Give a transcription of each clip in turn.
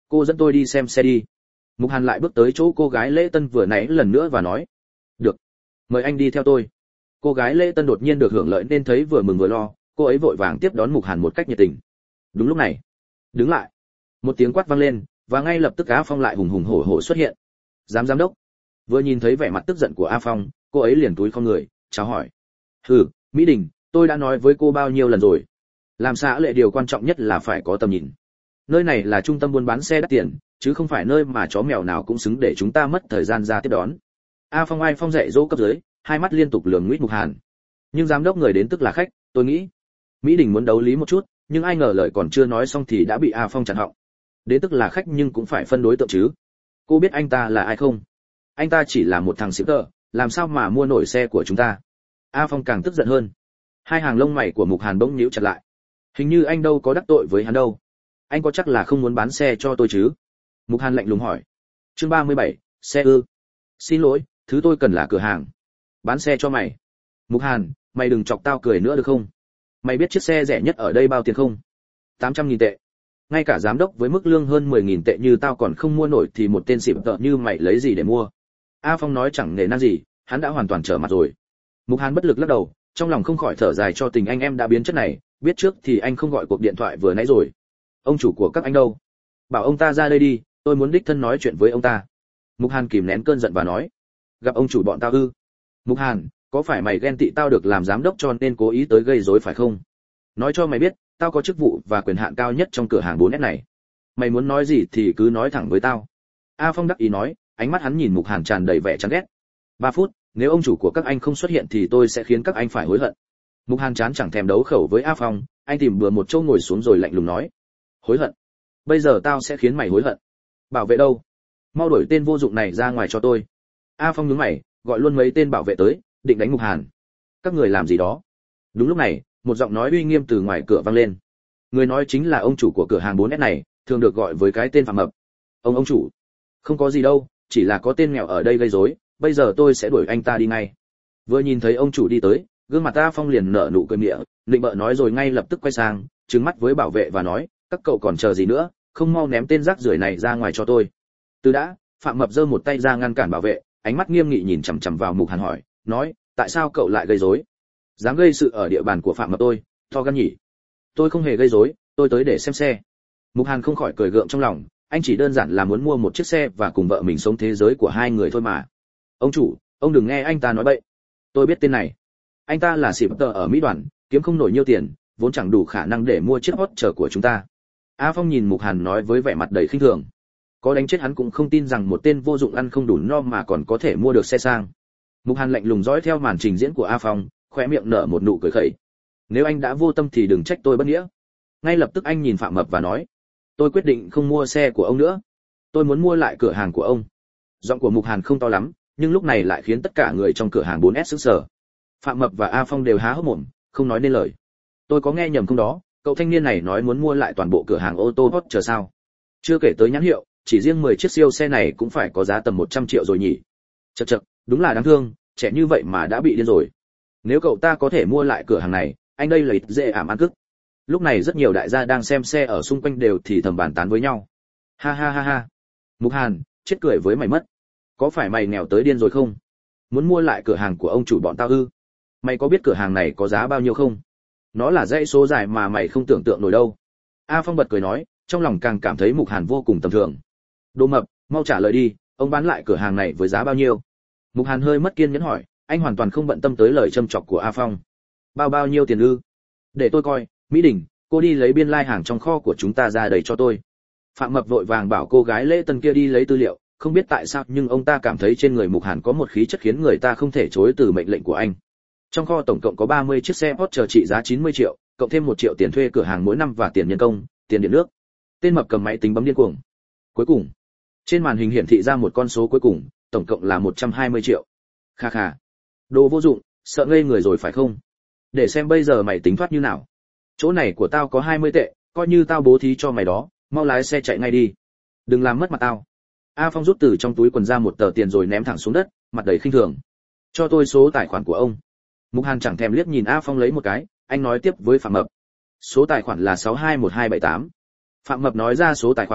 Cô dẫn tôi đi xem xe đi. Mục Hàn lại bước tới chỗ cô gái lễ tân vừa nãy lần nữa và nói. Được, mời anh đi theo tôi. Cô gái lễ tân đột nhiên được hưởng lợi nên thấy vừa mừng vừa lo, cô ấy vội vàng tiếp đón Mục Hàn một cách nhiệt tình. Đúng lúc này, đứng lại. Một tiếng quát vang lên, và ngay lập tức A Phong lại hùng hùng hổ hổ xuất hiện. Giám đốc. Vừa nhìn thấy vẻ mặt tức giận của A Phong, cô ấy liền túi khom người, chào hỏi. Hừ, Mỹ Đình, tôi đã nói với cô bao nhiêu lần rồi. Làm xã lệ điều quan trọng nhất là phải có tầm nhìn. Nơi này là trung tâm buôn bán xe đắt tiền, chứ không phải nơi mà chó mèo nào cũng xứng để chúng ta mất thời gian ra tiếp đón. A Phong ai phong dạy dỗ cấp dưới, hai mắt liên tục lườm Nguyệt Mục Hàn. Nhưng giám đốc người đến tức là khách, tôi nghĩ. Mỹ Đình muốn đấu lý một chút, nhưng ai ngờ lời còn chưa nói xong thì đã bị A Phong chặn họng. Đến tức là khách nhưng cũng phải phân đối tượng chứ. Cô biết anh ta là ai không? Anh ta chỉ là một thằng xíu tợ, làm sao mà mua nổi xe của chúng ta? A Phong càng tức giận hơn. Hai hàng lông mày của Mục Hàn bỗng nhíu chặt lại. Hình như anh đâu có đắc tội với hắn đâu. Anh có chắc là không muốn bán xe cho tôi chứ? Mục Hàn lạnh lùng hỏi. Chương 37, xe ư? Xin lỗi, thứ tôi cần là cửa hàng. Bán xe cho mày. Mục Hàn, mày đừng chọc tao cười nữa được không? Mày biết chiếc xe rẻ nhất ở đây bao tiền không? 800.000 tệ. Ngay cả giám đốc với mức lương hơn 10.000 tệ như tao còn không mua nổi thì một tên xỉm tợ như mày lấy gì để mua? A Phong nói chẳng nể nang gì, hắn đã hoàn toàn trở mặt rồi. Mục Hàn bất lực lắc đầu, trong lòng không khỏi thở dài cho tình anh em đã biến chất này, biết trước thì anh không gọi cuộc điện thoại vừa nãy rồi. Ông chủ của các anh đâu? Bảo ông ta ra đây đi, tôi muốn đích thân nói chuyện với ông ta. Mục Hàn kìm nén cơn giận và nói. Gặp ông chủ bọn tao ư? Mục Hàn, có phải mày ghen tị tao được làm giám đốc cho nên cố ý tới gây rối phải không? Nói cho mày biết, tao có chức vụ và quyền hạn cao nhất trong cửa hàng 4S này. Mày muốn nói gì thì cứ nói thẳng với tao. A Phong đắc ý nói, ánh mắt hắn nhìn Mục Hàn tràn đầy vẻ chán ghét. 3 phút, nếu ông chủ của các anh không xuất hiện thì tôi sẽ khiến các anh phải hối hận. Mục Hàn chán chẳng thèm đấu khẩu với A Phong, anh tìm bừa một chỗ ngồi xuống rồi lạnh lùng nói. Hối hận? Bây giờ tao sẽ khiến mày hối hận. Bảo vệ đâu? Mau đuổi tên vô dụng này ra ngoài cho tôi. A Phong nhướng mày, gọi luôn mấy tên bảo vệ tới, định đánh Mục Hàn. Các người làm gì đó? Đúng lúc này, một giọng nói uy nghiêm từ ngoài cửa vang lên. Người nói chính là ông chủ của cửa hàng 4S này, thường được gọi với cái tên Phạm Mập. Ông chủ? Không có gì đâu, chỉ là có tên nghèo ở đây gây rối, bây giờ tôi sẽ đuổi anh ta đi ngay. Vừa nhìn thấy ông chủ đi tới, gương mặt A Phong liền nở nụ cười mỉa, định bợ nói rồi ngay lập tức quay sang, trừng mắt với bảo vệ và nói, các cậu còn chờ gì nữa, không mau ném tên rác rưởi này ra ngoài cho tôi. Từ đã, Phạm Mập giơ một tay ra ngăn cản bảo vệ, ánh mắt nghiêm nghị nhìn chằm chằm vào Mục Hàn hỏi, nói, tại sao cậu lại gây rối? Dám gây sự ở địa bàn của Phạm Mập tôi, to gan nhỉ? Tôi không hề gây rối, tôi tới để xem xe. Mục Hàn không khỏi cười gượng trong lòng, anh chỉ đơn giản là muốn mua một chiếc xe và cùng vợ mình sống thế giới của hai người thôi mà. Ông chủ, ông đừng nghe anh ta nói bậy. Tôi biết tên này. Anh ta là xỉm tợ ở Mỹ Đoàn, kiếm không nổi nhiêu tiền, vốn chẳng đủ khả năng để mua chiếc hot chờ của chúng ta. A Phong nhìn Mục Hàn nói với vẻ mặt đầy khinh thường. Có đánh chết hắn cũng không tin rằng một tên vô dụng ăn không đủ no mà còn có thể mua được xe sang. Mục Hàn lạnh lùng dõi theo màn trình diễn của A Phong, khóe miệng nở một nụ cười khẩy. Nếu anh đã vô tâm thì đừng trách tôi bất nghĩa. Ngay lập tức anh nhìn Phạm Mập và nói, tôi quyết định không mua xe của ông nữa. Tôi muốn mua lại cửa hàng của ông. Giọng của Mục Hàn không to lắm, nhưng lúc này lại khiến tất cả người trong cửa hàng 4S sửng sờ. Phạm Mập và A Phong đều há hốc mồm, không nói nên lời. Tôi có nghe nhầm không đó? Cậu thanh niên này nói muốn mua lại toàn bộ cửa hàng ô tô hot chờ sao? Chưa kể tới nhãn hiệu, chỉ riêng 10 chiếc siêu xe này cũng phải có giá tầm 100 triệu rồi nhỉ? Chậc chậc, đúng là đáng thương, trẻ như vậy mà đã bị điên rồi. Nếu cậu ta có thể mua lại cửa hàng này, anh đây là ít dễ ảm ăn cức. Lúc này rất nhiều đại gia đang xem xe ở xung quanh đều thì thầm bàn tán với nhau. Ha ha ha ha. Mục Hàn, chết cười với mày mất. Có phải mày nghèo tới điên rồi không? Muốn mua lại cửa hàng của ông chủ bọn tao ư? Mày có biết cửa hàng này có giá bao nhiêu không? Nó là dãy số dài mà mày không tưởng tượng nổi đâu. A Phong bật cười nói, trong lòng càng cảm thấy Mục Hàn vô cùng tầm thường. Đồ mập, mau trả lời đi, ông bán lại cửa hàng này với giá bao nhiêu? Mục Hàn hơi mất kiên nhẫn hỏi, anh hoàn toàn không bận tâm tới lời châm chọc của A Phong. Bao nhiêu tiền ư? Để tôi coi, Mỹ Đình, cô đi lấy biên lai hàng trong kho của chúng ta ra đầy cho tôi. Phạm Mập vội vàng bảo cô gái lễ tân kia đi lấy tư liệu, không biết tại sao nhưng ông ta cảm thấy trên người Mục Hàn có một khí chất khiến người ta không thể chối từ mệnh lệnh của anh. Trong kho tổng cộng có 30 chiếc xe Porsche trị giá 90 triệu, cộng thêm 1 triệu tiền thuê cửa hàng mỗi năm và tiền nhân công, tiền điện nước. Tên Mập cầm máy tính bấm điên cuồng. Cuối cùng, trên màn hình hiển thị ra một con số cuối cùng, tổng cộng là 120 triệu. Kha kha. Đồ vô dụng, sợ ngây người rồi phải không? Để xem bây giờ mày tính thoát như nào. Chỗ này của tao có 20 tệ, coi như tao bố thí cho mày đó, mau lái xe chạy ngay đi. Đừng làm mất mặt tao. A Phong rút từ trong túi quần ra một tờ tiền rồi ném thẳng xuống đất, mặt đầy khinh thường. Cho tôi số tài khoản của ông. Mục Hàn chẳng thèm liếc nhìn A Phong lấy một cái, anh nói tiếp với Phạm Mập. Số tài khoản là 621278. Phạm Mập nói ra số tài khoản,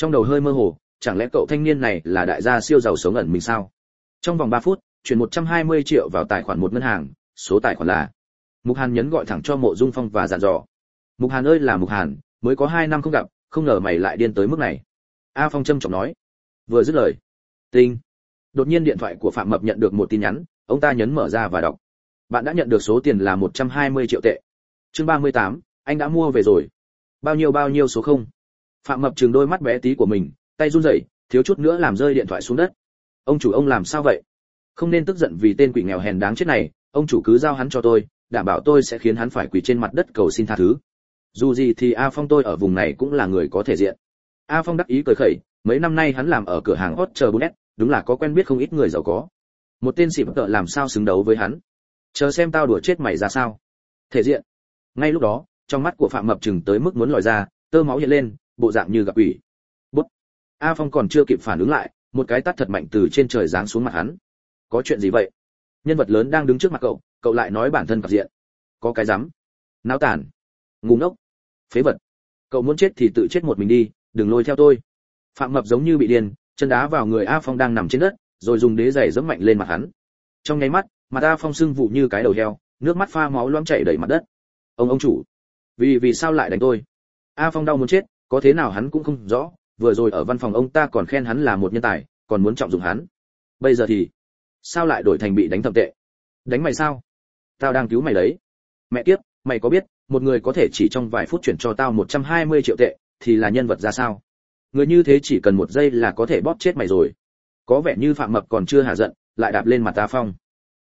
Trong đầu hơi mơ hồ, chẳng lẽ cậu thanh niên này là đại gia siêu giàu sống ẩn mình sao? Trong vòng 3 phút, chuyển 120 triệu vào tài khoản một ngân hàng, số tài khoản là. Mục Hàn nhấn gọi thẳng cho Mộ Dung Phong và dặn dò. Mục Hàn ơi là Mục Hàn, mới có 2 năm không gặp, không ngờ mày lại điên tới mức này. A Phong trầm trọng nói. Vừa dứt lời, tinh. Đột nhiên điện thoại của Phạm Mập nhận được một tin nhắn, ông ta nhấn mở ra và đọc. Bạn đã nhận được số tiền là 120 triệu tệ. Chương 38, anh đã mua về rồi. Bao nhiêu số không? Phạm Mập trừng đôi mắt bé tí của mình, tay run rẩy, thiếu chút nữa làm rơi điện thoại xuống đất. Ông chủ ông làm sao vậy? Không nên tức giận vì tên quỷ nghèo hèn đáng chết này, ông chủ cứ giao hắn cho tôi, đảm bảo tôi sẽ khiến hắn phải quỳ trên mặt đất cầu xin tha thứ. Dù gì thì A Phong tôi ở vùng này cũng là người có thể diện. A Phong đắc ý cười khẩy, mấy năm nay hắn làm ở cửa hàng hot chờ 4S, đúng là có quen biết không ít người giàu có. Một tên xịp tợ làm sao xứng đấu với hắn. Chờ xem tao đùa chết mày ra sao. Thể diện. Ngay lúc đó, trong mắt của Phạm Mập chừng tới mức muốn lòi ra, tơ máu hiện lên, bộ dạng như gặp quỷ. Bút. A Phong còn chưa kịp phản ứng lại, một cái tát thật mạnh từ trên trời giáng xuống mặt hắn. Có chuyện gì vậy? Nhân vật lớn đang đứng trước mặt cậu lại nói bản thân cặp diện. Có cái rắm. Náo tản. Ngu ngốc. Phế vật. Cậu muốn chết thì tự chết một mình đi, đừng lôi theo tôi. Phạm Mập giống như bị điên, chân đá vào người A Phong đang nằm trên đất, rồi dùng đế giày giẫm mạnh lên mặt hắn. Trong nháy mắt, mặt A Phong sưng vụ như cái đầu heo, nước mắt pha máu loãng chảy đầy mặt đất. Ông chủ, vì sao lại đánh tôi? A Phong đau muốn chết, có thế nào hắn cũng không rõ, vừa rồi ở văn phòng ông ta còn khen hắn là một nhân tài, còn muốn trọng dụng hắn. Bây giờ thì sao lại đổi thành bị đánh thậm tệ? Đánh mày sao? Tao đang cứu mày đấy. Mẹ kiếp, mày có biết, một người có thể chỉ trong vài phút chuyển cho tao 120 triệu tệ, thì là nhân vật ra sao? Người như thế chỉ cần 1 giây là có thể bóp chết mày rồi. Có vẻ như Phạm Mập còn chưa hạ giận, lại đạp lên mặt A Phong.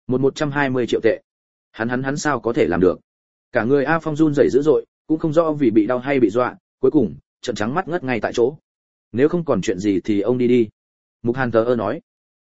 120 triệu tệ. Hắn sao có thể làm được? Cả người A Phong run rẩy dữ dội, cũng không rõ vì bị đau hay bị dọa, cuối cùng trợn trắng mắt ngất ngay tại chỗ. Nếu không còn chuyện gì thì ông đi đi. Mục Hàn thờ ơ nói.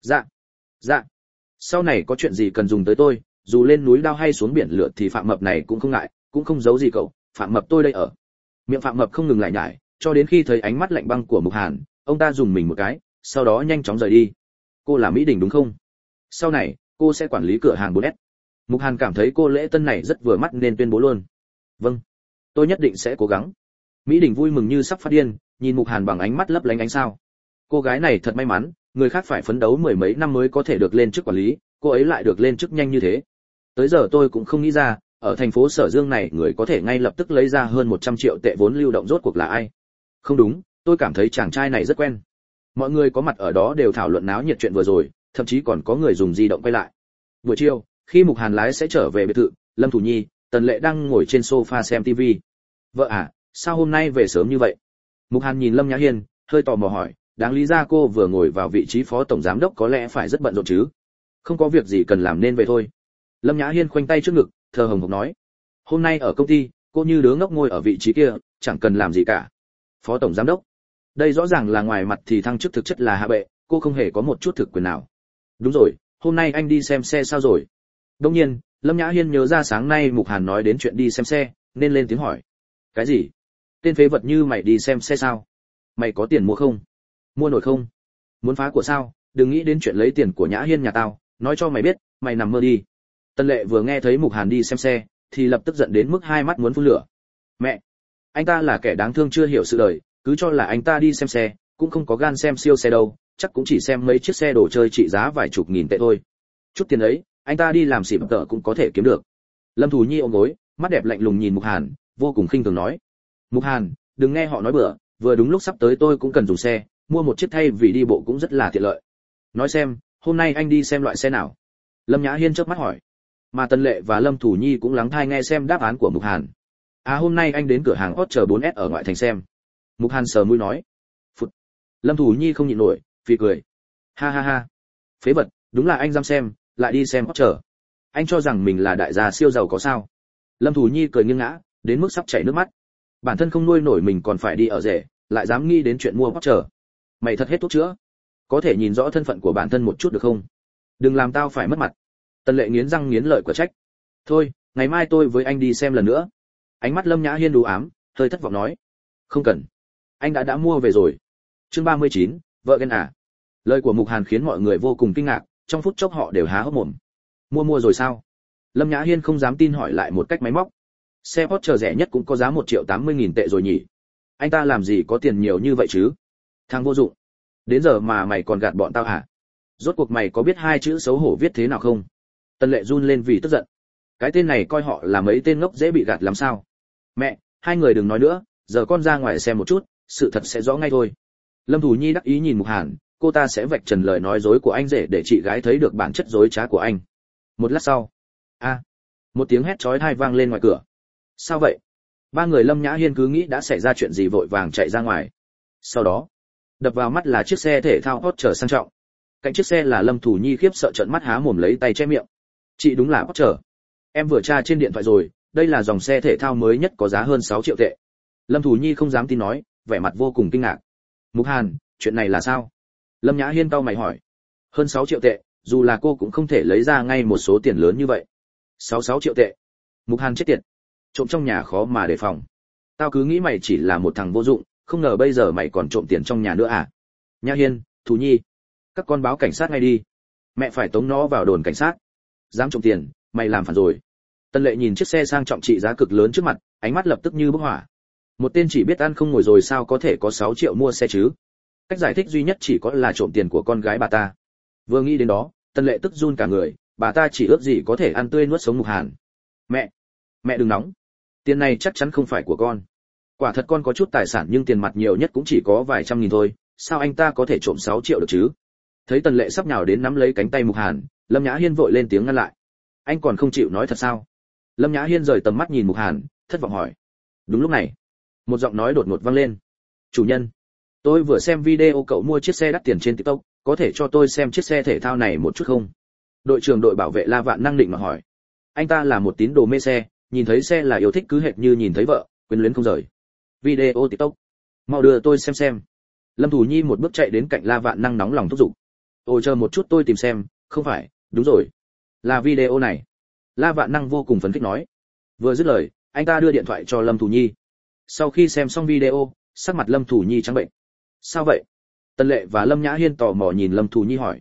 Dạ. Sau này có chuyện gì cần dùng tới tôi, dù lên núi đao hay xuống biển lửa thì Phạm Mập này cũng không ngại, cũng không giấu gì cậu, Phạm Mập tôi đây ở. Miệng Phạm Mập không ngừng lại nhải, cho đến khi thấy ánh mắt lạnh băng của Mục Hàn, ông ta dùng mình một cái, sau đó nhanh chóng rời đi. Cô là Mỹ Đình đúng không? Sau này, cô sẽ quản lý cửa hàng 4S. Mục Hàn cảm thấy cô Lễ Tân này rất vừa mắt nên tuyên bố luôn. Vâng, tôi nhất định sẽ cố gắng. Mỹ Đình vui mừng như sắp phát điên, nhìn Mục Hàn bằng ánh mắt lấp lánh ánh sao. Cô gái này thật may mắn, người khác phải phấn đấu 10 mấy năm mới có thể được lên chức quản lý, cô ấy lại được lên chức nhanh như thế. Tới giờ tôi cũng không nghĩ ra, ở thành phố Sở Dương này người có thể ngay lập tức lấy ra hơn 100 triệu tệ vốn lưu động rốt cuộc là ai. Không đúng, tôi cảm thấy chàng trai này rất quen. Mọi người có mặt ở đó đều thảo luận náo nhiệt chuyện vừa rồi, thậm chí còn có người dùng di động quay lại. Buổi chiều, khi Mục Hàn lái sẽ trở về biệt thự, Lâm Thủ Nhi, Tần Lệ đang ngồi trên sofa xem TV. Vợ à, sao hôm nay về sớm như vậy? Mục Hàn nhìn Lâm Nhã Hiên, hơi tò mò hỏi, đáng lý ra cô vừa ngồi vào vị trí phó tổng giám đốc có lẽ phải rất bận rộn chứ? Không có việc gì cần làm nên về thôi. Lâm Nhã Hiên khoanh tay trước ngực, thờ hồng hộc nói, hôm nay ở công ty, cô như đứa ngốc ngồi ở vị trí kia, chẳng cần làm gì cả. Phó tổng giám đốc? Đây rõ ràng là ngoài mặt thì thăng chức thực chất là hạ bệ, cô không hề có một chút thực quyền nào. Đúng rồi, hôm nay anh đi xem xe sao rồi? Đương nhiên, Lâm Nhã Hiên nhớ ra sáng nay Mục Hàn nói đến chuyện đi xem xe, nên lên tiếng hỏi. Cái gì? Tên phế vật như mày đi xem xe sao? Mày có tiền mua không? Mua nổi không? Muốn phá của sao? Đừng nghĩ đến chuyện lấy tiền của Nhã Hiên nhà tao, nói cho mày biết, mày nằm mơ đi. Tân Lệ vừa nghe thấy Mục Hàn đi xem xe, thì lập tức giận đến mức hai mắt muốn phun lửa. Mẹ, anh ta là kẻ đáng thương chưa hiểu sự đời, cứ cho là anh ta đi xem xe, cũng không có gan xem siêu xe đâu, chắc cũng chỉ xem mấy chiếc xe đồ chơi trị giá vài chục nghìn tệ thôi. Chút tiền ấy, anh ta đi làm xỉm tợ cũng có thể kiếm được. Lâm Thủ Nhi ôm gối, mắt đẹp lạnh lùng nhìn Mục Hàn, vô cùng khinh thường nói. Mục Hàn, đừng nghe họ nói bừa, vừa đúng lúc sắp tới tôi cũng cần dùng xe, mua một chiếc thay vì đi bộ cũng rất là tiện lợi. Nói xem, hôm nay anh đi xem loại xe nào? Lâm Nhã Hiên chớp mắt hỏi. Mà Tân Lệ và Lâm Thủ Nhi cũng lắng tai nghe xem đáp án của Mục Hàn. À, hôm nay anh đến cửa hàng Hot 4S ở ngoại thành xem. Mục Hàn sờ mũi nói. Phụt. Lâm Thủ Nhi không nhịn nổi, phì cười. Ha ha ha. Phế vật, đúng là anh dám xem, lại đi xem Hot. Anh cho rằng mình là đại gia siêu giàu có sao? Lâm Thủ Nhi cười nghiêng ngã, đến mức sắp chảy nước mắt. Bản thân không nuôi nổi mình còn phải đi ở rể, lại dám nghĩ đến chuyện mua Hot. Mày thật hết thuốc chữa. Có thể nhìn rõ thân phận của bản thân một chút được không? Đừng làm tao phải mất mặt. Tần Lệ nghiến răng nghiến lợi quả trách. Thôi, ngày mai tôi với anh đi xem lần nữa. Ánh mắt Lâm Nhã Hiên đú ám, hơi thất vọng nói. Không cần. Anh đã mua về rồi. Chương 39, vợ ghen à? Lời của Mục Hàn khiến mọi người vô cùng kinh ngạc, trong phút chốc họ đều há hốc mồm. Mua rồi sao? Lâm Nhã Hiên không dám tin hỏi lại một cách máy móc. Xe Porsche rẻ nhất cũng có giá 1.80.000 tệ rồi nhỉ? Anh ta làm gì có tiền nhiều như vậy chứ? Thằng vô dụng, đến giờ mà mày còn gạt bọn tao hả? Rốt cuộc mày có biết hai chữ xấu hổ viết thế nào không? Tân Lệ run lên vì tức giận. Cái tên này coi họ là mấy tên ngốc dễ bị gạt làm sao? Mẹ, hai người đừng nói nữa, giờ con ra ngoài xem một chút, sự thật sẽ rõ ngay thôi. Lâm Thủ Nhi đắc ý nhìn Mục Hàn, cô ta sẽ vạch trần lời nói dối của anh rể để chị gái thấy được bản chất dối trá của anh. Một lát sau, một tiếng hét chói tai vang lên ngoài cửa. Sao vậy? Ba người Lâm Nhã Hiên cứ nghĩ đã xảy ra chuyện gì vội vàng chạy ra ngoài. Sau đó, đập vào mắt là chiếc xe thể thao Porsche sang trọng. Cạnh chiếc xe là Lâm Thủ Nhi khiếp sợ trợn mắt há mồm lấy tay che miệng. Chị đúng là Porsche. Em vừa tra trên điện thoại rồi, đây là dòng xe thể thao mới nhất có giá hơn 6 triệu tệ. Lâm Thủ Nhi không dám tin nói, vẻ mặt vô cùng kinh ngạc. Mục Hàn, chuyện này là sao? Lâm Nhã Hiên cau mày hỏi. Hơn 6 triệu tệ, dù là cô cũng không thể lấy ra ngay một số tiền lớn như vậy. 6 triệu tệ. Mục Hàn chết tiệt. Trộm trong nhà khó mà đề phòng. Tao cứ nghĩ mày chỉ là một thằng vô dụng, không ngờ bây giờ mày còn trộm tiền trong nhà nữa à? Nhã Hiên, Thủ Nhi, các con báo cảnh sát ngay đi. Mẹ phải tống nó vào đồn cảnh sát. Dám trộm tiền, mày làm phản rồi. Tân Lệ nhìn chiếc xe sang trọng trị giá cực lớn trước mặt, ánh mắt lập tức như bốc hỏa. Một tên chỉ biết ăn không ngồi rồi sao có thể có 6 triệu mua xe chứ? Cách giải thích duy nhất chỉ có là trộm tiền của con gái bà ta. Vừa nghĩ đến đó, Tân Lệ tức run cả người, bà ta chỉ ước gì có thể ăn tươi nuốt sống Mục Hàn. Mẹ đừng nóng. Tiền này chắc chắn không phải của con. Quả thật con có chút tài sản nhưng tiền mặt nhiều nhất cũng chỉ có vài trăm nghìn thôi, sao anh ta có thể trộm 6 triệu được chứ? Thấy Tân Lệ sắp nhào đến nắm lấy cánh tay Mục Hàn, Lâm Nhã Hiên vội lên tiếng ngăn lại. Anh còn không chịu nói thật sao? Lâm Nhã Hiên rời tầm mắt nhìn Mục Hàn, thất vọng hỏi. Đúng lúc này, một giọng nói đột ngột vang lên. Chủ nhân, tôi vừa xem video cậu mua chiếc xe đắt tiền trên TikTok, có thể cho tôi xem chiếc xe thể thao này một chút không? Đội trưởng đội bảo vệ La Vạn năng định mà hỏi. Anh ta là một tín đồ mê xe, nhìn thấy xe là yêu thích cứ hệt như nhìn thấy vợ, quyến luyến không rời. Video TikTok, mau đưa tôi xem. Lâm Thủ Nhi một bước chạy đến cạnh La Vạn năng nóng lòng thúc giục. Ôi chờ một chút tôi tìm xem, không phải, đúng rồi, là video này. La Vạn năng vô cùng phấn khích nói. Vừa dứt lời, anh ta đưa điện thoại cho Lâm Thủ Nhi. Sau khi xem xong video, sắc mặt Lâm Thủ Nhi trắng bệnh. Sao vậy? Tân Lệ và Lâm Nhã Hiên tò mò nhìn Lâm Thủ Nhi hỏi.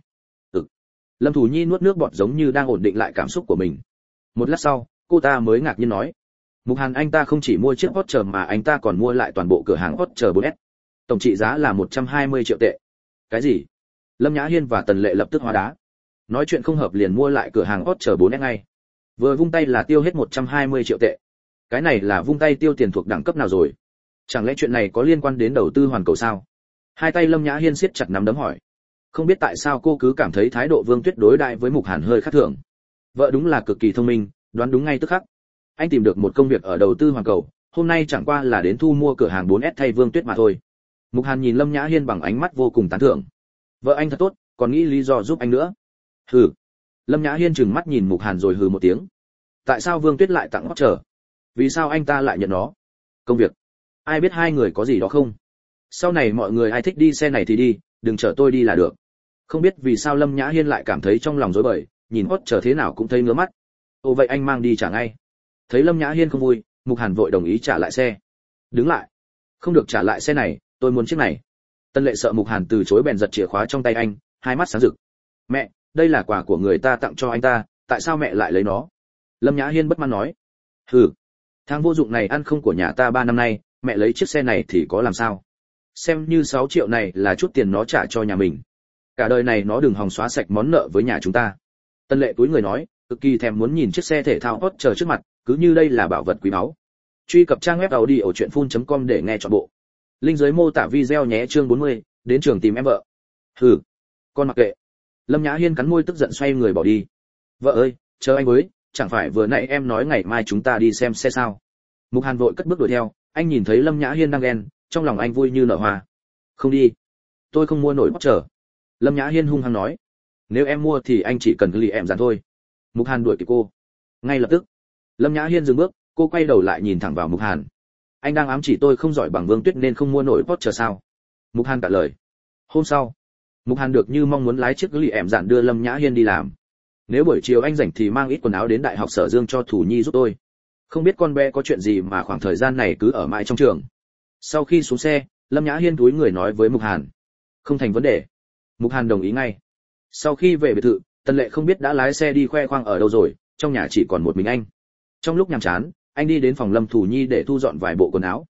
Lâm Thủ Nhi nuốt nước bọt giống như đang ổn định lại cảm xúc của mình. Một lát sau, cô ta mới ngạc nhiên nói. Mục Hàn anh ta không chỉ mua chiếc Porsche mà anh ta còn mua lại toàn bộ cửa hàng Porsche 4S. Tổng trị giá là 120 triệu tệ. Cái gì? Lâm Nhã Hiên và Tần Lệ lập tức hóa đá. Nói chuyện không hợp liền mua lại cửa hàng Porsche 4S ngay. Vừa vung tay là tiêu hết 120 triệu tệ. Cái này là vung tay tiêu tiền thuộc đẳng cấp nào rồi? Chẳng lẽ chuyện này có liên quan đến đầu tư hoàn cầu sao? Hai tay Lâm Nhã Hiên siết chặt nắm đấm hỏi. Không biết tại sao cô cứ cảm thấy thái độ Vương Tuyết đối đãi với Mục Hàn hơi khác thường. Vợ đúng là cực kỳ thông minh, đoán đúng ngay tức khắc. Anh tìm được một công việc ở đầu tư hoàn cầu, hôm nay chẳng qua là đến thu mua cửa hàng 4S thay Vương Tuyết mà thôi. Mục Hàn nhìn Lâm Nhã Hiên bằng ánh mắt vô cùng tán thưởng. Vợ anh thật tốt, còn nghĩ lý do giúp anh nữa. Hừ. Lâm Nhã Hiên trừng mắt nhìn Mục Hàn rồi hừ một tiếng. Tại sao Vương Tuyết lại tặng Porsche? Vì sao anh ta lại nhận nó? Công việc. Ai biết hai người có gì đó không? Sau này mọi người ai thích đi xe này thì đi, đừng chở tôi đi là được. Không biết vì sao Lâm Nhã Hiên lại cảm thấy trong lòng rối bời, nhìn Porsche thế nào cũng thấy ngứa mắt. Ồ vậy anh mang đi trả ngay. Thấy Lâm Nhã Hiên không vui, Mục Hàn vội đồng ý trả lại xe. Đứng lại. Không được trả lại xe này, tôi muốn chiếc này. Tân Lệ sợ Mục Hàn từ chối bèn giật chìa khóa trong tay anh, hai mắt sáng rực. Mẹ, đây là quà của người ta tặng cho anh ta, tại sao mẹ lại lấy nó? Lâm Nhã Hiên bất mãn nói. Hừ, thằng vô dụng này ăn không của nhà ta 3 năm nay, mẹ lấy chiếc xe này thì có làm sao? Xem như 6 triệu này là chút tiền nó trả cho nhà mình. Cả đời này nó đừng hòng xóa sạch món nợ với nhà chúng ta. Tân Lệ túi người nói, cực kỳ thèm muốn nhìn chiếc xe thể thao Porsche trước mặt, cứ như đây là bảo vật quý báu. Truy cập trang web audiochuyenphun.com để nghe trọn bộ. Link dưới mô tả video nhé. Chương 40, đến trường tìm em vợ. Hừ, con mặc kệ. Lâm Nhã Hiên cắn môi tức giận xoay người bỏ đi. Vợ ơi, chờ anh với, chẳng phải vừa nãy em nói ngày mai chúng ta đi xem xe sao? Mục Hàn vội cất bước đuổi theo, anh nhìn thấy Lâm Nhã Hiên đang ghen, trong lòng anh vui như nở hoa. Không đi, tôi không mua nổi Porsche. Lâm Nhã Hiên hung hăng nói. Nếu em mua thì anh chỉ cần lì em dàn thôi. Mục Hàn đuổi kịp cô. Ngay lập tức, Lâm Nhã Hiên dừng bước, cô quay đầu lại nhìn thẳng vào Mục Hàn. Anh đang ám chỉ tôi không giỏi bằng Vương Tuyết nên không mua nổi Porsche sao? Mục Hàn trả lời. Hôm sau, Mục Hàn được như mong muốn lái chiếc lì em dàn đưa Lâm Nhã Hiên đi làm. Nếu buổi chiều anh rảnh thì mang ít quần áo đến Đại học Sở Dương cho Thủ Nhi giúp tôi. Không biết con bé có chuyện gì mà khoảng thời gian này cứ ở mãi trong trường. Sau khi xuống xe, Lâm Nhã Hiên cúi người nói với Mục Hàn. Không thành vấn đề. Mục Hàn đồng ý ngay. Sau khi về biệt thự, Tần Lệ không biết đã lái xe đi khoe khoang ở đâu rồi, trong nhà chỉ còn một mình anh. Trong lúc nhàm chán, anh đi đến phòng Lâm Thủ Nhi để thu dọn vài bộ quần áo.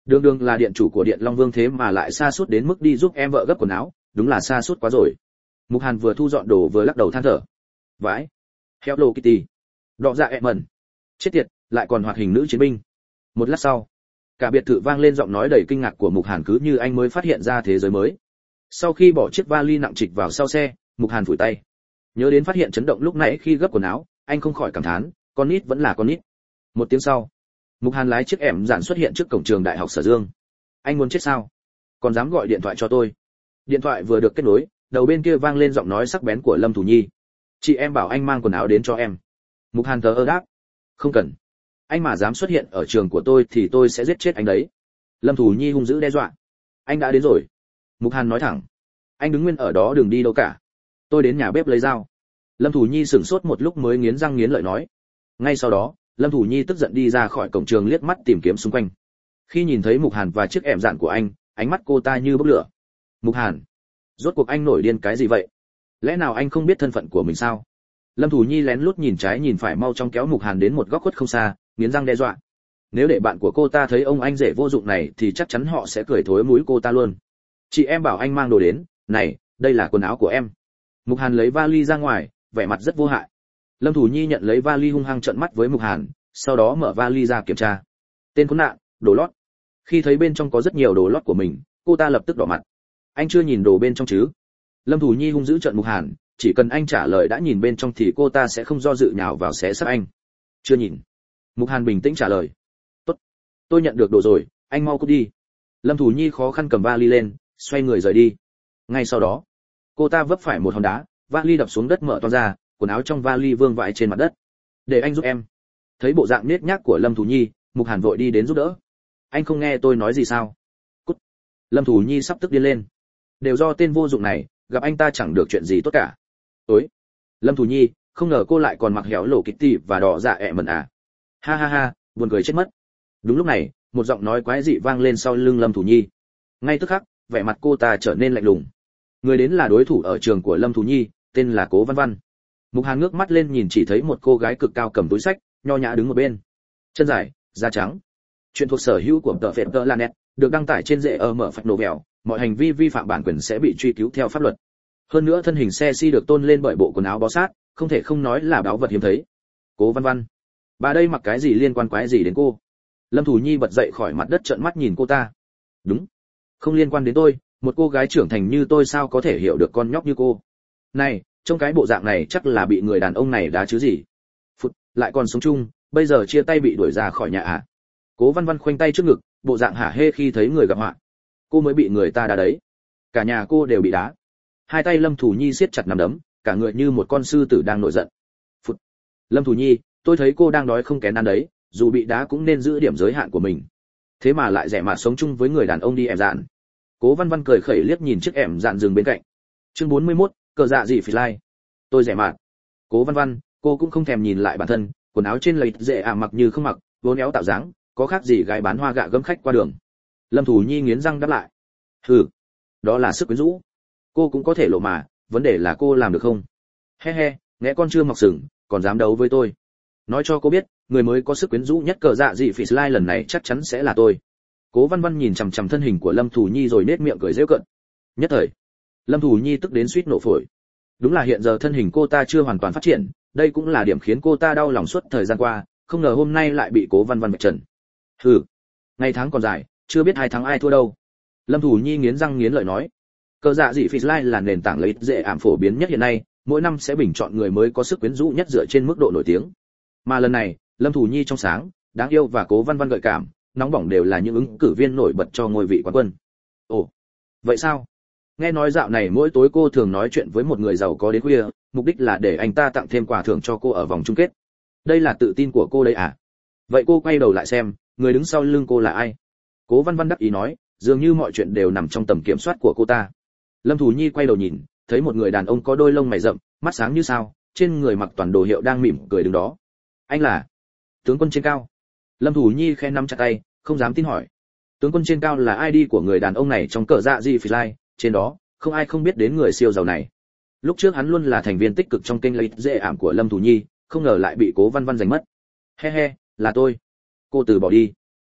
Đường Đường là điện chủ của Điện Long Vương thế mà lại sa sút đến mức đi giúp em vợ gấp quần áo, đúng là sa sút quá rồi. Mục Hàn vừa thu dọn đồ vừa lắc đầu than thở. Vãi, Hello Kitty, đọ dạ em mẩn. Chết tiệt, lại còn hoạt hình nữ chiến binh. Một lát sau, cả biệt thự vang lên giọng nói đầy kinh ngạc của Mục Hàn, cứ như anh mới phát hiện ra thế giới mới. Sau khi bỏ chiếc vali nặng trịch vào sau xe, Mục Hàn phủi tay. Nhớ đến phát hiện chấn động lúc nãy khi gấp quần áo, anh không khỏi cảm thán, con nít vẫn là con nít. Một tiếng sau, Mục Hàn lái chiếc ẻm dạn xuất hiện trước cổng trường Đại học Sở Dương. Anh muốn chết sao? Còn dám gọi điện thoại cho tôi? Điện thoại vừa được kết nối, đầu bên kia vang lên giọng nói sắc bén của Lâm Thủ Nhi. Chị em bảo anh mang quần áo đến cho em. Mục Hàn thờ ơ đáp. Không cần. Anh mà dám xuất hiện ở trường của tôi thì tôi sẽ giết chết anh đấy. Lâm Thủ Nhi hung dữ đe dọa. Anh đã đến rồi. Mục Hàn nói thẳng. Anh đứng nguyên ở đó đừng đi đâu cả. Tôi đến nhà bếp lấy dao. Lâm Thủ Nhi sửng sốt một lúc mới nghiến răng nghiến lợi nói. Ngay sau đó, Lâm Thủ Nhi tức giận đi ra khỏi cổng trường liếc mắt tìm kiếm xung quanh. Khi nhìn thấy Mục Hàn và chiếc ẻm dạn của anh, ánh mắt cô ta như bốc lửa. Mục Hàn, rốt cuộc anh nổi điên cái gì vậy? Lẽ nào anh không biết thân phận của mình sao? Lâm Thủ Nhi lén lút nhìn trái nhìn phải mau chóng kéo Mục Hàn đến một góc khuất không xa, nghiến răng đe dọa. Nếu để bạn của cô ta thấy ông anh rể vô dụng này thì chắc chắn họ sẽ cười thối mũi cô ta luôn. Chị em bảo anh mang đồ đến, này, đây là quần áo của em. Mục Hàn lấy vali ra ngoài, vẻ mặt rất vô hại. Lâm Thủ Nhi nhận lấy vali hung hăng trợn mắt với Mục Hàn, sau đó mở vali ra kiểm tra. Tên khốn nạn, đồ lót. Khi thấy bên trong có rất nhiều đồ lót của mình, cô ta lập tức đỏ mặt. Anh chưa nhìn đồ bên trong chứ? Lâm Thủ Nhi hung dữ trợn Mục Hàn, chỉ cần anh trả lời đã nhìn bên trong thì cô ta sẽ không do dự nhào vào xé xác anh. Chưa nhìn. Mục Hàn bình tĩnh trả lời. Tốt, tôi nhận được đồ rồi, anh mau cút đi. Lâm Thủ Nhi khó khăn cầm vali lên, xoay người rời đi. Ngay sau đó, cô ta vấp phải một hòn đá, vali đập xuống đất mở toang ra, quần áo trong vali vương vãi trên mặt đất. Để anh giúp em. Thấy bộ dạng nết nhác của Lâm Thủ Nhi, Mục Hàn vội đi đến giúp đỡ. Anh không nghe tôi nói gì sao? Cút. Lâm Thủ Nhi sắp tức điên lên. Đều do tên vô dụng này, gặp anh ta chẳng được chuyện gì tốt cả. Ối. Lâm Thủ Nhi, không ngờ cô lại còn mặc héo lổ Kitty và đỏ dạ ẹ mẩn à? Ha ha ha, buồn cười chết mất. Đúng lúc này, một giọng nói quái dị vang lên sau lưng Lâm Thủ Nhi. Ngay tức khắc, vẻ mặt cô ta trở nên lạnh lùng. Người đến là đối thủ ở trường của Lâm Thủ Nhi, tên là Cố Văn Văn. Mục Hàn ngước mắt lên nhìn chỉ thấy một cô gái cực cao cầm túi sách, nho nhã đứng một bên. Chân dài, da trắng. Chuyện thuộc sở hữu của tờ phệt tờ Lanet, được đăng tải trên rễ mở phạch nổ vèo, mọi hành vi vi phạm bản quyền sẽ bị truy cứu theo pháp luật. Hơn nữa thân hình sexy được tôn lên bởi bộ quần áo bó sát, không thể không nói là báu vật hiếm thấy. Cố Văn Văn, bà đây mặc cái gì liên quan quái gì đến cô? Lâm Thủ Nhi bật dậy khỏi mặt đất trợn mắt nhìn cô ta. Đúng, không liên quan đến tôi, một cô gái trưởng thành như tôi sao có thể hiểu được con nhóc như cô? Này, trong cái bộ dạng này chắc là bị người đàn ông này đá chứ gì? Phụt, lại còn sống chung, bây giờ chia tay bị đuổi ra khỏi nhà à? Cố Văn Văn khoanh tay trước ngực, bộ dạng hả hê khi thấy người gặp họa. Cô mới bị người ta đá đấy, cả nhà cô đều bị đá. Hai tay Lâm Thủ Nhi siết chặt nắm đấm, cả người như một con sư tử đang nổi giận. Phụt. Lâm Thủ Nhi, tôi thấy cô đang đói không kén ăn đấy, dù bị đá cũng nên giữ điểm giới hạn của mình. Thế mà lại rẻ mạt sống chung với người đàn ông đi ẻm dạn. Cố Văn Văn cười khẩy liếc nhìn chiếc ẻm dạn dừng bên cạnh. Chương 41, cờ dạ gì phì lai. Tôi rẻ mạt. Cố Văn Văn, cô cũng không thèm nhìn lại bản thân, quần áo trên lệch dễ mặc như không mặc, vốn éo tạo dáng, có khác gì gái bán hoa gạ gấm khách qua đường. Lâm Thủ Nhi nghiến răng đáp lại. Hừ, đó là sức quyến rũ. Cô cũng có thể lộ mà, vấn đề là cô làm được không? He he, nghe con chưa mọc sừng, còn dám đấu với tôi. Nói cho cô biết, người mới có sức quyến rũ nhất cờ dạ dị phỉ slide lần này chắc chắn sẽ là tôi. Cố Văn Văn nhìn chằm chằm thân hình của Lâm Thủ Nhi rồi nết miệng cười giễu cợt. Nhất thời, Lâm Thủ Nhi tức đến suýt nổ phổi. Đúng là hiện giờ thân hình cô ta chưa hoàn toàn phát triển, đây cũng là điểm khiến cô ta đau lòng suốt thời gian qua, không ngờ hôm nay lại bị Cố Văn Văn vạch trần. Hừ, ngày tháng còn dài, chưa biết ai thắng ai thua đâu. Lâm Thủ Nhi nghiến răng nghiến lợi nói. Cờ dạ dị phỉ slide là nền tảng lấy dễ ảm phổ biến nhất hiện nay, mỗi năm sẽ bình chọn người mới có sức quyến rũ nhất dựa trên mức độ nổi tiếng. Mà lần này, Lâm Thủ Nhi trong sáng, đáng yêu và Cố Văn Văn gợi cảm, nóng bỏng đều là những ứng cử viên nổi bật cho ngôi vị quán quân. Ồ, vậy sao? Nghe nói dạo này mỗi tối cô thường nói chuyện với một người giàu có đến khuya, mục đích là để anh ta tặng thêm quà thưởng cho cô ở vòng chung kết. Đây là tự tin của cô đấy à? Vậy cô quay đầu lại xem, người đứng sau lưng cô là ai? Cố Văn Văn đắc ý nói, dường như mọi chuyện đều nằm trong tầm kiểm soát của cô ta. Lâm Thủ Nhi quay đầu nhìn, thấy một người đàn ông có đôi lông mày rậm, mắt sáng như sao, trên người mặc toàn đồ hiệu đang mỉm cười đứng đó. Anh là tướng quân trên cao. Lâm Thủ Nhi khẽ nắm chặt tay, không dám tin hỏi. Tướng quân trên cao là ID của người đàn ông này trong cờ dạ gì phỉ lai, trên đó không ai không biết đến người siêu giàu này. Lúc trước hắn luôn là thành viên tích cực trong kênh lấy dễ ảm của Lâm Thủ Nhi, không ngờ lại bị Cố Văn Văn giành mất. He he, là tôi. Cô từ bỏ đi.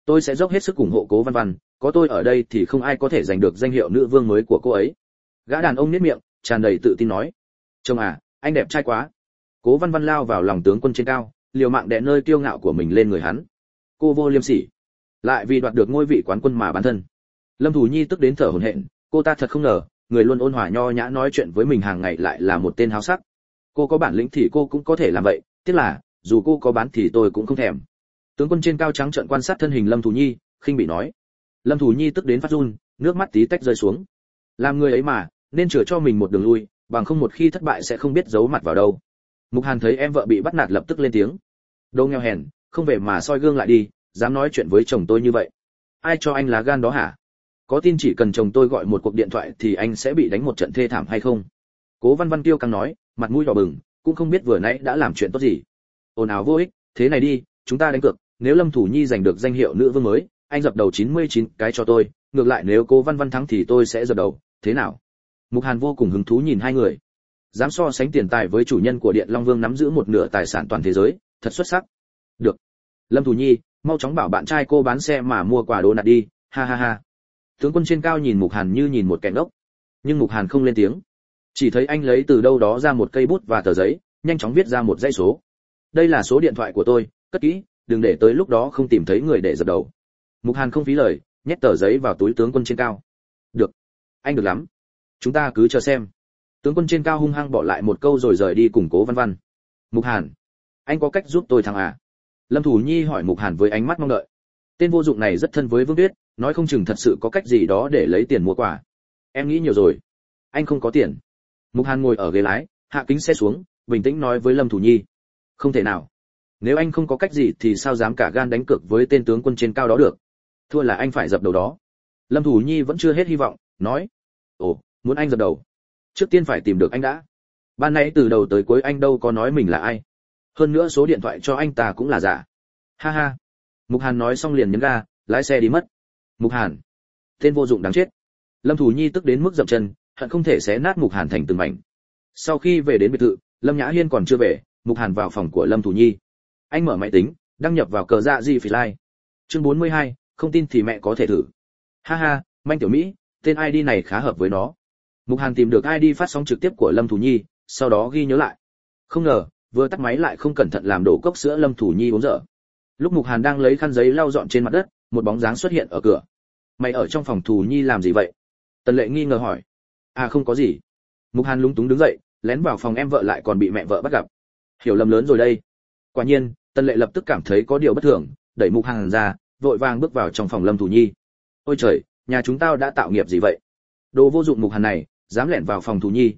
Tôi sẽ dốc hết sức ủng hộ Cố Văn Văn, có tôi ở đây thì không ai có thể giành được danh hiệu nữ vương mới của cô ấy. Gã đàn ông nhếch miệng, tràn đầy tự tin nói. Chồng à, anh đẹp trai quá. Cố Văn Văn lao vào lòng tướng quân trên cao, liều mạng đè nơi kiêu ngạo của mình lên người hắn. Cô vô liêm sỉ, lại vì đoạt được ngôi vị quán quân mà bán thân. Lâm Thủ Nhi tức đến thở hổn hển, cô ta thật không ngờ, người luôn ôn hòa nho nhã nói chuyện với mình hàng ngày lại là một tên háo sắc. Cô có bản lĩnh thì cô cũng có thể làm vậy, tiếc là dù cô có bán thì tôi cũng không thèm. Tướng quân trên cao trắng trợn quan sát thân hình Lâm Thủ Nhi, khinh bỉ nói. Lâm Thủ Nhi tức đến phát run, nước mắt tí tách rơi xuống. Làm người ấy mà, nên chừa cho mình một đường lui, bằng không một khi thất bại sẽ không biết giấu mặt vào đâu. Mục Hàn thấy em vợ bị bắt nạt lập tức lên tiếng. Đồ nghèo hèn, không về mà soi gương lại đi, dám nói chuyện với chồng tôi như vậy. Ai cho anh lá gan đó hả? Có tin chỉ cần chồng tôi gọi một cuộc điện thoại thì anh sẽ bị đánh một trận thê thảm hay không? Cố Văn Văn kiêu căng nói, mặt mũi đỏ bừng, cũng không biết vừa nãy đã làm chuyện tốt gì. Ồn ào vô ích, thế này đi, chúng ta đánh cược, nếu Lâm Thủ Nhi giành được danh hiệu nữ vương mới, anh dập đầu 99 cái cho tôi, ngược lại nếu Cố Văn Văn thắng thì tôi sẽ dập đầu, thế nào? Mục Hàn vô cùng hứng thú nhìn hai người. Dám so sánh tiền tài với chủ nhân của Điện Long Vương nắm giữ một nửa tài sản toàn thế giới, thật xuất sắc. Được. Lâm Thủ Nhi, mau chóng bảo bạn trai cô bán xe mà mua quà đồ nạt đi, ha ha ha. Tướng quân trên cao nhìn Mục Hàn như nhìn một kẻ ngốc, nhưng Mục Hàn không lên tiếng, chỉ thấy anh lấy từ đâu đó ra một cây bút và tờ giấy, nhanh chóng viết ra một dãy số. Đây là số điện thoại của tôi, cất kỹ, đừng để tới lúc đó không tìm thấy người để dập đầu. Mục Hàn không phí lời, nhét tờ giấy vào túi tướng quân trên cao. Được, anh được lắm, chúng ta cứ chờ xem. Tướng quân trên cao hung hăng bỏ lại một câu rồi rời đi cùng Cố Văn Văn. Mục Hàn, anh có cách giúp tôi thằng à? Lâm Thủ Nhi hỏi Mục Hàn với ánh mắt mong đợi. Tên vô dụng này rất thân với Vương Tuyết, nói không chừng thật sự có cách gì đó để lấy tiền mua quà. Em nghĩ nhiều rồi, anh không có tiền. Mục Hàn ngồi ở ghế lái, hạ kính xe xuống, bình tĩnh nói với Lâm Thủ Nhi. Không thể nào. Nếu anh không có cách gì thì sao dám cả gan đánh cược với tên tướng quân trên cao đó được? Thua là anh phải dập đầu đó. Lâm Thủ Nhi vẫn chưa hết hy vọng, nói. Ồ, muốn anh dập đầu? Trước tiên phải tìm được anh đã. Ban nãy từ đầu tới cuối anh đâu có nói mình là ai. Hơn nữa số điện thoại cho anh ta cũng là giả. Ha ha. Mục Hàn nói xong liền nhấn ga, lái xe đi mất. Mục Hàn, tên vô dụng đáng chết. Lâm Thủ Nhi tức đến mức dậm chân, hận không thể xé nát Mục Hàn thành từng mảnh. Sau khi về đến biệt thự, Lâm Nhã Hiên còn chưa về, Mục Hàn vào phòng của Lâm Thủ Nhi. Anh mở máy tính, đăng nhập vào cờ dạ gì phỉ lai. Chương 42, không tin thì mẹ có thể thử. Ha ha, Manh Tiểu Mỹ, tên ID này khá hợp với nó. Mục Hàn tìm được ID phát sóng trực tiếp của Lâm Thủ Nhi, sau đó ghi nhớ lại. Không ngờ, vừa tắt máy lại không cẩn thận làm đổ cốc sữa Lâm Thủ Nhi uống dở. Lúc Mục Hàn đang lấy khăn giấy lau dọn trên mặt đất, một bóng dáng xuất hiện ở cửa. Mày ở trong phòng Thủ Nhi làm gì vậy? Tần Lệ nghi ngờ hỏi. À không có gì. Mục Hàn lúng túng đứng dậy, lén vào phòng em vợ lại còn bị mẹ vợ bắt gặp. Hiểu lầm lớn rồi đây. Quả nhiên, Tần Lệ lập tức cảm thấy có điều bất thường, đẩy Mục Hàn ra, vội vàng bước vào trong phòng Lâm Thủ Nhi. Ôi trời, nhà chúng tao đã tạo nghiệp gì vậy? Đồ vô dụng Mục Hàn này, dám lẻn vào phòng Thủ Nhi,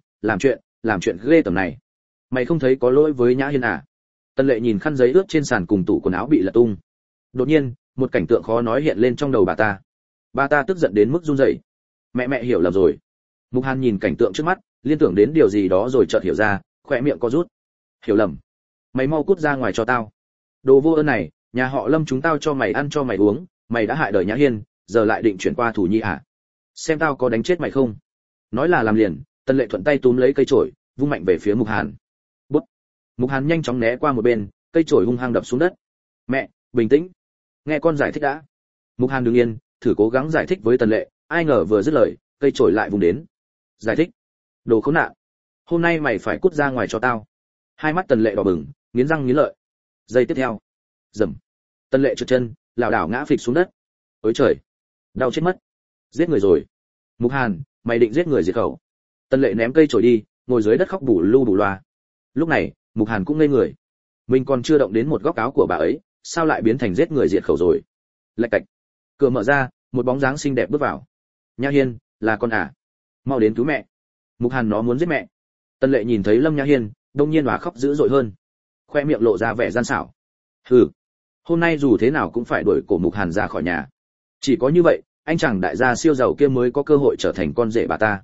làm chuyện ghê tởm này. Mày không thấy có lỗi với Nhã Hiên à? Tần Lệ nhìn khăn giấy ướt trên sàn cùng tủ quần áo bị lật tung. Đột nhiên, một cảnh tượng khó nói hiện lên trong đầu bà ta. Bà ta tức giận đến mức run rẩy. Mẹ hiểu lầm rồi. Mục Hàn nhìn cảnh tượng trước mắt, liên tưởng đến điều gì đó rồi chợt hiểu ra, khóe miệng co rút. Hiểu lầm? Mày mau cút ra ngoài cho tao. Đồ vô ơn này, nhà họ Lâm chúng tao cho mày ăn cho mày uống, mày đã hại đời Nhã Hiên, giờ lại định chuyển qua Thủ Nhi à? Xem tao có đánh chết mày không? Nói là làm liền, Tần Lệ thuận tay túm lấy cây chổi, vung mạnh về phía Mục Hàn. Bút. Mục Hàn nhanh chóng né qua một bên, cây chổi hung hăng đập xuống đất. Mẹ, bình tĩnh. Nghe con giải thích đã. Mục Hàn đứng yên, thử cố gắng giải thích với Tần Lệ, ai ngờ vừa dứt lời, cây chổi lại vùng đến. Giải thích? Đồ khốn nạn. Hôm nay mày phải cút ra ngoài cho tao. Hai mắt Tần Lệ đỏ bừng, nghiến răng nghiến lợi. Giây tiếp theo, rầm. Tần Lệ trượt chân, lảo đảo ngã phịch xuống đất. Ôi trời, đau chết mất. Giết người rồi. Mục Hàn, mày định giết người diệt khẩu. Tần Lệ ném cây chổi đi, ngồi dưới đất khóc bù lu bù loa. Lúc này, Mục Hàn cũng ngây người. Mình còn chưa động đến một góc áo của bà ấy, sao lại biến thành giết người diệt khẩu rồi? Lạch cạch. Cửa mở ra, một bóng dáng xinh đẹp bước vào. Nhã Hiên, là con à? Mau đến cứu mẹ. Mục Hàn nó muốn giết mẹ. Tần Lệ nhìn thấy Lâm Nhã Hiên, đông nhiên hòa khóc dữ dội hơn. Khoe miệng lộ ra vẻ gian xảo. Hừ, hôm nay dù thế nào cũng phải đuổi cổ Mục Hàn ra khỏi nhà. Chỉ có như vậy, anh chàng đại gia siêu giàu kia mới có cơ hội trở thành con rể bà ta.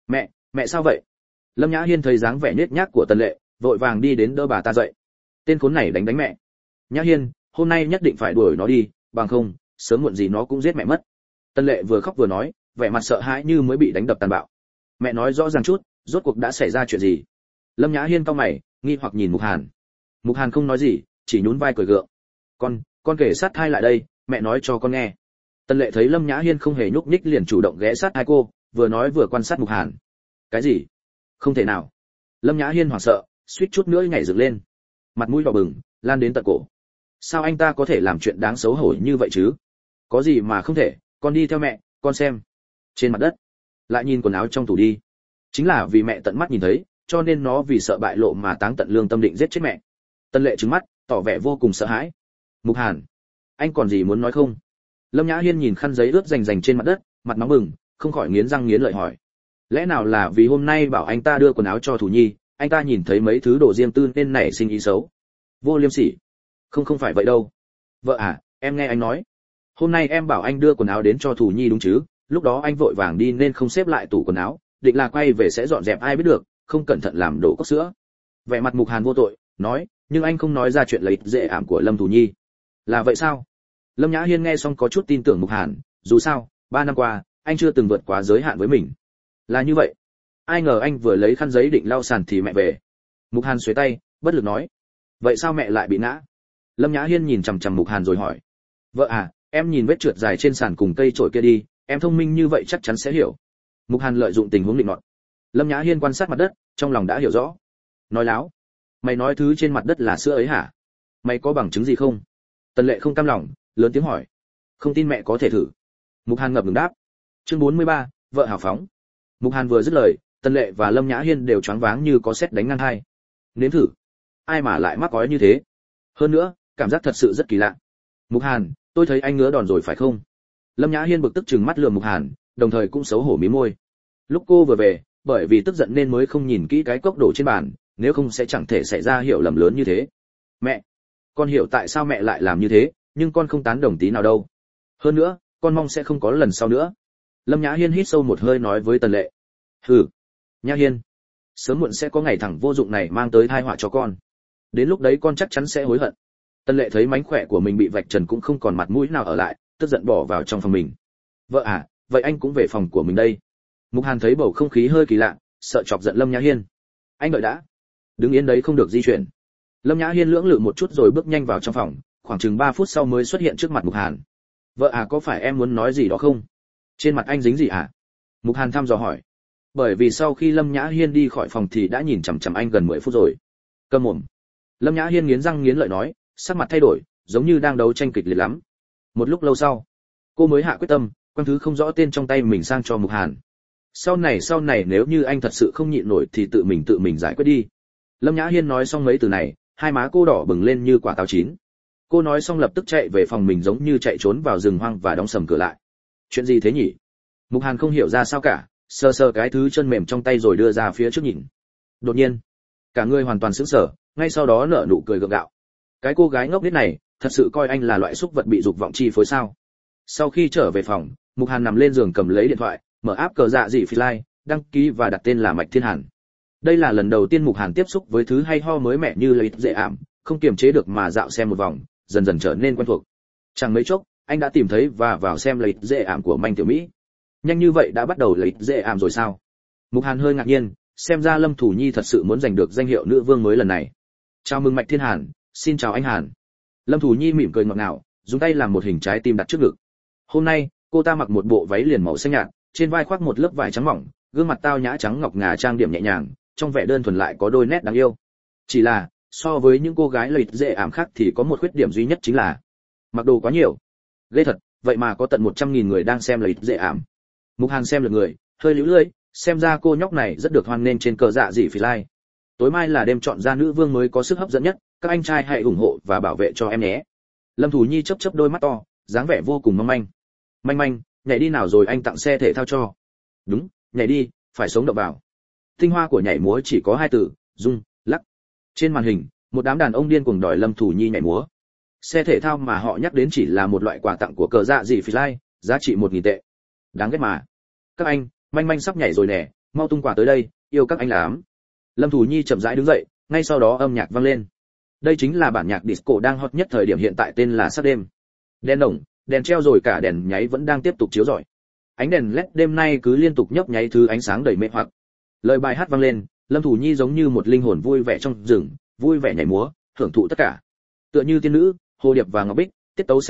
Mẹ sao vậy? Lâm Nhã Hiên thấy dáng vẻ nhếch nhác của Tần Lệ, vội vàng đi đến đỡ bà ta dậy. Tên khốn này đánh mẹ. Nhã Hiên, hôm nay nhất định phải đuổi nó đi, bằng không, sớm muộn gì nó cũng giết mẹ mất. Tần Lệ vừa khóc vừa nói, vẻ mặt sợ hãi như mới bị đánh đập tàn bạo. Mẹ nói rõ ràng chút, rốt cuộc đã xảy ra chuyện gì? Lâm Nhã Hiên cau mày, nghi hoặc nhìn Mục Hàn. Mục Hàn không nói gì, chỉ nhún vai cười gượng. Con kể sát thai lại đây, mẹ nói cho con nghe. Tân Lệ thấy Lâm Nhã Hiên không hề nhúc nhích liền chủ động ghé sát hai cô, vừa nói vừa quan sát Mục Hàn. Cái gì? Không thể nào. Lâm Nhã Hiên hoảng sợ, suýt chút nữa nhảy dựng lên, mặt mũi đỏ bừng lan đến tận cổ. Sao anh ta có thể làm chuyện đáng xấu hổ như vậy chứ? Có gì mà không thể, con đi theo mẹ, con xem. Trên mặt đất, lại nhìn quần áo trong tủ đi. Chính là vì mẹ tận mắt nhìn thấy, cho nên nó vì sợ bại lộ mà táng tận lương tâm định giết chết mẹ. Tân Lệ trừng mắt, tỏ vẻ vô cùng sợ hãi. Mục Hàn, anh còn gì muốn nói không? Lâm Nhã Hiên nhìn khăn giấy ướt rành rành trên mặt đất, mặt nóng bừng, không khỏi nghiến răng nghiến lợi hỏi. Lẽ nào là vì hôm nay bảo anh ta đưa quần áo cho Thủ Nhi, anh ta nhìn thấy mấy thứ đồ riêng tư nên nảy sinh ý xấu? Vô liêm sỉ. Không phải vậy đâu. Vợ à, em nghe anh nói. Hôm nay em bảo anh đưa quần áo đến cho Thủ Nhi đúng chứ? Lúc đó anh vội vàng đi nên không xếp lại tủ quần áo, định là quay về sẽ dọn dẹp ai biết được, không cẩn thận làm đổ cốc sữa. Vẻ mặt Mục Hàn vô tội, nói, nhưng anh không nói ra chuyện lấy dễ ảm của Lâm Thủ Nhi. Là vậy sao? Lâm Nhã Hiên nghe xong có chút tin tưởng Mục Hàn, dù sao, 3 năm qua, anh chưa từng vượt quá giới hạn với mình. Là như vậy. Ai ngờ anh vừa lấy khăn giấy định lau sàn thì mẹ về. Mục Hàn xuề tay, bất lực nói. Vậy sao mẹ lại bị ngã? Lâm Nhã Hiên nhìn chằm chằm Mục Hàn rồi hỏi. Vợ à, em nhìn vết trượt dài trên sàn cùng cây chổi kia đi, em thông minh như vậy chắc chắn sẽ hiểu. Mục Hàn lợi dụng tình huống định nọt. Lâm Nhã Hiên quan sát mặt đất, trong lòng đã hiểu rõ. Nói láo. Mày nói thứ trên mặt đất là sữa ấy hả? Mày có bằng chứng gì không? Tần Lệ không cam lòng, lớn tiếng hỏi. Không tin mẹ có thể thử. Mục Hàn ngập ngừng đáp. Chương 43, vợ hào phóng. Mục Hàn vừa dứt lời, Tần Lệ và Lâm Nhã Hiên đều choáng váng như có sét đánh ngang hai. Nếm thử. Ai mà lại mắc cói như thế? Hơn nữa, cảm giác thật sự rất kỳ lạ. Mục Hàn, tôi thấy anh ngứa đòn rồi phải không? Lâm Nhã Hiên bực tức trừng mắt lườm Mục Hàn, đồng thời cũng xấu hổ mím môi. Lúc cô vừa về, bởi vì tức giận nên mới không nhìn kỹ cái cốc đổ trên bàn, nếu không sẽ chẳng thể xảy ra hiểu lầm lớn như thế. Mẹ, con hiểu tại sao mẹ lại làm như thế, nhưng con không tán đồng tí nào đâu. Hơn nữa, con mong sẽ không có lần sau nữa. Lâm Nhã Hiên hít sâu một hơi nói với Tần Lệ. Hừ, Nhã Hiên, sớm muộn sẽ có ngày thằng vô dụng này mang tới tai họa cho con. Đến lúc đấy con chắc chắn sẽ hối hận. Tần Lệ thấy mánh khỏe của mình bị vạch trần cũng không còn mặt mũi nào ở lại, tức giận bỏ vào trong phòng mình. Vợ à, vậy anh cũng về phòng của mình đây. Mục Hàn thấy bầu không khí hơi kỳ lạ, sợ chọc giận Lâm Nhã Hiên. Anh đợi đã. Đứng yên đấy không được di chuyển. Lâm Nhã Hiên lưỡng lự một chút rồi bước nhanh vào trong phòng, khoảng chừng 3 phút sau mới xuất hiện trước mặt Mục Hàn. Vợ à, có phải em muốn nói gì đó không? Trên mặt anh dính gì à? Mục Hàn thăm dò hỏi. Bởi vì sau khi Lâm Nhã Hiên đi khỏi phòng thì đã nhìn chằm chằm anh gần 10 phút rồi. Câm mồm. Lâm Nhã Hiên nghiến răng nghiến lợi nói, sắc mặt thay đổi, giống như đang đấu tranh kịch liệt lắm. Một lúc lâu sau, cô mới hạ quyết tâm, quăng thứ không rõ tên trong tay mình sang cho Mục Hàn. Sau này nếu như anh thật sự không nhịn nổi thì tự mình giải quyết đi. Lâm Nhã Hiên nói xong mấy từ này, hai má cô đỏ bừng lên như quả táo chín. Cô nói xong lập tức chạy về phòng mình giống như chạy trốn vào rừng hoang và đóng sầm cửa lại. Chuyện gì thế nhỉ? Mục Hàn không hiểu ra sao cả, sờ sờ cái thứ chân mềm trong tay rồi đưa ra phía trước nhìn. Đột nhiên, cả người hoàn toàn sững sờ, ngay sau đó nở nụ cười gượng gạo. Cái cô gái ngốc nghếch này, thật sự coi anh là loại súc vật bị dục vọng chi phối sao? Sau khi trở về phòng, Mục Hàn nằm lên giường cầm lấy điện thoại, mở app cờ dạ dị Fly, đăng ký và đặt tên là Mạch Thiên Hàn. Đây là lần đầu tiên Mục Hàn tiếp xúc với thứ hay ho mới mẻ như lợi dễ ảm, không kiềm chế được mà dạo xem một vòng, dần dần trở nên quen thuộc. Chẳng mấy chốc, anh đã tìm thấy và vào xem lợi dễ ảm của Manh Tiểu Mỹ. Nhanh như vậy đã bắt đầu lợi dễ ảm rồi sao? Mục Hàn hơi ngạc nhiên, xem ra Lâm Thủ Nhi thật sự muốn giành được danh hiệu nữ vương mới lần này. Chào mừng Mạch Thiên Hàn, xin chào anh Hàn. Lâm Thủ Nhi mỉm cười ngọt ngào, dùng tay làm một hình trái tim đặt trước ngực. Hôm nay, cô ta mặc một bộ váy liền màu xanh nhạt, trên vai khoác một lớp vải trắng mỏng, gương mặt tao nhã trắng ngọc ngà trang điểm nhẹ nhàng, trong vẻ đơn thuần lại có đôi nét đáng yêu. Chỉ là, so với những cô gái lợi dễ ảm khác thì có một khuyết điểm duy nhất chính là mặc đồ quá nhiều. Ghê thật, vậy mà có tận 100.000 người đang xem lợi dễ ảm. Mục Hàn xem lượt người, hơi líu lưỡi, xem ra cô nhóc này rất được hoan nghênh trên cờ dạ dị Fly. Tối mai là đêm chọn ra nữ vương mới có sức hấp dẫn nhất, các anh trai hãy ủng hộ và bảo vệ cho em nhé. Lâm Thủ Nhi chớp chớp đôi mắt to, dáng vẻ vô cùng mong manh. Manh manh, nhảy đi nào rồi anh tặng xe thể thao cho. Đúng, nhảy đi, phải sống động vào. Tinh hoa của nhảy múa chỉ có 2 từ, rung, lắc. Trên màn hình, một đám đàn ông điên cuồng đòi Lâm Thủ Nhi nhảy múa. Xe thể thao mà họ nhắc đến chỉ là một loại quà tặng của cờ dạ dị Fly, giá trị 1.000 tệ. Đáng ghét mà. Các anh, manh manh sắp nhảy rồi nè, mau tung quà tới đây, yêu các anh lắm. Lâm Thủ Nhi chậm rãi đứng dậy, ngay sau đó âm nhạc vang lên. Đây chính là bản nhạc disco đang hot nhất thời điểm hiện tại, tên là Sắc đêm. Đèn đồng, đèn treo rồi cả đèn nháy vẫn đang tiếp tục chiếu rọi. Ánh đèn led đêm nay cứ liên tục nhấp nháy thứ ánh sáng đầy mê hoặc. Lời bài hát vang lên, Lâm Thủ Nhi giống như một linh hồn vui vẻ trong rừng, vui vẻ nhảy múa, hưởng thụ tất cả. Tựa như tiên nữ, hồ điệp và ngọc bích, tiết tấu say mê,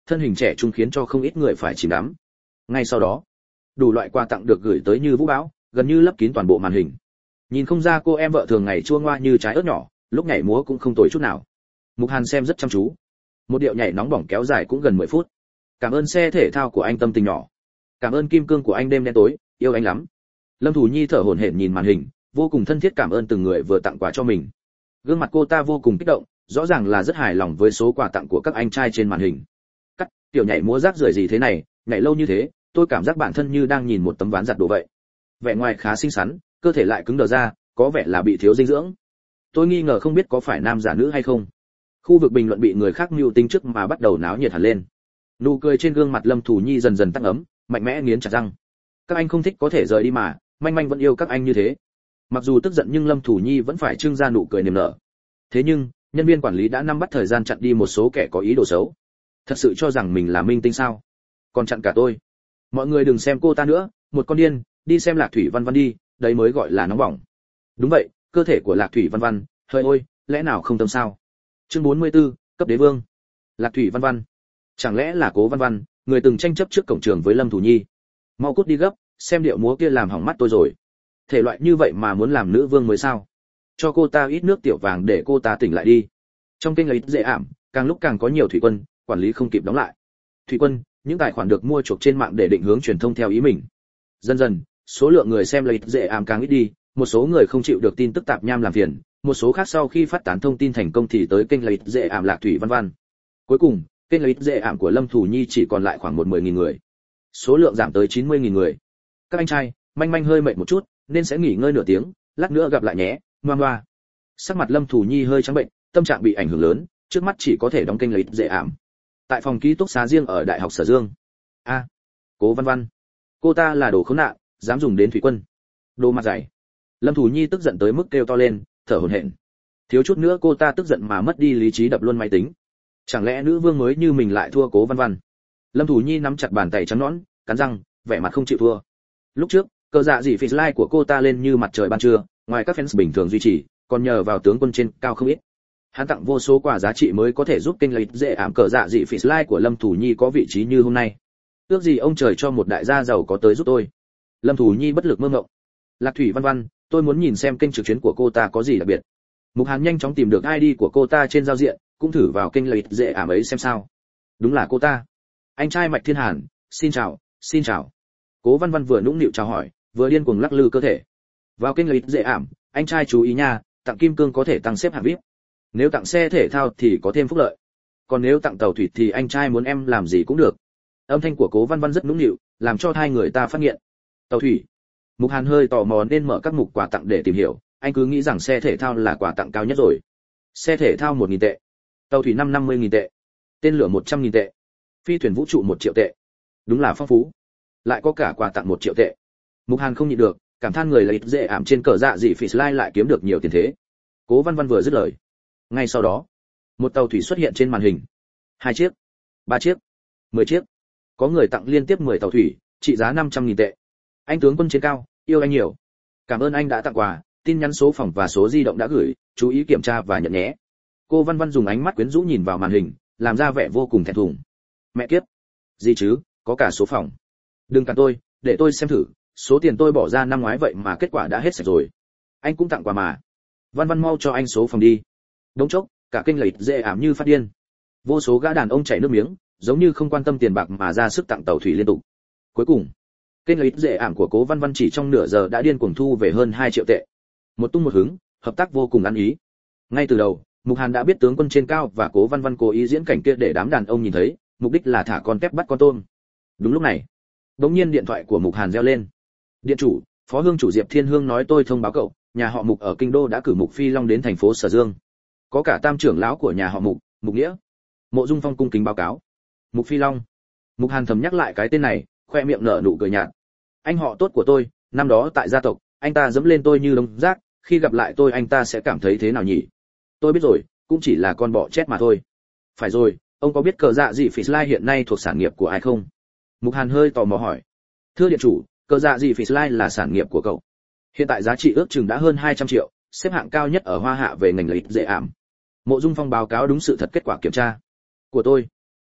thân hình trẻ trung khiến cho không ít người phải chìm đắm. Ngay sau đó, đủ loại quà tặng được gửi tới như vũ bão, gần như lấp kín toàn bộ màn hình. Nhìn không ra cô em vợ thường ngày chua ngoa như trái ớt nhỏ, lúc nhảy múa cũng không tồi chút nào. Mục Hàn xem rất chăm chú. Một điệu nhảy nóng bỏng kéo dài cũng gần 10 phút. Cảm ơn xe thể thao của anh tâm tình nhỏ. Cảm ơn kim cương của anh đêm đen tối, yêu anh lắm. Lâm Thủ Nhi thở hổn hển nhìn màn hình, vô cùng thân thiết cảm ơn từng người vừa tặng quà cho mình. Gương mặt cô ta vô cùng kích động, rõ ràng là rất hài lòng với số quà tặng của các anh trai trên màn hình. Cắt, tiểu nhảy múa rác rưởi gì thế này, nhảy lâu như thế, tôi cảm giác bản thân như đang nhìn một tấm ván giặt đồ vậy. Vẻ ngoài khá xinh xắn, cơ thể lại cứng đờ ra, có vẻ là bị thiếu dinh dưỡng. Tôi nghi ngờ không biết có phải nam giả nữ hay không. Khu vực bình luận bị người khác mưu tính trước mà bắt đầu náo nhiệt hẳn lên. Nụ cười trên gương mặt Lâm Thủ Nhi dần dần tăng ấm, mạnh mẽ nghiến chặt răng. Các anh không thích có thể rời đi mà, manh manh vẫn yêu các anh như thế. Mặc dù tức giận nhưng Lâm Thủ Nhi vẫn phải trưng ra nụ cười niềm nở. Thế nhưng, nhân viên quản lý đã nắm bắt thời gian chặn đi một số kẻ có ý đồ xấu. Thật sự cho rằng mình là minh tinh sao? Còn chặn cả tôi. Mọi người đừng xem cô ta nữa, một con điên, đi xem Lạc Thủy Văn Văn đi, đấy mới gọi là nóng bỏng. Đúng vậy, cơ thể của Lạc Thủy Văn Văn, hơi ôi, lẽ nào không tâm sao? Chương 44, cấp đế vương. Lạc Thủy Văn Văn. Chẳng lẽ là Cố Văn Văn, người từng tranh chấp trước cổng trường với Lâm Thủ Nhi? Mau cút đi gấp, xem điệu múa kia làm hỏng mắt tôi rồi. Thể loại như vậy mà muốn làm nữ vương mới sao? Cho cô ta ít nước tiểu vàng để cô ta tỉnh lại đi. Trong kênh lấy dễ ảm, càng lúc càng có nhiều thủy quân, quản lý không kịp đóng lại. Thủy quân, những tài khoản được mua chuộc trên mạng để định hướng truyền thông theo ý mình. Dần dần, số lượng người xem lấy dễ ảm càng ít đi, một số người không chịu được tin tức tạp nham làm phiền, một số khác sau khi phát tán thông tin thành công thì tới kênh lấy dễ ảm Lạc Thủy Văn Văn. Cuối cùng, kênh lấy dễ ảm của Lâm Thủ Nhi chỉ còn lại khoảng 10.000 người. Số lượng giảm tới 90.000 người. Các anh trai, manh manh hơi mệt một chút, nên sẽ nghỉ ngơi nửa tiếng, lát nữa gặp lại nhé. Ngoan ngoa. Sắc mặt Lâm Thủ Nhi hơi trắng bệnh, tâm trạng bị ảnh hưởng lớn, trước mắt chỉ có thể đóng kênh lấy dễ ảm. Tại phòng ký túc xá riêng ở Đại học Sở Dương. A, Cố Văn Văn, cô ta là đồ khốn nạn, dám dùng đến thủy quân. Đồ mặt dày. Lâm Thủ Nhi tức giận tới mức kêu to lên, thở hổn hển. Thiếu chút nữa cô ta tức giận mà mất đi lý trí đập luôn máy tính. Chẳng lẽ nữ vương mới như mình lại thua Cố Văn Văn? Lâm Thủ Nhi nắm chặt bàn tay trắng nõn, cắn răng, vẻ mặt không chịu thua. Lúc trước, cờ dạ dị phỉ like của cô ta lên như mặt trời ban trưa, ngoài các fans bình thường duy trì, còn nhờ vào tướng quân trên cao không ít. Hắn tặng vô số quà giá trị mới có thể giúp kênh lấy dễ ảm cờ dạ dị phỉ like của Lâm Thủ Nhi có vị trí như hôm nay. Ước gì ông trời cho một đại gia giàu có tới giúp tôi. Lâm Thủ Nhi bất lực mơ ngộng. Lạc Thủy Văn Văn, tôi muốn nhìn xem kênh trực tuyến của cô ta có gì đặc biệt. Mục Hàn nhanh chóng tìm được ID của cô ta trên giao diện, cũng thử vào kênh lấy dễ ảm ấy xem sao. Đúng là cô ta. Anh trai Mạch Thiên Hàn, xin chào, xin chào. Cố Văn Văn vừa nũng nịu chào hỏi, vừa điên cuồng lắc lư cơ thể. Vào kênh lấy dễ ảm, anh trai chú ý nha, tặng kim cương có thể tăng xếp hạng VIP. Nếu tặng xe thể thao thì có thêm phúc lợi. Còn nếu tặng tàu thủy thì anh trai muốn em làm gì cũng được. Âm thanh của Cố Văn Văn rất nũng nịu, làm cho hai người ta phát hiện. Tàu thủy. Mục Hàn hơi tò mò nên mở các mục quà tặng để tìm hiểu, anh cứ nghĩ rằng xe thể thao là quà tặng cao nhất rồi. Xe thể thao 1.000 tệ, tàu thủy 50.000 tệ, tên lửa 100.000 tệ, phi thuyền vũ trụ 1 triệu tệ. Đúng là phong phú. Lại có cả quà tặng 1 triệu tệ. Mục Hàn không nhịn được, cảm than người lấy dễ ảm trên cờ dạ dị phỉ slide lại kiếm được nhiều tiền thế. Cố Văn Văn vừa dứt lời, ngay sau đó, một tàu thủy xuất hiện trên màn hình. 2 chiếc, 3 chiếc, 10 chiếc. Có người tặng liên tiếp 10 tàu thủy, trị giá 500.000 tệ. Anh tướng quân trên cao, yêu anh nhiều. Cảm ơn anh đã tặng quà, tin nhắn số phòng và số di động đã gửi, chú ý kiểm tra và nhận nhé. Cô Văn Văn dùng ánh mắt quyến rũ nhìn vào màn hình, làm ra vẻ vô cùng thẹn thùng. Mẹ kiếp, gì chứ, có cả số phòng. Đừng cản tôi, để tôi xem thử, số tiền tôi bỏ ra năm ngoái vậy mà kết quả đã hết sạch rồi. Anh cũng tặng quà mà. Văn Văn mau cho anh số phòng đi. Đống chốc, cả kênh lấy dễ ảm như phát điên. Vô số gã đàn ông chảy nước miếng, giống như không quan tâm tiền bạc mà ra sức tặng tàu thủy liên tục. Cuối cùng, kênh lấy dễ ảm của Cố Văn Văn chỉ trong nửa giờ đã điên cuồng thu về hơn 2 triệu tệ. Một tung một hứng, hợp tác vô cùng ăn ý. Ngay từ đầu, Mục Hàn đã biết tướng quân trên cao và Cố Văn Văn cố ý diễn cảnh kia để đám đàn ông nhìn thấy, mục đích là thả con tép bắt con tôm. Đúng lúc này, đột nhiên điện thoại của Mục Hàn reo lên. Điện chủ, Phó Hương chủ Diệp Thiên Hương nói tôi thông báo cậu, nhà họ Mục ở kinh đô đã cử Mục Phi Long đến thành phố Sở Dương. Có cả tam trưởng lão của nhà họ Mục, Mục Nghĩa. Mộ Dung Phong cung kính báo cáo. Mục Phi Long. Mục Hàn thầm nhắc lại cái tên này, khoe miệng nở nụ cười nhạt. Anh họ tốt của tôi, năm đó tại gia tộc, anh ta dẫm lên tôi như đống rác, khi gặp lại tôi anh ta sẽ cảm thấy thế nào nhỉ? Tôi biết rồi, cũng chỉ là con bọ chết mà thôi. Phải rồi, ông có biết cờ dạ dị phỉ slide hiện nay thuộc sản nghiệp của ai không? Mục Hàn hơi tò mò hỏi. Thưa điện chủ, cờ dạ dị phỉ slide là sản nghiệp của cậu. Hiện tại giá trị ước chừng đã hơn 200 triệu, xếp hạng cao nhất ở Hoa Hạ về ngành lấy dễ ảm. Mộ Dung Phong báo cáo đúng sự thật kết quả kiểm tra. Của tôi.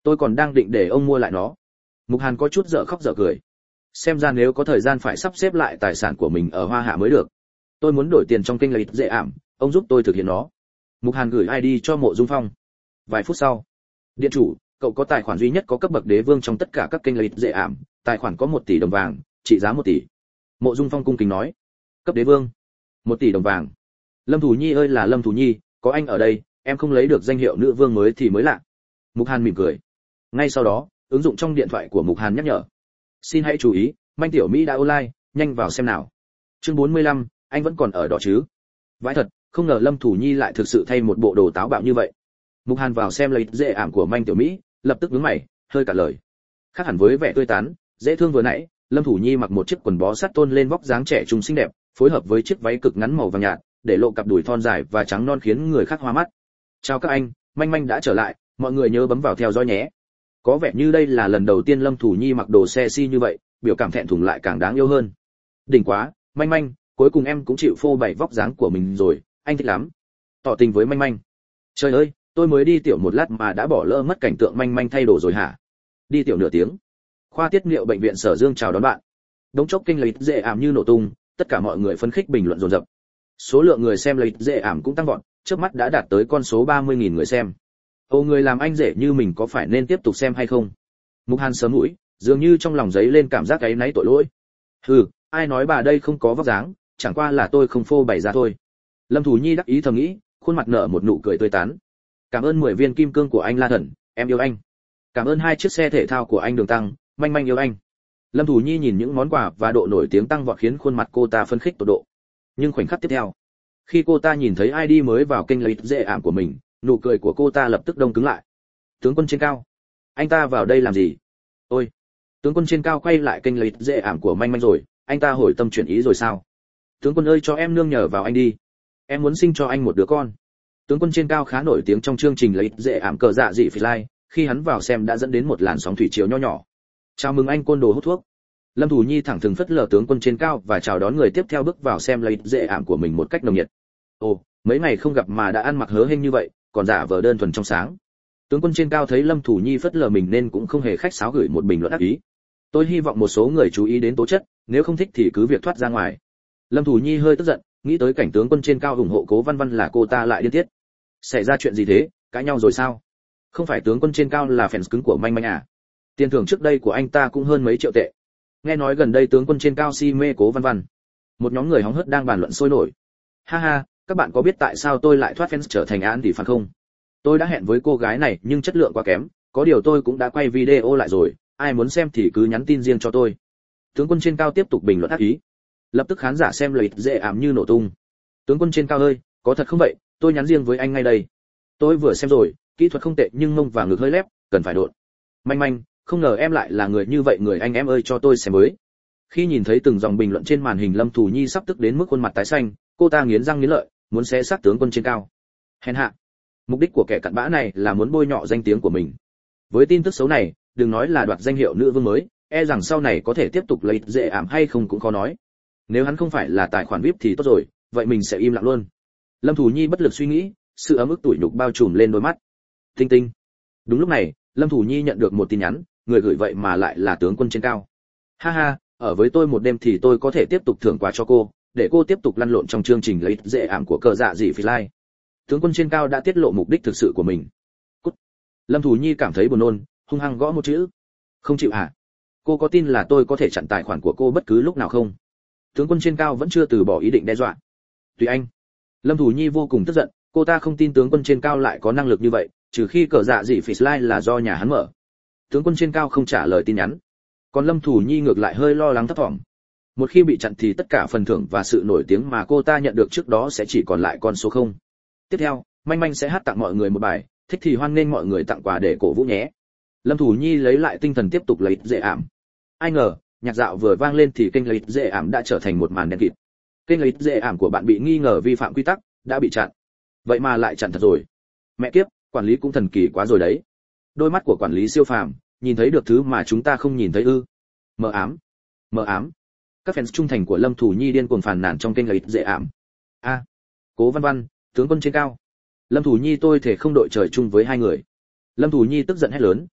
Tôi còn đang định để ông mua lại nó. Mục Hàn có chút dở khóc dở cười. Xem ra nếu có thời gian phải sắp xếp lại tài sản của mình ở Hoa Hạ mới được. Tôi muốn đổi tiền trong kênh lợi dễ ảm, ông giúp tôi thực hiện nó. Mục Hàn gửi ID cho Mộ Dung Phong. Vài phút sau, điện chủ, cậu có tài khoản duy nhất có cấp bậc đế vương trong tất cả các kênh lợi dễ ảm, tài khoản có 1 tỷ đồng vàng, trị giá 1 tỷ. Mộ Dung Phong cung kính nói, cấp đế vương, 1 tỷ đồng vàng. Lâm Thủ Nhi ơi là Lâm Thủ Nhi, có anh ở đây, em không lấy được danh hiệu nữ vương mới thì mới lạ. Mục Hàn mỉm cười. Ngay sau đó, ứng dụng trong điện thoại của Mục Hàn nhắc nhở. Xin hãy chú ý, Manh Tiểu Mỹ đã online, nhanh vào xem nào. Chương 45, anh vẫn còn ở đó chứ? Vãi thật, không ngờ Lâm Thủ Nhi lại thực sự thay một bộ đồ táo bạo như vậy. Mục Hàn vào xem lấy dễ ảm của Manh Tiểu Mỹ, lập tức nhướng mày, hơi cả lời. Khác hẳn với vẻ tươi tắn, dễ thương vừa nãy, Lâm Thủ Nhi mặc một chiếc quần bó sát tôn lên vóc dáng trẻ trung xinh đẹp, phối hợp với chiếc váy cực ngắn màu vàng nhạt, để lộ cặp đùi thon dài và trắng non khiến người khác hoa mắt. Chào các anh, Manh Manh đã trở lại, mọi người nhớ bấm vào theo dõi nhé. Có vẻ như đây là lần đầu tiên Lâm Thủ Nhi mặc đồ sexy như vậy, biểu cảm thẹn thùng lại càng đáng yêu hơn. Đỉnh quá, Manh Manh, cuối cùng em cũng chịu phô bày vóc dáng của mình rồi, anh thích lắm. Tỏ tình với Manh Manh. Trời ơi, tôi mới đi tiểu một lát mà đã bỏ lỡ mất cảnh tượng Manh Manh thay đồ rồi hả? Đi tiểu nửa tiếng. Khoa tiết niệu bệnh viện Sở Dương chào đón bạn. Đống chốc kênh lấy dễ ảm như nổ tung, tất cả mọi người phấn khích bình luận dồn dập. Số lượng người xem lấy dễ ảm cũng tăng vọt, trước mắt đã đạt tới con số 30.000 người xem. Ô, người làm anh rể như mình có phải nên tiếp tục xem hay không? Mục Hàn sớm mũi, dường như trong lòng giấy lên cảm giác áy náy tội lỗi. Hừ, ai nói bà đây không có vóc dáng, chẳng qua là tôi không phô bày ra thôi. Lâm Thủ Nhi đắc ý thầm nghĩ, khuôn mặt nở một nụ cười tươi tắn. Cảm ơn 10 viên kim cương của anh La Thần, em yêu anh. Cảm ơn 2 chiếc xe thể thao của anh Đường Tăng, Manh Manh yêu anh. Lâm Thủ Nhi nhìn những món quà và độ nổi tiếng tăng vọt khiến khuôn mặt cô ta phấn khích tột độ. Nhưng khoảnh khắc tiếp theo, khi cô ta nhìn thấy ID mới vào kênh lấy dễ ảm của mình, nụ cười của cô ta lập tức đông cứng lại. Tướng quân trên cao, anh ta vào đây làm gì? Ôi, tướng quân trên cao quay lại kênh lấy dễ ảm của Manh Manh rồi, anh ta hồi tâm chuyển ý rồi sao? Tướng quân ơi, cho em nương nhờ vào anh đi, em muốn sinh cho anh một đứa con. Tướng quân trên cao khá nổi tiếng trong chương trình lấy dễ ảm cờ dạ dị phỉ lai, khi hắn vào xem đã dẫn đến một làn sóng thủy triều nho nhỏ. Chào mừng anh côn đồ hút thuốc. Lâm Thủ Nhi thẳng thừng phất lờ tướng quân trên cao và chào đón người tiếp theo bước vào xem lấy dễ ảm của mình một cách nồng nhiệt. Ồ, mấy ngày không gặp mà đã ăn mặc hớ hênh như vậy, còn giả vờ đơn thuần trong sáng. Tướng quân trên cao thấy Lâm Thủ Nhi phất lờ mình nên cũng không hề khách sáo gửi một bình luận ác ý. Tôi hy vọng một số người chú ý đến tố chất, nếu không thích thì cứ việc thoát ra ngoài. Lâm Thủ Nhi hơi tức giận, nghĩ tới cảnh tướng quân trên cao ủng hộ Cố Văn Văn là cô ta lại điên tiết. Xảy ra chuyện gì thế, cãi nhau rồi sao? Không phải tướng quân trên cao là fans cứng của Manh Manh à? Tiền thưởng trước đây của anh ta cũng hơn mấy triệu tệ. Nghe nói gần đây tướng quân trên cao si mê Cố Văn Văn. Một nhóm người hóng hớt đang bàn luận sôi nổi. Ha ha, các bạn có biết tại sao tôi lại thoát fans trở thành án tỷ phản không? Tôi đã hẹn với cô gái này nhưng chất lượng quá kém, có điều tôi cũng đã quay video lại rồi, ai muốn xem thì cứ nhắn tin riêng cho tôi. Tướng quân trên cao tiếp tục bình luận ác ý. Lập tức khán giả xem lời dễ ảm như nổ tung. Tướng quân trên cao ơi, có thật không vậy, tôi nhắn riêng với anh ngay đây. Tôi vừa xem rồi, kỹ thuật không tệ nhưng mông và ngực hơi lép, cần phải đột. Manh Manh, không ngờ em lại là người như vậy, người anh em ơi cho tôi xem với. Khi nhìn thấy từng dòng bình luận trên màn hình, Lâm Thủ Nhi sắp tức đến mức khuôn mặt tái xanh, cô ta nghiến răng nghiến lợi, muốn xé xác tướng quân trên cao. Hèn hạ. Mục đích của kẻ cặn bã này là muốn bôi nhọ danh tiếng của mình. Với tin tức xấu này, đừng nói là đoạt danh hiệu nữ vương mới, e rằng sau này có thể tiếp tục lấy dễ ảm hay không cũng khó nói. Nếu hắn không phải là tài khoản VIP thì tốt rồi, vậy mình sẽ im lặng luôn. Lâm Thủ Nhi bất lực suy nghĩ, sự ấm ức tủi nhục bao trùm lên đôi mắt. Tinh tinh. Đúng lúc này, Lâm Thủ Nhi nhận được một tin nhắn, người gửi vậy mà lại là tướng quân trên cao. Ha ha, ở với tôi một đêm thì tôi có thể tiếp tục thưởng quà cho cô, để cô tiếp tục lăn lộn trong chương trình lấy dễ ảm của cờ dạ dị phỉ lai. Tướng quân trên cao đã tiết lộ mục đích thực sự của mình. Cút. Lâm Thủ Nhi cảm thấy buồn nôn, hung hăng gõ một chữ. Không chịu hả? Cô có tin là tôi có thể chặn tài khoản của cô bất cứ lúc nào không? Tướng quân trên cao vẫn chưa từ bỏ ý định đe dọa. Tùy anh. Lâm Thủ Nhi vô cùng tức giận, cô ta không tin tướng quân trên cao lại có năng lực như vậy, trừ khi cờ dạ dị phỉ lai là do nhà hắn mở. Tướng quân trên cao không trả lời tin nhắn, còn Lâm Thủ Nhi ngược lại hơi lo lắng thấp thỏm. Một khi bị chặn thì tất cả phần thưởng và sự nổi tiếng mà cô ta nhận được trước đó sẽ chỉ còn lại con số 0. Tiếp theo, Manh Manh sẽ hát tặng mọi người một bài, thích thì hoan nghênh mọi người tặng quà để cổ vũ nhé. Lâm Thủ Nhi lấy lại tinh thần tiếp tục lấy dễ ảm. Ai ngờ, nhạc dạo vừa vang lên thì kênh lấy dễ ảm đã trở thành một màn đen kịt. Kênh lấy dễ ảm của bạn bị nghi ngờ vi phạm quy tắc, đã bị chặn. Vậy mà lại chặn thật rồi. Mẹ kiếp, quản lý cũng thần kỳ quá rồi đấy. Đôi mắt của quản lý siêu phàm, nhìn thấy được thứ mà chúng ta không nhìn thấy ư? Mờ ám, mờ ám. Các fans trung thành của Lâm Thủ Nhi điên cuồng phàn nàn trong kênh lấy dễ ảm. A, Cố Văn Văn, tướng quân trên cao. Lâm Thủ Nhi tôi thể không đội trời chung với hai người. Lâm Thủ Nhi tức giận hét lớn,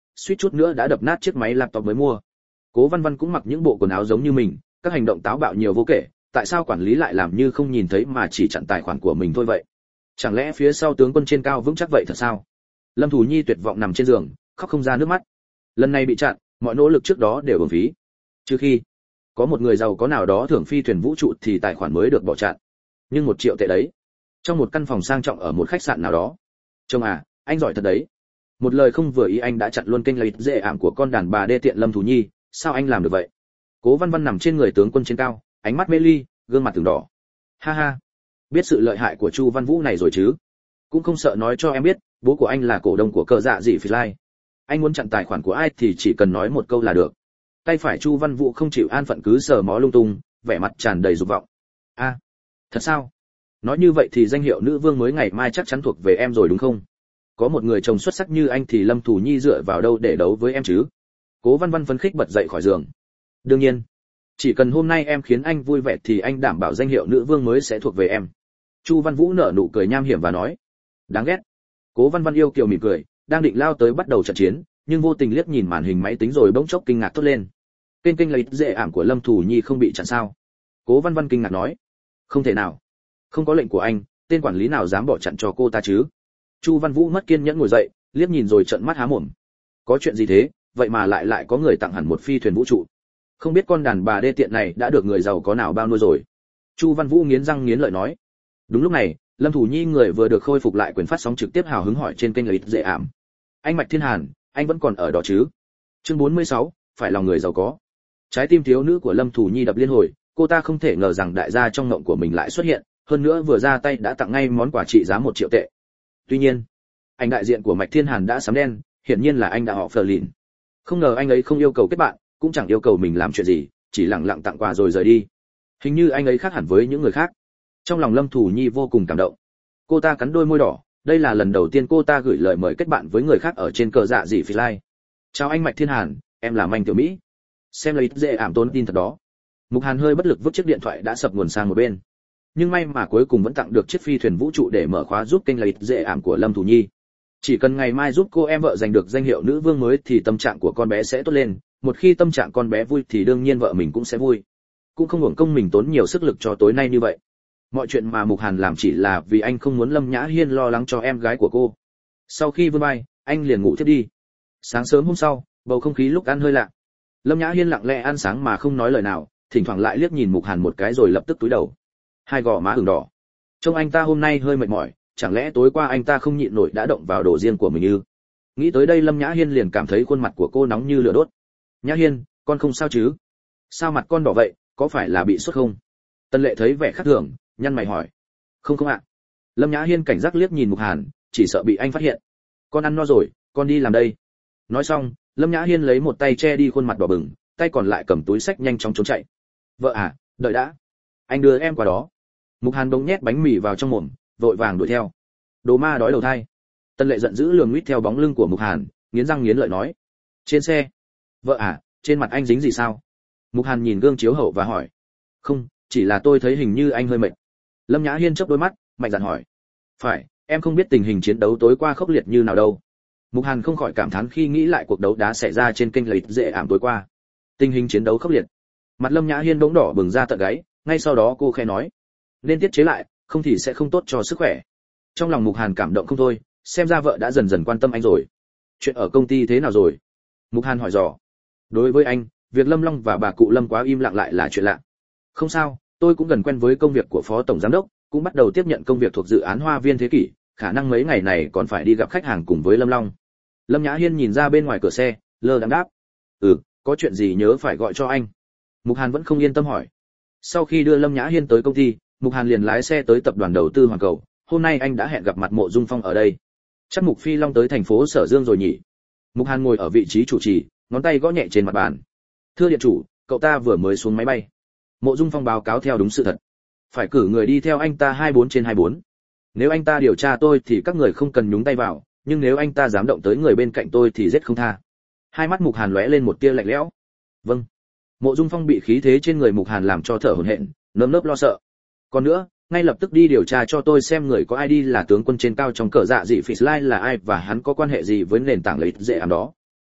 suýt chút nữa đã đập nát chiếc máy laptop mới mua. Cố Văn Văn cũng mặc những bộ quần áo giống như mình, các hành động táo bạo nhiều vô kể, tại sao quản lý lại làm như không nhìn thấy mà chỉ chặn tài khoản của mình thôi vậy? Chẳng lẽ phía sau tướng quân trên cao vững chắc vậy thật sao? Lâm Thủ Nhi tuyệt vọng nằm trên giường, khóc không ra nước mắt. Lần này bị chặn, mọi nỗ lực trước đó đều uổng phí. Trừ khi có một người giàu có nào đó thưởng phi thuyền vũ trụ thì tài khoản mới được bỏ chặn. Nhưng 1 triệu tệ đấy. Trong một căn phòng sang trọng ở một khách sạn nào đó. Trông à, anh giỏi thật đấy. Một lời không vừa ý anh đã chặn luôn kênh lấy dễ ảm của con đàn bà đê tiện Lâm Thủ Nhi, sao anh làm được vậy? Cố Văn Văn nằm trên người tướng quân trên cao, ánh mắt mê ly, gương mặt từng đỏ. Ha ha, biết sự lợi hại của Chu Văn Vũ này rồi chứ? Cũng không sợ nói cho em biết, bố của anh là cổ đông của cờ dạ dị Phi Lai. Anh muốn chặn tài khoản của ai thì chỉ cần nói một câu là được. Tay phải Chu Văn Vũ không chịu an phận cứ sờ mó lung tung, vẻ mặt tràn đầy dục vọng. A, thật sao? Nói như vậy thì danh hiệu nữ vương mới ngày mai chắc chắn thuộc về em rồi đúng không? Có một người chồng xuất sắc như anh thì Lâm Thủ Nhi dựa vào đâu để đấu với em chứ? Cố Văn Văn phấn khích bật dậy khỏi giường. Đương nhiên, chỉ cần hôm nay em khiến anh vui vẻ thì anh đảm bảo danh hiệu nữ vương mới sẽ thuộc về em. Chu Văn Vũ nở nụ cười nham hiểm và nói. Đáng ghét. Cố Văn Văn yêu kiều mỉm cười, đang định lao tới bắt đầu trận chiến, nhưng vô tình liếc nhìn màn hình máy tính rồi bỗng chốc kinh ngạc thốt lên. Kênh lấy dễ ảm của Lâm Thủ Nhi không bị chặn sao? Cố Văn Văn kinh ngạc nói. Không thể nào. Không có lệnh của anh, tên quản lý nào dám bỏ chặn cho cô ta chứ? Chu Văn Vũ mất kiên nhẫn ngồi dậy, liếc nhìn rồi trợn mắt há mồm. Có chuyện gì thế, vậy mà lại có người tặng hẳn một phi thuyền vũ trụ. Không biết con đàn bà đê tiện này đã được người giàu có nào bao nuôi rồi. Chu Văn Vũ nghiến răng nghiến lợi nói. Đúng lúc này, Lâm Thủ Nhi người vừa được khôi phục lại quyền phát sóng trực tiếp hào hứng hỏi trên kênh lấy dễ ảm. Anh Mạch Thiên Hàn, anh vẫn còn ở đó chứ? Chương 46, phải lòng người giàu có. Trái tim thiếu nữ của Lâm Thủ Nhi đập liên hồi, cô ta không thể ngờ rằng đại gia trong ngộng của mình lại xuất hiện, hơn nữa vừa ra tay đã tặng ngay món quà trị giá 1 triệu tệ. Tuy nhiên, anh đại diện của Mạch Thiên Hàn đã sắm đen, hiển nhiên là anh đã họ Fleur. Không ngờ anh ấy không yêu cầu kết bạn, cũng chẳng yêu cầu mình làm chuyện gì, chỉ lặng lặng tặng quà rồi rời đi. Hình như anh ấy khác hẳn với những người khác. Trong lòng Lâm Thủ Nhi vô cùng cảm động. Cô ta cắn đôi môi đỏ, đây là lần đầu tiên cô ta gửi lời mời kết bạn với người khác ở trên cờ dạ dị Phi Lai. Chào anh Mạch Thiên Hàn, em là Manh Tiểu Mỹ. Xem lấy dễ ảm tốn tin thật đó. Mục Hàn hơi bất lực vứt chiếc điện thoại đã sập nguồn sang một bên. Nhưng may mà cuối cùng vẫn tặng được chiếc phi thuyền vũ trụ để mở khóa giúp kênh lấy dễ ảm của Lâm Thủ Nhi. Chỉ cần ngày mai giúp cô em vợ giành được danh hiệu nữ vương mới thì tâm trạng của con bé sẽ tốt lên, một khi tâm trạng con bé vui thì đương nhiên vợ mình cũng sẽ vui. Cũng không hưởng công mình tốn nhiều sức lực cho tối nay như vậy. Mọi chuyện mà Mục Hàn làm chỉ là vì anh không muốn Lâm Nhã Hiên lo lắng cho em gái của cô. Sau khi vươn vai, anh liền ngủ thiếp đi. Sáng sớm hôm sau, bầu không khí lúc ăn hơi lạ. Lâm Nhã Hiên lặng lẽ ăn sáng mà không nói lời nào, thỉnh thoảng lại liếc nhìn Mục Hàn một cái rồi lập tức cúi đầu. Hai gò má ửng đỏ. Trông anh ta hôm nay hơi mệt mỏi, chẳng lẽ tối qua anh ta không nhịn nổi đã động vào đồ riêng của mình ư? Nghĩ tới đây Lâm Nhã Hiên liền cảm thấy khuôn mặt của cô nóng như lửa đốt. Nhã Hiên, con không sao chứ? Sao mặt con đỏ vậy, có phải là bị sốt không? Tân Lệ thấy vẻ khác thường, nhăn mày hỏi. Không ạ. Lâm Nhã Hiên cảnh giác liếc nhìn Mục Hàn, chỉ sợ bị anh phát hiện. Con ăn no rồi, con đi làm đây. Nói xong, Lâm Nhã Hiên lấy một tay che đi khuôn mặt đỏ bừng, tay còn lại cầm túi xách nhanh chóng trốn chạy. Vợ à, đợi đã. Anh đưa em qua đó. Mục Hàn bỗng nhét bánh mì vào trong mồm, vội vàng đuổi theo. Đồ ma đói đầu thai. Tân Lệ giận dữ lườm nguyết theo bóng lưng của Mục Hàn, nghiến răng nghiến lợi nói. Trên xe. Vợ à, trên mặt anh dính gì sao? Mục Hàn nhìn gương chiếu hậu và hỏi. Không, chỉ là tôi thấy hình như anh hơi mệt. Lâm Nhã Hiên chớp đôi mắt, mạnh dạn hỏi. Phải, em không biết tình hình chiến đấu tối qua khốc liệt như nào đâu. Mục Hàn không khỏi cảm thán khi nghĩ lại cuộc đấu đá xảy ra trên kênh lấy dễ ảm tối qua. Tình hình chiến đấu khốc liệt. Mặt Lâm Nhã Hiên bỗng đỏ bừng ra tận gáy, ngay sau đó cô khẽ nói. Nên tiết chế lại, không thì sẽ không tốt cho sức khỏe. Trong lòng Mục Hàn cảm động không thôi, xem ra vợ đã dần dần quan tâm anh rồi. Chuyện ở công ty thế nào rồi? Mục Hàn hỏi dò. Đối với anh, việc Lâm Long và bà cụ Lâm quá im lặng lại là chuyện lạ. Không sao, tôi cũng gần quen với công việc của phó tổng giám đốc, cũng bắt đầu tiếp nhận công việc thuộc dự án Hoa Viên Thế Kỷ, khả năng mấy ngày này còn phải đi gặp khách hàng cùng với Lâm Long. Lâm Nhã Hiên nhìn ra bên ngoài cửa xe, lơ đãng đáp. Có chuyện gì nhớ phải gọi cho anh. Mục Hàn vẫn không yên tâm hỏi. Sau khi đưa Lâm Nhã Hiên tới công ty, Mục Hàn liền lái xe tới tập đoàn đầu tư Hoàn Cầu. Hôm nay anh đã hẹn gặp mặt Mộ Dung Phong ở đây. Chắc Mục Phi Long tới thành phố Sở Dương rồi nhỉ? Mục Hàn ngồi ở vị trí chủ trì, ngón tay gõ nhẹ trên mặt bàn. Thưa điện chủ, cậu ta vừa mới xuống máy bay. Mộ Dung Phong báo cáo theo đúng sự thật. Phải cử người đi theo anh ta 24/24. Nếu anh ta điều tra tôi thì các người không cần nhúng tay vào, nhưng nếu anh ta dám động tới người bên cạnh tôi thì giết không tha. Hai mắt Mục Hàn lóe lên một tia lạnh lẽo. Vâng. Mộ Dung Phong bị khí thế trên người Mục Hàn làm cho thở hổn hển, nơm nớp lo sợ. Còn nữa, ngay lập tức đi điều tra cho tôi xem người có ai đi là tướng quân trên cao trong cờ dạ dị Phi Lai là ai và hắn có quan hệ gì với nền tảng lấy dễ ảm đó.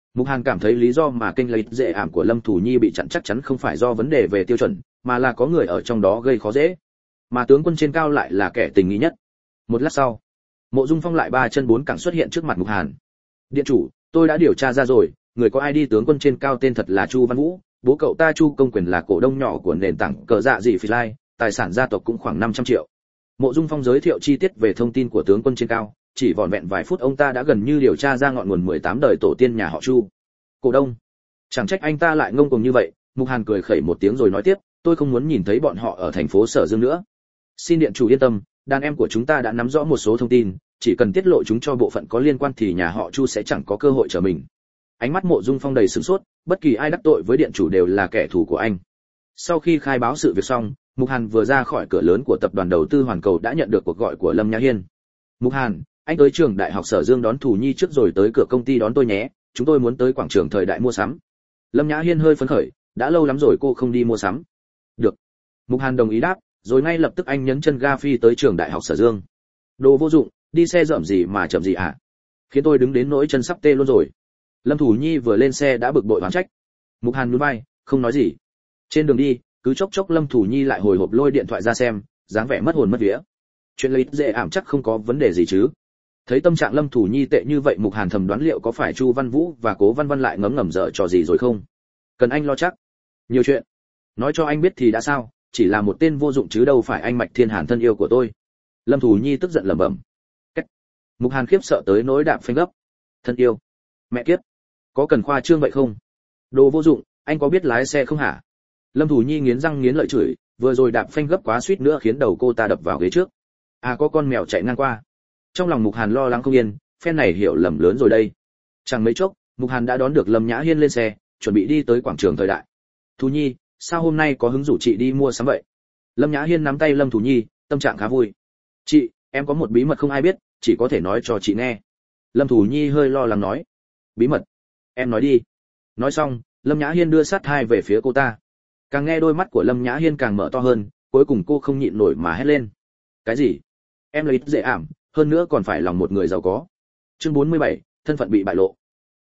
Mục Hàn cảm thấy lý do mà kênh lấy dễ ảm của Lâm Thủ Nhi bị chặn chắc chắn không phải do vấn đề về tiêu chuẩn, mà là có người ở trong đó gây khó dễ. Mà tướng quân trên cao lại là kẻ tình nghi nhất. Một lát sau, Mộ Dung Phong lại 3 chân 4 cẳng xuất hiện trước mặt Mục Hàn. Điện chủ, tôi đã điều tra ra rồi, người có ID tướng quân trên cao tên thật là Chu Văn Vũ, bố cậu ta Chu Công Quyền là cổ đông nhỏ của nền tảng cờ dạ dị Phi Lai, tài sản gia tộc cũng khoảng 500 triệu. Mộ Dung Phong giới thiệu chi tiết về thông tin của tướng quân trên cao, chỉ vỏn vẹn vài phút ông ta đã gần như điều tra ra ngọn nguồn 18 đời tổ tiên nhà họ Chu. Cổ đông. Chẳng trách anh ta lại ngông cuồng như vậy. Mục Hàn cười khẩy một tiếng rồi nói tiếp, tôi không muốn nhìn thấy bọn họ ở thành phố Sở Dương nữa. Xin điện chủ yên tâm, đàn em của chúng ta đã nắm rõ một số thông tin, chỉ cần tiết lộ chúng cho bộ phận có liên quan thì nhà họ Chu sẽ chẳng có cơ hội trở mình. Ánh mắt Mộ Dung Phong đầy sửng sốt, bất kỳ ai đắc tội với điện chủ đều là kẻ thù của anh. Sau khi khai báo sự việc xong, Mục Hàn vừa ra khỏi cửa lớn của tập đoàn đầu tư Hoàn Cầu đã nhận được cuộc gọi của Lâm Nhã Hiên. Mục Hàn, anh tới trường đại học Sở Dương đón Thủ Nhi trước rồi tới cửa công ty đón tôi nhé, chúng tôi muốn tới quảng trường Thời Đại mua sắm. Lâm Nhã Hiên hơi phấn khởi, đã lâu lắm rồi cô không đi mua sắm. Được. Mục Hàn đồng ý đáp, rồi ngay lập tức anh nhấn chân ga phi tới trường đại học Sở Dương. Đồ vô dụng, đi xe rợm gì mà chậm gì à? Khiến tôi đứng đến nỗi chân sắp tê luôn rồi. Lâm Thủ Nhi vừa lên xe đã bực bội oán trách. Mục Hàn nhún vai, không nói gì. Trên đường đi, cứ chốc chốc Lâm Thủ Nhi lại hồi hộp lôi điện thoại ra xem, dáng vẻ mất hồn mất vía. Chuyện lấy dễ ảm chắc không có vấn đề gì chứ? Thấy tâm trạng Lâm Thủ Nhi tệ như vậy, Mục Hàn thầm đoán liệu có phải Chu Văn Vũ và Cố Văn Văn lại ngấm ngầm dở trò gì rồi không? Cần anh lo chắc. Nhiều chuyện. Nói cho anh biết thì đã sao, chỉ là một tên vô dụng chứ đâu phải anh Mạch Thiên Hàn thân yêu của tôi. Lâm Thủ Nhi tức giận lẩm bẩm. Cách. Mục Hàn khiếp sợ tới nỗi đạp phanh gấp. Thân yêu. Mẹ kiếp. Có cần khoa trương vậy không? Đồ vô dụng, anh có biết lái xe không hả? Lâm Thủ Nhi nghiến răng nghiến lợi chửi, vừa rồi đạp phanh gấp quá suýt nữa khiến đầu cô ta đập vào ghế trước. À, có con mèo chạy ngang qua. Trong lòng Mục Hàn lo lắng không yên, phen này hiểu lầm lớn rồi đây. Chẳng mấy chốc, Mục Hàn đã đón được Lâm Nhã Hiên lên xe, chuẩn bị đi tới quảng trường Thời Đại. Thủ Nhi, sao hôm nay có hứng rủ chị đi mua sắm vậy? Lâm Nhã Hiên nắm tay Lâm Thủ Nhi, tâm trạng khá vui. Chị, em có một bí mật không ai biết, chỉ có thể nói cho chị nghe. Lâm Thủ Nhi hơi lo lắng nói. Bí mật? Em nói đi. Nói xong, Lâm Nhã Hiên đưa sát thai về phía cô ta. Càng nghe đôi mắt của Lâm Nhã Hiên càng mở to hơn, cuối cùng cô không nhịn nổi mà hét lên. Cái gì? Em lấy dễ ảm, hơn nữa còn phải lòng một người giàu có. Chương 47, thân phận bị bại lộ.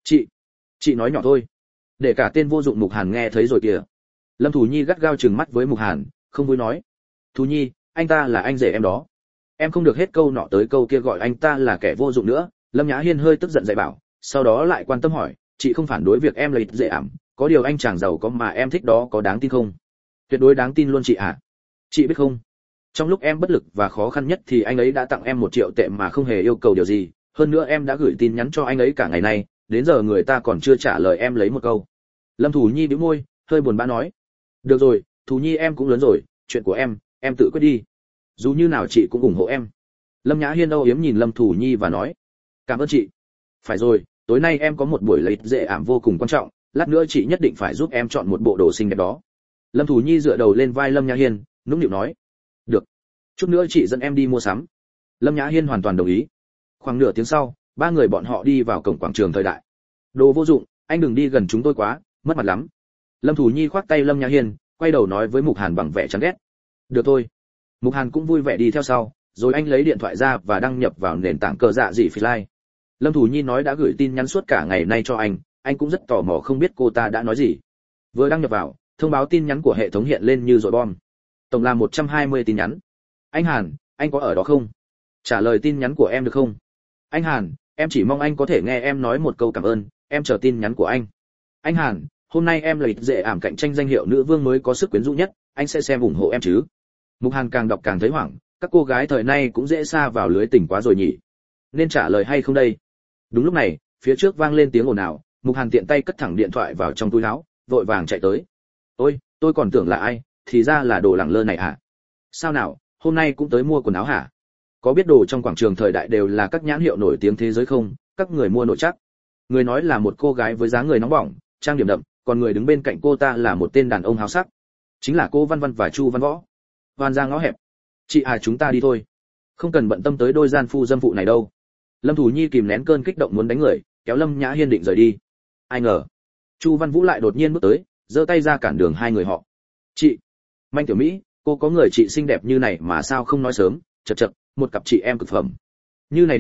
Chị nói nhỏ thôi. Để cả tên vô dụng Mục Hàn nghe thấy rồi kìa. Lâm Thủ Nhi gắt gao trừng mắt với Mục Hàn, không vui nói. Thủ Nhi, anh ta là anh rể em đó. Em không được hết câu nọ tới câu kia gọi anh ta là kẻ vô dụng nữa. Lâm Nhã Hiên hơi tức giận dạy bảo, sau đó lại quan tâm hỏi, chị không phản đối việc em lấy dễ ảm, có điều anh chàng giàu có mà em thích đó có đáng tin không? Tuyệt đối đáng tin luôn chị ạ. Chị biết không? Trong lúc em bất lực và khó khăn nhất thì anh ấy đã tặng em 1 triệu tệ mà không hề yêu cầu điều gì, hơn nữa em đã gửi tin nhắn cho anh ấy cả ngày nay, đến giờ người ta còn chưa trả lời em lấy một câu. Lâm Thủ Nhi bĩu môi, hơi buồn bã nói. Được rồi, Thủ Nhi em cũng lớn rồi, chuyện của em tự quyết đi. Dù như nào chị cũng ủng hộ em. Lâm Nhã Hiên âu yếm nhìn Lâm Thủ Nhi và nói. Cảm ơn chị. Phải rồi, tối nay em có một buổi lấy dễ ảm vô cùng quan trọng, lát nữa chị nhất định phải giúp em chọn một bộ đồ xinh đẹp đó. Lâm Thủ Nhi dựa đầu lên vai Lâm Nhã Hiên, nũng nịu nói. Được. Chút nữa chị dẫn em đi mua sắm. Lâm Nhã Hiên hoàn toàn đồng ý. Khoảng nửa tiếng sau, 3 người bọn họ đi vào cổng quảng trường Thời Đại. Đồ vô dụng, anh đừng đi gần chúng tôi quá, mất mặt lắm. Lâm Thủ Nhi khoác tay Lâm Nhã Hiên, quay đầu nói với Mục Hàn bằng vẻ chán ghét. Được thôi. Mục Hàn cũng vui vẻ đi theo sau, rồi anh lấy điện thoại ra và đăng nhập vào nền tảng cờ dạ dị Phi Lai. Lâm Thủ Nhi nói đã gửi tin nhắn suốt cả ngày nay cho anh cũng rất tò mò không biết cô ta đã nói gì. Vừa đăng nhập vào, thông báo tin nhắn của hệ thống hiện lên như dội bom. Tổng là 120 tin nhắn. Anh Hàn, anh có ở đó không? Trả lời tin nhắn của em được không? Anh Hàn, em chỉ mong anh có thể nghe em nói một câu cảm ơn, em chờ tin nhắn của anh. Anh Hàn, hôm nay em lấy dễ ảm cạnh tranh danh hiệu nữ vương mới có sức quyến rũ nhất, anh sẽ xem ủng hộ em chứ? Mục Hàn càng đọc càng thấy hoảng, các cô gái thời nay cũng dễ sa vào lưới tình quá rồi nhỉ. Nên trả lời hay không đây? Đúng lúc này, phía trước vang lên tiếng ồn ào, Mục Hàn tiện tay cất thẳng điện thoại vào trong túi áo, vội vàng chạy tới. Ôi, tôi còn tưởng là ai, thì ra là Đồ lẳng lơ này hả? Sao nào, hôm nay cũng tới mua quần áo hả? Có biết đồ trong quảng trường Thời Đại đều là các nhãn hiệu nổi tiếng thế giới không? Các người mua nội chắc. Người nói là một cô gái với dáng người nóng bỏng, trang điểm đậm, còn người đứng bên cạnh cô ta là một tên đàn ông háo sắc. Chính là cô Văn Văn và Chu Văn Võ. Hoàn ra ngõ hẹp. Chị à, chúng ta đi thôi. Không cần bận tâm tới đôi gian phu dâm phụ này đâu. Lâm Thủ Nhi kìm nén cơn kích động muốn đánh người, kéo Lâm Nhã Hiên định rời đi. Ai ngờ, Chu Văn Vũ lại đột nhiên bước tới, giơ tay ra cản đường hai người họ. Chị, Manh Tiểu Mỹ, cô có người chị xinh đẹp như này mà sao không nói sớm? Chậc chậc, một cặp chị em cực phẩm. Như này đi,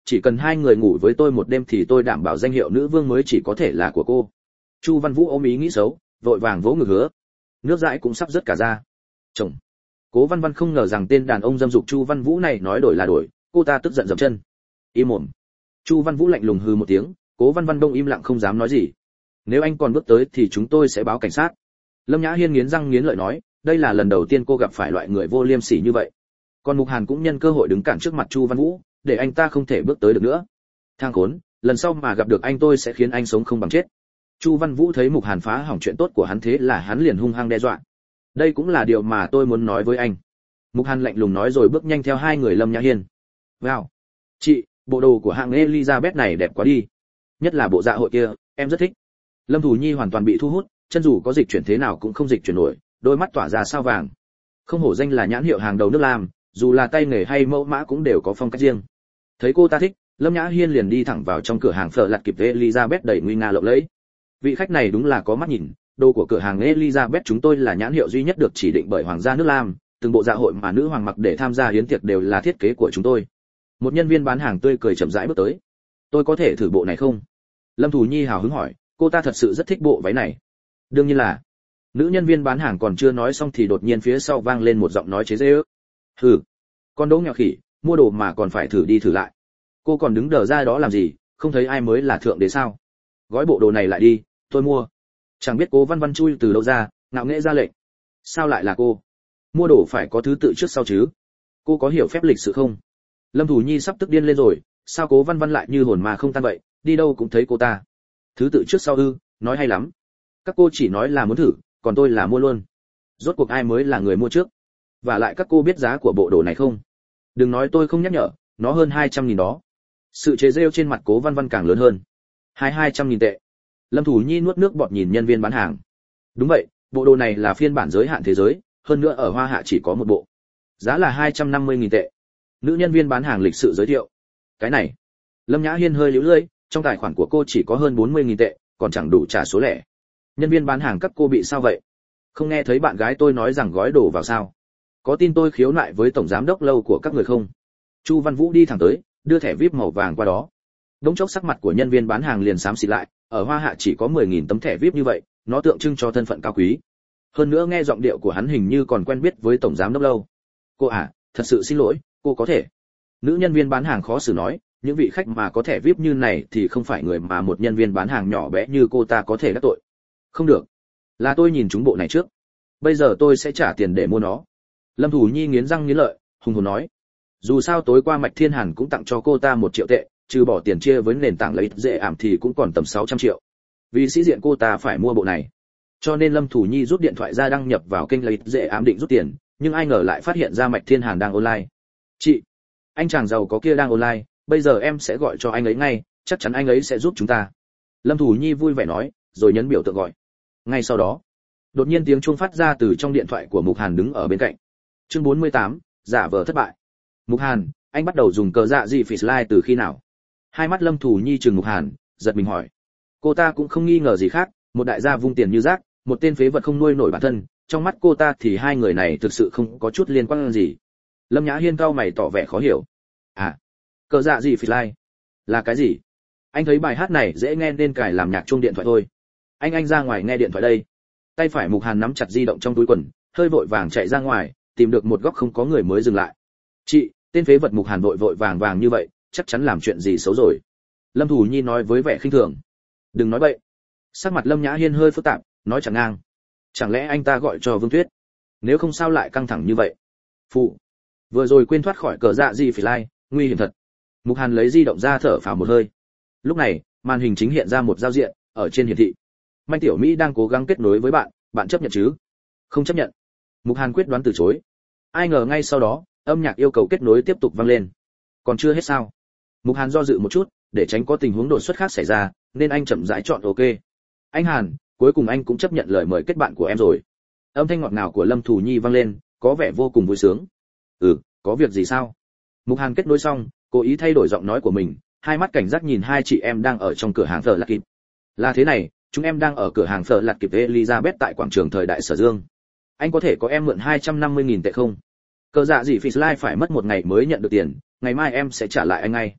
chỉ cần hai người ngủ với tôi một đêm thì tôi đảm bảo danh hiệu nữ vương mới chỉ có thể là của cô. Chu Văn Vũ ôm ý nghĩ xấu, vội vàng vỗ ngực hứa. Nước dãi cũng sắp rớt cả ra. Chồng. Cố Văn Văn không ngờ rằng tên đàn ông dâm dục Chu Văn Vũ này nói đổi là đổi, cô ta tức giận dậm chân. Im mồm. Chu Văn Vũ lạnh lùng hừ một tiếng, Cố Văn Văn đông im lặng không dám nói gì. Nếu anh còn bước tới thì chúng tôi sẽ báo cảnh sát. Lâm Nhã Hiên nghiến răng nghiến lợi nói, đây là lần đầu tiên cô gặp phải loại người vô liêm sỉ như vậy. Còn Mục Hàn cũng nhân cơ hội đứng cản trước mặt Chu Văn Vũ, để anh ta không thể bước tới được nữa. Thang khốn, lần sau mà gặp được anh tôi sẽ khiến anh sống không bằng chết. Chu Văn Vũ thấy Mục Hàn phá hỏng chuyện tốt của hắn thế là hắn liền hung hăng đe dọa. Đây cũng là điều mà tôi muốn nói với anh. Mục Hàn lạnh lùng nói rồi bước nhanh theo hai người Lâm Nhã Hiên. Wow, chị, bộ đồ của hạng Elizabeth này đẹp quá đi. Nhất là bộ dạ hội kia, em rất thích. Lâm Thủ Nhi hoàn toàn bị thu hút, chân dù có dịch chuyển thế nào cũng không dịch chuyển nổi, đôi mắt tỏa ra sao vàng. Không hổ danh là nhãn hiệu hàng đầu nước Lam, dù là tay nghề hay mẫu mã cũng đều có phong cách riêng. Thấy cô ta thích, Lâm Nhã Hiên liền đi thẳng vào trong cửa hàng phở lạt kịp Elizabeth đầy nguy nga lộng lẫy. Vị khách này đúng là có mắt nhìn, đồ của cửa hàng Elizabeth chúng tôi là nhãn hiệu duy nhất được chỉ định bởi hoàng gia nước Lam, từng bộ dạ hội mà nữ hoàng mặc để tham gia hiến tiệc đều là thiết kế của chúng tôi. Một nhân viên bán hàng tươi cười chậm rãi bước tới. Tôi có thể thử bộ này không? Lâm Thủ Nhi hào hứng hỏi, cô ta thật sự rất thích bộ váy này. Đương nhiên là. Nữ nhân viên bán hàng còn chưa nói xong thì đột nhiên phía sau vang lên một giọng nói chế giễu. Hừ, con đỗ nghèo khỉ, mua đồ mà còn phải thử đi thử lại. Cô còn đứng đờ ra đó làm gì, không thấy ai mới là thượng đế sao? Gói bộ đồ này lại đi, tôi mua. Chẳng biết Cố Văn Văn chui từ đâu ra, ngạo nghễ ra lệnh. Sao lại là cô? Mua đồ phải có thứ tự trước sau chứ? Cô có hiểu phép lịch sự không? Lâm Thủ Nhi sắp tức điên lên rồi, sao Cố Văn Văn lại như hồn mà không tan vậy, đi đâu cũng thấy cô ta. Thứ tự trước sau ư? Nói hay lắm. Các cô chỉ nói là muốn thử, còn tôi là mua luôn. Rốt cuộc ai mới là người mua trước? Và lại các cô biết giá của bộ đồ này không? Đừng nói tôi không nhắc nhở, nó hơn 200.000 đó. Sự chế giễu trên mặt Cố Văn Văn càng lớn hơn. 200.000 tệ. Lâm Thủ Nhi nuốt nước bọt nhìn nhân viên bán hàng. Đúng vậy, bộ đồ này là phiên bản giới hạn thế giới, hơn nữa ở Hoa Hạ chỉ có một bộ. Giá là 250.000 tệ. Nữ nhân viên bán hàng lịch sự giới thiệu. Cái này. Lâm Nhã Hiên hơi líu lưỡi, trong tài khoản của cô chỉ có hơn 40.000 tệ, còn chẳng đủ trả số lẻ. Nhân viên bán hàng các cô bị sao vậy? Không nghe thấy bạn gái tôi nói rằng gói đồ vào sao? Có tin tôi khiếu nại với tổng giám đốc lâu của các người không? Chu Văn Vũ đi thẳng tới, đưa thẻ VIP màu vàng qua đó. Đống chốc sắc mặt của nhân viên bán hàng liền xám xịt lại, ở Hoa Hạ chỉ có 10.000 tấm thẻ VIP như vậy, nó tượng trưng cho thân phận cao quý. Hơn nữa nghe giọng điệu của hắn hình như còn quen biết với tổng giám đốc lâu. Cô à, thật sự xin lỗi, cô có thể. Nữ nhân viên bán hàng khó xử nói, những vị khách mà có thẻ VIP như này thì không phải người mà một nhân viên bán hàng nhỏ bé như cô ta có thể đắc tội. Không được, là tôi nhìn chúng bộ này trước. Bây giờ tôi sẽ trả tiền để mua nó. Lâm Thủ Nhi nghiến răng nghiến lợi, hùng hồn nói. Dù sao tối qua Mạch Thiên Hàn cũng tặng cho cô ta 1 triệu tệ, trừ bỏ tiền chia với nền tảng lấy dễ ảm thì cũng còn tầm 600 triệu. Vì sĩ diện cô ta phải mua bộ này. Cho nên Lâm Thủ Nhi rút điện thoại ra đăng nhập vào kênh lấy dễ ảm định rút tiền, nhưng ai ngờ lại phát hiện ra Mạch Thiên Hàn đang online. Chị, anh chàng giàu có kia đang online, bây giờ em sẽ gọi cho anh ấy ngay, chắc chắn anh ấy sẽ giúp chúng ta. Lâm Thủ Nhi vui vẻ nói, rồi nhấn biểu tượng gọi. Ngay sau đó, đột nhiên tiếng chuông phát ra từ trong điện thoại của Mục Hàn đứng ở bên cạnh. Chương 48, giả vờ thất bại. Mục Hàn, anh bắt đầu dùng cờ dạ gì phỉ slide từ khi nào? Hai mắt Lâm Thủ Nhi trừng Mục Hàn, giật mình hỏi. Cô ta cũng không nghi ngờ gì khác, một đại gia vung tiền như rác, một tên phế vật không nuôi nổi bản thân, trong mắt cô ta thì hai người này thực sự không có chút liên quan gì. Lâm Nhã Hiên cau mày tỏ vẻ khó hiểu. À, cờ dạ gì phỉ slide? Là cái gì? Anh thấy bài hát này dễ nghe nên cài làm nhạc chuông điện thoại thôi. Anh ra ngoài nghe điện thoại đây. Tay phải Mục Hàn nắm chặt di động trong túi quần, hơi vội vàng chạy ra ngoài, tìm được một góc không có người mới dừng lại. Chị, tên phế vật Mục Hàn vội vàng như vậy, chắc chắn làm chuyện gì xấu rồi. Lâm Thủ Nhi nói với vẻ khinh thường. Đừng nói bậy. Sắc mặt Lâm Nhã Hiên hơi phức tạp, nói chẳng ngang. Chẳng lẽ anh ta gọi cho Vương Tuyết? Nếu không sao lại căng thẳng như vậy? Phụ. Vừa rồi quên thoát khỏi cờ dạ gì phỉ lai, nguy hiểm thật. Mục Hàn lấy di động ra thở phào một hơi. Lúc này, màn hình chính hiện ra một giao diện, ở trên hiển thị. Manh Tiểu Mỹ đang cố gắng kết nối với bạn, bạn chấp nhận chứ? Không chấp nhận. Mục Hàn quyết đoán từ chối. Ai ngờ ngay sau đó, âm nhạc yêu cầu kết nối tiếp tục vang lên. Còn chưa hết sao? Mục Hàn do dự một chút, để tránh có tình huống đột xuất khác xảy ra, nên anh chậm rãi chọn OK. Anh Hàn, cuối cùng anh cũng chấp nhận lời mời kết bạn của em rồi. Âm thanh ngọt ngào của Lâm Thủ Nhi vang lên, có vẻ vô cùng vui sướng. Có việc gì sao? Mục Hàn kết nối xong, cố ý thay đổi giọng nói của mình, hai mắt cảnh giác nhìn hai chị em đang ở trong cửa hàng phở lạt kịp. Là thế này, chúng em đang ở cửa hàng phở lạt kịp Elizabeth tại quảng trường thời đại Sở Dương. Anh có thể có em mượn 250.000 tệ không? Cờ dạ gì phỉ slide phải mất 1 ngày mới nhận được tiền, ngày mai em sẽ trả lại anh ngay.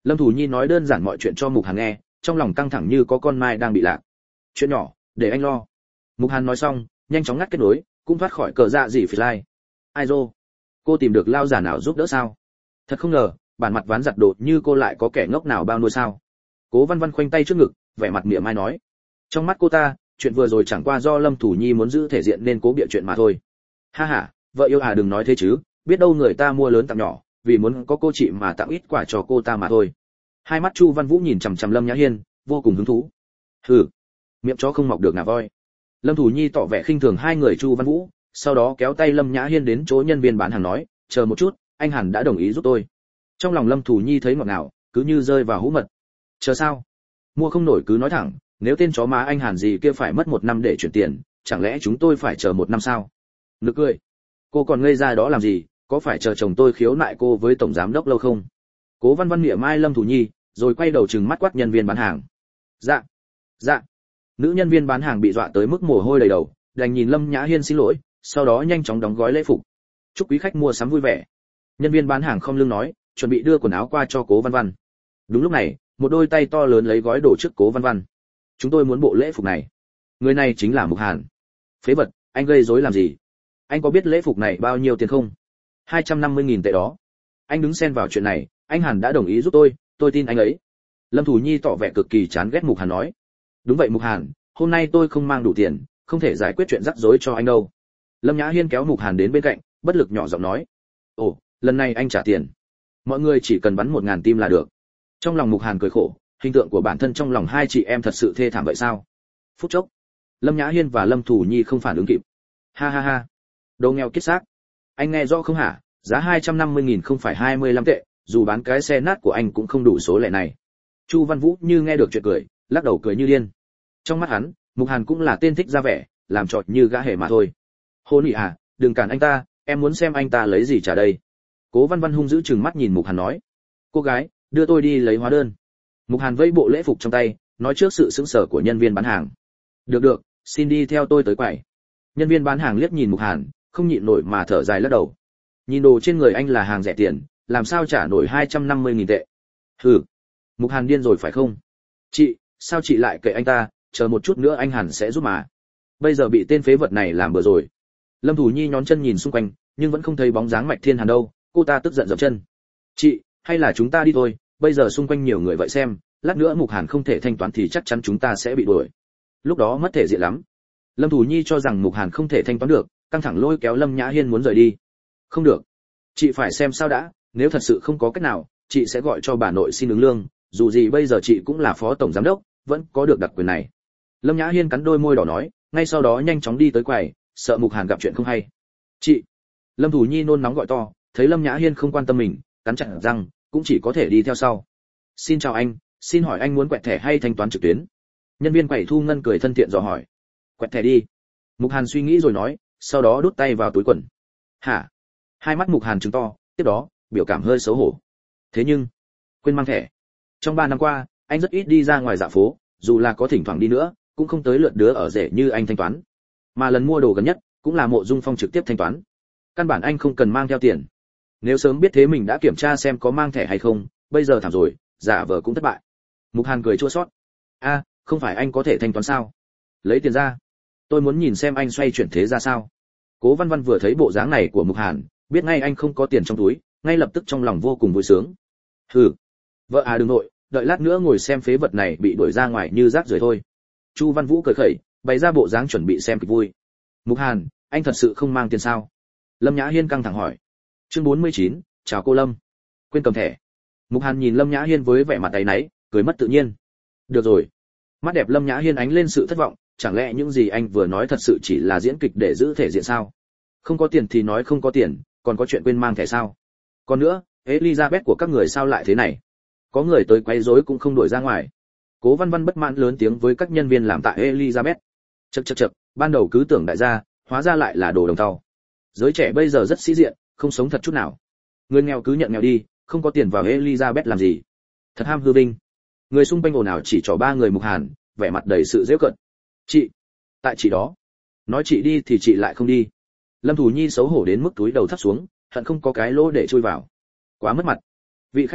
Lâm Thủ Nhi nói đơn giản mọi chuyện cho Mục Hàn nghe, trong lòng căng thẳng như có con mai đang bị lạc. Chuyện nhỏ, để anh lo. Mục Hàn nói xong, nhanh chóng ngắt kết nối, cũng thoát khỏi cờ dạ gì phải lai. Ai rô, cô tìm được lao giả nào giúp đỡ sao? Thật không ngờ, bản mặt ván giặt đột như cô lại có kẻ ngốc nào bao nuôi sao? Cố Văn Văn khoanh tay trước ngực, vẻ mặt mỉa mai nói. Trong mắt cô ta, chuyện vừa rồi chẳng qua do Lâm Thủ Nhi muốn giữ thể diện nên cố bịa chuyện mà thôi. Ha ha, vợ yêu đừng nói thế chứ, biết đâu người ta mua lớn tặng nhỏ, vì muốn có cô chị mà tặng ít quả cho cô ta mà thôi. Hai mắt Chu Văn Vũ nhìn chằm chằm Lâm Nhã Hiên, vô cùng hứng thú. Hừ, miệng chó không mọc được ngà voi. Lâm Thủ Nhi tỏ vẻ khinh thường hai người Chu Văn Vũ, sau đó kéo tay Lâm Nhã Hiên đến chỗ nhân viên bán hàng nói, chờ một chút, anh Hàn đã đồng ý giúp tôi. Trong lòng Lâm Thủ Nhi thấy ngọt ngào, cứ như rơi vào hũ mật. Chờ sao? Mua không nổi cứ nói thẳng, nếu tên chó má anh Hàn gì kia phải mất 1 năm để chuyển tiền, chẳng lẽ chúng tôi phải chờ 1 năm sao? Nực cười. Cô còn ngây ra đó làm gì, có phải chờ chồng tôi khiếu nại cô với tổng giám đốc lâu không? Cố Văn Văn mỉa mai Lâm Thủ Nhi, rồi quay đầu trừng mắt quát nhân viên bán hàng. Dạ, dạ. Nữ nhân viên bán hàng bị dọa tới mức mồ hôi đầy đầu, đành nhìn Lâm Nhã Hiên xin lỗi, sau đó nhanh chóng đóng gói lễ phục. Chúc quý khách mua sắm vui vẻ. Nhân viên bán hàng không lưng nói, chuẩn bị đưa quần áo qua cho Cố Văn Văn. Đúng lúc này, một đôi tay to lớn lấy gói đồ trước Cố Văn Văn. Chúng tôi muốn bộ lễ phục này. Người này chính là Mục Hàn. Phế vật, anh gây rối làm gì? Anh có biết lễ phục này bao nhiêu tiền không? 250.000 tệ đó. Anh đứng xen vào chuyện này, anh Hàn đã đồng ý giúp tôi tin anh ấy. Lâm Thủ Nhi tỏ vẻ cực kỳ chán ghét Mục Hàn nói. Đúng vậy Mục Hàn, hôm nay tôi không mang đủ tiền, không thể giải quyết chuyện rắc rối cho anh đâu. Lâm Nhã Hiên kéo Mục Hàn đến bên cạnh, bất lực nhỏ giọng nói. Ồ, lần này anh trả tiền. Mọi người chỉ cần bắn 1.000 tim là được. Trong lòng Mục Hàn cười khổ, hình tượng của bản thân trong lòng hai chị em thật sự thê thảm vậy sao? Phút chốc, Lâm Nhã Hiên và Lâm Thủ Nhi không phản ứng kịp. Ha ha ha, đồ nghèo kiết xác. Anh nghe rõ không hả? Giá 250.000 không phải 25 tệ, dù bán cái xe nát của anh cũng không đủ số lẻ này. Chu Văn Vũ như nghe được chuyện cười, lắc đầu cười như điên. Trong mắt hắn, Mục Hàn cũng là tên thích ra vẻ, làm trọt như gã hề mà thôi. Hôn nhị à, đừng cản anh ta, em muốn xem anh ta lấy gì trả đây. Cố Văn Văn hung dữ trừng mắt nhìn Mục Hàn nói. Cô gái, đưa tôi đi lấy hóa đơn. Mục Hàn vẫy bộ lễ phục trong tay, nói trước sự sững sờ của nhân viên bán hàng. Được được, xin đi theo tôi tới quầy. Nhân viên bán hàng liếc nhìn Mục Hàn, không nhịn nổi mà thở dài lắc đầu. Nhìn đồ trên người anh là hàng rẻ tiền, làm sao trả nổi 250.000 tệ. Hừ, Mục Hàn điên rồi phải không? Chị, sao chị lại kệ anh ta, chờ một chút nữa anh Hàn sẽ giúp mà. Bây giờ bị tên phế vật này làm bừa rồi. Lâm Thủ Nhi nhón chân nhìn xung quanh, nhưng vẫn không thấy bóng dáng Mạch Thiên Hàn đâu, cô ta tức giận dậm chân. Chị, hay là chúng ta đi thôi, bây giờ xung quanh nhiều người vậy xem, lát nữa Mục Hàn không thể thanh toán thì chắc chắn chúng ta sẽ bị đuổi. Lúc đó mất thể diện lắm. Lâm Thủ Nhi cho rằng Mục Hàn không thể thanh toán được, căng thẳng lôi kéo Lâm Nhã Hiên muốn rời đi. Không được, chị phải xem sao đã, nếu thật sự không có cách nào, chị sẽ gọi cho bà nội xin ứng lương, dù gì bây giờ chị cũng là phó tổng giám đốc, vẫn có được đặc quyền này. Lâm Nhã Hiên cắn đôi môi đỏ nói, ngay sau đó nhanh chóng đi tới quầy, sợ Mục Hàn gặp chuyện không hay. Chị. Lâm Thủ Nhi nôn nóng gọi to, thấy Lâm Nhã Hiên không quan tâm mình, cắn chặt răng, cũng chỉ có thể đi theo sau. Xin chào anh, xin hỏi anh muốn quẹt thẻ hay thanh toán trực tuyến? Nhân viên quầy thu ngân cười thân thiện dò hỏi. Quẹt thẻ đi. Mục Hàn suy nghĩ rồi nói, sau đó đút tay vào túi quần. Hả? Hai mắt Mục Hàn trừng to, tiếp đó biểu cảm hơi xấu hổ. Thế nhưng quên mang thẻ. Trong 3 năm qua, anh rất ít đi ra ngoài dạo phố, dù là có thỉnh thoảng đi nữa, cũng không tới lượt đứa ở rể như anh thanh toán. Mà lần mua đồ gần nhất, cũng là Mộ Dung Phong trực tiếp thanh toán. Căn bản anh không cần mang theo tiền. Nếu sớm biết thế mình đã kiểm tra xem có mang thẻ hay không, bây giờ thảm rồi, giả vờ cũng thất bại. Mục Hàn cười chua xót. A, không phải anh có thể thanh toán sao? Lấy tiền ra. Tôi muốn nhìn xem anh xoay chuyển thế ra sao. Cố Văn Văn vừa thấy bộ dáng này của Mục Hàn, biết ngay anh không có tiền trong túi, ngay lập tức trong lòng vô cùng vui sướng. Hừ, vợ đừng nội, đợi lát nữa ngồi xem phế vật này bị đuổi ra ngoài như rác rưởi thôi. Chu Văn Vũ cười khẩy, bày ra bộ dáng chuẩn bị xem kịch vui. Mục Hàn, anh thật sự không mang tiền sao? Lâm Nhã Hiên căng thẳng hỏi. Chương 49, chào cô Lâm. Quên cầm thẻ. Mục Hàn nhìn Lâm Nhã Hiên với vẻ mặt áy náy, cười mất tự nhiên. Được rồi. Mắt đẹp Lâm Nhã Hiên ánh lên sự thất vọng, chẳng lẽ những gì anh vừa nói thật sự chỉ là diễn kịch để giữ thể diện sao? Không có tiền thì nói không có tiền, còn có chuyện quên mang thẻ sao? Còn nữa, Elizabeth của các người sao lại thế này? Có người tới quấy rối cũng không đuổi ra ngoài. Cố Văn Văn bất mãn lớn tiếng với các nhân viên làm tại Elizabeth. Chậc, ban đầu cứ tưởng đại gia, hóa ra lại là đồ đồng tàu. Giới trẻ bây giờ rất sĩ diện, không sống thật chút nào. Người nghèo cứ nhận nghèo đi, không có tiền vào Elizabeth làm gì? Thật ham hư vinh. Người xung quanh ồn ào chỉ trỏ 3 người Mục Hàn, vẻ mặt đầy sự giễu cợt. Chị, tại chị đó. Nói chị đi thì chị lại không đi. Lâm Thủ Nhi xấu hổ đến mức túi đầu thấp xuống, hận không có cái lỗ để chui vào. Quá mất mặt. Vị khách này,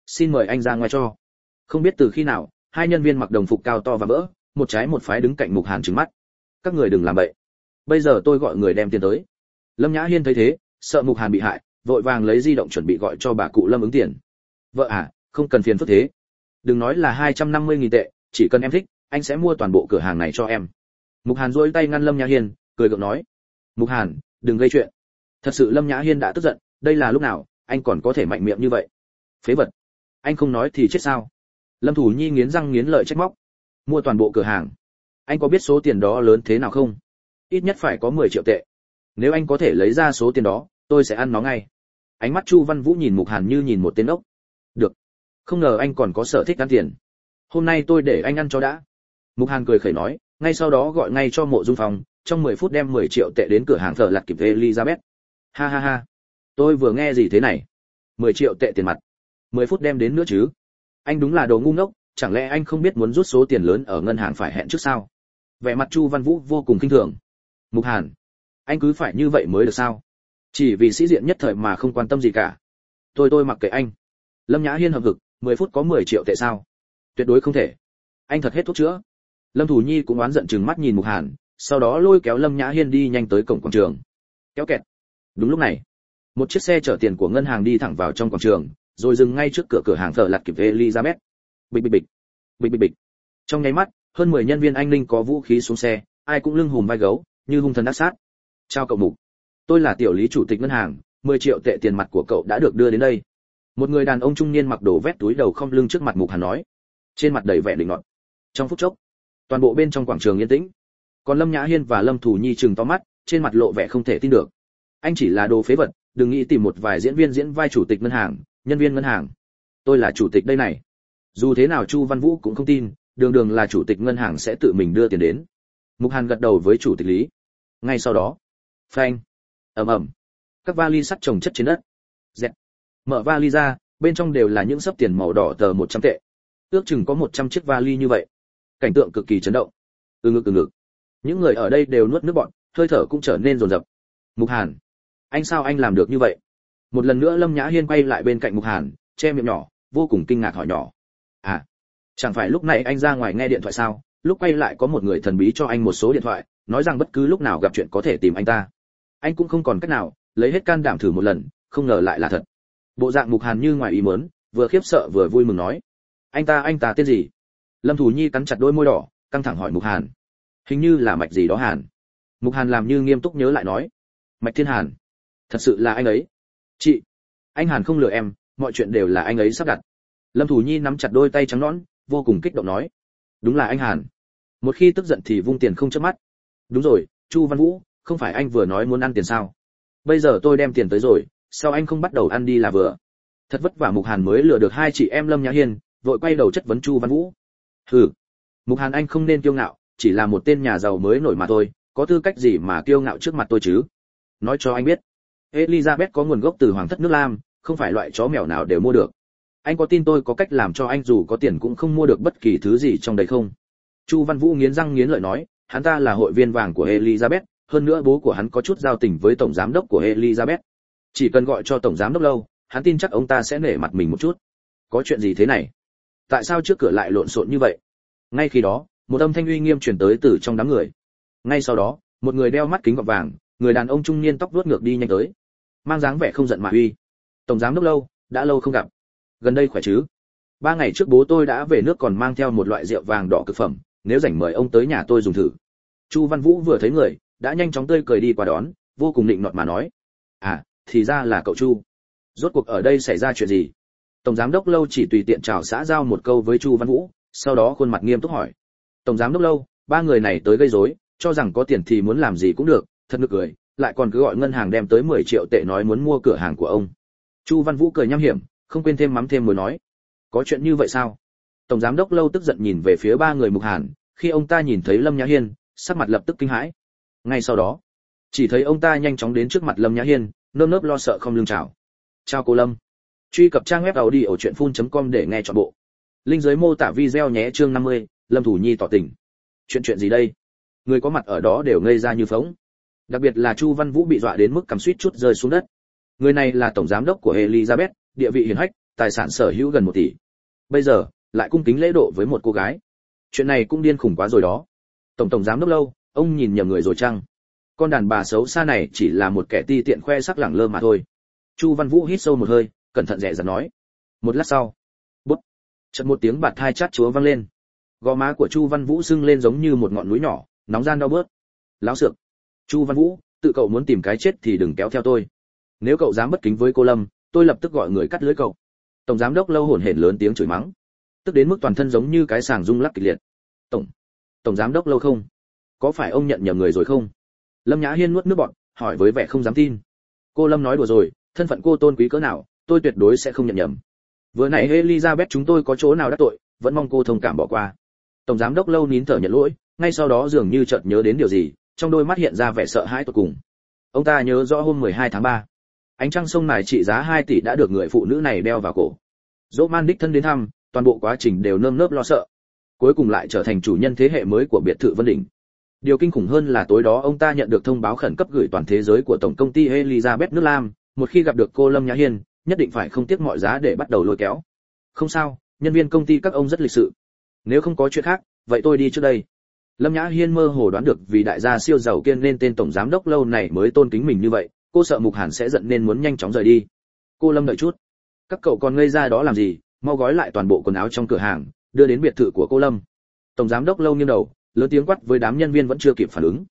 xin mời anh ra ngoài cho. Không biết từ khi nào, hai nhân viên mặc đồng phục cao to và vỡ, một trái một phái đứng cạnh Mục Hàn trừng mắt. Các người đừng làm bậy. Bây giờ tôi gọi người đem tiền tới. Lâm Nhã Hiên thấy thế, sợ Mục Hàn bị hại, vội vàng lấy di động chuẩn bị gọi cho bà cụ Lâm ứng tiền. Vợ à, không cần phiền phức thế. Đừng nói là 250.000 tệ, chỉ cần em thích, anh sẽ mua toàn bộ cửa hàng này cho em. Mục Hàn duỗi tay ngăn Lâm Nhã Hiên, cười gượng nói. Mục Hàn, đừng gây chuyện. Thật sự Lâm Nhã Hiên đã tức giận, đây là lúc nào, anh còn có thể mạnh miệng như vậy. Phế vật. Anh không nói thì chết sao? Lâm Thủ Nhi nghiến răng nghiến lợi trách móc. Mua toàn bộ cửa hàng. Anh có biết số tiền đó lớn thế nào không? Ít nhất phải có 10 triệu tệ. Nếu anh có thể lấy ra số tiền đó, tôi sẽ ăn nó ngay. Ánh mắt Chu Văn Vũ nhìn Mục Hàn như nhìn một tên ốc. Được. Không ngờ anh còn có sở thích ăn tiền. Hôm nay tôi để anh ăn cho đã. Mục Hàn cười khẩy nói, ngay sau đó gọi ngay cho Mộ Dung Phong, trong 10 phút đem 10 triệu tệ đến cửa hàng thợ lặt kịp Elizabeth. Ha ha ha. Tôi vừa nghe gì thế này? 10 triệu tệ tiền mặt. 10 phút đem đến nữa chứ? Anh đúng là đồ ngu ngốc, chẳng lẽ anh không biết muốn rút số tiền lớn ở ngân hàng phải hẹn trước sao? Vẻ mặt Chu Văn Vũ vô cùng khinh thường. Mục Hàn, anh cứ phải như vậy mới được sao? Chỉ vì sĩ diện nhất thời mà không quan tâm gì cả. Tôi mặc kệ anh. Lâm Nhã Hiên hậm hực, 10 phút có 10 triệu tệ sao? Tuyệt đối không thể. Anh thật hết thuốc chữa. Lâm Thủ Nhi cũng oán giận trừng mắt nhìn Mục Hàn, sau đó lôi kéo Lâm Nhã Hiên đi nhanh tới cổng quảng trường. Kéo kẹt. Đúng lúc này, một chiếc xe chở tiền của ngân hàng đi thẳng vào trong quảng trường, rồi dừng ngay trước cửa hàng thợ lặt kịp Elizabeth. Bịch bịch bịch. Bịch bịch bịch. Trong nháy mắt, hơn 10 nhân viên an ninh có vũ khí xuống xe, ai cũng lưng hùm vai gấu, như hung thần ác sát. Chào cậu Mục. Tôi là tiểu lý chủ tịch ngân hàng, 10 triệu tệ tiền mặt của cậu đã được đưa đến đây. Một người đàn ông trung niên mặc đồ vest túi đầu không lưng trước mặt Mục Hàn nói, trên mặt đầy vẻ định nọt. Trong phút chốc, toàn bộ bên trong quảng trường yên tĩnh. Còn Lâm Nhã Hiên và Lâm Thủ Nhi trừng to mắt, trên mặt lộ vẻ không thể tin được. Anh chỉ là đồ phế vật, đừng nghĩ tìm một vài diễn viên diễn vai chủ tịch ngân hàng, nhân viên ngân hàng. Tôi là chủ tịch đây này. Dù thế nào Chu Văn Vũ cũng không tin, đường đường là chủ tịch ngân hàng sẽ tự mình đưa tiền đến. Mục Hàn gật đầu với chủ tịch Lý. Ngay sau đó, phanh, ầm ầm, các vali sắt chồng chất trên đất. Dẹt. Mở vali ra, bên trong đều là những xấp tiền màu đỏ tờ 100 tệ. Ước chừng có 100 chiếc vali như vậy. Cảnh tượng cực kỳ chấn động. Từ ngực. Những người ở đây đều nuốt nước bọt, hơi thở cũng trở nên dồn dập. Mục Hàn, anh sao anh làm được như vậy? Một lần nữa Lâm Nhã Hiên quay lại bên cạnh Mục Hàn, che miệng nhỏ, vô cùng kinh ngạc hỏi nhỏ. À, chẳng phải lúc này anh ra ngoài nghe điện thoại sao? Lúc quay lại có một người thần bí cho anh một số điện thoại, nói rằng bất cứ lúc nào gặp chuyện có thể tìm anh ta. Anh cũng không còn cách nào, lấy hết can đảm thử một lần, không ngờ lại là thật. Bộ dạng Mục Hàn như ngoài ý muốn, vừa khiếp sợ vừa vui mừng nói. Anh ta tên gì? Lâm Thủ Nhi cắn chặt đôi môi đỏ, căng thẳng hỏi Mục Hàn. Hình như là Mạch gì đó Hàn. Mục Hàn làm như nghiêm túc nhớ lại nói. Mạch Thiên Hàn. Thật sự là anh ấy. Chị, anh Hàn không lừa em, mọi chuyện đều là anh ấy sắp đặt. Lâm Thủ Nhi nắm chặt đôi tay trắng nõn, vô cùng kích động nói. Đúng là anh Hàn. Một khi tức giận thì vung tiền không chớp mắt. Đúng rồi, Chu Văn Vũ, không phải anh vừa nói muốn ăn tiền sao? Bây giờ tôi đem tiền tới rồi, sao anh không bắt đầu ăn đi là vừa? Thật vất vả Mục Hàn mới lừa được hai chị em Lâm Nhã Hiên, vội quay đầu chất vấn Chu Văn Vũ. Hừ, Mục Hàn anh không nên kiêu ngạo, chỉ là một tên nhà giàu mới nổi mà thôi, có tư cách gì mà kiêu ngạo trước mặt tôi chứ? Nói cho anh biết, Elizabeth có nguồn gốc từ hoàng thất nước Lam, không phải loại chó mèo nào đều mua được. Anh có tin tôi có cách làm cho anh dù có tiền cũng không mua được bất kỳ thứ gì trong đấy không? Chu Văn Vũ nghiến răng nghiến lợi nói, hắn ta là hội viên vàng của Elizabeth, hơn nữa bố của hắn có chút giao tình với tổng giám đốc của Elizabeth. Chỉ cần gọi cho tổng giám đốc Lâu, hắn tin chắc ông ta sẽ nể mặt mình một chút. Có chuyện gì thế này? Tại sao trước cửa lại lộn xộn như vậy? Ngay khi đó, một âm thanh uy nghiêm truyền tới từ trong đám người. Ngay sau đó, một người đeo mắt kính gọng vàng, người đàn ông trung niên tóc vuốt ngược đi nhanh tới, mang dáng vẻ không giận mà uy. Tổng giám đốc Lâu, đã lâu không gặp. Gần đây khỏe chứ? 3 ngày trước bố tôi đã về nước còn mang theo một loại rượu vàng đỏ cực phẩm, nếu rảnh mời ông tới nhà tôi dùng thử. Chu Văn Vũ vừa thấy người, đã nhanh chóng tươi cười đi qua đón, vô cùng định nọt mà nói. À, thì ra là cậu Chu. Rốt cuộc ở đây xảy ra chuyện gì? Tổng giám đốc Lâu chỉ tùy tiện chào xã giao một câu với Chu Văn Vũ, sau đó khuôn mặt nghiêm túc hỏi. Tổng giám đốc Lâu, 3 người này tới gây rối, cho rằng có tiền thì muốn làm gì cũng được, thật nực cười, lại còn cứ gọi ngân hàng đem tới 10 triệu tệ nói muốn mua cửa hàng của ông. Chu Văn Vũ cười nham hiểm, không quên thêm mắm thêm muối nói. Có chuyện như vậy sao? Tổng giám đốc Lâu tức giận nhìn về phía 3 người Mục Hàn, khi ông ta nhìn thấy Lâm Nhã Hiên, sắc mặt lập tức kinh hãi. Ngay sau đó, chỉ thấy ông ta nhanh chóng đến trước mặt Lâm Nhã Hiên, nơm nớp lo sợ không lưng chào. Chào cô Lâm. Truy cập trang web audiochuyenphun.com để nghe trọn bộ. Link dưới mô tả video nhé. Chương 50, Lâm Thủ Nhi tỏ tình. Chuyện gì đây? Người có mặt ở đó đều ngây ra như phỗng. Đặc biệt là Chu Văn Vũ bị dọa đến mức cằm suýt chút rơi xuống đất. Người này là tổng giám đốc của Elizabeth, địa vị hiển hách, tài sản sở hữu gần 1 tỷ. Bây giờ, lại cung kính lễ độ với một cô gái. Chuyện này cũng điên khủng quá rồi đó. Tổng giám đốc Lâu, ông nhìn nhầm người rồi chăng? Con đàn bà xấu xa này chỉ là một kẻ ti tiện khoe sắc lẳng lơ mà thôi. Chu Văn Vũ hít sâu một hơi, cẩn thận dè dặt nói. Một lát sau, bút, chợt một tiếng bạt thai chát chúa vang lên. Gò má của Chu Văn Vũ sưng lên giống như một ngọn núi nhỏ, nóng gian đau bớt. Láo xược. Chu Văn Vũ, tự cậu muốn tìm cái chết thì đừng kéo theo tôi. Nếu cậu dám bất kính với cô Lâm, tôi lập tức gọi người cắt lưỡi cậu. Tổng giám đốc Lâu hổn hển lớn tiếng chửi mắng, tức đến mức toàn thân giống như cái sàng rung lắc kịch liệt. Tổng giám đốc Lâu không? Có phải ông nhận nhầm người rồi không? Lâm Nhã Hiên nuốt nước bọt, hỏi với vẻ không dám tin. Cô Lâm nói đùa rồi, thân phận cô tôn quý cỡ nào, tôi tuyệt đối sẽ không nhận nhầm. Vừa nãy Elizabeth chúng tôi có chỗ nào đắc tội, vẫn mong cô thông cảm bỏ qua. Tổng giám đốc Lâu nín thở nhận lỗi, ngay sau đó dường như chợt nhớ đến điều gì, trong đôi mắt hiện ra vẻ sợ hãi tột cùng. Ông ta nhớ rõ hôm 12 tháng 3, ánh trăng sông này trị giá 2 tỷ đã được người phụ nữ này đeo vào cổ. Dỗ Man đích thân đến thăm, toàn bộ quá trình đều nơm nớp lo sợ. Cuối cùng lại trở thành chủ nhân thế hệ mới của biệt thự Vân Đỉnh. Điều kinh khủng hơn là tối đó ông ta nhận được thông báo khẩn cấp gửi toàn thế giới của tổng công ty Elizabeth nước Lam, một khi gặp được cô Lâm Nhã Hiên, nhất định phải không tiếc mọi giá để bắt đầu lôi kéo. Không sao, nhân viên công ty các ông rất lịch sự. Nếu không có chuyện khác, vậy tôi đi trước đây. Lâm Nhã Hiên mơ hồ đoán được vì đại gia siêu giàu kiên nên tên tổng giám đốc Lâu này mới tôn kính mình như vậy, cô sợ Mục Hàn sẽ giận nên muốn nhanh chóng rời đi. Cô Lâm đợi chút. Các cậu còn ngây ra đó làm gì, mau gói lại toàn bộ quần áo trong cửa hàng, đưa đến biệt thự của cô Lâm. Tổng giám đốc Lâu nghiêng đầu, lớn tiếng quát với đám nhân viên vẫn chưa kịp phản ứng.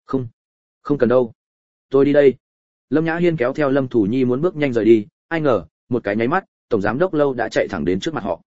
Không cần đâu, tôi đi đây. Lâm Nhã Hiên kéo theo Lâm Thủ Nhi muốn bước nhanh rời đi, ai ngờ một cái nháy mắt, tổng giám đốc Lâu đã chạy thẳng đến trước mặt họ.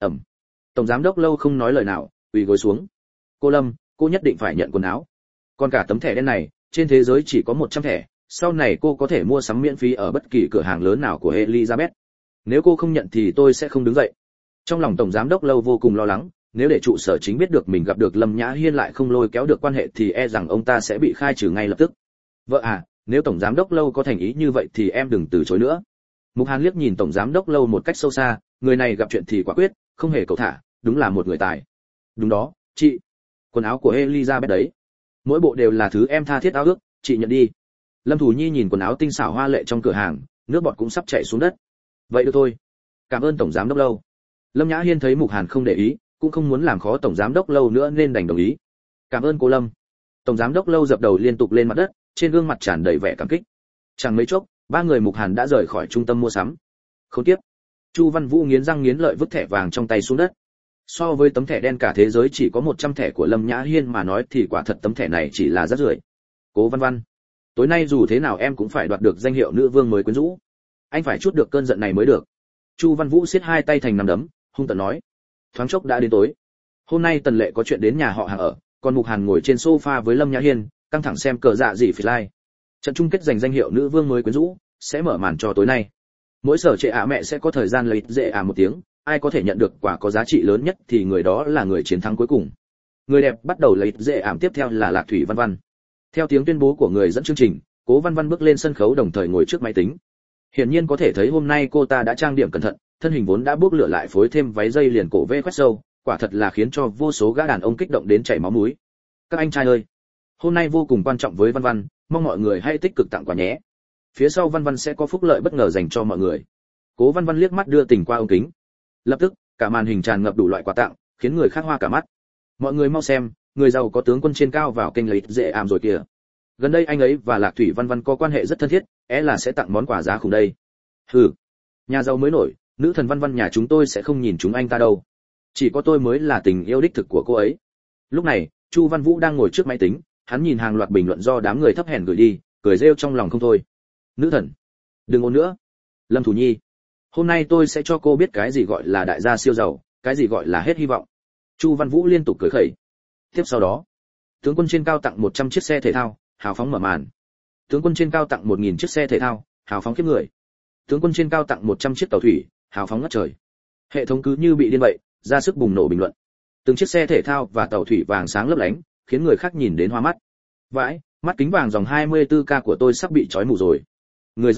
Tổng giám đốc Lâu không nói lời nào, quỳ gối xuống. Cô Lâm, cô nhất định phải nhận quần áo. Còn cả tấm thẻ đen này, trên thế giới chỉ có 100 thẻ, sau này cô có thể mua sắm miễn phí ở bất kỳ cửa hàng lớn nào của Elizabeth. Nếu cô không nhận thì tôi sẽ không đứng dậy. Trong lòng tổng giám đốc Lâu vô cùng lo lắng, nếu để trụ sở chính biết được mình gặp được Lâm Nhã Hiên lại không lôi kéo được quan hệ thì e rằng ông ta sẽ bị khai trừ ngay lập tức. Vợ à, nếu tổng giám đốc Lâu có thành ý như vậy thì em đừng từ chối nữa. Mục Hàn liếc nhìn tổng giám đốc Lâu một cách sâu xa, người này gặp chuyện thì quả quyết, không hề cầu thả, đúng là một người tài. Đúng đó, chị. Quần áo của Elizabeth đấy. Mỗi bộ đều là thứ em tha thiết ao ước, chị nhận đi. Lâm Thủ Nhi nhìn quần áo tinh xảo hoa lệ trong cửa hàng, nước bọt cũng sắp chảy xuống đất. Vậy được thôi. Cảm ơn tổng giám đốc Lâu. Lâm Nhã Hiên thấy Mục Hàn không để ý, cũng không muốn làm khó tổng giám đốc Lâu nữa nên đành đồng ý. Cảm ơn cô Lâm. Tổng giám đốc Lâu dập đầu liên tục lên mặt đất, trên gương mặt tràn đầy vẻ cảm kích. Chẳng mấy chốc, ba người Mục Hàn đã rời khỏi trung tâm mua sắm. Không tiếp. Chu Văn Vũ nghiến răng nghiến lợi vứt thẻ vàng trong tay xuống đất. So với tấm thẻ đen cả thế giới chỉ có 100 thẻ của Lâm Nhã Hiên mà nói thì quả thật tấm thẻ này chỉ là rác rưởi. Cố Văn Văn, tối nay dù thế nào em cũng phải đoạt được danh hiệu nữ vương mới quyến rũ. Anh phải trút được cơn giận này mới được. Chu Văn Vũ siết hai tay thành nắm đấm, hung tợn nói. Thoáng chốc đã đến tối. Hôm nay Tần Lệ có chuyện đến nhà họ hàng ở, còn Mục Hàn ngồi trên sofa với Lâm Nhã Hiên, căng thẳng xem cờ dạ gì phỉ lai. Trận chung kết giành danh hiệu nữ vương mới quyến rũ sẽ mở màn cho tối nay. Mỗi sở trệ mẹ sẽ có thời gian lấy dễ một tiếng, ai có thể nhận được quả có giá trị lớn nhất thì người đó là người chiến thắng cuối cùng. Người đẹp bắt đầu lấy dễ tiếp theo là Lạc Thủy Văn Văn. Theo tiếng tuyên bố của người dẫn chương trình, Cố Văn Văn bước lên sân khấu đồng thời ngồi trước máy tính. Hiển nhiên có thể thấy hôm nay cô ta đã trang điểm cẩn thận, thân hình vốn đã bốc lửa lại phối thêm váy dây liền cổ vê quét sâu, quả thật là khiến cho vô số gã đàn ông kích động đến chảy máu mũi. Các anh trai ơi, hôm nay vô cùng quan trọng với Văn Văn, mong mọi người hãy tích cực tặng quà nhé. Phía sau Văn Văn sẽ có phúc lợi bất ngờ dành cho mọi người. Cố Văn Văn liếc mắt đưa tình qua ống kính. Lập tức, cả màn hình tràn ngập đủ loại quà tặng, khiến người khác hoa cả mắt. Mọi người mau xem, người giàu có tướng quân trên cao vào kênh lấy dễ rồi kìa. Gần đây anh ấy và Lạc Thủy Văn Văn có quan hệ rất thân thiết, là sẽ tặng món quà giá khủng đây. Hừ, nhà giàu mới nổi, nữ thần Văn Văn nhà chúng tôi sẽ không nhìn chúng anh ta đâu. Chỉ có tôi mới là tình yêu đích thực của cô ấy. Lúc này, Chu Văn Vũ đang ngồi trước máy tính, hắn nhìn hàng loạt bình luận do đám người thấp hèn gửi đi, cười rêu trong lòng không thôi. Nữ thần, đừng ôn nữa. Lâm Thủ Nhi, hôm nay tôi sẽ cho cô biết cái gì gọi là đại gia siêu giàu, cái gì gọi là hết hy vọng. Chu Văn Vũ liên tục cười khẩy. Tiếp sau đó, tướng quân trên cao tặng 100 chiếc xe thể thao, hào phóng mở màn. Tướng quân trên cao tặng 1000 chiếc xe thể thao, hào phóng kiếp người. Tướng quân trên cao tặng 100 chiếc tàu thủy, hào phóng ngất trời. Hệ thống cứ như bị điên vậy, ra sức bùng nổ bình luận. Từng chiếc xe thể thao và tàu thủy vàng sáng lấp lánh, khiến người khác nhìn đến hoa mắt. Vãi, mắt kính vàng dòng 24K của tôi sắp bị trói mù rồi. Người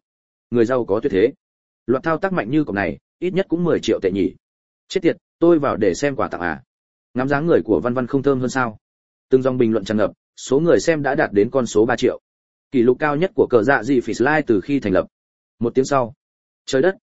giàu có tuyệt thế. Loạt thao tác mạnh như cọc này, ít nhất cũng 10 triệu tệ nhỉ. Chết tiệt, tôi vào để xem quà tặng à? Ngắm dáng người của Văn Văn không thơm hơn sao? Từng dòng bình luận tràn ngập, số người xem đã đạt đến con số 3 triệu. Kỷ lục cao nhất của cờ dạ gì phỉ slide từ khi thành lập. Một tiếng sau. Trời đất,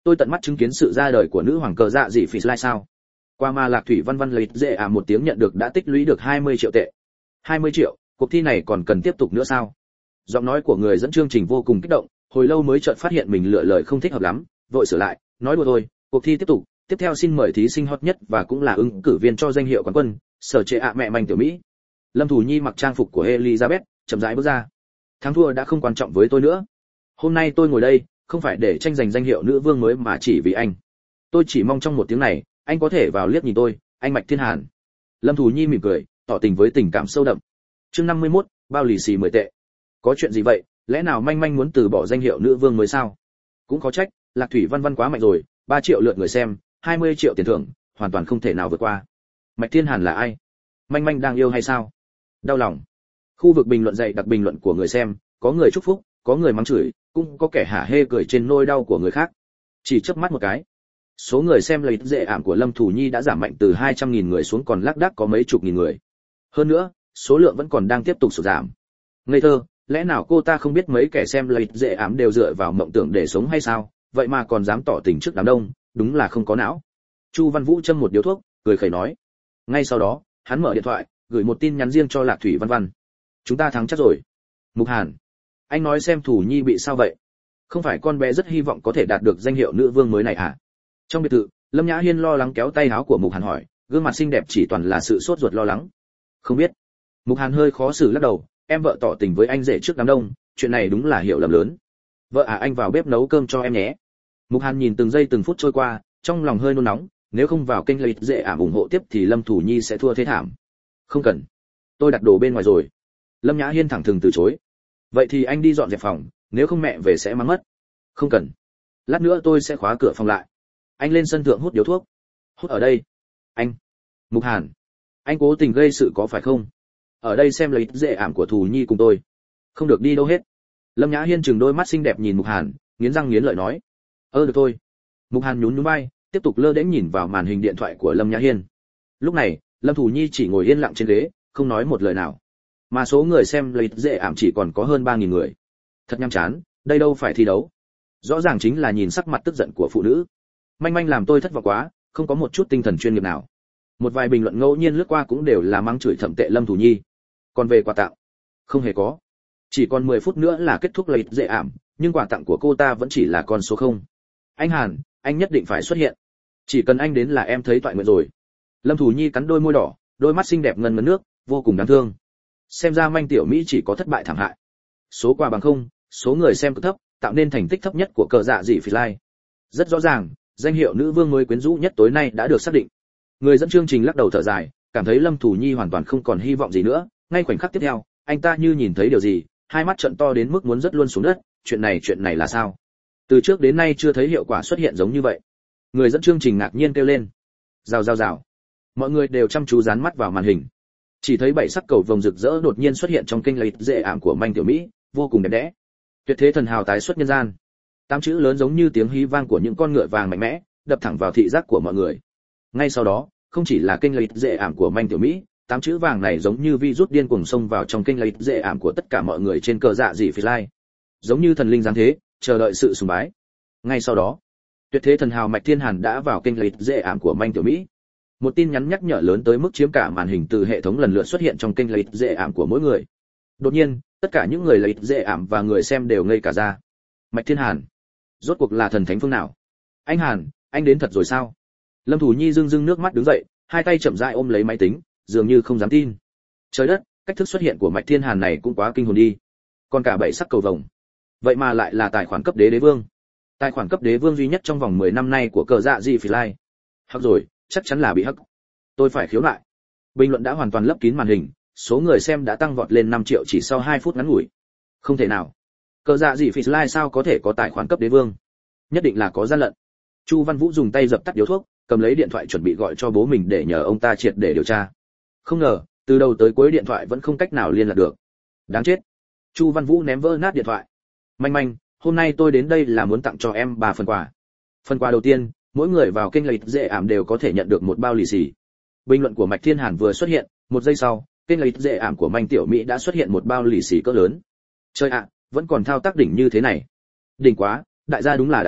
tôi tận mắt chứng kiến sự ra đời của nữ hoàng cờ dạ dị phỉ lai sao? Qua mà Lạc Thủy Văn Văn lấy dễ một tiếng nhận được đã tích lũy được 20 triệu tệ. 20 triệu, cuộc thi này còn cần tiếp tục nữa sao? Giọng nói của người dẫn chương trình vô cùng kích động, hồi lâu mới chợt phát hiện mình lựa lời không thích hợp lắm, vội sửa lại, nói đùa thôi, cuộc thi tiếp tục, tiếp theo xin mời thí sinh hot nhất và cũng là ứng cử viên cho danh hiệu quán quân, Sở Trệ mẹ manh tiểu Mỹ. Lâm Thủ Nhi mặc trang phục của Elizabeth, chậm rãi bước ra. Thắng thua đã không quan trọng với tôi nữa. Hôm nay tôi ngồi đây, không phải để tranh giành danh hiệu nữ vương mới mà chỉ vì anh. Tôi chỉ mong trong một tiếng này, anh có thể vào liếc nhìn tôi, anh Mạch Thiên Hàn. Lâm Thủ Nhi mỉm cười, tỏ tình với tình cảm sâu đậm. Chương 51, bao lì xì 10 tệ. Có chuyện gì vậy, lẽ nào manh manh muốn từ bỏ danh hiệu nữ vương mới sao? Cũng có trách, Lạc Thủy Văn Văn quá mạnh rồi, 3 triệu lượt người xem, 20 triệu tiền thưởng, hoàn toàn không thể nào vượt qua. Mạch Thiên Hàn là ai? Manh manh đang yêu hay sao? Đau lòng. Khu vực bình luận dày đặc bình luận của người xem, có người chúc phúc, có người mắng chửi, cũng có kẻ hả hê cười trên nỗi đau của người khác. Chỉ chớp mắt một cái, số người xem lấy dễ ảm của Lâm Thủ Nhi đã giảm mạnh từ 200.000 người xuống còn lác đác có mấy chục nghìn người. Hơn nữa, số lượng vẫn còn đang tiếp tục sụt giảm. Ngây thơ, lẽ nào cô ta không biết mấy kẻ xem lấy dễ ảm đều dựa vào mộng tưởng để sống hay sao, vậy mà còn dám tỏ tình trước đám đông, đúng là không có não. Chu Văn Vũ châm một điếu thuốc, cười khẩy nói. Ngay sau đó, hắn mở điện thoại, gửi một tin nhắn riêng cho Lạc Thủy Văn Văn. Chúng ta thắng chắc rồi. Mục Hàn, anh nói xem Thủ Nhi bị sao vậy? Không phải con bé rất hy vọng có thể đạt được danh hiệu nữ vương mới này à? Trong biệt thự, Lâm Nhã Hiên lo lắng kéo tay áo của Mục Hàn hỏi, gương mặt xinh đẹp chỉ toàn là sự sốt ruột lo lắng. Không biết. Mục Hàn hơi khó xử lắc đầu, em vợ tỏ tình với anh rể trước đám đông, chuyện này đúng là hiểu lầm lớn. Vợ à, anh vào bếp nấu cơm cho em nhé. Mục Hàn nhìn từng giây từng phút trôi qua, trong lòng hơi nôn nóng, nếu không vào kênh lấy dễ ảm ủng hộ tiếp thì Lâm Thủ Nhi sẽ thua thế thảm. Không cần, tôi đặt đồ bên ngoài rồi. Lâm Nhã Hiên thẳng thừng từ chối. Vậy thì anh đi dọn dẹp phòng, nếu không mẹ về sẽ mắng mất. Không cần, lát nữa tôi sẽ khóa cửa phòng lại. Anh lên sân thượng hút điếu thuốc. Hút ở đây? Anh. Mục Hàn, anh cố tình gây sự có phải không? Ở đây xem lấy dễ ảm của Thủ Nhi cùng tôi. Không được đi đâu hết. Lâm Nhã Hiên trừng đôi mắt xinh đẹp nhìn Mục Hàn, nghiến răng nghiến lợi nói. Được thôi. Mục Hàn nhún nhún vai, tiếp tục lơ đễnh nhìn vào màn hình điện thoại của Lâm Nhã Hiên. Lúc này, Lâm Thủ Nhi chỉ ngồi yên lặng trên ghế, không nói một lời nào. Mà số người xem lấy dễ ảm chỉ còn có hơn 3.000 người. Thật nhăm chán, đây đâu phải thi đấu. Rõ ràng chính là nhìn sắc mặt tức giận của phụ nữ. Manh manh làm tôi thất vọng quá, không có một chút tinh thần chuyên nghiệp nào. Một vài bình luận ngẫu nhiên lướt qua cũng đều là mắng chửi thậm tệ Lâm Thủ Nhi. Còn về quà tặng, không hề có. Chỉ còn 10 phút nữa là kết thúc lấy dễ ảm, nhưng quà tặng của cô ta vẫn chỉ là con số 0. Anh Hàn, anh nhất định phải xuất hiện. Chỉ cần anh đến là em thấy toại nguyện rồi. Lâm Thủ Nhi cắn đôi môi đỏ, đôi mắt xinh đẹp ngần ngấn nước, vô cùng đáng thương. Xem ra manh tiểu Mỹ chỉ có thất bại thảm hại. Số quà bằng không, số người xem cực thấp, tạo nên thành tích thấp nhất của cờ dạ dị phỉ lai. Rất rõ ràng, danh hiệu nữ vương mới quyến rũ nhất tối nay đã được xác định. Người dẫn chương trình lắc đầu thở dài, cảm thấy Lâm Thủ Nhi hoàn toàn không còn hy vọng gì nữa. Ngay khoảnh khắc tiếp theo, anh ta như nhìn thấy điều gì, hai mắt trợn to đến mức muốn rớt luôn xuống đất. Chuyện này là sao? Từ trước đến nay chưa thấy hiệu quả xuất hiện giống như vậy. Người dẫn chương trình ngạc nhiên kêu lên. Rào rào rào. Mọi người đều chăm chú dán mắt vào màn hình. Chỉ thấy 7 sắc cầu vồng rực rỡ đột nhiên xuất hiện trong kênh lấy dễ ảm của manh tiểu Mỹ, vô cùng đẹp đẽ. Tuyệt thế thần hào tái xuất nhân gian. 8 chữ lớn giống như tiếng hí vang của những con ngựa vàng mạnh mẽ, đập thẳng vào thị giác của mọi người. Ngay sau đó, không chỉ là kênh lấy dễ ảm của manh tiểu Mỹ, 8 chữ vàng này giống như virus điên cuồng xông vào trong kênh lấy dễ ảm của tất cả mọi người trên cờ dạ dị phỉ lai. Giống như thần linh giáng thế, chờ đợi sự sùng bái. Ngay sau đó, tuyệt thế thần hào Mạch Thiên Hàn đã vào kênh lấy dễ ảm của manh tiểu Mỹ. Một tin nhắn nhắc nhở lớn tới mức chiếm cả màn hình từ hệ thống lần lượt xuất hiện trong kênh lấy dễ ảm của mỗi người. Đột nhiên, tất cả những người lấy dễ ảm và người xem đều ngây cả ra. Mạch Thiên Hàn, rốt cuộc là thần thánh phương nào? Anh Hàn, anh đến thật rồi sao? Lâm Thủ Nhi rưng rưng nước mắt đứng dậy, hai tay chậm rãi ôm lấy máy tính, dường như không dám tin. Trời đất, cách thức xuất hiện của Mạch Thiên Hàn này cũng quá kinh hồn đi. Còn cả 7 sắc cầu vồng, vậy mà lại là tài khoản cấp đế vương. Tài khoản cấp đế vương duy nhất trong vòng 10 năm nay của cờ dạ dị phỉ lai. Hắc rồi, chắc chắn là bị hắc. Tôi phải khiếu nại. Bình luận đã hoàn toàn lấp kín màn hình, số người xem đã tăng vọt lên 5 triệu chỉ sau 2 phút ngắn ngủi. Không thể nào. Cờ dạ dị phỉ lai sao có thể có tài khoản cấp đế vương? Nhất định là có gian lận. Chu Văn Vũ dùng tay dập tắt điếu thuốc, cầm lấy điện thoại chuẩn bị gọi cho bố mình để nhờ ông ta triệt để điều tra. Không ngờ, từ đầu tới cuối điện thoại vẫn không cách nào liên lạc được. Đáng chết. Chu Văn Vũ ném vỡ nát điện thoại. Manh manh, hôm nay tôi đến đây là muốn tặng cho em 3 phần quà. Phần quà đầu tiên, mỗi người vào kênh lấy dễ ảm đều có thể nhận được một bao lì xì. Bình luận của Mạch Thiên Hàn vừa xuất hiện, một giây sau, kênh lấy dễ ảm của manh tiểu Mỹ đã xuất hiện một bao lì xì cỡ lớn. Chơi ạ, vẫn còn thao tác đỉnh như thế này. Đỉnh quá, đại gia đúng là đại gia,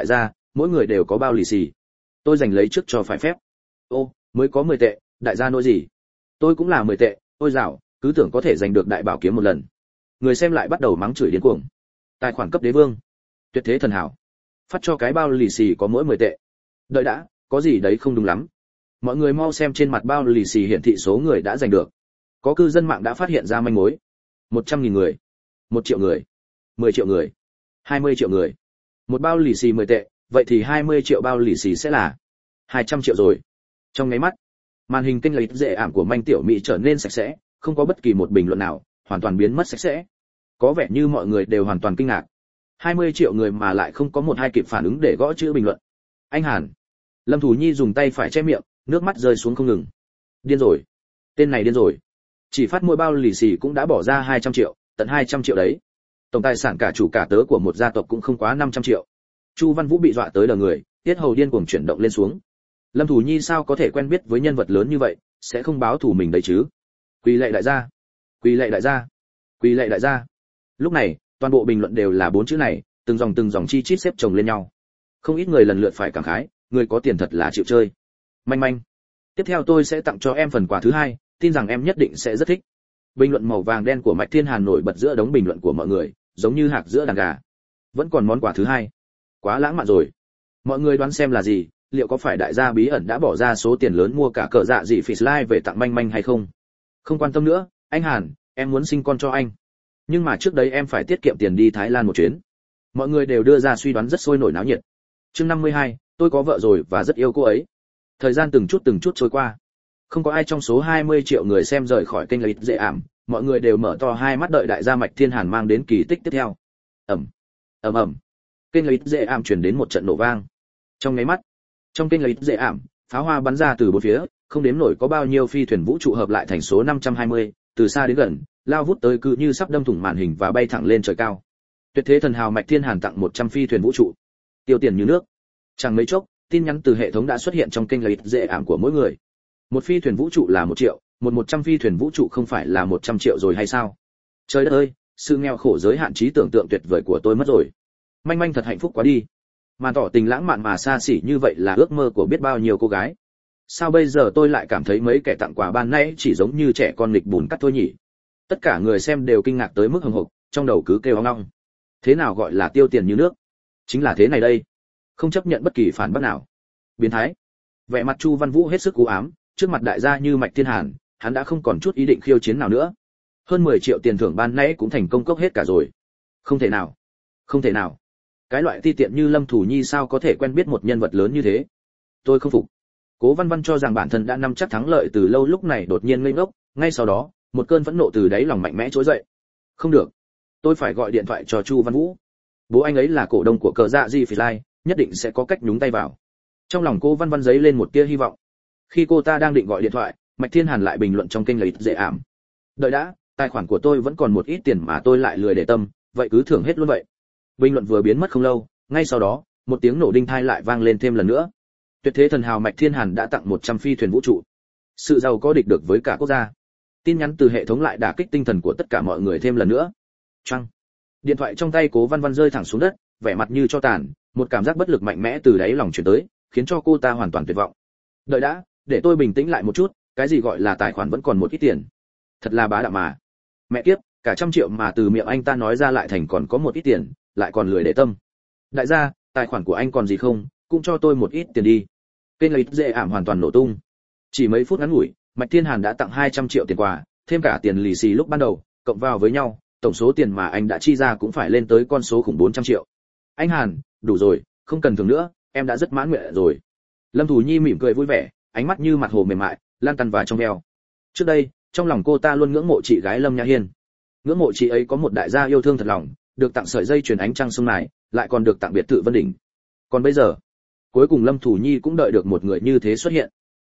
mỗi người đều có bao lì xì. Tôi giành lấy trước cho phải phép. Ô, mới có 10 tệ, đại gia nỗi gì? Tôi cũng là 10 tệ, ôi dạo, cứ tưởng có thể giành được đại bảo kiếm một lần. Người xem lại bắt đầu mắng chửi điên cuồng. Tài khoản cấp đế vương, tuyệt thế thần hảo, phát cho cái bao lì xì có mỗi 10 tệ. Đợi đã, có gì đấy không đúng lắm. Mọi người mau xem trên mặt bao lì xì hiển thị số người đã giành được. Có cư dân mạng đã phát hiện ra manh mối. 100.000 người, 1 triệu người, 10 triệu người, 20 triệu người. Một bao lì xì 10 tệ, vậy thì 20 triệu bao lì xì sẽ là 200 triệu rồi. Trong nháy mắt, màn hình kênh lấy dễ ảm của Manh Tiểu Mỹ trở nên sạch sẽ, không có bất kỳ một bình luận nào, hoàn toàn biến mất sạch sẽ. Có vẻ như mọi người đều hoàn toàn kinh ngạc. 20 triệu người mà lại không có một hai kịp phản ứng để gõ chữ bình luận. Anh Hàn. Lâm Thủ Nhi dùng tay phải che miệng, nước mắt rơi xuống không ngừng. Điên rồi. Tên này điên rồi. Chỉ phát mỗi bao lì xì cũng đã bỏ ra 200 triệu, tận 200 triệu đấy. Tổng tài sản cả chủ cả tớ của một gia tộc cũng không quá 500 triệu. Chu Văn Vũ bị dọa tới đờ người, tiết hầu điên cuồng chuyển động lên xuống. Lâm Thủ Nhi sao có thể quen biết với nhân vật lớn như vậy, sẽ không báo thù mình đấy chứ? Quỳ lạy đại gia, quỳ lạy đại gia, quỳ lạy đại gia. Lúc này, toàn bộ bình luận đều là 4 chữ này, từng dòng chi chít xếp chồng lên nhau. Không ít người lần lượt phải cảm khái, người có tiền thật là chịu chơi. Manh manh. Tiếp theo tôi sẽ tặng cho em phần quà thứ hai, tin rằng em nhất định sẽ rất thích. Bình luận màu vàng đen của Mạch Thiên Hàn nổi bật giữa đống bình luận của mọi người, giống như hạc giữa đàn gà. Vẫn còn món quà thứ hai. Quá lãng mạn rồi. Mọi người đoán xem là gì, liệu có phải đại gia bí ẩn đã bỏ ra số tiền lớn mua cả cờ dạ dị phỉ slide về tặng manh manh hay không? Không quan tâm nữa, anh Hàn, em muốn sinh con cho anh. Nhưng mà trước đấy em phải tiết kiệm tiền đi Thái Lan một chuyến. Mọi người đều đưa ra suy đoán rất sôi nổi náo nhiệt. Chương 52, tôi có vợ rồi và rất yêu cô ấy. Thời gian từng chút trôi qua. Không có ai trong số 20 triệu người xem rời khỏi kênh lấy dễ ảm, mọi người đều mở to hai mắt đợi đại gia Mạch Thiên Hàn mang đến kỳ tích tiếp theo. Ầm, ầm ầm. Kênh lấy dễ ảm truyền đến một trận nổ vang. Trong nháy mắt, trong kênh lấy dễ ảm, pháo hoa bắn ra từ bốn phía, không đếm nổi có bao nhiêu phi thuyền vũ trụ hợp lại thành số 520, từ xa đến gần, lao vút tới cứ như sắp đâm thủng màn hình và bay thẳng lên trời cao. Tuyệt thế thần hào Mạch Thiên Hàn tặng 100 phi thuyền vũ trụ. Tiêu tiền như nước. Chẳng mấy chốc, tin nhắn từ hệ thống đã xuất hiện trong kênh lấy dễ ảm của mỗi người. Một phi thuyền vũ trụ là 1 triệu, 100 phi thuyền vũ trụ không phải là 100 triệu rồi hay sao? Trời đất ơi, sự nghèo khổ giới hạn trí tưởng tượng tuyệt vời của tôi mất rồi. Manh manh thật hạnh phúc quá đi. Màn tỏ tình lãng mạn mà xa xỉ như vậy là ước mơ của biết bao nhiêu cô gái. Sao bây giờ tôi lại cảm thấy mấy kẻ tặng quà ban nãy chỉ giống như trẻ con nghịch bùn cắt thôi nhỉ? Tất cả người xem đều kinh ngạc tới mức hừng hực, trong đầu cứ kêu ong ong. Thế nào gọi là tiêu tiền như nước? Chính là thế này đây. Không chấp nhận bất kỳ phản bác nào. Biến thái. Vẻ mặt Chu Văn Vũ hết sức u ám, trước mặt đại gia như Mạch Thiên Hàn, hắn đã không còn chút ý định khiêu chiến nào nữa. Hơn 10 triệu tiền thưởng ban nãy cũng thành công cốc hết cả rồi. Không thể nào. Không thể nào. Cái loại ti tiện như Lâm Thủ Nhi sao có thể quen biết một nhân vật lớn như thế? Tôi không phục. Cố Văn Văn cho rằng bản thân đã nắm chắc thắng lợi từ lâu, lúc này đột nhiên ngây ngốc, ngay sau đó, một cơn phẫn nộ từ đáy lòng mạnh mẽ trỗi dậy. Không được, tôi phải gọi điện thoại cho Chu Văn Vũ. Bố anh ấy là cổ đông của cờ dạ Di Phỉ Lai, nhất định sẽ có cách nhúng tay vào. Trong lòng cô Văn Văn giấy lên một tia hy vọng. Khi cô ta đang định gọi điện thoại, Mạch Thiên Hàn lại bình luận trong kênh lấy dễ ảm. Đợi đã, tài khoản của tôi vẫn còn một ít tiền mà tôi lại lười để tâm, vậy cứ thưởng hết luôn vậy. Bình luận vừa biến mất không lâu, ngay sau đó, một tiếng nổ đinh tai lại vang lên thêm lần nữa. Tuyệt thế thần hào Mạch Thiên Hàn đã tặng 100 phi thuyền vũ trụ. Sự giàu có địch được với cả quốc gia. Tin nhắn từ hệ thống lại đả kích tinh thần của tất cả mọi người thêm lần nữa. Choang. Điện thoại trong tay Cố Văn Văn rơi thẳng xuống đất, vẻ mặt như cho tàn, một cảm giác bất lực mạnh mẽ từ đáy lòng truyền tới, khiến cho cô ta hoàn toàn tuyệt vọng. Đợi đã, để tôi bình tĩnh lại một chút, cái gì gọi là tài khoản vẫn còn một ít tiền? Thật là bá đạo mà. Mẹ kiếp, cả 100 triệu mà từ miệng anh ta nói ra lại thành còn có một ít tiền, lại còn lười để tâm. Đại gia, tài khoản của anh còn gì không, cũng cho tôi một ít tiền đi. Kênh lấy dễ ảm hoàn toàn nổ tung. Chỉ mấy phút ngắn ngủi, Mạch Thiên Hàn đã tặng 200 triệu tiền quà, thêm cả tiền lì xì lúc ban đầu, cộng vào với nhau, tổng số tiền mà anh đã chi ra cũng phải lên tới con số khủng 400 triệu. Anh Hàn, đủ rồi, không cần thưởng nữa, em đã rất mãn nguyện rồi. Lâm Thủ Nhi mỉm cười vui vẻ, ánh mắt như mặt hồ mềm mại, lan tăn và trong veo. Trước đây, trong lòng cô ta luôn ngưỡng mộ chị gái Lâm Nhã Hiên. Ngưỡng mộ chị ấy có một đại gia yêu thương thật lòng, được tặng sợi dây chuyền ánh trăng sông này, lại còn được tặng biệt thự Vân Đỉnh. Còn bây giờ, cuối cùng Lâm Thủ Nhi cũng đợi được một người như thế xuất hiện.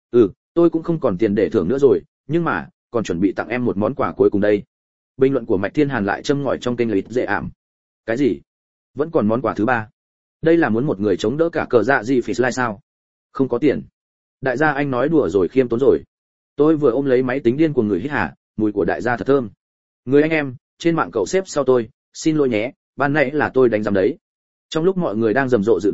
Tôi cũng không còn tiền để thưởng nữa rồi, nhưng mà còn chuẩn bị tặng em một món quà cuối cùng đây. Bình luận của Mạch Thiên Hàn lại châm ngòi trong kênh lấy dễ ảm. Cái gì? Vẫn còn món quà thứ ba? Đây là muốn một người chống đỡ cả cờ dạ gì phỉ slide sao? Không có tiền. Đại gia anh nói đùa rồi, khiêm tốn rồi. Tôi vừa ôm lấy máy tính điên của người hít hà, mùi của đại gia thật thơm. Người anh em, trên mạng cậu xếp sau tôi, xin lỗi nhé, ban nãy là tôi đánh giám đấy. Trong lúc mọi người đang rầm rộ dự đoán,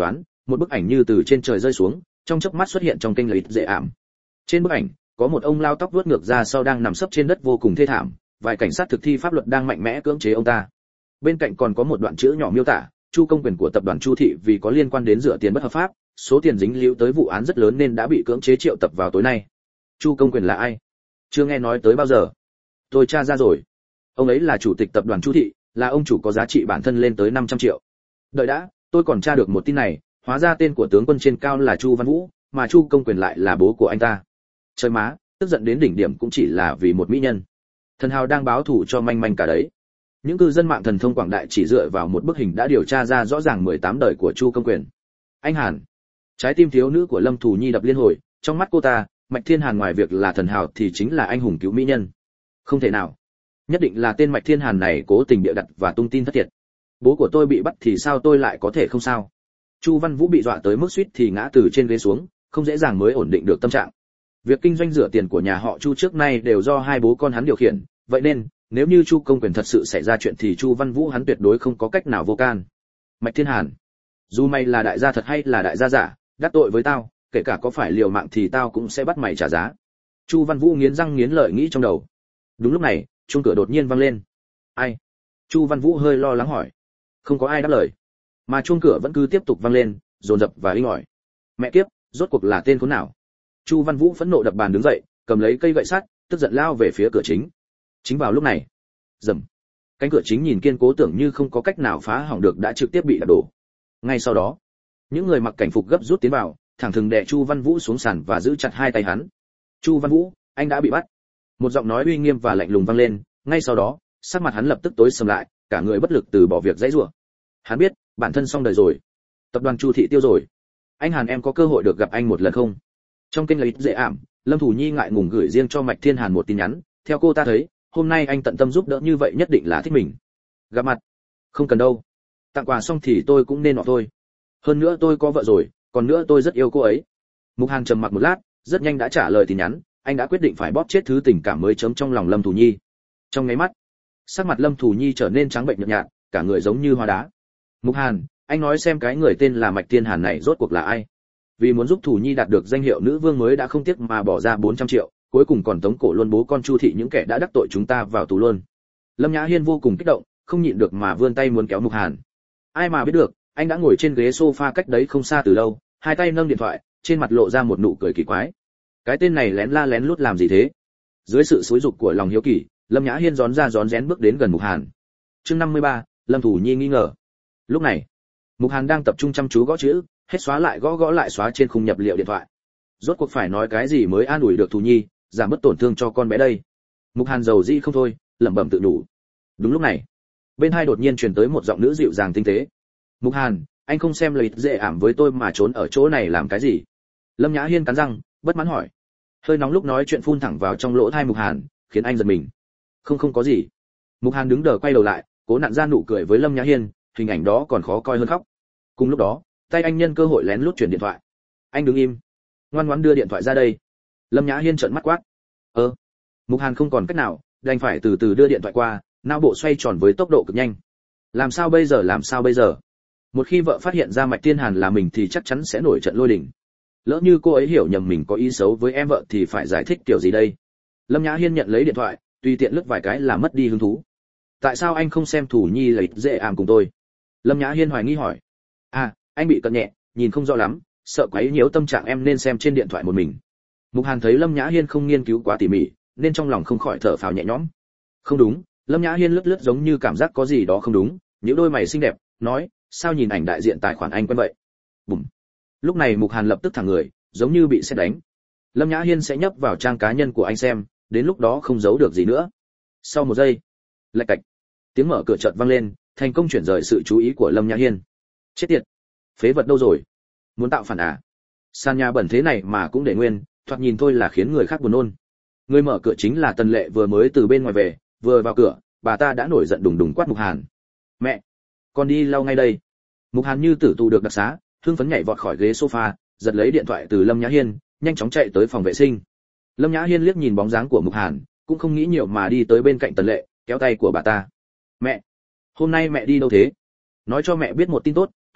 một bức ảnh như từ trên trời rơi xuống, trong chớp mắt xuất hiện trong kênh lợi dễ ảm. Trên bức ảnh có một ông lao tóc vuốt ngược ra sau đang nằm sấp trên đất vô cùng thê thảm, vài cảnh sát thực thi pháp luật đang mạnh mẽ cưỡng chế ông ta. Bên cạnh còn có một đoạn chữ nhỏ miêu tả Chu công quyền của tập đoàn Chu thị vì có liên quan đến rửa tiền bất hợp pháp, số tiền dính líu tới vụ án rất lớn nên đã bị cưỡng chế triệu tập vào tối nay. Chu công quyền là ai? Chưa nghe nói tới bao giờ. Tôi tra ra rồi. Ông ấy là chủ tịch tập đoàn Chu thị, là ông chủ có giá trị bản thân lên tới 500 triệu. Đợi đã, tôi còn tra được một tin này, hóa ra tên của tướng quân trên cao là Chu Văn Vũ, mà Chu công quyền lại là bố của anh ta. Trời má, tức giận đến đỉnh điểm cũng chỉ là vì một mỹ nhân. Thần hào đang báo thù cho manh manh cả đấy. Những cư dân mạng thần thông quảng đại chỉ dựa vào một bức hình đã điều tra ra rõ ràng 18 đời của Chu công quyền. Anh Hàn. Trái tim thiếu nữ của Lâm Thù Nhi đập liên hồi, trong mắt cô ta, Mạch Thiên Hàn ngoài việc là thần hào thì chính là anh hùng cứu mỹ nhân. Không thể nào. Nhất định là tên Mạch Thiên Hàn này cố tình bịa đặt và tung tin thất thiệt. Bố của tôi bị bắt thì sao tôi lại có thể không sao? Chu Văn Vũ bị dọa tới mức suýt thì ngã từ trên ghế xuống, không dễ dàng mới ổn định được tâm trạng. Việc kinh doanh rửa tiền của nhà họ Chu trước nay đều do hai bố con hắn điều khiển, vậy nên nếu như Chu công quyền thật sự xảy ra chuyện thì Chu Văn Vũ hắn tuyệt đối không có cách nào vô can. Mạch Thiên Hàn, dù mày là đại gia thật hay là đại gia giả, đắc tội với tao, kể cả có phải liều mạng thì tao cũng sẽ bắt mày trả giá. Chu Văn Vũ nghiến răng nghiến lợi nghĩ trong đầu. Đúng lúc này, chuông cửa đột nhiên vang lên. Ai? Chu Văn Vũ hơi lo lắng hỏi. Không có ai đáp lời, mà chuông cửa vẫn cứ tiếp tục vang lên, dồn dập và inh ỏi. Mẹ kiếp, rốt cuộc là tên khốn nào? Chu Văn Vũ phẫn nộ đập bàn đứng dậy, cầm lấy cây gậy sắt, tức giận lao về phía cửa chính. Chính vào lúc này, rầm, cánh cửa chính nhìn kiên cố tưởng như không có cách nào phá hỏng được đã trực tiếp bị đập đổ. Ngay sau đó, những người mặc cảnh phục gấp rút tiến vào, thẳng thừng đè Chu Văn Vũ xuống sàn và giữ chặt hai tay hắn. Chu Văn Vũ, anh đã bị bắt. Một giọng nói uy nghiêm và lạnh lùng vang lên, ngay sau đó, sắc mặt hắn lập tức tối sầm lại, cả người bất lực từ bỏ việc dãy rủa. Hắn biết, bản thân xong đời rồi. Tập đoàn Chu thị tiêu rồi. Anh Hàn em có cơ hội được gặp anh một lần không? Trong kênh lợi dễ ảm, Lâm Thủ Nhi ngại ngùng gửi riêng cho Mạch Thiên Hàn một tin nhắn, theo cô ta thấy, hôm nay anh tận tâm giúp đỡ như vậy nhất định là thích mình. Gặp mặt? Không cần đâu. Tặng quà xong thì tôi cũng nên nọ thôi. Hơn nữa tôi có vợ rồi, còn nữa tôi rất yêu cô ấy. Mục Hàn trầm mặc một lát, rất nhanh đã trả lời tin nhắn, anh đã quyết định phải bóp chết thứ tình cảm mới chấm trong lòng Lâm Thủ Nhi. Trong nháy mắt, sắc mặt Lâm Thủ Nhi trở nên trắng bệnh nhợt nhạt, cả người giống như hóa đá. Mục Hàn, anh nói xem cái người tên là Mạch Thiên Hàn này rốt cuộc là ai? Vì muốn giúp Thủ Nhi đạt được danh hiệu nữ vương mới đã không tiếc mà bỏ ra 400 triệu, cuối cùng còn tống cổ luôn bố con Chu thị những kẻ đã đắc tội chúng ta vào tù luôn. Lâm Nhã Hiên vô cùng kích động, không nhịn được mà vươn tay muốn kéo Mục Hàn. Ai mà biết được, anh đã ngồi trên ghế sofa cách đấy không xa từ lâu, hai tay nâng điện thoại, trên mặt lộ ra một nụ cười kỳ quái. Cái tên này lén la lén lút làm gì thế? Dưới sự xúi giục của lòng hiếu kỳ, Lâm Nhã Hiên rón ra rón rén bước đến gần Mục Hàn. Chương 53, Lâm Thủ Nhi nghi ngờ. Lúc này, Mục Hàn đang tập trung chăm chú gõ chữ, hết xóa lại gõ lại xóa trên khung nhập liệu điện thoại. Rốt cuộc phải nói cái gì mới an ủi được Thủ Nhi, giảm bớt tổn thương cho con bé đây. Mục Hàn giàu dĩ không thôi, lẩm bẩm tự đủ. Đúng lúc này, bên hai đột nhiên truyền tới một giọng nữ dịu dàng tinh tế. Mục Hàn, anh không xem lợi dễ ảm với tôi mà trốn ở chỗ này làm cái gì? Lâm Nhã Hiên cắn răng, bất mãn hỏi. Hơi nóng lúc nói chuyện phun thẳng vào trong lỗ tai Mục Hàn, khiến anh giật mình. Không có gì. Mục Hàn đứng đờ quay đầu lại, cố nặn ra nụ cười với Lâm Nhã Hiên, hình ảnh đó còn khó coi hơn khóc. Cùng lúc đó, tay anh nhân cơ hội lén lút chuyển điện thoại. Anh đứng im, ngoan ngoãn đưa điện thoại ra đây. Lâm Nhã Hiên trợn mắt quát. Mục Hàn không còn cách nào, đành phải từ từ đưa điện thoại qua, não bộ xoay tròn với tốc độ cực nhanh. Làm sao bây giờ? Một khi vợ phát hiện ra Mạch Thiên Hàn là mình thì chắc chắn sẽ nổi trận lôi đình. Lỡ như cô ấy hiểu nhầm mình có ý xấu với em vợ thì phải giải thích kiểu gì đây? Lâm Nhã Hiên nhận lấy điện thoại, tùy tiện lướt vài cái là mất đi hứng thú. Tại sao anh không xem Thủ Nhi lợi dễ ảm cùng tôi? Lâm Nhã Hiên hoài nghi hỏi. Anh bị cận nhẹ, nhìn không rõ lắm, sợ quấy nhiễu tâm trạng em nên xem trên điện thoại một mình. Mục Hàn thấy Lâm Nhã Hiên không nghiên cứu quá tỉ mỉ, nên trong lòng không khỏi thở phào nhẹ nhõm. Không đúng, Lâm Nhã Hiên lướt giống như cảm giác có gì đó không đúng, nhíu đôi mày xinh đẹp, nói, sao nhìn ảnh đại diện tài khoản anh quen vậy? Bùm. Lúc này Mục Hàn lập tức thẳng người, giống như bị sét đánh. Lâm Nhã Hiên sẽ nhấp vào trang cá nhân của anh xem, đến lúc đó không giấu được gì nữa. Sau một giây, lạch cạch, tiếng mở cửa chợt vang lên, thành công chuyển rời sự chú ý của Lâm Nhã Hiên. Chết tiệt, phế vật đâu rồi? Muốn tạo phản à? Sàn nhà bẩn thế này mà cũng để nguyên, thoạt nhìn thôi là khiến người khác buồn nôn. Người mở cửa chính là Tần Lệ vừa mới từ bên ngoài về, vừa vào cửa, bà ta đã nổi giận đùng đùng quát Mục Hàn. Mẹ, con đi lau ngay đây. Mục Hàn như tử tù được đặc xá, hưng phấn nhảy vọt khỏi ghế sofa, giật lấy điện thoại từ Lâm Nhã Hiên, nhanh chóng chạy tới phòng vệ sinh. Lâm Nhã Hiên liếc nhìn bóng dáng của Mục Hàn, cũng không nghĩ nhiều mà đi tới bên cạnh Tần Lệ, kéo tay của bà ta. Mẹ, hôm nay mẹ đi đâu thế? Nói cho mẹ biết một tin tốt,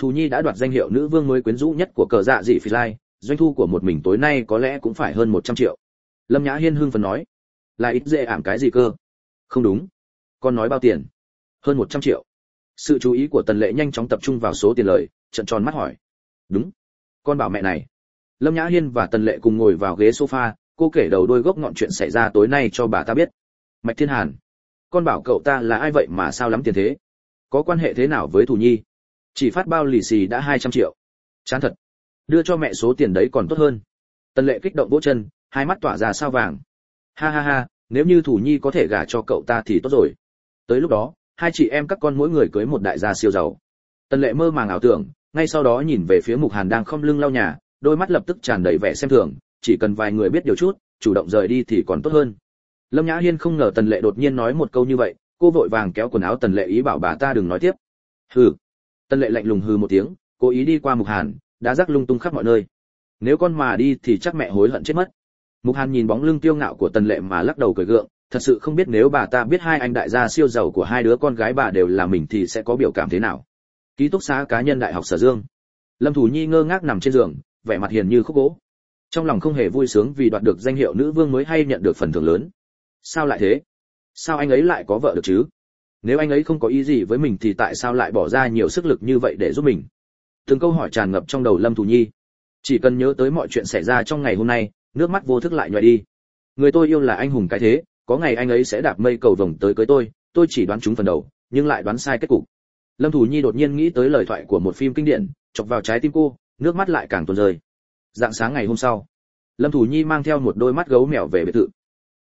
Thù Nhi đã đoạt danh hiệu nữ vương mới quyến rũ nhất của cờ dạ dị Phỉ Lai, doanh thu của một mình tối nay có lẽ cũng phải hơn 100 triệu. Lâm Nhã Hiên hưng phấn nói. Là ít dễ ảm cái gì cơ? Không đúng. Con nói bao tiền? Hơn 100 triệu. Sự chú ý của Tần Lệ nhanh chóng tập trung vào số tiền lời, trợn tròn mắt hỏi. Đúng. Con bảo mẹ này. Lâm Nhã Hiên và Tần Lệ cùng ngồi vào ghế sofa, cô kể đầu đuôi gốc ngọn chuyện xảy ra tối nay cho bà ta biết. Mạch Thiên Hàn, con bảo cậu ta là ai vậy mà sao lắm tiền thế? Có quan hệ thế nào với Thù Nhi? Chỉ phát bao lì xì đã 200 triệu. Chán thật. Đưa cho mẹ số tiền đấy còn tốt hơn. Tần Lệ kích động vỗ chân, hai mắt tỏa ra sao vàng. Ha ha ha, nếu như Thù Nhi có thể gả cho cậu ta thì tốt rồi. Tới lúc đó, hai chị em các con mỗi người cưới một đại gia siêu giàu. Tần Lệ mơ màng ảo tưởng, ngay sau đó nhìn về phía Mục Hàn đang khom lưng lau nhà, đôi mắt lập tức tràn đầy vẻ xem thường, chỉ cần vài người biết điều chút, chủ động rời đi thì còn tốt hơn. Lâm Nhã Hiên không ngờ Tần Lệ đột nhiên nói một câu như vậy, cô vội vàng kéo quần áo Tần Lệ ý bảo bà ta đừng nói tiếp. Hừ. Tần Lệ lạnh lùng hừ một tiếng, cố ý đi qua Mục Hàn, đã rắc lung tung khắp mọi nơi. Nếu con mà đi thì chắc mẹ hối hận chết mất. Mục Hàn nhìn bóng lưng kiêu ngạo của Tần Lệ mà lắc đầu cười gượng, thật sự không biết nếu bà ta biết hai anh đại gia siêu giàu của hai đứa con gái bà đều là mình thì sẽ có biểu cảm thế nào. Ký túc xá cá nhân Đại học Sở Dương. Lâm Thù Nhi ngơ ngác nằm trên giường, vẻ mặt hiền như khúc gỗ. Trong lòng không hề vui sướng vì đoạt được danh hiệu nữ vương mới hay nhận được phần thưởng lớn. Sao lại thế? Sao anh ấy lại có vợ được chứ? Nếu anh ấy không có ý gì với mình thì tại sao lại bỏ ra nhiều sức lực như vậy để giúp mình? Từng câu hỏi tràn ngập trong đầu Lâm Thù Nhi. Chỉ cần nhớ tới mọi chuyện xảy ra trong ngày hôm nay, nước mắt vô thức lại nhòe đi. Người tôi yêu là anh hùng cái thế, có ngày anh ấy sẽ đạp mây cầu vồng tới cưới tôi chỉ đoán trúng phần đầu, nhưng lại đoán sai kết cục. Lâm Thù Nhi đột nhiên nghĩ tới lời thoại của một phim kinh điển, chọc vào trái tim cô, nước mắt lại càng tuôn rơi. Rạng sáng ngày hôm sau, Lâm Thù Nhi mang theo một đôi mắt gấu mèo về biệt thự.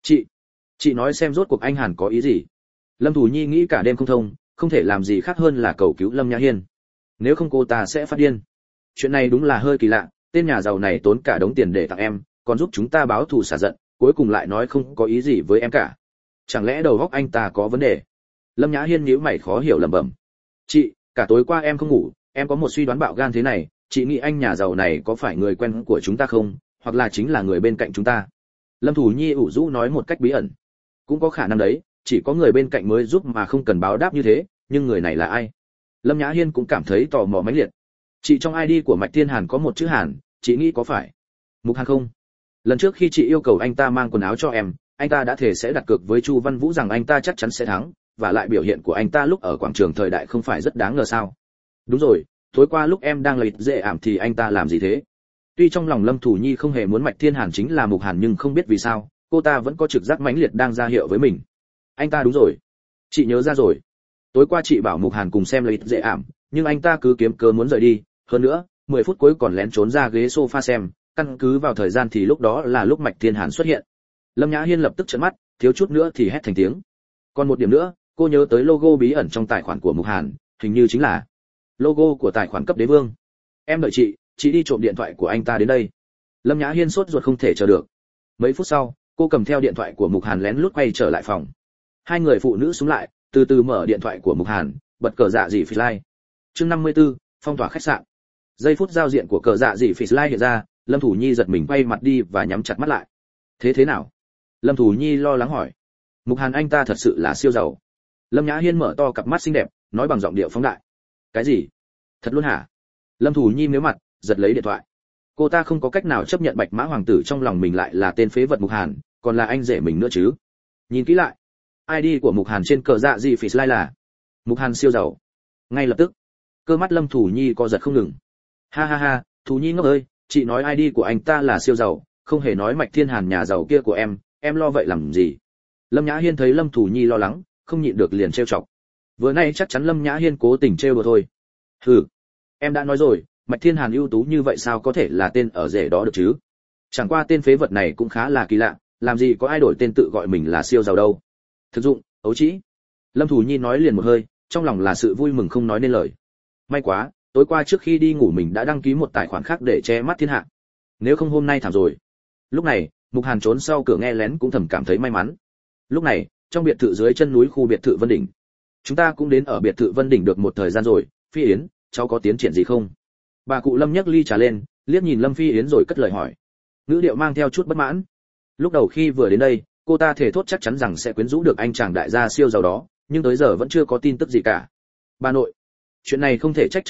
Chị nói xem rốt cuộc anh Hàn có ý gì? Lâm Thù Nhi nghĩ cả đêm không thông, không thể làm gì khác hơn là cầu cứu Lâm Nhã Hiên. Nếu không cô ta sẽ phát điên. Chuyện này đúng là hơi kỳ lạ, tên nhà giàu này tốn cả đống tiền để tặng em, còn giúp chúng ta báo thù xả giận, cuối cùng lại nói không có ý gì với em cả. Chẳng lẽ đầu óc anh ta có vấn đề? Lâm Nhã Hiên nhíu mày khó hiểu lẩm bẩm. Chị, cả tối qua em không ngủ, em có một suy đoán bạo gan thế này, chị nghĩ anh nhà giàu này có phải người quen của chúng ta không, hoặc là chính là người bên cạnh chúng ta? Lâm Thù Nhi ủ rũ nói một cách bí ẩn. Cũng có khả năng đấy, chỉ có người bên cạnh mới giúp mà không cần báo đáp như thế, nhưng người này là ai? Lâm Nhã Hiên cũng cảm thấy tò mò mãnh liệt. Chị, trong ID của Mạch Thiên Hàn có một chữ Hàn, chị nghĩ có phải Mục Hàn không? Lần trước khi chị yêu cầu anh ta mang quần áo cho em, anh ta đã thề sẽ đặt cược với Chu Văn Vũ rằng anh ta chắc chắn sẽ thắng, và lại biểu hiện của anh ta lúc ở quảng trường thời đại không phải rất đáng ngờ sao? Đúng rồi, tối qua lúc em đang lấy dễ ảm thì anh ta làm gì thế? Tuy trong lòng Lâm Thù Nhi không hề muốn Mạch Thiên Hàn chính là Mục Hàn nhưng không biết vì sao, cô ta vẫn có trực giác mãnh liệt đang ra hiệu với mình. Anh ta đúng rồi. Chị nhớ ra rồi. Tối qua chị bảo Mục Hàn cùng xem lấy dễ ảm, nhưng anh ta cứ kiếm cớ muốn rời đi, hơn nữa, 10 phút cuối còn lén trốn ra ghế sofa xem, căn cứ vào thời gian thì lúc đó là lúc Mạch Thiên Hàn xuất hiện. Lâm Nhã Hiên lập tức trợn mắt, thiếu chút nữa thì hét thành tiếng. Còn một điểm nữa, cô nhớ tới logo bí ẩn trong tài khoản của Mục Hàn, hình như chính là logo của tài khoản cấp đế vương. Em đợi chị đi trộm điện thoại của anh ta đến đây. Lâm Nhã Hiên sốt ruột không thể chờ được. Mấy phút sau, cô cầm theo điện thoại của Mục Hàn lén lút quay trở lại phòng. Hai người phụ nữ xuống lại, từ từ mở điện thoại của Mục Hàn, bật cờ dạ dị Phỉ Lai. Chương 54, phong tỏa khách sạn. Giây phút giao diện của cờ dạ dị Phỉ Lai hiện ra, Lâm Thủ Nhi giật mình quay mặt đi và nhắm chặt mắt lại. Thế nào? Lâm Thủ Nhi lo lắng hỏi. Mục Hàn anh ta thật sự là siêu giàu. Lâm Nhã Hiên mở to cặp mắt xinh đẹp, nói bằng giọng điệu phóng đại. Cái gì? Thật luôn hả? Lâm Thủ Nhi méo mặt, giật lấy điện thoại. Cô ta không có cách nào chấp nhận Bạch Mã hoàng tử trong lòng mình lại là tên phế vật Mục Hàn, còn là anh rể mình nữa chứ. Nhìn kỹ lại, ID của Mục Hàn trên cờ dạ dị Phỉ Lai là Mục Hàn siêu giàu. Ngay lập tức, cơ mắt Lâm Thủ Nhi co giật không ngừng. Ha ha ha, Thủ Nhi ngốc ơi, chị nói ID của anh ta là siêu giàu, không hề nói Mạch Thiên Hàn nhà giàu kia của em lo vậy làm gì? Lâm Nhã Hiên thấy Lâm Thủ Nhi lo lắng, không nhịn được liền trêu chọc. Vừa nay chắc chắn Lâm Nhã Hiên cố tình trêu đùa thôi. Hừ, em đã nói rồi, Mạch Thiên Hàn ưu tú như vậy sao có thể là tên ở rể đó được chứ? Chẳng qua tên phế vật này cũng khá là kỳ lạ, làm gì có ai đổi tên tự gọi mình là siêu giàu đâu. Thực dụng, ấu trĩ. Lâm Thủ Nhi nói liền một hơi, trong lòng là sự vui mừng không nói nên lời. May quá, tối qua trước khi đi ngủ mình đã đăng ký một tài khoản khác để che mắt thiên hạ. Nếu không hôm nay thảm rồi. Lúc này, Mục Hàn trốn sau cửa nghe lén cũng thầm cảm thấy may mắn. Lúc này, trong biệt thự dưới chân núi khu biệt thự Vân Đỉnh. Chúng ta cũng đến ở biệt thự Vân Đỉnh được một thời gian rồi, Phi Yến, cháu có tiến triển gì không? Bà cụ Lâm nhấc ly trà lên, liếc nhìn Lâm Phi Yến rồi cất lời hỏi. Ngữ điệu mang theo chút bất mãn. Lúc đầu khi vừa đến đây, cô ta thề thốt chắc chắn rằng sẽ quyến rũ được anh chàng đại gia siêu giàu đó, nhưng tới giờ vẫn chưa có tin tức gì cả. Bà nội, chuyện này không thể trách cháu được,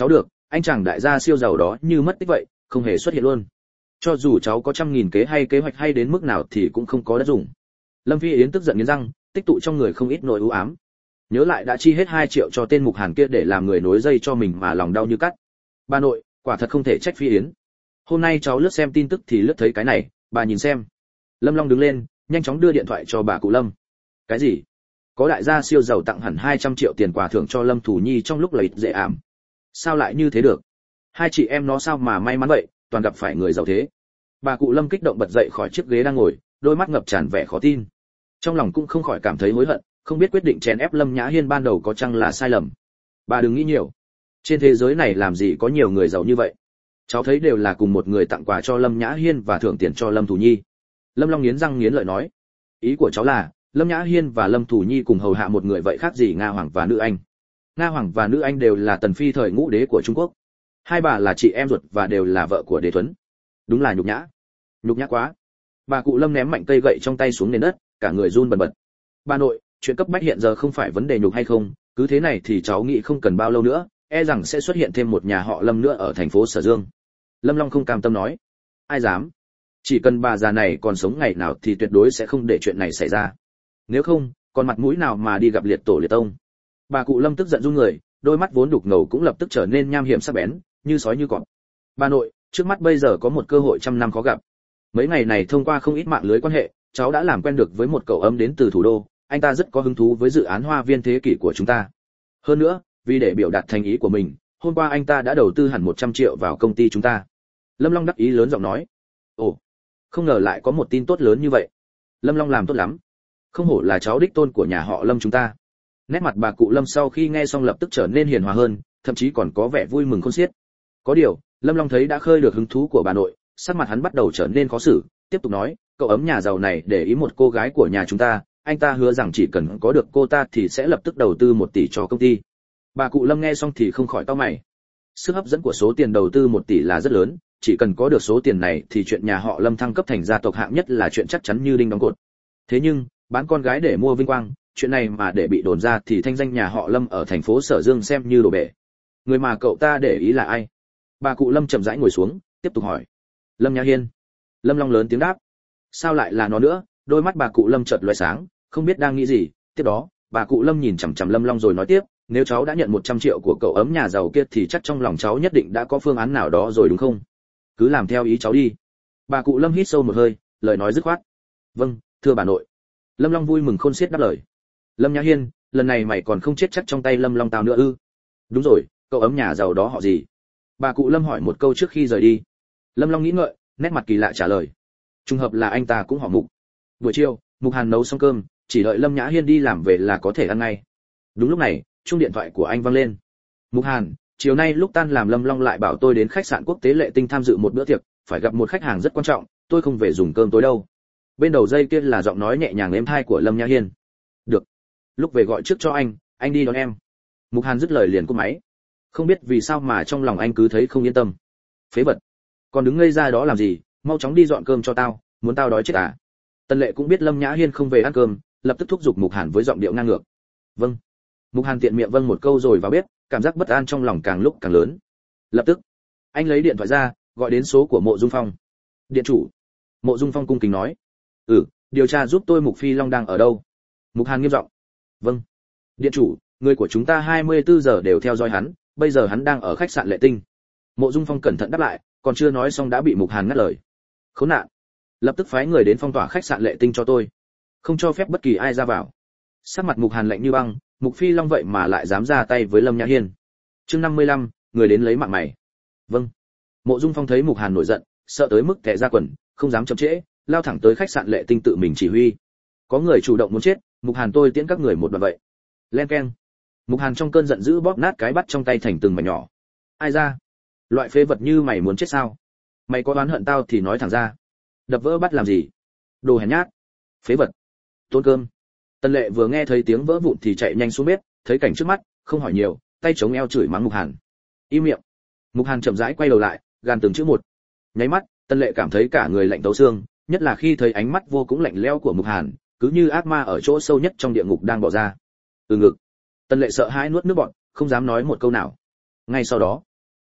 anh chàng đại gia siêu giàu đó như mất tích vậy, không hề xuất hiện luôn. Cho dù cháu có 100.000 kế hay kế hoạch hay đến mức nào thì cũng không có đất dùng. Lâm Phi Yến tức giận nghiến răng, tích tụ trong người không ít nỗi u ám. Nhớ lại đã chi hết 2 triệu cho tên Mục Hàn kia để làm người nối dây cho mình mà lòng đau như cắt. Bà nội, quả thật không thể trách Phi Yến. Hôm nay cháu lướt xem tin tức thì lướt thấy cái này, bà nhìn xem. Lâm Long đứng lên, nhanh chóng đưa điện thoại cho bà cụ Lâm. Cái gì? Có đại gia siêu giàu tặng hẳn 200 triệu tiền quà thưởng cho Lâm Thủ Nhi trong lúc lấy dễ ảm. Sao lại như thế được? Hai chị em nó sao mà may mắn vậy, toàn gặp phải người giàu thế. Bà cụ Lâm kích động bật dậy khỏi chiếc ghế đang ngồi, đôi mắt ngập tràn vẻ khó tin. Trong lòng cũng không khỏi cảm thấy hối hận, không biết quyết định chèn ép Lâm Nhã Hiên ban đầu có chăng là sai lầm. Bà đừng nghĩ nhiều. Trên thế giới này làm gì có nhiều người giàu như vậy. Cháu thấy đều là cùng một người tặng quà cho Lâm Nhã Hiên và thưởng tiền cho Lâm Thủ Nhi. Lâm Long nghiến răng nghiến lợi nói. Ý của cháu là, Lâm Nhã Hiên và Lâm Thủ Nhi cùng hầu hạ một người vậy khác gì Nga Hoàng và Nữ Anh. Nga Hoàng và Nữ Anh đều là tần phi thời ngũ đế của Trung Quốc. Hai bà là chị em ruột và đều là vợ của Đế Tuấn. Đúng là nhục nhã. Nhục nhã quá. Bà cụ Lâm ném mạnh cây gậy trong tay xuống nền đất, cả người run bần bật. Bà nội, chuyện cấp bách hiện giờ không phải vấn đề nhục hay không, cứ thế này thì cháu nghĩ không cần bao lâu nữa, e rằng sẽ xuất hiện thêm một nhà họ Lâm nữa ở thành phố Sở Dương. Lâm Long không cam tâm nói. Ai dám? Chỉ cần bà già này còn sống ngày nào thì tuyệt đối sẽ không để chuyện này xảy ra. Nếu không, còn mặt mũi nào mà đi gặp liệt tổ liệt tông. Bà cụ Lâm tức giận run người, đôi mắt vốn đục ngầu cũng lập tức trở nên nham hiểm sắc bén, như sói như cọp. Bà nội, trước mắt bây giờ có một cơ hội trăm năm khó gặp. Mấy ngày này thông qua không ít mạng lưới quan hệ, cháu đã làm quen được với một cậu ấm đến từ thủ đô, anh ta rất có hứng thú với dự án hoa viên thế kỷ của chúng ta. Hơn nữa, vì để biểu đạt thành ý của mình, hôm qua anh ta đã đầu tư hẳn 100 triệu vào công ty chúng ta. Lâm Long đắc ý lớn giọng nói. Ồ, không ngờ lại có một tin tốt lớn như vậy. Lâm Long làm tốt lắm. Không hổ là cháu đích tôn của nhà họ Lâm chúng ta. Nét mặt bà cụ Lâm sau khi nghe xong lập tức trở nên hiền hòa hơn, thậm chí còn có vẻ vui mừng khôn xiết. Có điều, Lâm Long thấy đã khơi được hứng thú của bà nội, sắc mặt hắn bắt đầu trở nên khó xử, tiếp tục nói, cậu ấm nhà giàu này để ý một cô gái của nhà chúng ta, anh ta hứa rằng chỉ cần có được cô ta thì sẽ lập tức đầu tư 1 tỷ cho công ty. Bà cụ Lâm nghe xong thì không khỏi cau mày. Sức hấp dẫn của số tiền đầu tư 1 tỷ là rất lớn, chỉ cần có được số tiền này thì chuyện nhà họ Lâm thăng cấp thành gia tộc hạng nhất là chuyện chắc chắn như đinh đóng cột. Thế nhưng, bán con gái để mua vinh quang, chuyện này mà để bị đồn ra thì thanh danh nhà họ Lâm ở thành phố Sở Dương xem như đổ bể. Người mà cậu ta để ý là ai? Bà cụ Lâm chậm rãi ngồi xuống, tiếp tục hỏi. Lâm Nhã Hiên. Lâm Long lớn tiếng đáp. Sao lại là nó nữa? Đôi mắt bà cụ Lâm chợt lóe sáng, không biết đang nghĩ gì. Tiếp đó, bà cụ Lâm nhìn chằm chằm Lâm Long rồi nói tiếp, nếu cháu đã nhận 100 triệu của cậu ấm nhà giàu kia thì chắc trong lòng cháu nhất định đã có phương án nào đó rồi đúng không? Cứ làm theo ý cháu đi. Bà cụ Lâm hít sâu một hơi, lời nói dứt khoát. Vâng, thưa bà nội. Lâm Long vui mừng khôn xiết đáp lời. Lâm Nhã Hiên, lần này mày còn không chết chắc trong tay Lâm Long tao nữa ư? Đúng rồi, cậu ấm nhà giàu đó họ gì? Bà cụ Lâm hỏi một câu trước khi rời đi. Lâm Long nghĩ ngợi, nét mặt kỳ lạ trả lời. Trùng hợp là anh ta cũng họ Mục. Buổi chiều, Mục Hàn nấu xong cơm, chỉ đợi Lâm Nhã Hiên đi làm về là có thể ăn ngay. Đúng lúc này, chuông điện thoại của anh vang lên. Mục Hàn, chiều nay lúc tan làm Lâm Long lại bảo tôi đến khách sạn quốc tế Lệ Tinh tham dự một bữa tiệc, phải gặp một khách hàng rất quan trọng, tôi không về dùng cơm tối đâu. Bên đầu dây kia là giọng nói nhẹ nhàng êm tai của Lâm Nhã Hiên. Được, lúc về gọi trước cho anh đi đón em. Mục Hàn dứt lời liền cúp máy. Không biết vì sao mà trong lòng anh cứ thấy không yên tâm. Phế vật, còn đứng ngây ra đó làm gì, mau chóng đi dọn cơm cho tao, muốn tao đói chết à? Tân Lệ cũng biết Lâm Nhã Hiên không về ăn cơm, lập tức thúc giục Mục Hàn với giọng điệu ngang ngược. Vâng. Mục Hàn tiện miệng vâng một câu rồi vào bếp, cảm giác bất an trong lòng càng lúc càng lớn. Lập tức, anh lấy điện thoại ra, gọi đến số của Mộ Dung Phong. Điện chủ. Mộ Dung Phong cung kính nói. Điều tra giúp tôi Mục Phi Long đang ở đâu? Mục Hàn nghiêm giọng. Vâng. Điện chủ, người của chúng ta 24 giờ đều theo dõi hắn, bây giờ hắn đang ở khách sạn Lệ Tinh. Mộ Dung Phong cẩn thận đáp lại, còn chưa nói xong đã bị Mục Hàn ngắt lời. Khốn nạn. Lập tức phái người đến phong tỏa khách sạn Lệ Tinh cho tôi, không cho phép bất kỳ ai ra vào. Sắc mặt Mục Hàn lạnh như băng, Mục Phi Long vậy mà lại dám ra tay với Lâm Nhã Hiên. Chương 55, người đến lấy mạng mày. Vâng. Mộ Dung Phong thấy Mục Hàn nổi giận, sợ tới mức tè ra quần, không dám chậm trễ, lao thẳng tới khách sạn Lệ Tinh tự mình chỉ huy. Có người chủ động muốn chết, Mục Hàn tôi tiễn các người một đoạn vậy. Len keng. Mục Hàn trong cơn giận dữ bóp nát cái bắt trong tay thành từng mảnh nhỏ. Ai ra? Loại phế vật như mày muốn chết sao? Mày có oán hận tao thì nói thẳng ra. Đập vỡ bắt làm gì? Đồ hèn nhát. Phế vật. Tốn cơm. Tân Lệ vừa nghe thấy tiếng vỡ vụn thì chạy nhanh xuống bếp, thấy cảnh trước mắt, không hỏi nhiều, tay chống eo chửi mắng Mục Hàn. Im miệng. Mục Hàn chậm rãi quay đầu lại, gàn từng chữ một. Nháy mắt, Tân Lệ cảm thấy cả người lạnh tấu xương, nhất là khi thấy ánh mắt vô cùng lạnh lẽo của Mục Hàn, cứ như ác ma ở chỗ sâu nhất trong địa ngục đang bò ra. Ngực. Tân Lệ sợ hãi nuốt nước bọt, không dám nói một câu nào. Ngay sau đó,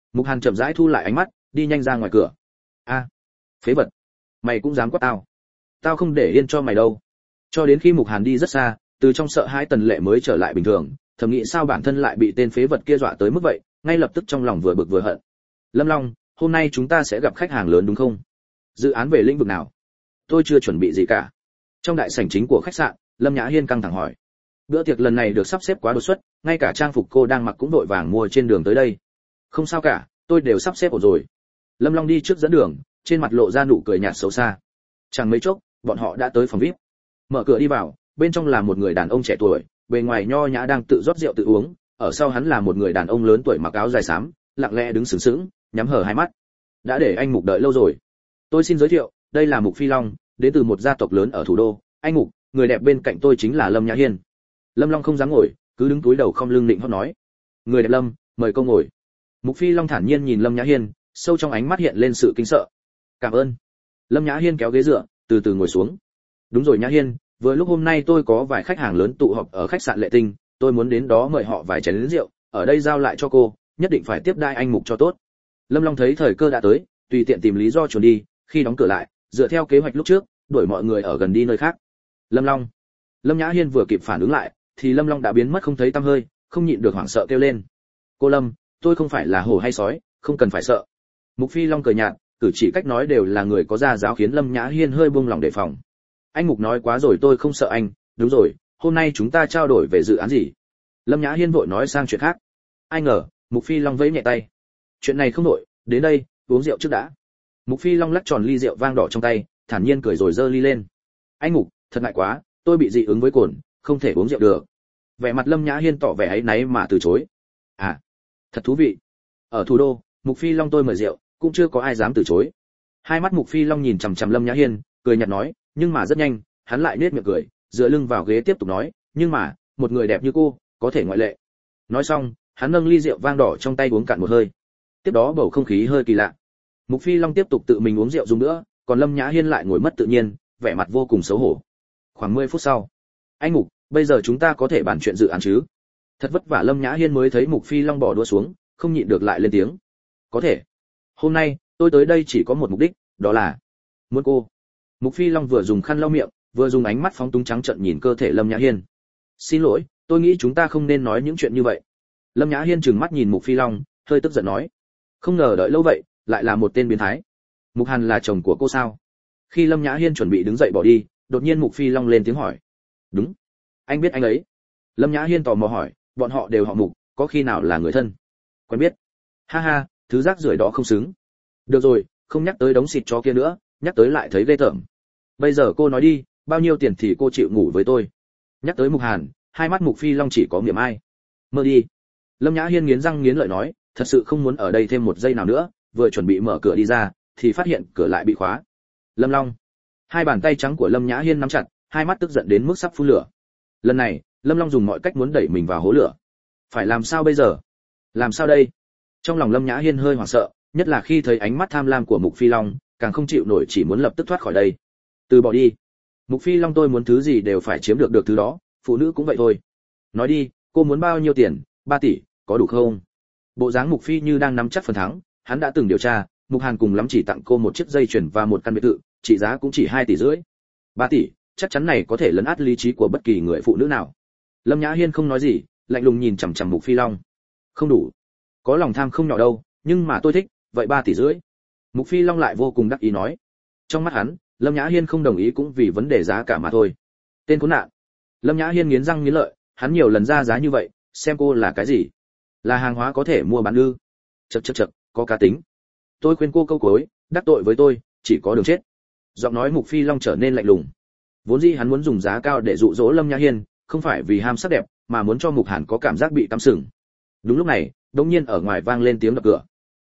Mục Hàn chậm rãi thu lại ánh mắt, đi nhanh ra ngoài cửa. A, phế vật, mày cũng dám quát tao? Tao không để yên cho mày đâu. Cho đến khi Mục Hàn đi rất xa, từ trong sợ hãi Tần Lệ mới trở lại bình thường, thầm nghĩ sao bản thân lại bị tên phế vật kia dọa tới mức vậy, ngay lập tức trong lòng vừa bực vừa hận. Lâm Long, hôm nay chúng ta sẽ gặp khách hàng lớn đúng không? Dự án về lĩnh vực nào? Tôi chưa chuẩn bị gì cả. Trong đại sảnh chính của khách sạn, Lâm Nhã Hiên căng thẳng hỏi. Bữa tiệc lần này được sắp xếp quá đột xuất, ngay cả trang phục cô đang mặc cũng vội vàng mua trên đường tới đây. Không sao cả, tôi đều sắp xếp ổn rồi. Lâm Long đi trước dẫn đường, trên mặt lộ ra nụ cười nhạt xấu xa. Chẳng mấy chốc, bọn họ đã tới phòng VIP. Mở cửa đi vào, bên trong là một người đàn ông trẻ tuổi, bề ngoài nho nhã đang tự rót rượu tự uống, ở sau hắn là một người đàn ông lớn tuổi mặc áo dài xám, lặng lẽ đứng sững sững, nhắm hờ hai mắt. Đã để anh Mục đợi lâu rồi. Tôi xin giới thiệu, đây là Mục Phi Long, đến từ một gia tộc lớn ở thủ đô. Anh Mục, người đẹp bên cạnh tôi chính là Lâm Nhã Hiên. Lâm Long không dám ngồi, cứ đứng túi đầu không lưng định hót nói. Người đẹp Lâm, mời cô ngồi. Mục Phi Long thản nhiên nhìn Lâm Nhã Hiên, sâu trong ánh mắt hiện lên sự kính sợ. Cảm ơn. Lâm Nhã Hiên kéo ghế dựa, từ từ ngồi xuống. Đúng rồi Nhã Hiên, vừa lúc hôm nay tôi có vài khách hàng lớn tụ họp ở khách sạn Lệ Tinh, tôi muốn đến đó mời họ vài chén rượu, ở đây giao lại cho cô, nhất định phải tiếp đãi anh Mục cho tốt. Lâm Long thấy thời cơ đã tới, tùy tiện tìm lý do chuồn đi, khi đóng cửa lại, dựa theo kế hoạch lúc trước, đuổi mọi người ở gần đi nơi khác. Lâm Long. Lâm Nhã Hiên vừa kịp phản ứng lại, thì Lâm Long đã biến mất không thấy tăm hơi, không nhịn được hoảng sợ kêu lên. Cô Lâm, tôi không phải là hổ hay sói, không cần phải sợ. Mục Phi Long cười nhạt, cử chỉ cách nói đều là người có gia giáo khiến Lâm Nhã Hiên hơi buông lòng đề phòng. Anh Mục nói quá rồi, tôi không sợ anh. Đúng rồi, hôm nay chúng ta trao đổi về dự án gì? Lâm Nhã Hiên vội nói sang chuyện khác. Ai ngờ, Mục Phi Long vẫy nhẹ tay. Chuyện này không đổi, đến đây, uống rượu trước đã. Mục Phi Long lắc tròn ly rượu vang đỏ trong tay, thản nhiên cười rồi giơ ly lên. Anh Mục, thật ngại quá, tôi bị dị ứng với cồn, không thể uống rượu được. Vẻ mặt Lâm Nhã Hiên tỏ vẻ áy náy mà từ chối. À, thật thú vị. Ở thủ đô, Mục Phi Long tôi mời rượu, cũng chưa có ai dám từ chối. Hai mắt Mục Phi Long nhìn chằm chằm Lâm Nhã Hiên, cười nhạt nói, nhưng mà rất nhanh, hắn lại nhếch miệng cười, dựa lưng vào ghế tiếp tục nói, nhưng mà, một người đẹp như cô, có thể ngoại lệ. Nói xong, hắn nâng ly rượu vang đỏ trong tay uống cạn một hơi. Tiếp đó bầu không khí hơi kỳ lạ. Mục Phi Long tiếp tục tự mình uống rượu dùng nữa, còn Lâm Nhã Hiên lại ngồi mất tự nhiên, vẻ mặt vô cùng xấu hổ. Khoảng 10 phút sau, anh Mục, bây giờ chúng ta có thể bàn chuyện dự án chứ? Thật vất vả Lâm Nhã Hiên mới thấy Mục Phi Long bỏ đũa xuống, không nhịn được lại lên tiếng. Có thể. Hôm nay, tôi tới đây chỉ có một mục đích, đó là muốn cô. Mục Phi Long vừa dùng khăn lau miệng, vừa dùng ánh mắt phóng túng trắng trợn nhìn cơ thể Lâm Nhã Hiên. Xin lỗi, tôi nghĩ chúng ta không nên nói những chuyện như vậy. Lâm Nhã Hiên trừng mắt nhìn Mục Phi Long, hơi tức giận nói. Không ngờ đợi lâu vậy, lại là một tên biến thái. Mục Hàn là chồng của cô sao? Khi Lâm Nhã Hiên chuẩn bị đứng dậy bỏ đi, đột nhiên Mục Phi Long lên tiếng hỏi. Đúng. Anh biết anh ấy? Lâm Nhã Hiên tò mò hỏi, bọn họ đều họ Mục, có khi nào là người thân? Quen biết. Ha ha, thứ rác rưởi đó không xứng. Được rồi, không nhắc tới đống xịt chó kia nữa, nhắc tới lại thấy ghê tởm. Bây giờ cô nói đi, bao nhiêu tiền thì cô chịu ngủ với tôi? Nhắc tới Mục Hàn, hai mắt Mục Phi Long chỉ có miệng ai. Mơ đi. Lâm Nhã Hiên nghiến răng nghiến lợi nói, thật sự không muốn ở đây thêm một giây nào nữa, vừa chuẩn bị mở cửa đi ra, thì phát hiện cửa lại bị khóa. Lâm Long. Hai bàn tay trắng của Lâm Nhã Hiên nắm chặt, hai mắt tức giận đến mức sắp phun lửa. Lần này, Lâm Long dùng mọi cách muốn đẩy mình vào hố lửa. Phải làm sao bây giờ? Làm sao đây? Trong lòng Lâm Nhã Hiên hơi hoảng sợ, nhất là khi thấy ánh mắt tham lam của Mục Phi Long, càng không chịu nổi chỉ muốn lập tức thoát khỏi đây. Từ bỏ đi. Mục Phi Long tôi muốn thứ gì đều phải chiếm được thứ đó, phụ nữ cũng vậy thôi. Nói đi, cô muốn bao nhiêu tiền? 3 tỷ, có đủ không? Bộ dáng Mục Phi như đang nắm chắc phần thắng, hắn đã từng điều tra, Mục Hàn cùng lắm chỉ tặng cô một chiếc dây chuyền và một căn biệt thự, trị giá cũng chỉ 2 tỷ rưỡi. 3 tỷ, chắc chắn này có thể lấn át lý trí của bất kỳ người phụ nữ nào. Lâm Nhã Hiên không nói gì, lạnh lùng nhìn chằm chằm Mục Phi Long. Không đủ. Có lòng tham không nhỏ đâu, nhưng mà tôi thích, vậy 3 tỷ rưỡi. Mục Phi Long lại vô cùng đắc ý nói. Trong mắt hắn, Lâm Nhã Hiên không đồng ý cũng vì vấn đề giá cả mà thôi. Tên khốn nạn. Lâm Nhã Hiên nghiến răng nghiến lợi, hắn nhiều lần ra giá như vậy, xem cô là cái gì? Là hàng hóa có thể mua bán ư? Chậc, có cá tính. Tôi khuyên cô câu cuối, đắc tội với tôi, chỉ có đường chết. Giọng nói Mục Phi Long trở nên lạnh lùng. Vốn dĩ hắn muốn dùng giá cao để dụ dỗ Lâm Nhã Hiên, không phải vì ham sắc đẹp, mà muốn cho Mục Hàn có cảm giác bị cắm sừng. Đúng lúc này, đột nhiên ở ngoài vang lên tiếng đập cửa.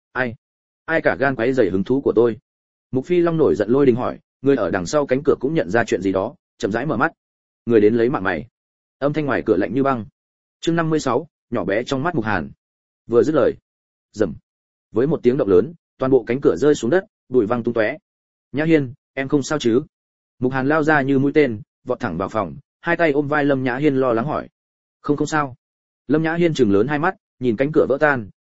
Ai cả gan quấy rầy hứng thú của tôi? Mục Phi Long nổi giận lôi đình hỏi, người ở đằng sau cánh cửa cũng nhận ra chuyện gì đó, chậm rãi mở mắt. Người đến lấy mạng mày. Âm thanh ngoài cửa lạnh như băng. Chương 56, nhỏ bé trong mắt Mục Hàn. Vừa dứt lời, rầm. Với một tiếng động lớn, toàn bộ cánh cửa rơi xuống đất, bụi văng tung tóe. Nhã Hiên, em không sao chứ? Mục Hàn lao ra như mũi tên, vọt thẳng vào phòng, hai tay ôm vai Lâm Nhã Hiên lo lắng hỏi. Không sao. Lâm Nhã Hiên trừng lớn hai mắt, nhìn cánh cửa vỡ tan,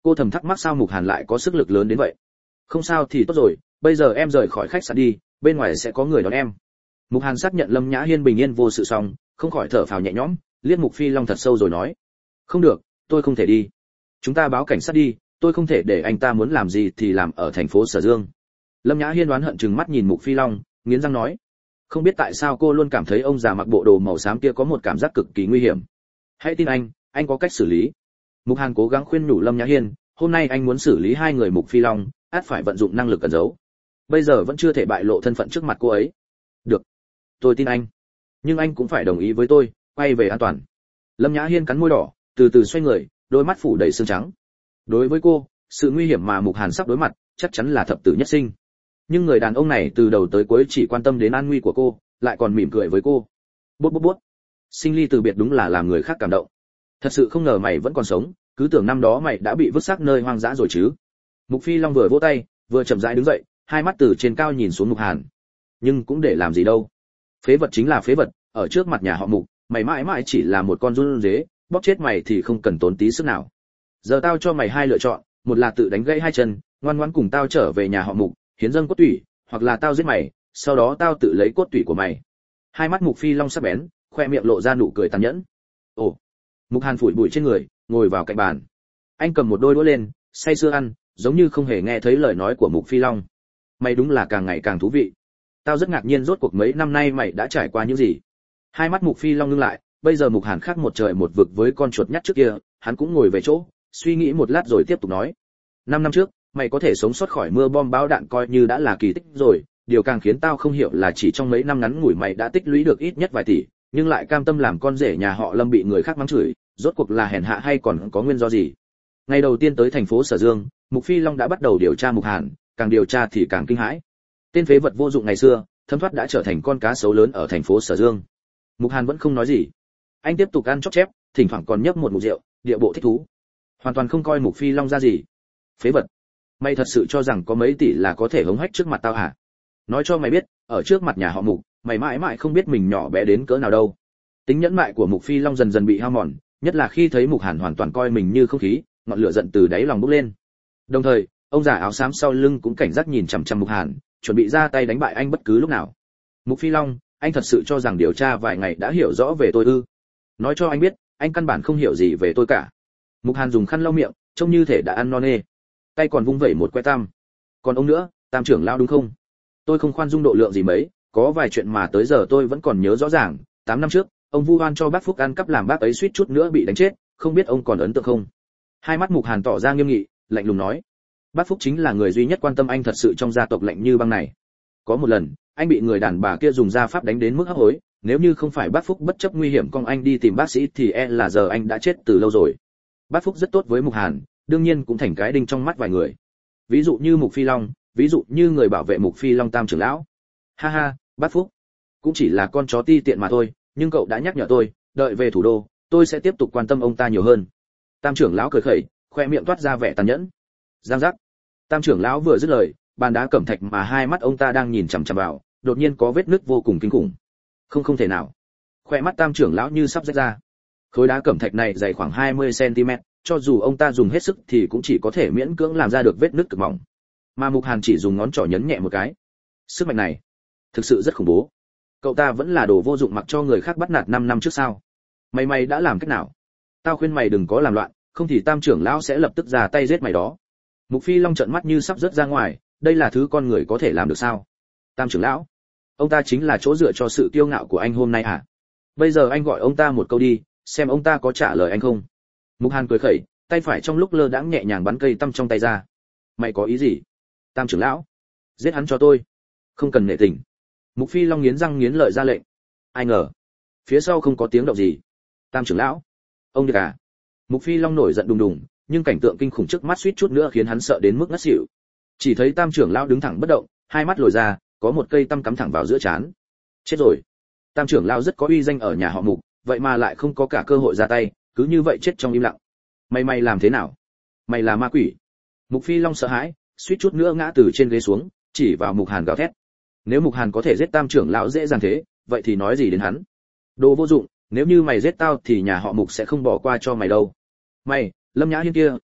Cô thầm thắc mắc sao Mục Hàn lại có sức lực lớn đến vậy. Không sao thì tốt rồi, bây giờ em rời khỏi khách sạn đi, bên ngoài sẽ có người đón em. Mục Hàn xác nhận Lâm Nhã Hiên bình yên vô sự xong, không khỏi thở phào nhẹ nhõm, liếc Mục Phi Long thật sâu rồi nói: "Không được, tôi không thể đi. Chúng ta báo cảnh sát đi, tôi không thể để anh ta muốn làm gì thì làm ở thành phố Sở Dương." Lâm Nhã Hiên đoán hận trừng mắt nhìn Mục Phi Long, nghiến răng nói: "Không biết tại sao cô luôn cảm thấy ông già mặc bộ đồ màu xám kia có một cảm giác cực kỳ nguy hiểm. Hãy tin anh có cách xử lý." Mục Hàn cố gắng khuyên nhủ Lâm Nhã Hiên, hôm nay anh muốn xử lý hai người Mục Phi Long, ắt phải vận dụng năng lực cẩn giấu. Bây giờ vẫn chưa thể bại lộ thân phận trước mặt cô ấy. "Được, tôi tin anh, nhưng anh cũng phải đồng ý với tôi, quay về an toàn." Lâm Nhã Hiên cắn môi đỏ, từ từ xoay người, đôi mắt phủ đầy sương trắng. Đối với cô, sự nguy hiểm mà Mục Hàn sắp đối mặt chắc chắn là thập tử nhất sinh. Nhưng người đàn ông này từ đầu tới cuối chỉ quan tâm đến an nguy của cô, lại còn mỉm cười với cô. Bút bút bút. Sinh ly từ biệt đúng là làm người khác cảm động. Thật sự không ngờ mày vẫn còn sống, cứ tưởng năm đó mày đã bị vứt xác nơi hoang dã rồi chứ. Mục Phi Long vừa vỗ tay, vừa chậm rãi đứng dậy, hai mắt từ trên cao nhìn xuống Mục Hàn. Nhưng cũng để làm gì đâu. Phế vật chính là phế vật, ở trước mặt nhà họ Mục, mày mãi mãi chỉ là một con run rế, bóp chết mày thì không cần tốn tí sức nào. Giờ tao cho mày hai lựa chọn, một là tự đánh gãy hai chân, ngoan ngoãn cùng tao trở về nhà họ Mục, hiến dâng cốt tủy, hoặc là tao giết mày, sau đó tao tự lấy cốt tủy của mày. Hai mắt Mục Phi Long sắc bén, khoe miệng lộ ra nụ cười tàn nhẫn. Ồ. Mục Hàn phủi bụi trên người, ngồi vào cạnh bàn. Anh cầm một đôi đũa lên, say sưa ăn, giống như không hề nghe thấy lời nói của Mục Phi Long. Mày đúng là càng ngày càng thú vị. Tao rất ngạc nhiên rốt cuộc mấy năm nay mày đã trải qua những gì. Hai mắt Mục Phi Long ngưng lại, bây giờ Mục Hàn khác một trời một vực với con chuột nhắt trước kia, hắn cũng ngồi về chỗ, suy nghĩ một lát rồi tiếp tục nói. 5 năm trước, mày có thể sống sót khỏi mưa bom bão đạn coi như đã là kỳ tích rồi, điều càng khiến tao không hiểu là chỉ trong mấy năm ngắn ngủi mày đã tích lũy được ít nhất vài tỷ, nhưng lại cam tâm làm con rể nhà họ Lâm bị người khác mắng chửi, rốt cuộc là hèn hạ hay còn có nguyên do gì? Ngày đầu tiên tới thành phố Sở Dương, Mục Phi Long đã bắt đầu điều tra Mục Hàn, càng điều tra thì càng kinh hãi. Tên phế vật vô dụng ngày xưa, thấm thoát đã trở thành con cá sấu lớn ở thành phố Sở Dương. Mục Hàn vẫn không nói gì. Anh tiếp tục ăn chóp chép, thỉnh thoảng còn nhấp một ngụm rượu, địa bộ thích thú. Hoàn toàn không coi Mục Phi Long ra gì. Phế vật, mày thật sự cho rằng có mấy tỷ là có thể hống hách trước mặt tao hả? Nói cho mày biết, ở trước mặt nhà họ Mục, mày mãi mãi không biết mình nhỏ bé đến cỡ nào đâu. Tính nhẫn mại của Mục Phi Long dần dần bị hao mòn, nhất là khi thấy Mục Hàn hoàn toàn coi mình như không khí, ngọn lửa giận từ đáy lòng bốc lên. Đồng thời, ông già áo xám sau lưng cũng cảnh giác nhìn chằm chằm Mục Hàn, chuẩn bị ra tay đánh bại anh bất cứ lúc nào. Mục Phi Long, anh thật sự cho rằng điều tra vài ngày đã hiểu rõ về tôi ư? Nói cho anh biết, anh căn bản không hiểu gì về tôi cả. Mục Hàn dùng khăn lau miệng, trông như thể đã ăn no nê, tay còn vung vẩy một que tam. Còn ông nữa, Tam trưởng lão đúng không? Tôi không khoan dung độ lượng gì mấy, có vài chuyện mà tới giờ tôi vẫn còn nhớ rõ ràng. 8 năm trước, ông vu oan cho bác Phúc ăn cắp làm bác ấy suýt chút nữa bị đánh chết, không biết ông còn ấn tượng không? Hai mắt Mục Hàn tỏ ra nghiêm nghị, lạnh lùng nói. Bác Phúc chính là người duy nhất quan tâm anh thật sự trong gia tộc lạnh như băng này. Có một lần, anh bị người đàn bà kia dùng gia pháp đánh đến mức hấp hối, nếu như không phải bác Phúc bất chấp nguy hiểm con anh đi tìm bác sĩ thì là giờ anh đã chết từ lâu rồi. Bác Phúc rất tốt với Mục Hàn, đương nhiên cũng thành cái đinh trong mắt vài người. Ví dụ như Mục Phi Long, ví dụ như người bảo vệ Mục Phi Long Tam trưởng lão. Ha ha, bác Phúc cũng chỉ là con chó ti tiện mà thôi, nhưng cậu đã nhắc nhở tôi, đợi về thủ đô, tôi sẽ tiếp tục quan tâm ông ta nhiều hơn. Tam trưởng lão cười khẩy, khoe miệng toát ra vẻ tàn nhẫn. Giang giác. Tam trưởng lão vừa dứt lời, bàn đá cẩm thạch mà hai mắt ông ta đang nhìn chằm chằm vào, đột nhiên có vết nứt vô cùng kinh khủng. Không thể nào. Khoe mắt Tam trưởng lão như sắp rách ra. Khối đá cẩm thạch này dày khoảng 20 cm, cho dù ông ta dùng hết sức thì cũng chỉ có thể miễn cưỡng làm ra được vết nứt cực mỏng. Mà Mục Hàn chỉ dùng ngón trỏ nhấn nhẹ một cái. Sức mạnh này thực sự rất khủng bố. Cậu ta vẫn là đồ vô dụng mặc cho người khác bắt nạt 5 năm trước sao? Mày đã làm cách nào? Tao khuyên mày đừng có làm loạn, không thì Tam trưởng lão sẽ lập tức ra tay giết mày đó. Mục Phi Long trợn mắt như sắp rớt ra ngoài, đây là thứ con người có thể làm được sao? Tam trưởng lão, ông ta chính là chỗ dựa cho sự kiêu ngạo của anh hôm nay à? Bây giờ anh gọi ông ta một câu đi, xem ông ta có trả lời anh không. Mục Hàn cười khẩy, tay phải trong lúc lơ đãng nhẹ nhàng bắn cây tăm trong tay ra. Mày có ý gì? Tam trưởng lão, giết hắn cho tôi, không cần nể tình. Mục Phi Long nghiến răng nghiến lợi ra lệnh. Ai ngờ phía sau không có tiếng động gì. Tam trưởng lão, ông được à? Mục Phi Long nổi giận đùng đùng, nhưng cảnh tượng kinh khủng trước mắt suýt chút nữa khiến hắn sợ đến mức ngất xỉu. Chỉ thấy Tam trưởng lão đứng thẳng bất động, hai mắt lồi ra, có một cây tăm cắm thẳng vào giữa trán. Chết rồi. Tam trưởng lão rất có uy danh ở nhà họ Mục, vậy mà lại không có cả cơ hội ra tay, cứ như vậy chết trong im lặng. Mày làm thế nào? Mày là ma quỷ. Mục Phi Long sợ hãi, suýt chút nữa ngã từ trên ghế xuống, chỉ vào Mục Hàn gào thét. Nếu Mục Hàn có thể giết Tam trưởng lão dễ dàng thế, vậy thì nói gì đến hắn? Đồ vô dụng, nếu như mày giết tao thì nhà họ Mục sẽ không bỏ qua cho mày đâu. Mày, Lâm Nhã Hiên kia,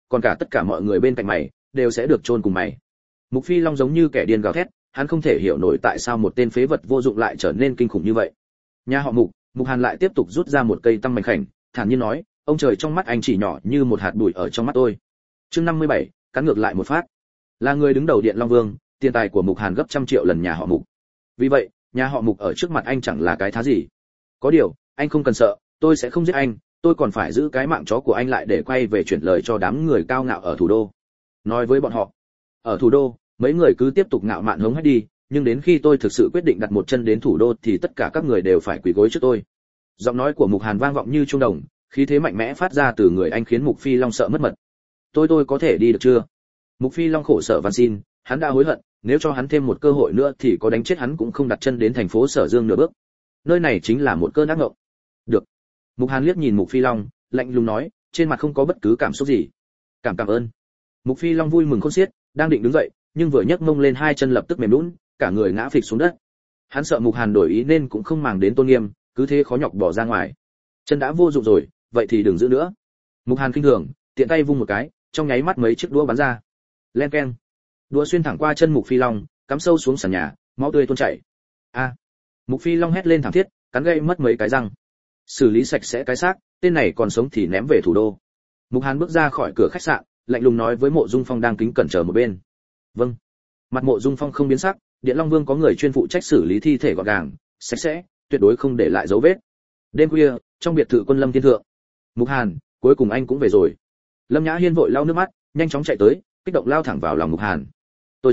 còn cả tất cả mọi người bên cạnh mày đều sẽ được chôn cùng mày. Mục Phi Long giống như kẻ điên gào thét, hắn không thể hiểu nổi tại sao một tên phế vật vô dụng lại trở nên kinh khủng như vậy. Nhà họ Mục Hàn lại tiếp tục rút ra một cây tăm mảnh khảnh, thản nhiên nói, ông trời trong mắt anh chỉ nhỏ như một hạt bụi ở trong mắt tôi. Chương 57, cắn ngược lại một phát. Là người đứng đầu Điện Long Vương, tiền tài của Mục Hàn gấp trăm triệu lần nhà họ Mục. Vì vậy, nhà họ Mục ở trước mặt anh chẳng là cái thá gì. Có điều, anh không cần sợ, tôi sẽ không giết anh, tôi còn phải giữ cái mạng chó của anh lại để quay về chuyển lời cho đám người cao ngạo ở thủ đô. Nói với bọn họ, ở thủ đô, mấy người cứ tiếp tục ngạo mạn hống hách đi, nhưng đến khi tôi thực sự quyết định đặt một chân đến thủ đô thì tất cả các người đều phải quỳ gối trước tôi. Giọng nói của Mục Hàn vang vọng như chuông đồng, khí thế mạnh mẽ phát ra từ người anh khiến Mục Phi Long sợ mất mật. Tôi có thể đi được chưa? Mục Phi Long khổ sở van xin, hắn đã hối hận, nếu cho hắn thêm một cơ hội nữa thì có đánh chết hắn cũng không đặt chân đến thành phố Sở Dương nửa bước. Nơi này chính là một cơn ác mộng. Được. Mục Hàn liếc nhìn Mục Phi Long, lạnh lùng nói, trên mặt không có bất cứ cảm xúc gì. Cảm ơn. Mục Phi Long vui mừng khôn xiết, đang định đứng dậy, nhưng vừa nhấc mông lên hai chân lập tức mềm nhũn, cả người ngã phịch xuống đất. Hắn sợ Mục Hàn đổi ý nên cũng không màng đến tôn nghiêm, cứ thế khó nhọc bỏ ra ngoài. Chân đã vô dụng rồi, vậy thì đừng giữ nữa. Mục Hàn khinh thường, tiện tay vung một cái, trong nháy mắt mấy chiếc đũa bắn ra. Len keng. Đũa xuyên thẳng qua chân Mục Phi Long, cắm sâu xuống sàn nhà, máu tươi tuôn chảy. A! Mục Phi Long hét lên thảm thiết, cắn gãy mất mấy cái răng. Xử lý sạch sẽ cái xác, tên này còn sống thì ném về thủ đô. Mục Hàn bước ra khỏi cửa khách sạn, lạnh lùng nói với Mộ Dung Phong đang kính cẩn chờ một bên. Vâng. Mặt Mộ Dung Phong không biến sắc, Điện Long Vương có người chuyên phụ trách xử lý thi thể gọn gàng, sạch sẽ, tuyệt đối không để lại dấu vết. Đêm khuya, trong biệt thự Quân Lâm Thiên Thượng. Mục Hàn, cuối cùng anh cũng về rồi. Lâm Nhã Hiên vội lau nước mắt, nhanh chóng chạy tới, kích động lao thẳng vào lòng Mục Hàn. Tôi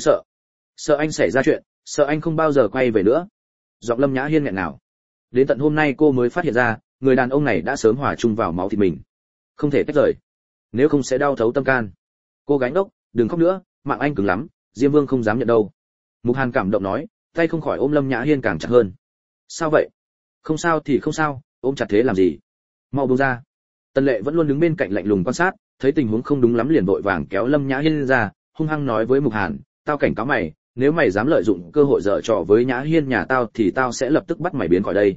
sợ anh xảy ra chuyện, sợ anh không bao giờ quay về nữa. Giọng Lâm Nhã Hiên nghẹn ngào. Đến tận hôm nay cô mới phát hiện ra, người đàn ông này đã sớm hòa chung vào máu thịt mình, không thể tách rời, nếu không sẽ đau thấu tâm can. Cô gái ngốc, đừng khóc nữa, mạng anh cứng lắm, Diêm Vương không dám nhận đâu. Mục Hàn cảm động nói, tay không khỏi ôm Lâm Nhã Hiên càng chặt hơn. Sao vậy? Không sao thì không sao, ôm chặt thế làm gì? Mau buông ra. Tần Lệ vẫn luôn đứng bên cạnh lạnh lùng quan sát, thấy tình huống không đúng lắm liền vội vàng kéo Lâm Nhã Hiên ra, hung hăng nói với Mục Hàn, tao cảnh cáo mày, nếu mày dám lợi dụng cơ hội giở trò với Nhã Hiên nhà tao thì tao sẽ lập tức bắt mày biến khỏi đây.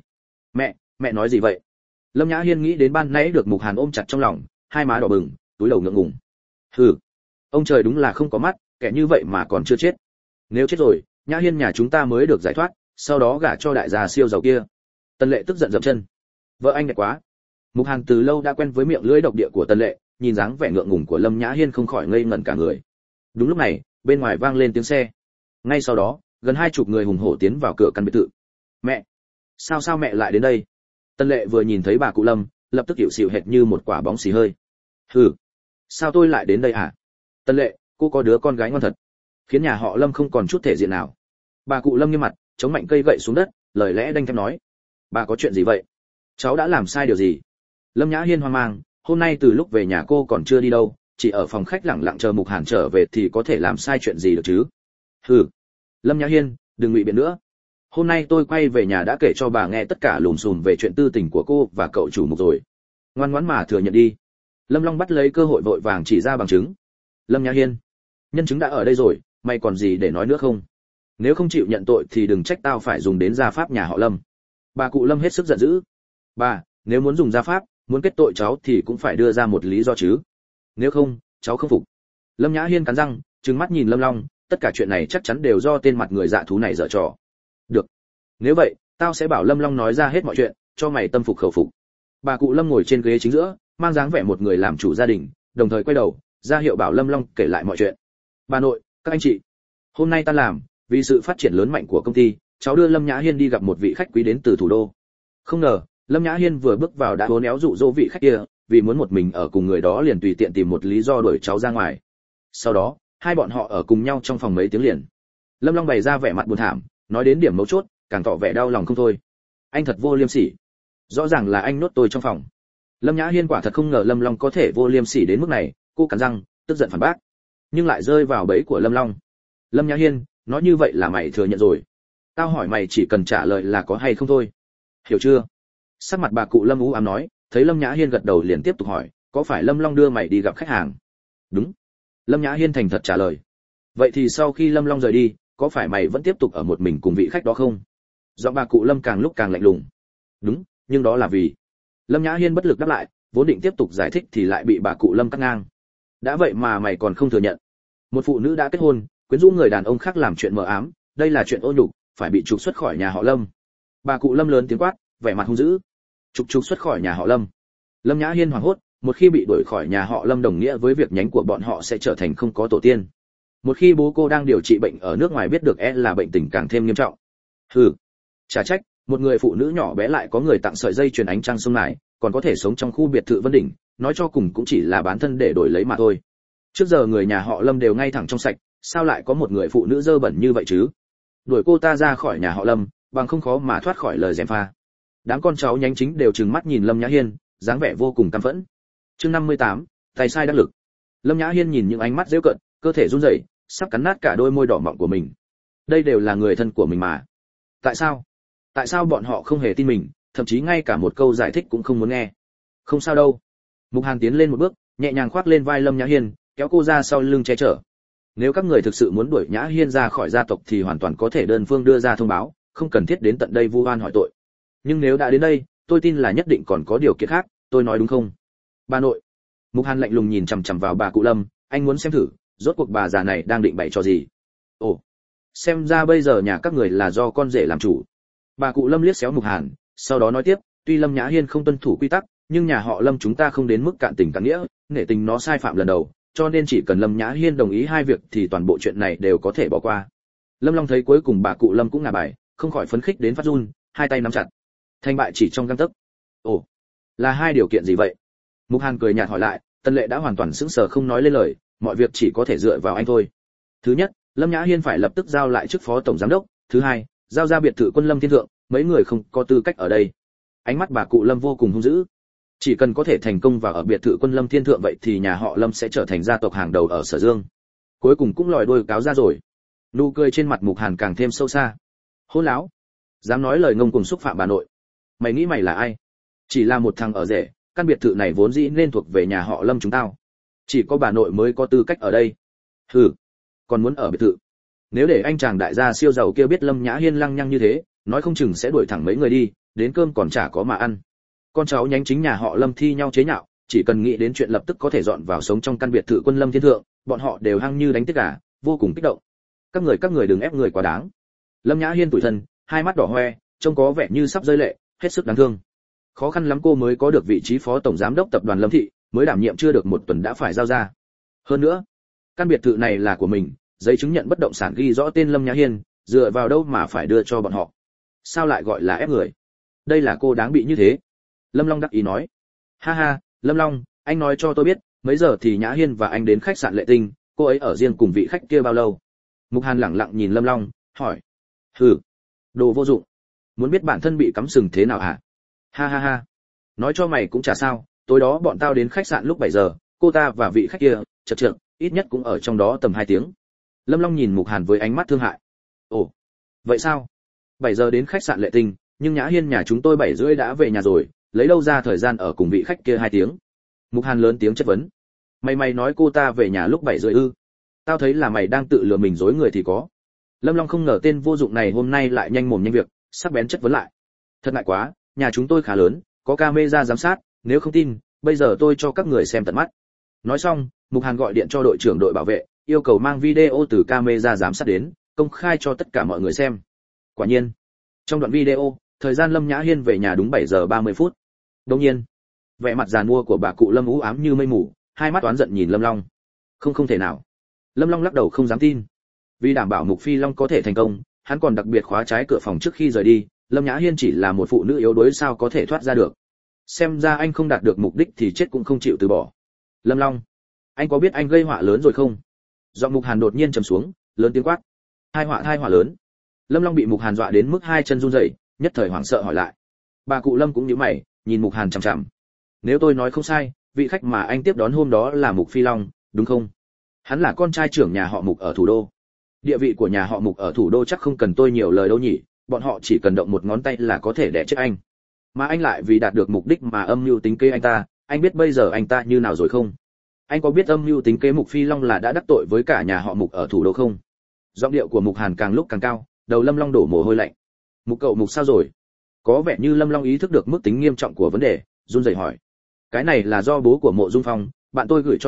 Mẹ nói gì vậy? Lâm Nhã Hiên nghĩ đến ban nãy được Mục Hàn ôm chặt trong lòng, hai má đỏ bừng, túi đầu ngượng ngùng. Hừ, ông trời đúng là không có mắt, kẻ như vậy mà còn chưa chết. Nếu chết rồi, Nhã Hiên nhà chúng ta mới được giải thoát, sau đó gả cho đại gia siêu giàu kia. Tần Lệ tức giận dậm chân. Vợ anh đẹp quá. Mục Hàn từ lâu đã quen với miệng lưỡi độc địa của Tần Lệ, nhìn dáng vẻ ngượng ngùng của Lâm Nhã Hiên không khỏi ngây ngẩn cả người. Đúng lúc này, bên ngoài vang lên tiếng xe. Ngay sau đó, gần 20 người hùng hổ tiến vào cửa căn biệt thự. Mẹ, sao mẹ lại đến đây? Tần Lệ vừa nhìn thấy bà cụ Lâm, lập tức hiểu xỉu hệt như một quả bóng xì hơi. Hừ, sao tôi lại đến đây hả? Tần Lệ, cô có đứa con gái ngoan thật, khiến nhà họ Lâm không còn chút thể diện nào. Bà cụ Lâm nghiêm mặt, chống mạnh cây gậy xuống đất, lời lẽ đanh thép nói. Bà có chuyện gì vậy? Cháu đã làm sai điều gì? Lâm Nhã Hiên hoang mang, hôm nay từ lúc về nhà cô còn chưa đi đâu, chỉ ở phòng khách lặng lặng chờ Mục Hàn trở về thì có thể làm sai chuyện gì được chứ? Hừ. Lâm Nhã Hiên, đừng ngụy biện nữa. Hôm nay tôi quay về nhà đã kể cho bà nghe tất cả lùm xùm về chuyện tư tình của cô và cậu chủ Mục rồi. Ngoan ngoãn mà thừa nhận đi. Lâm Long bắt lấy cơ hội vội vàng chỉ ra bằng chứng. Lâm Nhã Hiên, nhân chứng đã ở đây rồi, mày còn gì để nói nữa không? Nếu không chịu nhận tội thì đừng trách tao phải dùng đến gia pháp nhà họ Lâm. Bà cụ Lâm hết sức giận dữ. Bà, nếu muốn dùng gia pháp, muốn kết tội cháu thì cũng phải đưa ra một lý do chứ. Nếu không, cháu không phục. Lâm Nhã Hiên cắn răng, trừng mắt nhìn Lâm Long, tất cả chuyện này chắc chắn đều do tên mặt người dạ thú này giở trò. Được. Nếu vậy, tao sẽ bảo Lâm Long nói ra hết mọi chuyện, cho mày tâm phục khẩu phục. Bà cụ Lâm ngồi trên ghế chính giữa, mang dáng vẻ một người làm chủ gia đình, đồng thời quay đầu, ra hiệu bảo Lâm Long kể lại mọi chuyện. Bà nội, các anh chị, hôm nay ta làm, vì sự phát triển lớn mạnh của công ty, cháu đưa Lâm Nhã Hiên đi gặp một vị khách quý đến từ thủ đô. Không ngờ, Lâm Nhã Hiên vừa bước vào đã hố néo dụ dỗ vị khách kia, vì muốn một mình ở cùng người đó liền tùy tiện tìm một lý do đuổi cháu ra ngoài. Sau đó, hai bọn họ ở cùng nhau trong phòng mấy tiếng liền. Lâm Long bày ra vẻ mặt buồn thảm, nói đến điểm mấu chốt, càng tỏ vẻ đau lòng không thôi. Anh thật vô liêm sỉ. Rõ ràng là anh nhốt tôi trong phòng. Lâm Nhã Hiên quả thật không ngờ Lâm Long có thể vô liêm sỉ đến mức này, cô cắn răng, tức giận phản bác, nhưng lại rơi vào bẫy của Lâm Long. Lâm Nhã Hiên, nói như vậy là mày thừa nhận rồi. Tao hỏi mày chỉ cần trả lời là có hay không thôi. Hiểu chưa? Sắc mặt bà cụ Lâm u ám nói, thấy Lâm Nhã Hiên gật đầu liền tiếp tục hỏi, có phải Lâm Long đưa mày đi gặp khách hàng? Đúng. Lâm Nhã Hiên thành thật trả lời. Vậy thì sau khi Lâm Long rời đi, có phải mày vẫn tiếp tục ở một mình cùng vị khách đó không? Giọng bà cụ Lâm càng lúc càng lạnh lùng. Đúng, nhưng đó là vì... Lâm Nhã Hiên bất lực đáp lại, vốn định tiếp tục giải thích thì lại bị bà cụ Lâm cắt ngang. Đã vậy mà mày còn không thừa nhận. Một phụ nữ đã kết hôn, quyến rũ người đàn ông khác làm chuyện mờ ám, đây là chuyện ô nhục, phải bị trục xuất khỏi nhà họ Lâm. Bà cụ Lâm lớn tiếng quát, vẻ mặt hung dữ. Trục xuất khỏi nhà họ Lâm. Lâm Nhã Hiên hoảng hốt, một khi bị đuổi khỏi nhà họ Lâm đồng nghĩa với việc nhánh của bọn họ sẽ trở thành không có tổ tiên. Một khi bố cô đang điều trị bệnh ở nước ngoài biết được là bệnh tình càng thêm nghiêm trọng. Hừ, chả trách, một người phụ nữ nhỏ bé lại có người tặng sợi dây chuyền ánh trăng sông này, còn có thể sống trong khu biệt thự Vân Đỉnh, nói cho cùng cũng chỉ là bán thân để đổi lấy mà thôi. Trước giờ người nhà họ Lâm đều ngay thẳng trong sạch, sao lại có một người phụ nữ dơ bẩn như vậy chứ? Đuổi cô ta ra khỏi nhà họ Lâm, bằng không khó mà thoát khỏi lời gièm pha. Đám con cháu nhánh chính đều trừng mắt nhìn Lâm Nhã Hiên, dáng vẻ vô cùng căm phẫn. Chương 58, tay sai đắc lực. Lâm Nhã Hiên nhìn những ánh mắt giễu cợt, cơ thể run rẩy, sắp cắn nát cả đôi môi đỏ mọng của mình. Đây đều là người thân của mình mà. Tại sao bọn họ không hề tin mình, thậm chí ngay cả một câu giải thích cũng không muốn nghe? Không sao đâu. Mục Hàn tiến lên một bước, nhẹ nhàng khoác lên vai Lâm Nhã Hiên, kéo cô ra sau lưng che chở. Nếu các người thực sự muốn đuổi Nhã Hiên ra khỏi gia tộc thì hoàn toàn có thể đơn phương đưa ra thông báo, không cần thiết đến tận đây vu oan hỏi tội. Nhưng nếu đã đến đây, tôi tin là nhất định còn có điều kiện khác, tôi nói đúng không? Bà nội. Mục Hàn lạnh lùng nhìn chằm chằm vào bà cụ Lâm, anh muốn xem thử, rốt cuộc bà già này đang định bày trò gì? Ồ, xem ra bây giờ nhà các người là do con rể làm chủ. Bà cụ Lâm liếc xéo Mục Hàn, sau đó nói tiếp, tuy Lâm Nhã Hiên không tuân thủ quy tắc, nhưng nhà họ Lâm chúng ta không đến mức cạn tình cạn nghĩa, nể tình nó sai phạm lần đầu, cho nên chỉ cần Lâm Nhã Hiên đồng ý hai việc thì toàn bộ chuyện này đều có thể bỏ qua. Lâm Long thấy cuối cùng bà cụ Lâm cũng ngả bài, không khỏi phấn khích đến phát run, hai tay nắm chặt. Thành bại chỉ trong gang tấc. Ồ, là hai điều kiện gì vậy? Mục Hàn cười nhạt hỏi lại, Tân Lệ đã hoàn toàn sững sờ không nói lên lời, mọi việc chỉ có thể dựa vào anh thôi. Thứ nhất, Lâm Nhã Hiên phải lập tức giao lại chức phó tổng giám đốc, thứ hai, giao ra biệt thự Quân Lâm Thiên Thượng, mấy người không có tư cách ở đây. Ánh mắt bà cụ Lâm vô cùng hung dữ. Chỉ cần có thể thành công vào ở biệt thự Quân Lâm Thiên Thượng vậy thì nhà họ Lâm sẽ trở thành gia tộc hàng đầu ở Sở Dương. Cuối cùng cũng lòi đuôi cáo ra rồi. Nụ cười trên mặt Mục Hàn càng thêm sâu xa. Hỗn láo, dám nói lời ngông cuồng xúc phạm bà nội. Mày nghĩ mày là ai? Chỉ là một thằng ở rể, căn biệt thự này vốn dĩ nên thuộc về nhà họ Lâm chúng tao. Chỉ có bà nội mới có tư cách ở đây. Hừ, còn muốn ở biệt thự? Nếu để anh chàng đại gia siêu giàu kia biết Lâm Nhã Hiên lăng nhăng như thế, nói không chừng sẽ đuổi thẳng mấy người đi, đến cơm còn chả có mà ăn. Con cháu nhánh chính nhà họ Lâm thi nhau chế nhạo, chỉ cần nghĩ đến chuyện lập tức có thể dọn vào sống trong căn biệt thự Quân Lâm Thiên Thượng, bọn họ đều hăng như đánh tiết gà, vô cùng kích động. Các người đừng ép người quá đáng. Lâm Nhã Hiên tủi thân, hai mắt đỏ hoe, trông có vẻ như sắp rơi lệ, hết sức đáng thương. Khó khăn lắm cô mới có được vị trí phó tổng giám đốc tập đoàn Lâm thị, mới đảm nhiệm chưa được một tuần đã phải giao ra. Hơn nữa, căn biệt thự này là của mình, giấy chứng nhận bất động sản ghi rõ tên Lâm Nhã Hiên, dựa vào đâu mà phải đưa cho bọn họ? Sao lại gọi là ép người? Đây là cô đáng bị như thế. Lâm Long đắc ý nói. Ha ha, Lâm Long, anh nói cho tôi biết, mấy giờ thì Nhã Hiên và anh đến khách sạn Lệ Tinh, cô ấy ở riêng cùng vị khách kia bao lâu? Mục Hàn lẳng lặng nhìn Lâm Long, hỏi. Hừ, đồ vô dụng. Muốn biết bản thân bị cắm sừng thế nào hả? Ha ha ha. Nói cho mày cũng chả sao, tối đó bọn tao đến khách sạn lúc 7 giờ, cô ta và vị khách kia, chật, ít nhất cũng ở trong đó tầm 2 tiếng. Lâm Long nhìn Mục Hàn với ánh mắt thương hại. Ồ, vậy sao? 7 giờ đến khách sạn Lệ Tinh, nhưng Nhã Hiên nhà chúng tôi 7 rưỡi đã về nhà rồi, lấy đâu ra thời gian ở cùng vị khách kia 2 tiếng? Mục Hàn lớn tiếng chất vấn. Mày nói cô ta về nhà lúc 7 rưỡi ư? Tao thấy là mày đang tự lừa mình dối người thì có. Lâm Long không ngờ tên vô dụng này hôm nay lại nhanh mồm nhanh việc, sắc bén chất vấn lại. Thật ngại quá, nhà chúng tôi khá lớn, có camera giám sát, nếu không tin, bây giờ tôi cho các người xem tận mắt. Nói xong, Mục Hàn gọi điện cho đội trưởng đội bảo vệ, yêu cầu mang video từ camera giám sát đến, công khai cho tất cả mọi người xem. Quả nhiên, trong đoạn video, thời gian Lâm Nhã Hiên về nhà đúng 7 giờ 30 phút. Đương nhiên, vẻ mặt giàn mua của bà cụ Lâm u ám như mây mù, hai mắt oán giận nhìn Lâm Long. Không thể nào. Lâm Long lắc đầu không dám tin. Vì đảm bảo Mục Phi Long có thể thành công, hắn còn đặc biệt khóa trái cửa phòng trước khi rời đi, Lâm Nhã Hiên chỉ là một phụ nữ yếu đuối sao có thể thoát ra được. Xem ra anh không đạt được mục đích thì chết cũng không chịu từ bỏ. Lâm Long, anh có biết anh gây họa lớn rồi không? Giọng Mục Hàn đột nhiên trầm xuống, lớn tiếng quát. Hai họa lớn. Lâm Long bị Mục Hàn dọa đến mức hai chân run rẩy, nhất thời hoảng sợ hỏi lại. Bà cụ Lâm cũng nhíu mày, nhìn Mục Hàn chằm chằm. Nếu tôi nói không sai, vị khách mà anh tiếp đón hôm đó là Mục Phi Long, đúng không? Hắn là con trai trưởng nhà họ Mục ở thủ đô. Địa vị của nhà họ Mục ở thủ đô chắc không cần tôi nhiều lời đâu nhỉ, bọn họ chỉ cần động một ngón tay là có thể đè chết anh. Mà anh lại vì đạt được mục đích mà âm mưu tính kế anh ta, anh biết bây giờ anh ta như nào rồi không? Anh có biết âm mưu tính kế Mục Phi Long là đã đắc tội với cả nhà họ Mục ở thủ đô không? Giọng điệu của Mục Hàn càng lúc càng cao, đầu Lâm Long đổ mồ hôi lạnh. Mục sao rồi? Có vẻ như Lâm Long ý thức được mức tính nghiêm trọng của vấn đề, run rẩy hỏi. Cái này là do bố của Mộ Dung Phong, bạn tôi gửi cho tôi,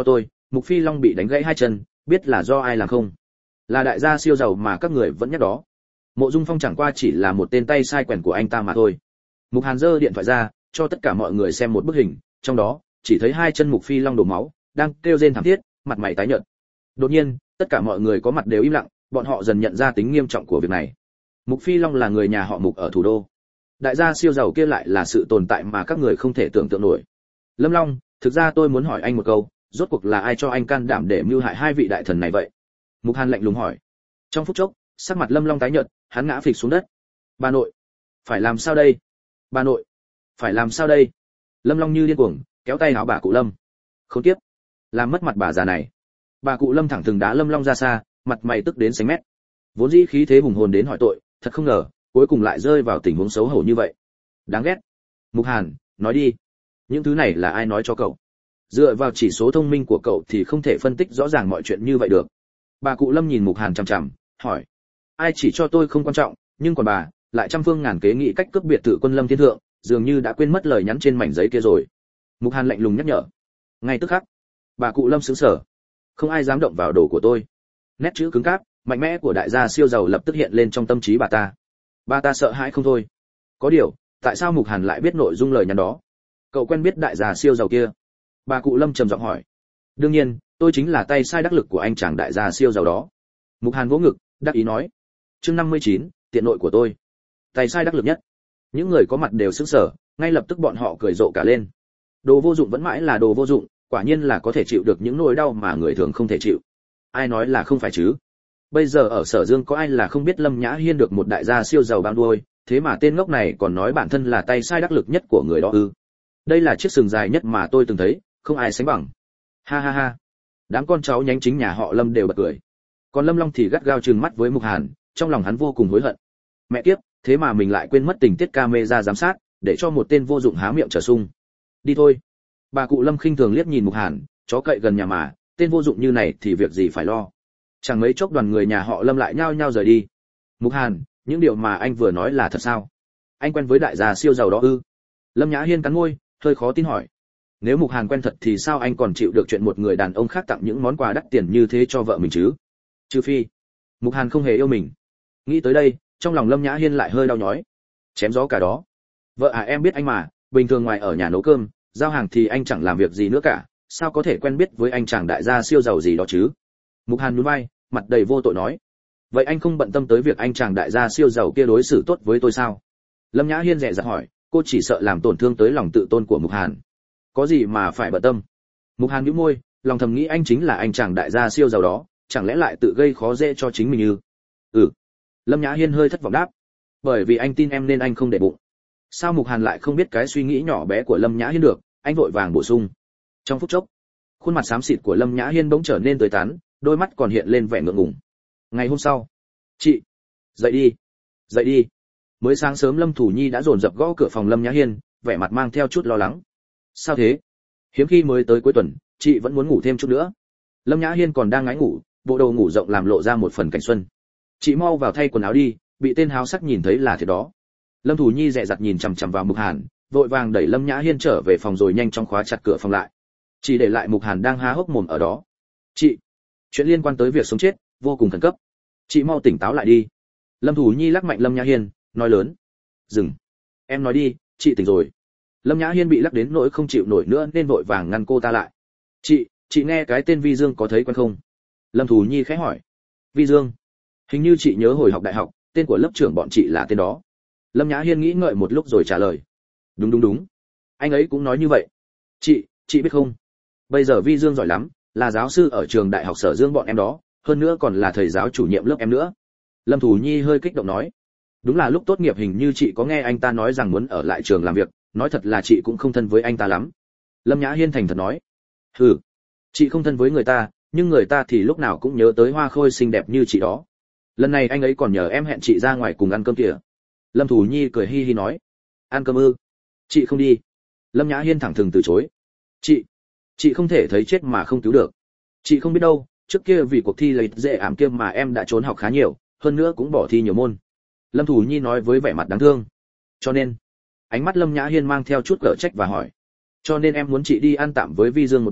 Mục Phi Long bị đánh gãy hai chân, biết là do ai làm không? Là đại gia siêu giàu mà các người vẫn nhắc đó. Mộ Dung Phong chẳng qua chỉ là một tên tay sai quèn của anh ta mà thôi. Mục Hàn giơ điện thoại ra, cho tất cả mọi người xem một bức hình, trong đó chỉ thấy hai chân Mục Phi Long đổ máu, đang kêu rên thảm thiết, mặt mày tái nhợt. Đột nhiên, tất cả mọi người có mặt đều im lặng, bọn họ dần nhận ra tính nghiêm trọng của việc này. Mục Phi Long là người nhà họ Mục ở thủ đô. Đại gia siêu giàu kia lại là sự tồn tại mà các người không thể tưởng tượng nổi. Lâm Long, thực ra tôi muốn hỏi anh một câu, rốt cuộc là ai cho anh can đảm để mưu hại hai vị đại thần này vậy? Mục Hàn lạnh lùng hỏi. Trong phút chốc, sắc mặt Lâm Long tái nhợt, hắn ngã phịch xuống đất. Bà nội, phải làm sao đây? Bà nội, phải làm sao đây? Lâm Long như điên cuồng, kéo tay áo bà cụ Lâm. Không tiếp, làm mất mặt bà già này. Bà cụ Lâm thẳng thừng đá Lâm Long ra xa, mặt mày tức đến xanh mét. Vốn dĩ khí thế hùng hồn đến hỏi tội, thật không ngờ, cuối cùng lại rơi vào tình huống xấu hổ như vậy. Đáng ghét. Mục Hàn, nói đi, những thứ này là ai nói cho cậu? Dựa vào chỉ số thông minh của cậu thì không thể phân tích rõ ràng mọi chuyện như vậy được. Bà cụ Lâm nhìn Mục Hàn chằm chằm, hỏi. Ai chỉ cho tôi không quan trọng, nhưng còn bà lại trăm phương ngàn kế nghĩ cách cướp biệt thự quân Lâm Thiên Thượng, dường như đã quên mất lời nhắn trên mảnh giấy kia rồi. Mục Hàn lạnh lùng nhắc nhở. Ngay tức khắc, bà cụ Lâm sững sờ. Không ai dám động vào đồ của tôi. Nét chữ cứng cáp, mạnh mẽ của đại gia siêu giàu lập tức hiện lên trong tâm trí bà ta. Bà ta sợ hãi không thôi. Có điều, tại sao Mục Hàn lại biết nội dung lời nhắn đó? Cậu quen biết đại gia siêu giàu kia? Bà cụ Lâm trầm giọng hỏi. Đương nhiên, tôi chính là tay sai đắc lực của anh chàng đại gia siêu giàu đó. Mục Hàn vỗ ngực, đắc ý nói. Chương 59, tiện nội của tôi. Tay sai đắc lực nhất. Những người có mặt đều sững sờ, ngay lập tức bọn họ cười rộ cả lên. Đồ vô dụng vẫn mãi là đồ vô dụng, quả nhiên là có thể chịu được những nỗi đau mà người thường không thể chịu. Ai nói là không phải chứ? Bây giờ ở Sở Dương có ai là không biết Lâm Nhã Hiên được một đại gia siêu giàu bao nuôi, thế mà tên ngốc này còn nói bản thân là tay sai đắc lực nhất của người đó ư? Đây là chiếc sừng dài nhất mà tôi từng thấy, không ai sánh bằng. Ha ha ha. Đám con cháu nhánh chính nhà họ Lâm đều bật cười. Còn Lâm Long thì gắt gao trừng mắt với Mục Hàn, trong lòng hắn vô cùng hối hận. Mẹ kiếp, thế mà mình lại quên mất tình tiết camera giám sát, để cho một tên vô dụng há miệng trở sung. Đi thôi. Bà cụ Lâm khinh thường liếc nhìn Mục Hàn, chó cậy gần nhà mà, tên vô dụng như này thì việc gì phải lo. Chẳng mấy chốc đoàn người nhà họ Lâm lại nhao nhao rời đi. Mục Hàn, những điều mà anh vừa nói là thật sao? Anh quen với đại gia siêu giàu đó ư? Lâm Nhã Hiên cắn môi, hơi khó tin hỏi. Nếu Mục Hàn quen thật thì sao anh còn chịu được chuyện một người đàn ông khác tặng những món quà đắt tiền như thế cho vợ mình chứ? Trừ phi Mục Hàn không hề yêu mình. Nghĩ tới đây, trong lòng Lâm Nhã Hiên lại hơi đau nhói. Chém gió cả đó. Vợ à, em biết anh mà, bình thường ngoài ở nhà nấu cơm, giao hàng thì anh chẳng làm việc gì nữa cả, sao có thể quen biết với anh chàng đại gia siêu giàu gì đó chứ? Mục Hàn nhún vai, mặt đầy vô tội nói. Vậy anh không bận tâm tới việc anh chàng đại gia siêu giàu kia đối xử tốt với tôi sao? Lâm Nhã Hiên dè dặt hỏi, cô chỉ sợ làm tổn thương tới lòng tự tôn của Mục Hàn. Có gì mà phải bận tâm? Mục Hàn nhíu môi, lòng thầm nghĩ anh chính là anh chàng đại gia siêu giàu đó, chẳng lẽ lại tự gây khó dễ cho chính mình ư? Ừ. Lâm Nhã Hiên hơi thất vọng đáp. Bởi vì anh tin em nên anh không để bụng. Sao Mục Hàn lại không biết cái suy nghĩ nhỏ bé của Lâm Nhã Hiên được? Anh vội vàng bổ sung. Trong phút chốc, khuôn mặt xám xịt của Lâm Nhã Hiên bỗng trở nên tươi tắn, đôi mắt còn hiện lên vẻ ngượng ngùng. Ngày hôm sau, chị, dậy đi, dậy đi. Mới sáng sớm Lâm Thủ Nhi đã dồn dập gõ cửa phòng Lâm Nhã Hiên, vẻ mặt mang theo chút lo lắng. Sao thế? Hiếm khi mới tới cuối tuần, chị vẫn muốn ngủ thêm chút nữa. Lâm Nhã Hiên còn đang ngái ngủ, bộ đồ ngủ rộng làm lộ ra một phần cảnh xuân. Chị mau vào thay quần áo đi, bị tên háo sắc nhìn thấy là thiệt đó. Lâm Thủ Nhi dè dặt nhìn chằm chằm vào Mục Hàn, vội vàng đẩy Lâm Nhã Hiên trở về phòng rồi nhanh chóng khóa chặt cửa phòng lại. Chỉ để lại Mục Hàn đang há hốc mồm ở đó. Chị, chuyện liên quan tới việc sống chết, vô cùng khẩn cấp. Chị mau tỉnh táo lại đi. Lâm Thủ Nhi lắc mạnh Lâm Nhã Hiên, nói lớn. Dừng. Em nói đi, chị tỉnh rồi. Lâm Nhã Hiên bị lắc đến nỗi không chịu nổi nữa nên vội vàng ngăn cô ta lại. Chị nghe cái tên Vi Dương có thấy quen không? Lâm Thủ Nhi khẽ hỏi. Vi Dương? Hình như chị nhớ hồi học đại học, tên của lớp trưởng bọn chị là tên đó. Lâm Nhã Hiên nghĩ ngợi một lúc rồi trả lời. Đúng. Anh ấy cũng nói như vậy. Chị biết không? Bây giờ Vi Dương giỏi lắm, là giáo sư ở trường đại học Sở Dương bọn em đó, hơn nữa còn là thầy giáo chủ nhiệm lớp em nữa. Lâm Thủ Nhi hơi kích động nói. Đúng là lúc tốt nghiệp hình như chị có nghe anh ta nói rằng muốn ở lại trường làm việc, nói thật là chị cũng không thân với anh ta lắm. Lâm Nhã Hiên thành thật nói. Hừ, chị không thân với người ta, nhưng người ta thì lúc nào cũng nhớ tới hoa khôi xinh đẹp như chị đó. Lần này anh ấy còn nhờ em hẹn chị ra ngoài cùng ăn cơm kìa. Lâm Thủ Nhi cười hi hi nói. Ăn cơm ư? Chị không đi. Lâm Nhã Hiên thẳng thừng từ chối. Chị không thể thấy chết mà không cứu được. Chị không biết đâu, trước kia vì cuộc thi lấy dễ ảm kia mà em đã trốn học khá nhiều, hơn nữa cũng bỏ thi nhiều môn. Lâm Thủ Nhi nói với vẻ mặt đáng thương. Cho nên, ánh mắt Lâm Nhã Hiên mang theo chút cở trách và hỏi. Cho nên em muốn chị đi ăn tạm với Vi Dương một bữa,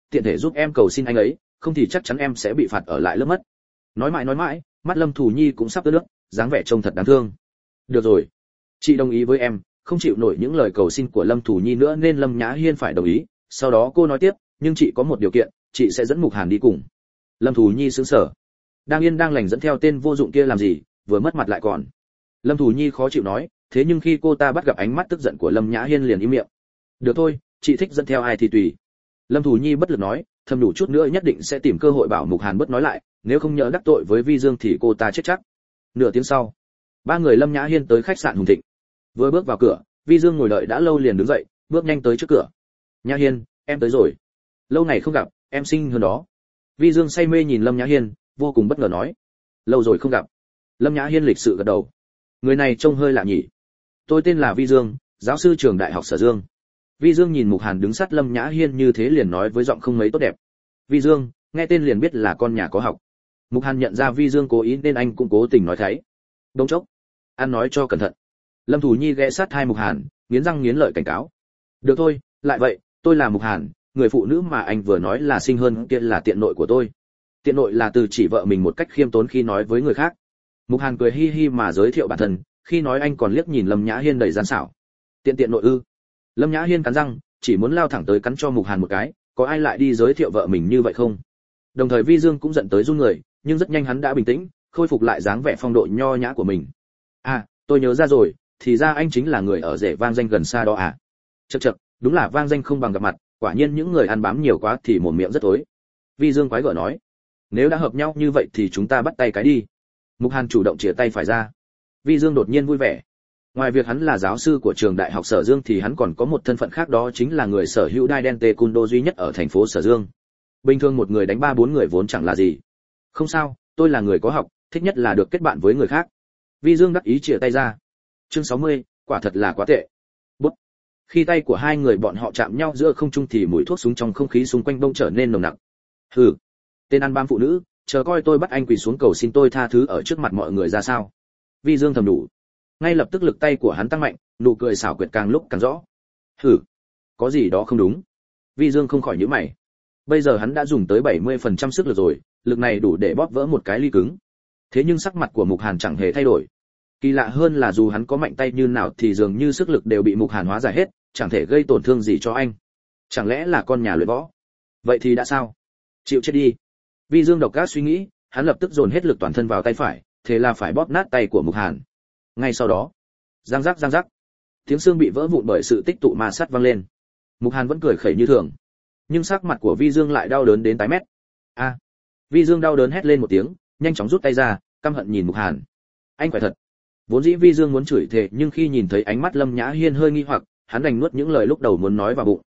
tiện thể giúp em cầu xin anh ấy, không thì chắc chắn em sẽ bị phạt ở lại lớp mất. Nói mãi, mắt Lâm Thủ Nhi cũng sắp ướt nước, dáng vẻ trông thật đáng thương. Được rồi, chị đồng ý với em, không chịu nổi những lời cầu xin của Lâm Thủ Nhi nữa nên Lâm Nhã Hiên phải đồng ý. Sau đó cô nói tiếp, nhưng chị có một điều kiện, chị sẽ dẫn Mục Hàn đi cùng. Lâm Thủ Nhi sững sờ, đang yên đang lành dẫn theo tên vô dụng kia làm gì, vừa mất mặt lại còn. Lâm Thủ Nhi khó chịu nói, thế nhưng khi cô ta bắt gặp ánh mắt tức giận của Lâm Nhã Hiên liền im miệng. Được thôi, chị thích dẫn theo ai thì tùy. Lâm Thủ Nhi bất lực nói, thầm đủ chút nữa nhất định sẽ tìm cơ hội bảo Mục Hàn bớt nói lại, nếu không nhỡ đắc tội với Vi Dương thì cô ta chết chắc. Nửa tiếng sau, ba người Lâm Nhã Hiên tới khách sạn Hùng Thịnh. Vừa bước vào cửa, Vi Dương ngồi đợi đã lâu liền đứng dậy, bước nhanh tới trước cửa. Nhã Hiên, em tới rồi. Lâu ngày không gặp, em xinh hơn đó. Vi Dương say mê nhìn Lâm Nhã Hiên, vô cùng bất ngờ nói. Lâu rồi không gặp. Lâm Nhã Hiên lịch sự gật đầu. Người này trông hơi lạ nhỉ. Tôi tên là Vi Dương, giáo sư trường đại học Sở Dương. Vi Dương nhìn Mục Hàn đứng sát Lâm Nhã Hiên như thế liền nói với giọng không mấy tốt đẹp. Vi Dương, nghe tên liền biết là con nhà có học. Mục Hàn nhận ra Vi Dương cố ý nên anh cũng cố tình nói thấy. Đông chốc, ăn nói cho cẩn thận. Lâm Thủ Nhi ghé sát tai Mục Hàn, nghiến răng nghiến lợi cảnh cáo. Được thôi, lại vậy, tôi là Mục Hàn, người phụ nữ mà anh vừa nói là xinh hơn kia là tiện nội của tôi. Tiện nội là từ chỉ vợ mình một cách khiêm tốn khi nói với người khác. Mục Hàn cười hi hi mà giới thiệu bản thân, khi nói anh còn liếc nhìn Lâm Nhã Hiên đầy gian xảo. Tiện nội ư? Lâm Nhã Hiên cắn răng, chỉ muốn lao thẳng tới cắn cho Mục Hàn một cái, có ai lại đi giới thiệu vợ mình như vậy không? Đồng thời Vi Dương cũng giận tới run người, nhưng rất nhanh hắn đã bình tĩnh, khôi phục lại dáng vẻ phong độ nho nhã của mình. À, tôi nhớ ra rồi, thì ra anh chính là người ở rể vang danh gần xa đó à? Chậc, đúng là vang danh không bằng gặp mặt, quả nhiên những người ăn bám nhiều quá thì mồm miệng rất tối. Vi Dương quái gở nói, nếu đã hợp nhau như vậy thì chúng ta bắt tay cái đi. Mục Hàn chủ động chìa tay phải ra. Vi Dương đột nhiên vui vẻ. Ngoài việc hắn là giáo sư của trường đại học Sở Dương thì hắn còn có một thân phận khác, đó chính là người sở hữu đai đen taekwondo duy nhất ở thành phố Sở Dương. Bình thường một người đánh 3-4 người vốn chẳng là gì. Không sao, tôi là người có học, thích nhất là được kết bạn với người khác. Vi Dương đắc ý chìa tay ra. Chương 60, quả thật là quá tệ. Bút. Khi tay của hai người bọn họ chạm nhau giữa không trung thì mùi thuốc súng trong không khí xung quanh bỗng trở nên nồng nặc. Hừ, tên ăn bám phụ nữ, chờ coi tôi bắt anh quỳ xuống cầu xin tôi tha thứ ở trước mặt mọi người ra sao. Vi Dương thầm đủ. Ngay lập tức lực tay của hắn tăng mạnh, nụ cười xảo quyệt càng lúc càng rõ. Hừ, có gì đó không đúng. Vi Dương không khỏi nhíu mày. Bây giờ hắn đã dùng tới 70% sức lực rồi, lực này đủ để bóp vỡ một cái ly cứng. Thế nhưng sắc mặt của Mục Hàn chẳng hề thay đổi. Kỳ lạ hơn là dù hắn có mạnh tay như nào thì dường như sức lực đều bị Mục Hàn hóa giải hết, chẳng thể gây tổn thương gì cho anh. Chẳng lẽ là con nhà luyện võ? Vậy thì đã sao? Chịu chết đi. Vi Dương độc ác suy nghĩ, hắn lập tức dồn hết lực toàn thân vào tay phải, thế là phải bóp nát tay của Mục Hàn. Ngay sau đó, răng rắc, tiếng xương bị vỡ vụn bởi sự tích tụ ma sát vang lên. Mục Hàn vẫn cười khẩy như thường, nhưng sắc mặt của Vi Dương lại đau đớn đến tái mét. A! Vi Dương đau đớn hét lên một tiếng, nhanh chóng rút tay ra, căm hận nhìn Mục Hàn. Anh phải thật. Vốn dĩ Vi Dương muốn chửi thề, nhưng khi nhìn thấy ánh mắt Lâm Nhã Hiên hơi nghi hoặc, hắn đành nuốt những lời lúc đầu muốn nói vào bụng.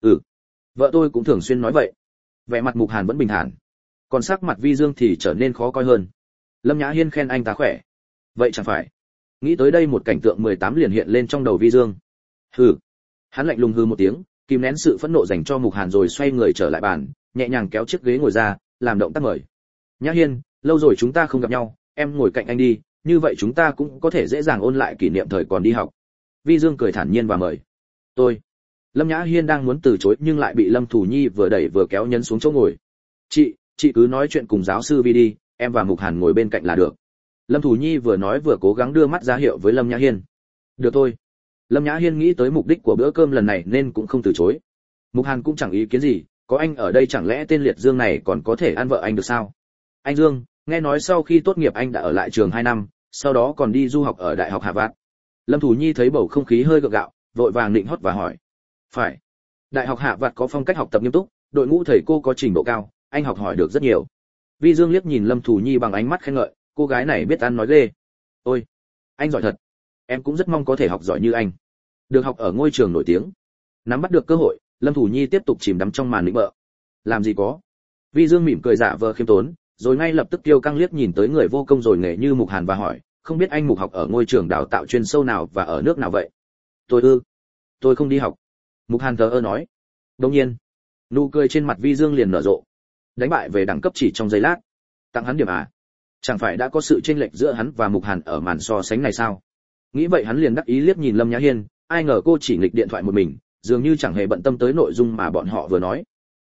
Vợ tôi cũng thường xuyên nói vậy. Vẻ mặt Mục Hàn vẫn bình thản, còn sắc mặt Vi Dương thì trở nên khó coi hơn. Lâm Nhã Hiên khen anh ta khỏe. Vậy chẳng phải. Nghĩ tới đây một cảnh tượng 18 liền hiện lên trong đầu Vi Dương. Hừ. Hắn lạnh lùng hừ một tiếng, kìm nén sự phẫn nộ dành cho Mục Hàn rồi xoay người trở lại bàn, nhẹ nhàng kéo chiếc ghế ngồi ra, làm động tác mời. Nhã Hiên, lâu rồi chúng ta không gặp nhau, em ngồi cạnh anh đi, như vậy chúng ta cũng có thể dễ dàng ôn lại kỷ niệm thời còn đi học. Vi Dương cười thản nhiên và mời. Tôi. Lâm Nhã Hiên đang muốn từ chối nhưng lại bị Lâm Thủ Nhi vừa đẩy vừa kéo nhấn xuống chỗ ngồi. Chị cứ nói chuyện cùng giáo sư Vi đi, em và Mục Hàn ngồi bên cạnh là được. Lâm Thủ Nhi vừa nói vừa cố gắng đưa mắt ra hiệu với Lâm Nhã Hiên. Được thôi. Lâm Nhã Hiên nghĩ tới mục đích của bữa cơm lần này nên cũng không từ chối. Mục Hàn cũng chẳng ý kiến gì, có anh ở đây chẳng lẽ tên liệt Dương này còn có thể ăn vợ anh được sao? Anh Dương, nghe nói sau khi tốt nghiệp anh đã ở lại trường 2 năm, sau đó còn đi du học ở Đại học Harvard. Lâm Thủ Nhi thấy bầu không khí hơi gượng gạo, vội vàng định hót và hỏi. Phải. Đại học Harvard có phong cách học tập nghiêm túc, đội ngũ thầy cô có trình độ cao, anh học hỏi được rất nhiều. Vi Dương liếc nhìn Lâm Thủ Nhi bằng ánh mắt khen ngợi, cô gái này biết ăn nói ghê. Ôi, anh giỏi thật. Em cũng rất mong có thể học giỏi như anh. Được học ở ngôi trường nổi tiếng. Nắm bắt được cơ hội, Lâm Thủ Nhi tiếp tục chìm đắm trong màn lĩnh bợ. Làm gì có. Vi Dương mỉm cười giả vờ khiêm tốn, rồi ngay lập tức kiêu căng liếc nhìn tới người vô công rồi nghề như Mục Hàn và hỏi, không biết anh Mục học ở ngôi trường đào tạo chuyên sâu nào và ở nước nào vậy? Tôi không đi học. Mục Hàn thờ ơ nói. Đương nhiên, nụ cười trên mặt Vi Dương liền nở rộ. Đánh bại về đẳng cấp chỉ trong giây lát. Tặng hắn điểm à? Chẳng phải đã có sự chênh lệch giữa hắn và Mục Hàn ở màn so sánh này sao? Nghĩ vậy hắn liền đắc ý liếc nhìn Lâm Nhã Hiên, ai ngờ cô chỉ nghịch điện thoại một mình, dường như chẳng hề bận tâm tới nội dung mà bọn họ vừa nói.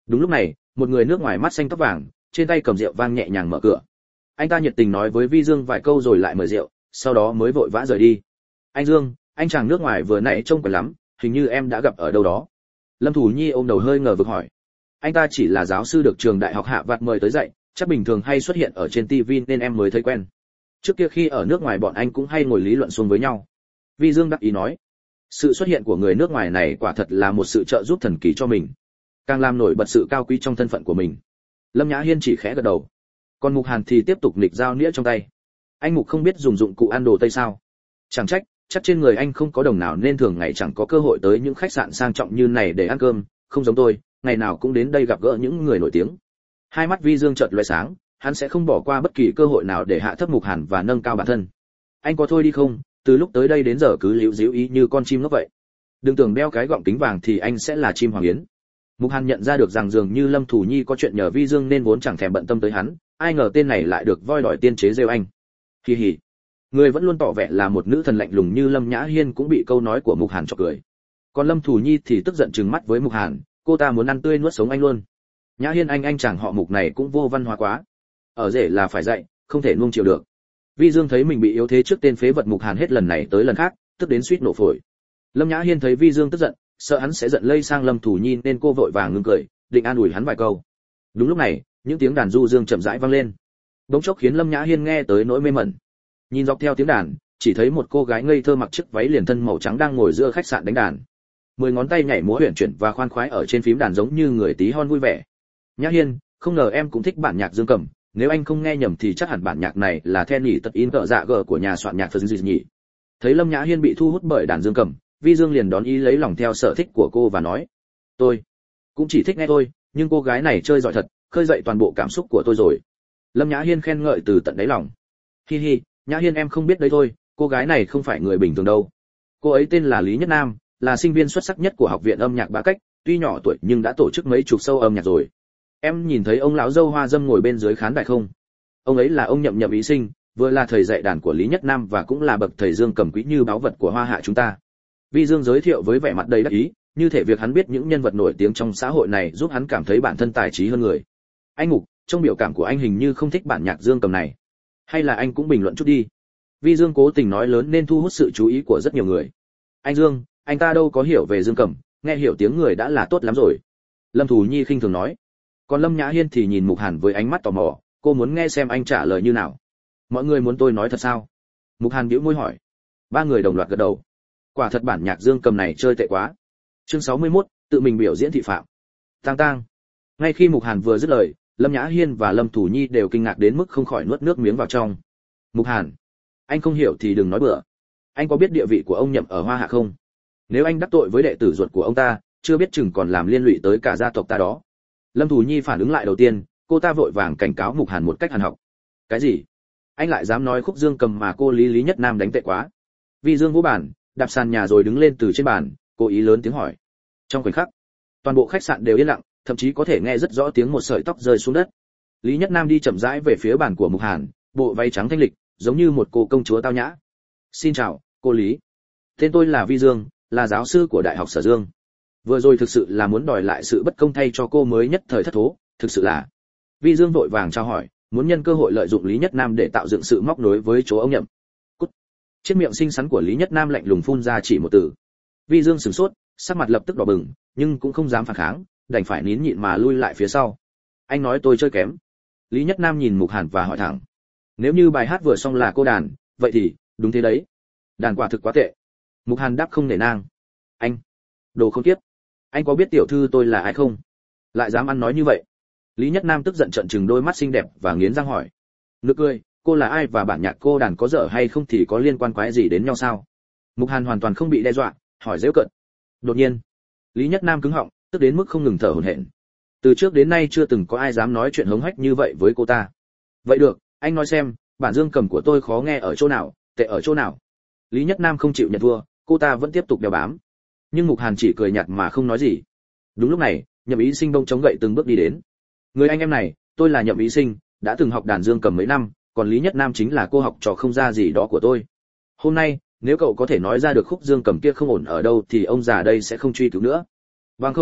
Đúng lúc này, một người nước ngoài mắt xanh tóc vàng, trên tay cầm rượu vang nhẹ nhàng mở cửa. Anh ta nhiệt tình nói với Vi Dương vài câu rồi lại mời rượu, sau đó mới vội vã rời đi. Anh Dương, anh chàng nước ngoài vừa nãy trông quen lắm, hình như em đã gặp ở đâu đó. Lâm Thủ Nhi ôm đầu hơi ngờ vực hỏi. Anh ta chỉ là giáo sư được trường đại học Hạ Vạt mời tới dạy, chắc bình thường hay xuất hiện ở trên TV nên em mới thấy quen. Trước kia khi ở nước ngoài bọn anh cũng hay ngồi lý luận xuông với nhau. Vi Dương đắc ý nói. Sự xuất hiện của người nước ngoài này quả thật là một sự trợ giúp thần kỳ cho mình, càng làm nổi bật sự cao quý trong thân phận của mình. Lâm Nhã Hiên chỉ khẽ gật đầu. Còn Mục Hàn thì tiếp tục nghịch dao nĩa trong tay. Anh Mục không biết dùng dụng cụ ăn đồ Tây sao? Chẳng trách, chắc trên người anh không có đồng nào nên thường ngày chẳng có cơ hội tới những khách sạn sang trọng như này để ăn cơm, không giống tôi, ngày nào cũng đến đây gặp gỡ những người nổi tiếng. Hai mắt Vi Dương chợt lóe sáng, hắn sẽ không bỏ qua bất kỳ cơ hội nào để hạ thấp Mục Hàn và nâng cao bản thân. Anh có thôi đi không, từ lúc tới đây đến giờ cứ líu díu ý như con chim ngốc vậy. Đừng tưởng đeo cái gọng kính vàng thì anh sẽ là chim hoàng yến. Mục Hàn nhận ra được rằng dường như Lâm Thủ Nhi có chuyện nhờ Vi Dương nên vốn chẳng thèm bận tâm tới hắn, ai ngờ tên này lại được voi đòi tiên chế rêu anh. Hi hi. Người vẫn luôn tỏ vẻ là một nữ thần lạnh lùng như Lâm Nhã Hiên cũng bị câu nói của Mục Hàn chọc cười. Còn Lâm Thủ Nhi thì tức giận trừng mắt với Mục Hàn, cô ta muốn ăn tươi nuốt sống anh luôn. Nhã Hiên anh chàng họ Mục này cũng vô văn hóa quá. Ở rể là phải dạy, không thể nuông chiều được. Vi Dương thấy mình bị yếu thế trước tên phế vật Mục Hàn hết lần này tới lần khác, tức đến suýt nổ phổi. Lâm Nhã Hiên thấy Vi Dương tức giận, sợ hắn sẽ giận lây sang Lâm Thủ Nhi nên cô vội vàng ngừng cười, định an ủi hắn vài câu. Đúng lúc này, những tiếng đàn du dương chậm rãi vang lên, bỗng chốc khiến Lâm Nhã Hiên nghe tới nỗi mê mẩn. Nhìn dọc theo tiếng đàn, chỉ thấy một cô gái ngây thơ mặc chiếc váy liền thân màu trắng đang ngồi giữa khách sạn đánh đàn. 10 ngón tay nhảy múa huyền chuyển và khoan khoái ở trên phím đàn giống như người tí hon vui vẻ. Nhã Hiên, không ngờ em cũng thích bản nhạc dương cầm, nếu anh không nghe nhầm thì chắc hẳn bản nhạc này là then nhỉ tật in cỡ dạ gờ của nhà soạn nhạc Phật Dư nhỉ. Thấy Lâm Nhã Hiên bị thu hút bởi đàn dương cầm, Vi Dương liền đón ý lấy lòng theo sở thích của cô và nói: "Tôi cũng chỉ thích nghe thôi, nhưng cô gái này chơi giỏi thật, khơi dậy toàn bộ cảm xúc của tôi rồi." Lâm Nhã Hiên khen ngợi từ tận đáy lòng. "Hi hi, Nhã Hiên em không biết đấy thôi, cô gái này không phải người bình thường đâu. Cô ấy tên là Lý Nhất Nam, là sinh viên xuất sắc nhất của Học viện Âm nhạc Bá Cách, tuy nhỏ tuổi nhưng đã tổ chức mấy chục show âm nhạc rồi. Em nhìn thấy ông lão dâu hoa dâm ngồi bên dưới khán đài không? Ông ấy là ông Nhậm Ý Sinh, vừa là thầy dạy đàn của Lý Nhất Nam và cũng là bậc thầy dương cầm quý như báu vật của Hoa Hạ chúng ta." Vi Dương giới thiệu với vẻ mặt đầy đắc ý, như thể việc hắn biết những nhân vật nổi tiếng trong xã hội này giúp hắn cảm thấy bản thân tài trí hơn người. "Anh Mục, trong biểu cảm của anh hình như không thích bản nhạc dương cầm này. Hay là anh cũng bình luận chút đi." Vi Dương cố tình nói lớn nên thu hút sự chú ý của rất nhiều người. "Anh Dương, anh ta đâu có hiểu về dương cầm, nghe hiểu tiếng người đã là tốt lắm rồi." Lâm Thủ Nhi khinh thường nói. Còn Lâm Nhã Hiên thì nhìn Mục Hàn với ánh mắt tò mò, cô muốn nghe xem anh trả lời như nào. "Mọi người muốn tôi nói thật sao?" Mục Hàn bĩu môi hỏi. Ba người đồng loạt gật đầu. Quả thật bản nhạc dương cầm này chơi tệ quá. Chương 61, tự mình biểu diễn thị phạm. Tang tang. Ngay khi Mục Hàn vừa dứt lời, Lâm Nhã Hiên và Lâm Thủ Nhi đều kinh ngạc đến mức không khỏi nuốt nước miếng vào trong. "Mục Hàn, anh không hiểu thì đừng nói bừa. Anh có biết địa vị của ông Nhậm ở Hoa Hạ không? Nếu anh đắc tội với đệ tử ruột của ông ta, chưa biết chừng còn làm liên lụy tới cả gia tộc ta đó." Lâm Thủ Nhi phản ứng lại đầu tiên, cô ta vội vàng cảnh cáo Mục Hàn một cách hằn học. "Cái gì? Anh lại dám nói khúc dương cầm mà cô Lý Nhất Nam đánh tệ quá?" Vi Dương vỗ bàn, đạp sàn nhà rồi đứng lên từ trên bàn, cố ý lớn tiếng hỏi. Trong khoảnh khắc, toàn bộ khách sạn đều yên lặng, thậm chí có thể nghe rất rõ tiếng một sợi tóc rơi xuống đất. Lý Nhất Nam đi chậm rãi về phía bàn của Mục Hàn, bộ váy trắng thanh lịch, giống như một cô công chúa tao nhã. "Xin chào, cô Lý. Tên tôi là Vi Dương, là giáo sư của Đại học Sở Dương. Vừa rồi thực sự là muốn đòi lại sự bất công thay cho cô mới nhất thời thất thố, thực sự là." Vi Dương vội vàng chào hỏi, muốn nhân cơ hội lợi dụng Lý Nhất Nam để tạo dựng sự móc nối với chỗ ông Nhậm. Cút. Chiếc miệng xinh xắn của Lý Nhất Nam lạnh lùng phun ra chỉ một từ. Vi Dương sửng sốt, sắc mặt lập tức đỏ bừng, nhưng cũng không dám phản kháng, đành phải nín nhịn mà lui lại phía sau. "Anh nói tôi chơi kém?" Lý Nhất Nam nhìn Mục Hàn và hỏi thẳng. "Nếu như bài hát vừa xong là cô đàn, vậy thì, đúng thế đấy. Đàn quả thực quá tệ." Mục Hàn đáp không nể nang. "Anh, đồ khốn kiếp. Anh có biết tiểu thư tôi là ai không? Lại dám ăn nói như vậy." Lý Nhất Nam tức giận trợn trừng đôi mắt xinh đẹp và nghiến răng hỏi. "Nực cười, cô là ai và bản nhạc cô đàn có dở hay không thì có liên quan quái gì đến nhau sao?" Mục Hàn hoàn toàn không bị đe dọa, hỏi giễu cợt. Đột nhiên, Lý Nhất Nam cứng họng, tức đến mức không ngừng thở hổn hển. Từ trước đến nay chưa từng có ai dám nói chuyện hống hách như vậy với cô ta. "Vậy được, anh nói xem, bản dương cầm của tôi khó nghe ở chỗ nào, tệ ở chỗ nào?" Lý Nhất Nam không chịu nhận thua, cô ta vẫn tiếp tục đeo bám. Nhưng Mục Hàn chỉ cười nhạt mà không nói gì. Đúng lúc này, Nhậm Ý Sinh bông chống gậy từng bước đi đến. "Người anh em này, tôi là Nhậm Ý Sinh, đã từng học đàn dương cầm mấy năm, còn Lý Nhất Nam chính là cô học trò không ra gì đó của tôi. Hôm nay, nếu cậu có thể nói ra được khúc dương cầm kia không ổn ở đâu thì ông già đây sẽ không truy cứu nữa. Bằng không,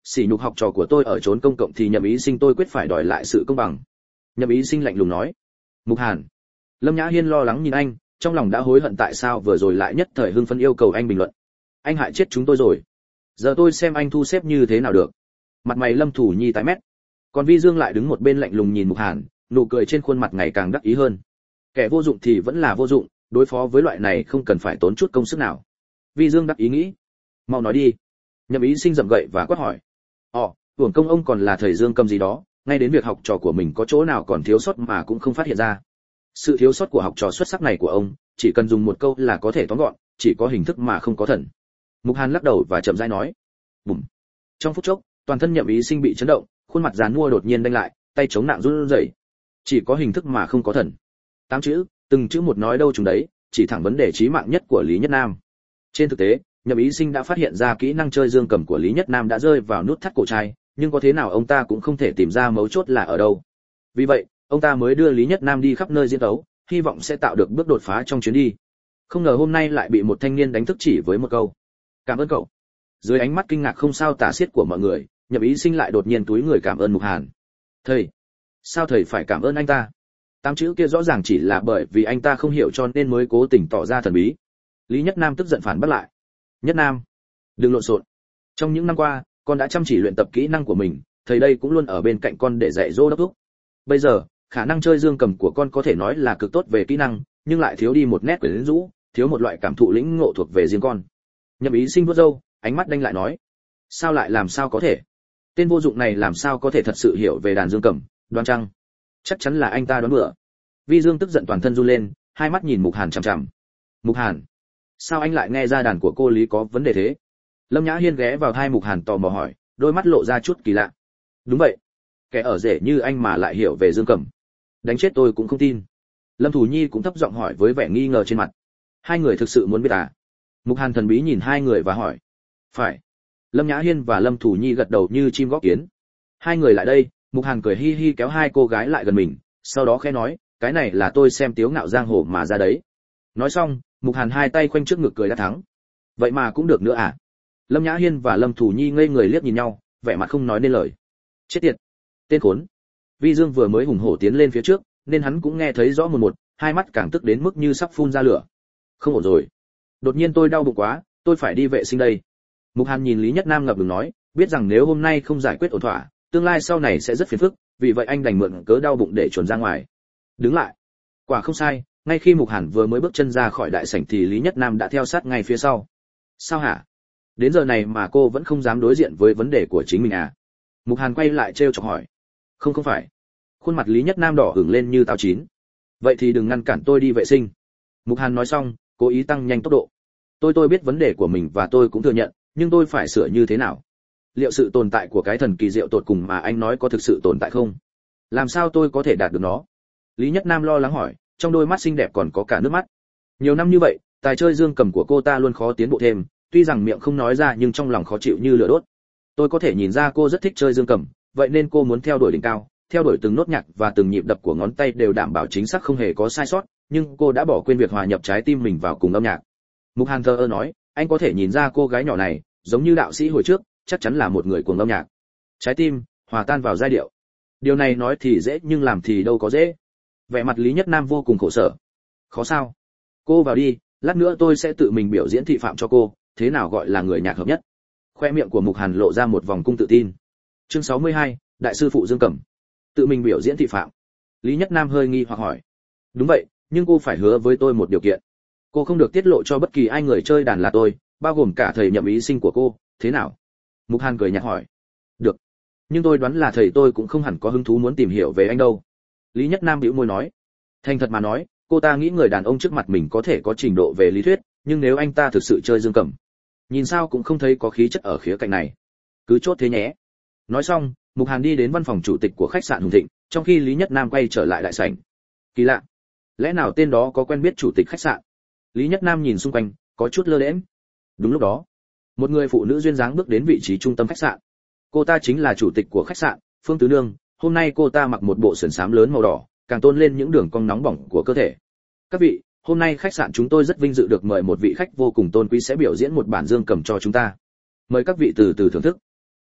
sỉ nhục học trò của tôi ở trốn công cộng thì Nhậm Ý Sinh tôi quyết phải đòi lại sự công bằng. Nhậm Ý Sinh lạnh lùng nói. Mục Hàn. Lâm Nhã Hiên lo lắng nhìn anh, trong lòng đã hối hận tại sao vừa rồi lại nhất thời hưng phấn yêu cầu anh bình luận. Anh hại chết chúng tôi rồi. Giờ tôi xem anh thu xếp như thế nào được. Mặt mày Lâm Thủ Nhi tái mét. Còn Vi Dương lại đứng một bên lạnh lùng nhìn Mục Hàn, nụ cười trên khuôn mặt ngày càng đắc ý hơn. Kẻ vô dụng thì vẫn là vô dụng, đối phó với loại này không cần phải tốn chút công sức nào. Vi Dương đắc ý nghĩ. Mau nói đi. Nhậm Ý Sinh dậm gậy và quát hỏi. Uổng công ông còn là thầy Dương Cầm gì đó, ngay đến việc học trò của mình có chỗ nào còn thiếu sót mà cũng không phát hiện ra. Sự thiếu sót của học trò xuất sắc này của ông, chỉ cần dùng một câu là có thể tóm gọn, chỉ có hình thức mà không có thần. Mục Hàn lắc đầu và chậm rãi nói. Bùm. Trong phút chốc, toàn thân Nhậm Ý Sinh bị chấn động, khuôn mặt giàn mua đột nhiên đanh lại, tay chống nặng run rẩy. Chỉ có hình thức mà không có thần. 8 chữ, từng chữ một nói đâu chúng đấy, chỉ thẳng vấn đề chí mạng nhất của Lý Nhất Nam. Trên thực tế, Nhậm Ý Sinh đã phát hiện ra kỹ năng chơi dương cầm của Lý Nhất Nam đã rơi vào nút thắt cổ trai, nhưng có thế nào ông ta cũng không thể tìm ra mấu chốt là ở đâu. Vì vậy, ông ta mới đưa Lý Nhất Nam đi khắp nơi diễn tấu, hy vọng sẽ tạo được bước đột phá trong chuyến đi. Không ngờ hôm nay lại bị một thanh niên đánh thức chỉ với một câu: "Cảm ơn cậu." Dưới ánh mắt kinh ngạc không sao tả xiết của mọi người, Nhậm Ý Sinh lại đột nhiên túi người cảm ơn Mục Hàn. "Thầy, sao thầy phải cảm ơn anh ta?" 8 chữ kia rõ ràng chỉ là bởi vì anh ta không hiểu cho nên mới cố tình tỏ ra thần bí. Lý Nhất Nam tức giận phản bác lại. "Nhất Nam, đừng lộn xộn. Trong những năm qua, con đã chăm chỉ luyện tập kỹ năng của mình, thầy đây cũng luôn ở bên cạnh con để dạy dỗ đốc thúc. Bây giờ, khả năng chơi dương cầm của con có thể nói là cực tốt về kỹ năng, nhưng lại thiếu đi một nét quyến rũ, thiếu một loại cảm thụ lĩnh ngộ thuộc về riêng con." Nhậm Ý Sinh vuốt râu, ánh mắt đanh lại nói. "Sao lại làm sao có thể? Tên vô dụng này làm sao có thể thật sự hiểu về đàn dương cầm, đoan chăng? Chắc chắn là anh ta đoán bừa." Vi Dương tức giận toàn thân run lên, hai mắt nhìn Mục Hàn chằm chằm. "Mục Hàn, sao anh lại nghe ra đàn của cô Lý có vấn đề thế?" Lâm Nhã Hiên ghé vào tai Mục Hàn tò mò hỏi, đôi mắt lộ ra chút kỳ lạ. "Đúng vậy, kẻ ở rể như anh mà lại hiểu về dương cầm, đánh chết tôi cũng không tin." Lâm Thủ Nhi cũng thấp giọng hỏi với vẻ nghi ngờ trên mặt. "Hai người thực sự muốn biết à?" Mục Hàn thần bí nhìn hai người và hỏi. "Phải." Lâm Nhã Hiên và Lâm Thủ Nhi gật đầu như chim góp kiến. Hai người lại đây, Mục Hàn cười hi hi kéo hai cô gái lại gần mình, sau đó khẽ nói, "Cái này là tôi xem Tiếu Ngạo giang hồ mà ra đấy." Nói xong, Mục Hàn hai tay khoanh trước ngực cười đã thắng. "Vậy mà cũng được nữa à?" Lâm Nhã Hiên và Lâm Thủ Nhi ngây người liếc nhìn nhau, vẻ mặt không nói nên lời. "Chết tiệt, tên khốn." Vi Dương vừa mới hùng hổ tiến lên phía trước, nên hắn cũng nghe thấy rõ một, hai mắt càng tức đến mức như sắp phun ra lửa. "Không ổn rồi. Đột nhiên tôi đau bụng quá, tôi phải đi vệ sinh đây." Mục Hàn nhìn Lý Nhất Nam ngập ngừng nói, biết rằng nếu hôm nay không giải quyết ổn thỏa, tương lai sau này sẽ rất phiền phức, vì vậy anh đành mượn cớ đau bụng để chuồn ra ngoài. Đứng lại. Quả không sai, ngay khi Mục Hàn vừa mới bước chân ra khỏi đại sảnh thì Lý Nhất Nam đã theo sát ngay phía sau. "Sao hả? Đến giờ này mà cô vẫn không dám đối diện với vấn đề của chính mình à?" Mục Hàn quay lại trêu chọc hỏi. Không phải." Khuôn mặt Lý Nhất Nam đỏ ửng lên như táo chín. "Vậy thì đừng ngăn cản tôi đi vệ sinh." Mục Hàn nói xong, cố ý tăng nhanh tốc độ. Tôi biết vấn đề của mình và tôi cũng thừa nhận, nhưng tôi phải sửa như thế nào? Liệu sự tồn tại của cái thần kỳ diệu tột cùng mà anh nói có thực sự tồn tại không? Làm sao tôi có thể đạt được nó?" Lý Nhất Nam lo lắng hỏi, trong đôi mắt xinh đẹp còn có cả nước mắt. Nhiều năm như vậy, tài chơi dương cầm của cô ta luôn khó tiến bộ thêm, tuy rằng miệng không nói ra nhưng trong lòng khó chịu như lửa đốt. Tôi có thể nhìn ra cô rất thích chơi dương cầm, vậy nên cô muốn theo đuổi đỉnh cao, theo đuổi từng nốt nhạc và từng nhịp đập của ngón tay đều đảm bảo chính xác không hề có sai sót, nhưng cô đã bỏ quên việc hòa nhập trái tim mình vào cùng âm nhạc. Mục Hàn thờ ơ nói, anh có thể nhìn ra cô gái nhỏ này, giống như đạo sĩ hồi trước, chắc chắn là một người cuồng âm nhạc. Trái tim hòa tan vào giai điệu. Điều này nói thì dễ nhưng làm thì đâu có dễ. Vẻ mặt Lý Nhất Nam vô cùng khổ sở. Khó sao? Cô vào đi, lát nữa tôi sẽ tự mình biểu diễn thị phạm cho cô, thế nào gọi là người nhạc hợp nhất. Khoe miệng của Mục Hàn lộ ra một vòng cung tự tin. Chương 62, đại sư phụ Dương Cẩm. Tự mình biểu diễn thị phạm. Lý Nhất Nam hơi nghi hoặc hỏi. Đúng vậy, nhưng cô phải hứa với tôi một điều kiện. Cô không được tiết lộ cho bất kỳ ai người chơi đàn là tôi, bao gồm cả thầy Nhậm Ý Sinh của cô, thế nào? Mục Hàn cười nhạt hỏi. Được. Nhưng tôi đoán là thầy tôi cũng không hẳn có hứng thú muốn tìm hiểu về anh đâu. Lý Nhất Nam bĩu môi nói. Thành thật mà nói, cô ta nghĩ người đàn ông trước mặt mình có thể có trình độ về lý thuyết, nhưng nếu anh ta thực sự chơi dương cầm, nhìn sao cũng không thấy có khí chất ở khía cạnh này. Cứ chốt thế nhé. Nói xong, Mục Hàn đi đến văn phòng chủ tịch của khách sạn Hùng Thịnh, trong khi Lý Nhất Nam quay trở lại đại sảnh. Kỳ lạ, lẽ nào tên đó có quen biết chủ tịch khách sạn? Lý Nhất Nam nhìn xung quanh, có chút lơ đễnh. Đúng lúc đó, một người phụ nữ duyên dáng bước đến vị trí trung tâm khách sạn. Cô ta chính là chủ tịch của khách sạn, Phương Tứ Nương. Hôm nay cô ta mặc một bộ sườn xám lớn màu đỏ, càng tôn lên những đường cong nóng bỏng của cơ thể. Các vị, hôm nay khách sạn chúng tôi rất vinh dự được mời một vị khách vô cùng tôn quý sẽ biểu diễn một bản dương cầm cho chúng ta. Mời các vị từ từ thưởng thức.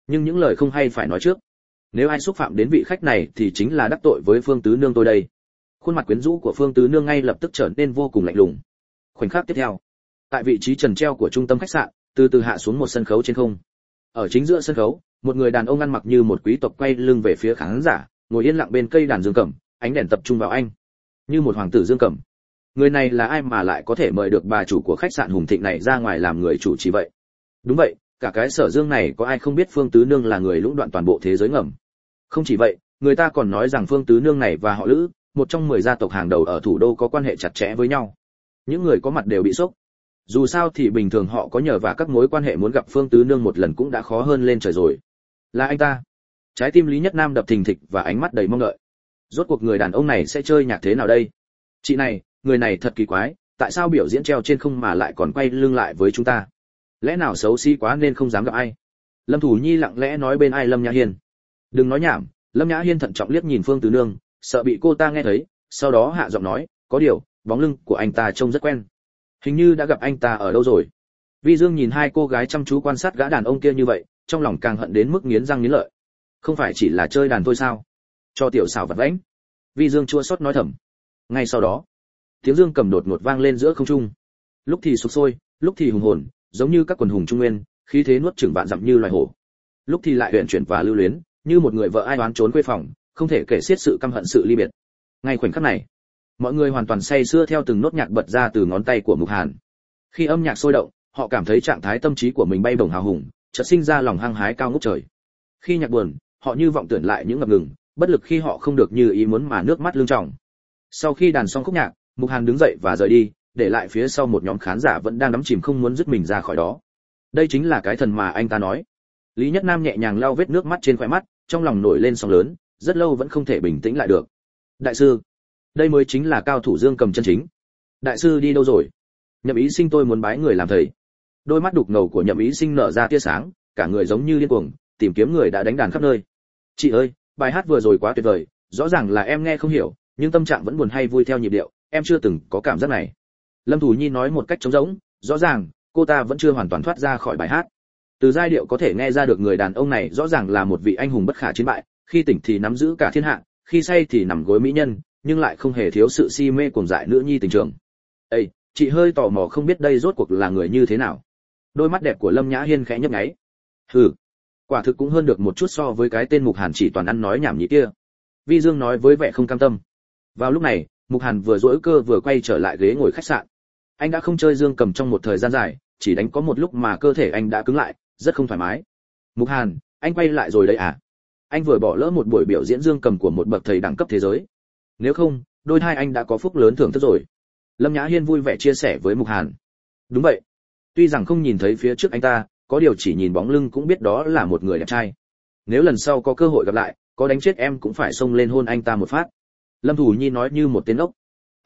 nhưng những lời không hay phải nói trước. Nếu ai xúc phạm đến vị khách này thì chính là đắc tội với Phương Tứ Nương tôi đây. Khuôn mặt quyến rũ của Phương Tứ Nương ngay lập tức trở nên vô cùng lạnh lùng. Khoảnh khắc tiếp theo, tại vị trí trần treo của trung tâm khách sạn, từ từ hạ xuống một sân khấu trên không. Ở chính giữa sân khấu, một người đàn ông ăn mặc như một quý tộc quay lưng về phía khán giả, ngồi yên lặng bên cây đàn dương cầm, ánh đèn tập trung vào anh, như một hoàng tử dương cầm. Người này là ai mà lại có thể mời được bà chủ của khách sạn Hùng Thịnh này ra ngoài làm người chủ trì vậy? Đúng vậy, cả cái Sở Dương này có ai không biết Phương Tứ Nương là người lũng đoạn toàn bộ thế giới ngầm. Không chỉ vậy, người ta còn nói rằng Phương Tứ Nương này và họ Lữ, một trong 10 gia tộc hàng đầu ở thủ đô có quan hệ chặt chẽ với nhau. Những người có mặt đều bị sốc. Dù sao thì bình thường họ có nhờ và các mối quan hệ muốn gặp Phương Tứ Nương một lần cũng đã khó hơn lên trời rồi. Là anh ta. Trái tim Lý Nhất Nam đập thình thịch và ánh mắt đầy mong đợi. Rốt cuộc người đàn ông này sẽ chơi nhạc thế nào đây? Chị này, người này thật kỳ quái, tại sao biểu diễn treo trên không mà lại còn quay lưng lại với chúng ta? Lẽ nào xấu xí quá nên không dám gặp ai? Lâm Thủ Nhi lặng lẽ nói bên ai Lâm Nhã Hiên. Đừng nói nhảm. Lâm Nhã Hiên thận trọng liếc nhìn Phương Tứ Nương, sợ bị cô ta nghe thấy, sau đó hạ giọng nói, có điều, bóng lưng của anh ta trông rất quen. Hình như đã gặp anh ta ở đâu rồi. Vi Dương nhìn hai cô gái chăm chú quan sát gã đàn ông kia như vậy, trong lòng càng hận đến mức nghiến răng nghiến lợi. Không phải chỉ là chơi đàn thôi sao? Cho tiểu xảo vật vãnh. Vi Dương chua xót nói thầm. Ngay sau đó, tiếng dương cầm đột ngột vang lên giữa không trung. Lúc thì sục sôi, lúc thì hùng hồn, giống như các quần hùng trung nguyên, khí thế nuốt chửng vạn dặm như loài hổ. Lúc thì lại huyền chuyển và lưu luyến, như một người vợ ai oán trốn quê phòng, không thể kể xiết sự căm hận sự ly biệt. Ngay khoảnh khắc này, mọi người hoàn toàn say sưa theo từng nốt nhạc bật ra từ ngón tay của Mục Hàn. Khi âm nhạc sôi động, họ cảm thấy trạng thái tâm trí của mình bay bổng hào hùng, chợt sinh ra lòng hăng hái cao ngút trời. Khi nhạc buồn, họ như vọng tưởng lại những ngập ngừng, bất lực khi họ không được như ý muốn mà nước mắt lưng tròng. Sau khi đàn xong khúc nhạc, Mục Hàn đứng dậy và rời đi, để lại phía sau một nhóm khán giả vẫn đang đắm chìm không muốn dứt mình ra khỏi đó. Đây chính là cái thần mà anh ta nói. Lý Nhất Nam nhẹ nhàng lau vết nước mắt trên khóe mắt, trong lòng nổi lên sóng lớn, rất lâu vẫn không thể bình tĩnh lại được. Đại sư, đây mới chính là cao thủ dương cầm chân chính. Đại sư đi đâu rồi? Nhậm Ý Sinh tôi muốn bái người làm thầy. Đôi mắt đục ngầu của Nhậm Ý Sinh nở ra tia sáng, cả người giống như điên cuồng, tìm kiếm người đã đánh đàn khắp nơi. Chị ơi, bài hát vừa rồi quá tuyệt vời, rõ ràng là em nghe không hiểu, nhưng tâm trạng vẫn buồn hay vui theo nhịp điệu, em chưa từng có cảm giác này. Lâm Thủ Nhi nói một cách trống rỗng, rõ ràng cô ta vẫn chưa hoàn toàn thoát ra khỏi bài hát. Từ giai điệu có thể nghe ra được người đàn ông này rõ ràng là một vị anh hùng bất khả chiến bại, khi tỉnh thì nắm giữ cả thiên hạ, khi say thì nằm gối mỹ nhân, nhưng lại không hề thiếu sự si mê cuồng dại nữ nhi tình trường. Ê, chị hơi tò mò không biết đây rốt cuộc là người như thế nào. Đôi mắt đẹp của Lâm Nhã Hiên khẽ nhấp nháy. Hừ, quả thực cũng hơn được một chút so với cái tên Mục Hàn chỉ toàn ăn nói nhảm nhí kia. Vi Dương nói với vẻ không cam tâm. Vào lúc này, Mục Hàn vừa duỗi cơ vừa quay trở lại ghế ngồi khách sạn. Anh đã không chơi dương cầm trong một thời gian dài, chỉ đánh có một lúc mà cơ thể anh đã cứng lại, rất không thoải mái. Mục Hàn, anh quay lại rồi đấy à? Anh vừa bỏ lỡ một buổi biểu diễn dương cầm của một bậc thầy đẳng cấp thế giới. Nếu không, đôi hai anh đã có phúc lớn thưởng thức rồi. Lâm Nhã Hiên vui vẻ chia sẻ với Mục Hàn. Đúng vậy. Tuy rằng không nhìn thấy phía trước anh ta, có điều chỉ nhìn bóng lưng cũng biết đó là một người đẹp trai. Nếu lần sau có cơ hội gặp lại, có đánh chết em cũng phải xông lên hôn anh ta một phát. Lâm Thủ Nhi nói như một tên ốc.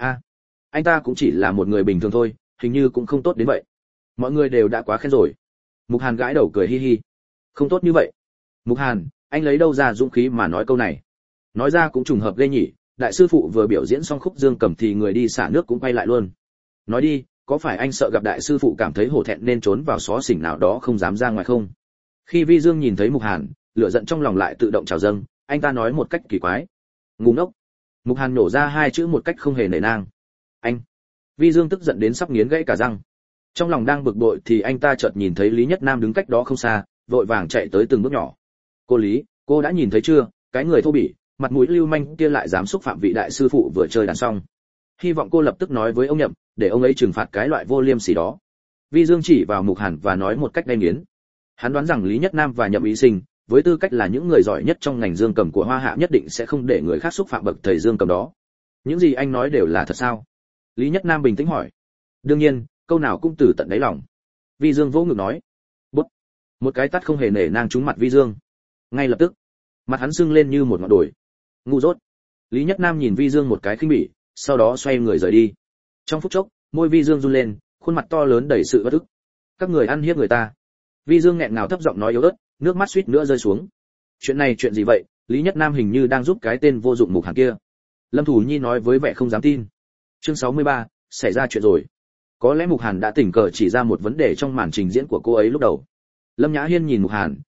Anh ta cũng chỉ là một người bình thường thôi, hình như cũng không tốt đến vậy. Mọi người đều đã quá khen rồi. Mục Hàn gãi đầu cười hi hi. Không tốt như vậy. Mục Hàn, anh lấy đâu ra dũng khí mà nói câu này? Nói ra cũng trùng hợp ghê nhỉ, đại sư phụ vừa biểu diễn xong khúc dương cầm thì người đi xả nước cũng quay lại luôn. Nói đi, có phải anh sợ gặp đại sư phụ cảm thấy hổ thẹn nên trốn vào xó xỉnh nào đó không dám ra ngoài không? Khi Vi Dương nhìn thấy Mục Hàn, lửa giận trong lòng lại tự động trào dâng, anh ta nói một cách kỳ quái. Ngu ngốc. Mục Hàn nổ ra hai chữ một cách không hề nể nang. Anh. Vi Dương tức giận đến sắp nghiến gãy cả răng. Trong lòng đang bực bội thì anh ta chợt nhìn thấy Lý Nhất Nam đứng cách đó không xa, vội vàng chạy tới từng bước nhỏ. Cô Lý, cô đã nhìn thấy chưa, cái người thô bỉ, mặt mũi lưu manh kia lại dám xúc phạm vị đại sư phụ vừa chơi đàn xong. Hy vọng cô lập tức nói với ông Nhậm, để ông ấy trừng phạt cái loại vô liêm sỉ đó. Vi Dương chỉ vào Mục Hàn và nói một cách đanh nghiến. Hắn đoán rằng Lý Nhất Nam và Nhậm Ý Sinh, với tư cách là những người giỏi nhất trong ngành dương cầm của Hoa Hạ nhất định sẽ không để người khác xúc phạm bậc thầy dương cầm đó. Những gì anh nói đều là thật sao? Lý Nhất Nam bình tĩnh hỏi. Đương nhiên, câu nào cũng từ tận đáy lòng. Vi Dương vỗ ngực nói. Bút. Một cái tát không hề nể nang trúng mặt Vi Dương. Ngay lập tức, mặt hắn sưng lên như một ngọn đồi. Ngu dốt. Lý Nhất Nam nhìn Vi Dương một cái khinh bỉ, sau đó xoay người rời đi. Trong phút chốc, môi Vi Dương run lên, khuôn mặt to lớn đầy sự bất ức. Các người ăn hiếp người ta. Vi Dương nghẹn ngào thấp giọng nói yếu ớt, nước mắt suýt nữa rơi xuống. Chuyện này chuyện gì vậy? Lý Nhất Nam hình như đang giúp cái tên vô dụng Mục Hàn kia. Lâm Thủ Nhi nói với vẻ không dám tin. Chương 63, xảy ra chuyện rồi. Có lẽ Mục Hàn đã tình cờ chỉ ra một vấn đề trong màn trình diễn của cô ấy lúc đầu. Lâm Nhã Hiên nhìn Mục Hàn,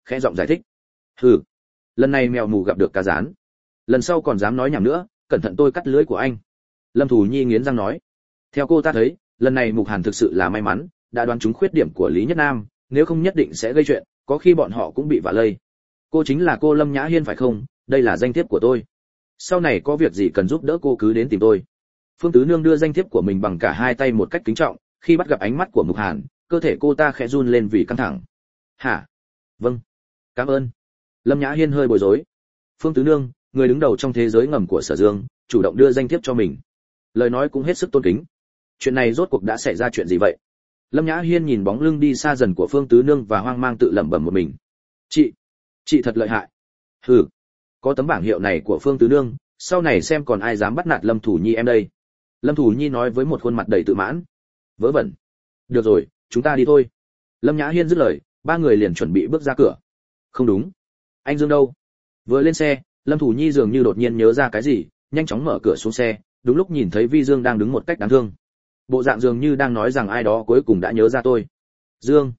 khẽ giọng giải thích. Hừ, lần này mèo mù gặp được cá rán, lần sau còn dám nói nhảm nữa, cẩn thận tôi cắt lưỡi của anh. Lâm Thủ Nhi nghiến răng nói. Theo cô ta thấy, lần này Mục Hàn thực sự là may mắn, đã đoán trúng khuyết điểm của Lý Nhất Nam, nếu không nhất định sẽ gây chuyện, có khi bọn họ cũng bị vạ lây. Cô chính là cô Lâm Nhã Hiên phải không? Đây là danh thiếp của tôi. Sau này có việc gì cần giúp đỡ cô cứ đến tìm tôi. Phương Tứ Nương đưa danh thiếp của mình bằng cả hai tay một cách kính trọng, khi bắt gặp ánh mắt của Mục Hàn, cơ thể cô ta khẽ run lên vì căng thẳng. Hả? Vâng, cảm ơn. Lâm Nhã Hiên hơi bối rối. Phương Tứ Nương, người đứng đầu trong thế giới ngầm của Sở Dương, chủ động đưa danh thiếp cho mình, lời nói cũng hết sức tôn kính. Chuyện này rốt cuộc đã xảy ra chuyện gì vậy? Lâm Nhã Hiên nhìn bóng lưng đi xa dần của Phương Tứ Nương và hoang mang tự lẩm bẩm một mình. Chị thật lợi hại. Hừ, có tấm bảng hiệu này của Phương Tứ Nương, sau này xem còn ai dám bắt nạt Lâm Thủ Nhi em đây. Lâm Thủ Nhi nói với một khuôn mặt đầy tự mãn. Vớ vẩn. Được rồi, chúng ta đi thôi. Lâm Nhã Hiên dứt lời, ba người liền chuẩn bị bước ra cửa. Không đúng, anh Dương đâu? Vừa lên xe, Lâm Thủ Nhi dường như đột nhiên nhớ ra cái gì, nhanh chóng mở cửa xuống xe, đúng lúc nhìn thấy Vi Dương đang đứng một cách đáng thương. Bộ dạng dường như đang nói rằng ai đó cuối cùng đã nhớ ra tôi. Dương,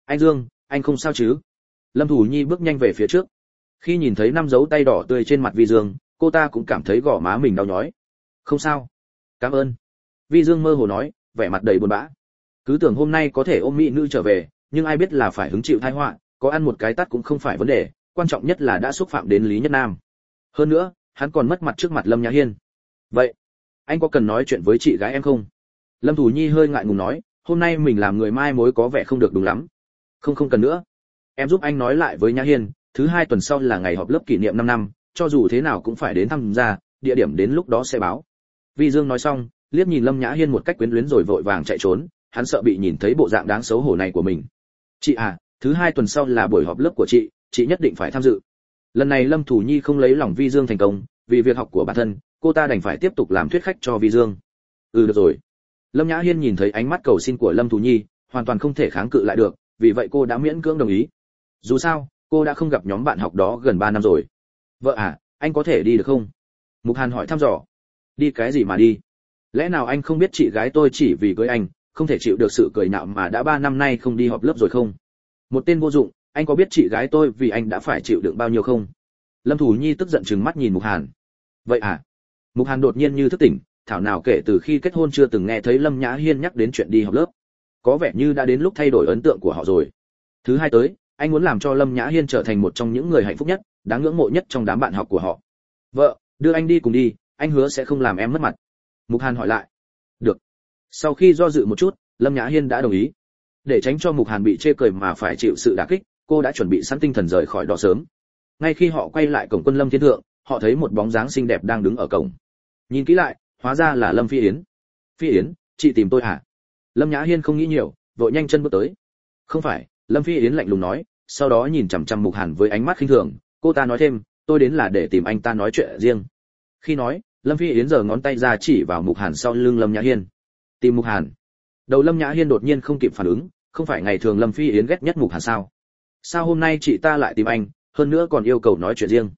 anh không sao chứ? Lâm Thủ Nhi bước nhanh về phía trước. Khi nhìn thấy 5 dấu tay đỏ tươi trên mặt Vi Dương, cô ta cũng cảm thấy gò má mình đau nhói. Không sao, cảm ơn. Vi Dương mơ hồ nói, vẻ mặt đầy buồn bã. Cứ tưởng hôm nay có thể ôm mỹ nữ trở về, nhưng ai biết là phải hứng chịu tai họa, có ăn một cái tát cũng không phải vấn đề, quan trọng nhất là đã xúc phạm đến Lý Nhất Nam. Hơn nữa, hắn còn mất mặt trước mặt Lâm Nhã Hiên. Vậy, anh có cần nói chuyện với chị gái em không? Lâm Thủ Nhi hơi ngại ngùng nói, hôm nay mình làm người mai mối có vẻ không được đúng lắm. Không cần nữa. Em giúp anh nói lại với Nhã Hiên, thứ 2 tuần sau là ngày họp lớp kỷ niệm 5 năm, cho dù thế nào cũng phải đến tham gia, địa điểm đến lúc đó sẽ báo. Vi Dương nói xong, liếc nhìn Lâm Nhã Hiên một cách quyến luyến rồi vội vàng chạy trốn, hắn sợ bị nhìn thấy bộ dạng đáng xấu hổ này của mình. Chị à, thứ 2 tuần sau là buổi họp lớp của chị nhất định phải tham dự. Lần này Lâm Thủ Nhi không lấy lòng Vi Dương thành công, vì việc học của bản thân, cô ta đành phải tiếp tục làm thuyết khách cho Vi Dương. Được rồi. Lâm Nhã Hiên nhìn thấy ánh mắt cầu xin của Lâm Thủ Nhi, hoàn toàn không thể kháng cự lại được, vì vậy cô đã miễn cưỡng đồng ý. Dù sao, cô đã không gặp nhóm bạn học đó gần 3 năm rồi. Vợ à, anh có thể đi được không? Mục Hàn hỏi thăm dò. Đi cái gì mà đi? Lẽ nào anh không biết chị gái tôi chỉ vì cưới anh, không thể chịu được sự cười nhạo mà đã 3 năm nay không đi họp lớp rồi không? Một tên vô dụng, anh có biết chị gái tôi vì anh đã phải chịu đựng bao nhiêu không? Lâm Thủ Nhi tức giận trừng mắt nhìn Mục Hàn. Vậy à? Mục Hàn đột nhiên như thức tỉnh, thảo nào kể từ khi kết hôn chưa từng nghe thấy Lâm Nhã Hiên nhắc đến chuyện đi học lớp. Có vẻ như đã đến lúc thay đổi ấn tượng của họ rồi. Thứ 2 tới, anh muốn làm cho Lâm Nhã Hiên trở thành một trong những người hạnh phúc nhất, đáng ngưỡng mộ nhất trong đám bạn học của họ. Vợ, đưa anh đi cùng đi, anh hứa sẽ không làm em mất mặt. Mục Hàn hỏi lại. Được. Sau khi do dự một chút, Lâm Nhã Hiên đã đồng ý. Để tránh cho Mục Hàn bị chê cười mà phải chịu sự đả kích, cô đã chuẩn bị sẵn tinh thần rời khỏi đó sớm. Ngay khi họ quay lại cổng Quân Lâm Thiên Thượng, họ thấy một bóng dáng xinh đẹp đang đứng ở cổng. Nhìn kỹ lại, hóa ra là Lâm Phi Yến. Phi Yến, chị tìm tôi hả? Lâm Nhã Hiên không nghĩ nhiều, vội nhanh chân bước tới. Không phải, Lâm Phi Yến lạnh lùng nói, sau đó nhìn chằm chằm Mục Hàn với ánh mắt khinh thường. Cô ta nói thêm, tôi đến là để tìm anh ta nói chuyện riêng. Khi nói, Lâm Phi Yến giơ ngón tay ra chỉ vào Mục Hàn sau lưng Lâm Nhã Hiên. Tìm Mục Hàn? Đầu Lâm Nhã Hiên đột nhiên không kịp phản ứng, không phải ngày thường Lâm Phi Yến ghét nhất Mục Hàn sao? Sao hôm nay chị ta lại tìm anh, hơn nữa còn yêu cầu nói chuyện riêng?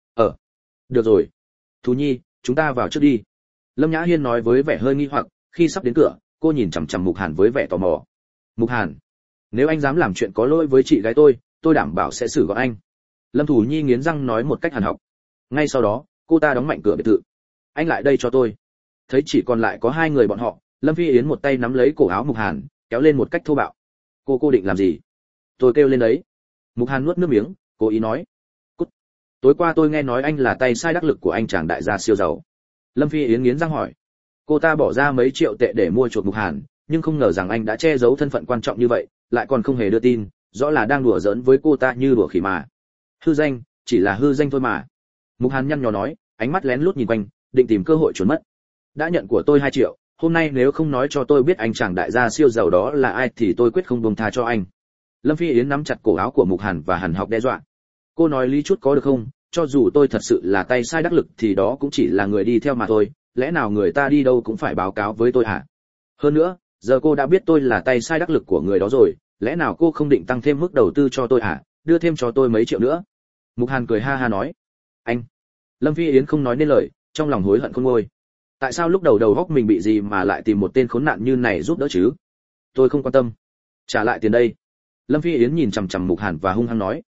Được rồi. Thú Nhi, chúng ta vào trước đi. Lâm Nhã Hiên nói với vẻ hơi nghi hoặc, khi sắp đến cửa, cô nhìn chằm chằm Mục Hàn với vẻ tò mò. Mục Hàn, nếu anh dám làm chuyện có lỗi với chị gái tôi đảm bảo sẽ xử gọn anh. Lâm Thủ Nhi nghiến răng nói một cách hàn học. Ngay sau đó, cô ta đóng mạnh cửa biệt thự. Anh lại đây cho tôi. Thấy chỉ còn lại có 2 người bọn họ, Lâm Phi Yến một tay nắm lấy cổ áo Mục Hàn, kéo lên một cách thô bạo. Cô định làm gì? Tôi kêu lên đấy. Mục Hàn nuốt nước miếng, cố ý nói. Cút. Tối qua tôi nghe nói anh là tay sai đắc lực của anh chàng đại gia siêu giàu. Lâm Phi Yến nghiến răng hỏi. Cô ta bỏ ra mấy triệu tệ để mua chuộc Mục Hàn, nhưng không ngờ rằng anh đã che giấu thân phận quan trọng như vậy, lại còn không hề đưa tin, rõ là đang đùa giỡn với cô ta như đùa khỉ mà. Hư danh, chỉ là hư danh thôi mà. Mục Hàn nhăn nhó nói, ánh mắt lén lút nhìn quanh, định tìm cơ hội trốn mất. Đã nhận của tôi 2 triệu, hôm nay nếu không nói cho tôi biết anh chàng đại gia siêu giàu đó là ai thì tôi quyết không buông tha cho anh. Lâm Phi Yến nắm chặt cổ áo của Mục Hàn và hằn học đe dọa. Cô nói lý chút có được không? Cho dù tôi thật sự là tay sai đắc lực thì đó cũng chỉ là người đi theo mà thôi, lẽ nào người ta đi đâu cũng phải báo cáo với tôi hả? Hơn nữa, giờ cô đã biết tôi là tay sai đắc lực của người đó rồi, lẽ nào cô không định tăng thêm mức đầu tư cho tôi hả? Đưa thêm cho tôi mấy triệu nữa. Mục Hàn cười ha ha nói. Anh. Lâm Phi Yến không nói nên lời, trong lòng hối hận không nguôi. Tại sao lúc đầu góc mình bị gì mà lại tìm một tên khốn nạn như này giúp đỡ chứ? Tôi không quan tâm. Trả lại tiền đây. Lâm Phi Yến nhìn chằm chằm Mục Hàn và hung hăng nói.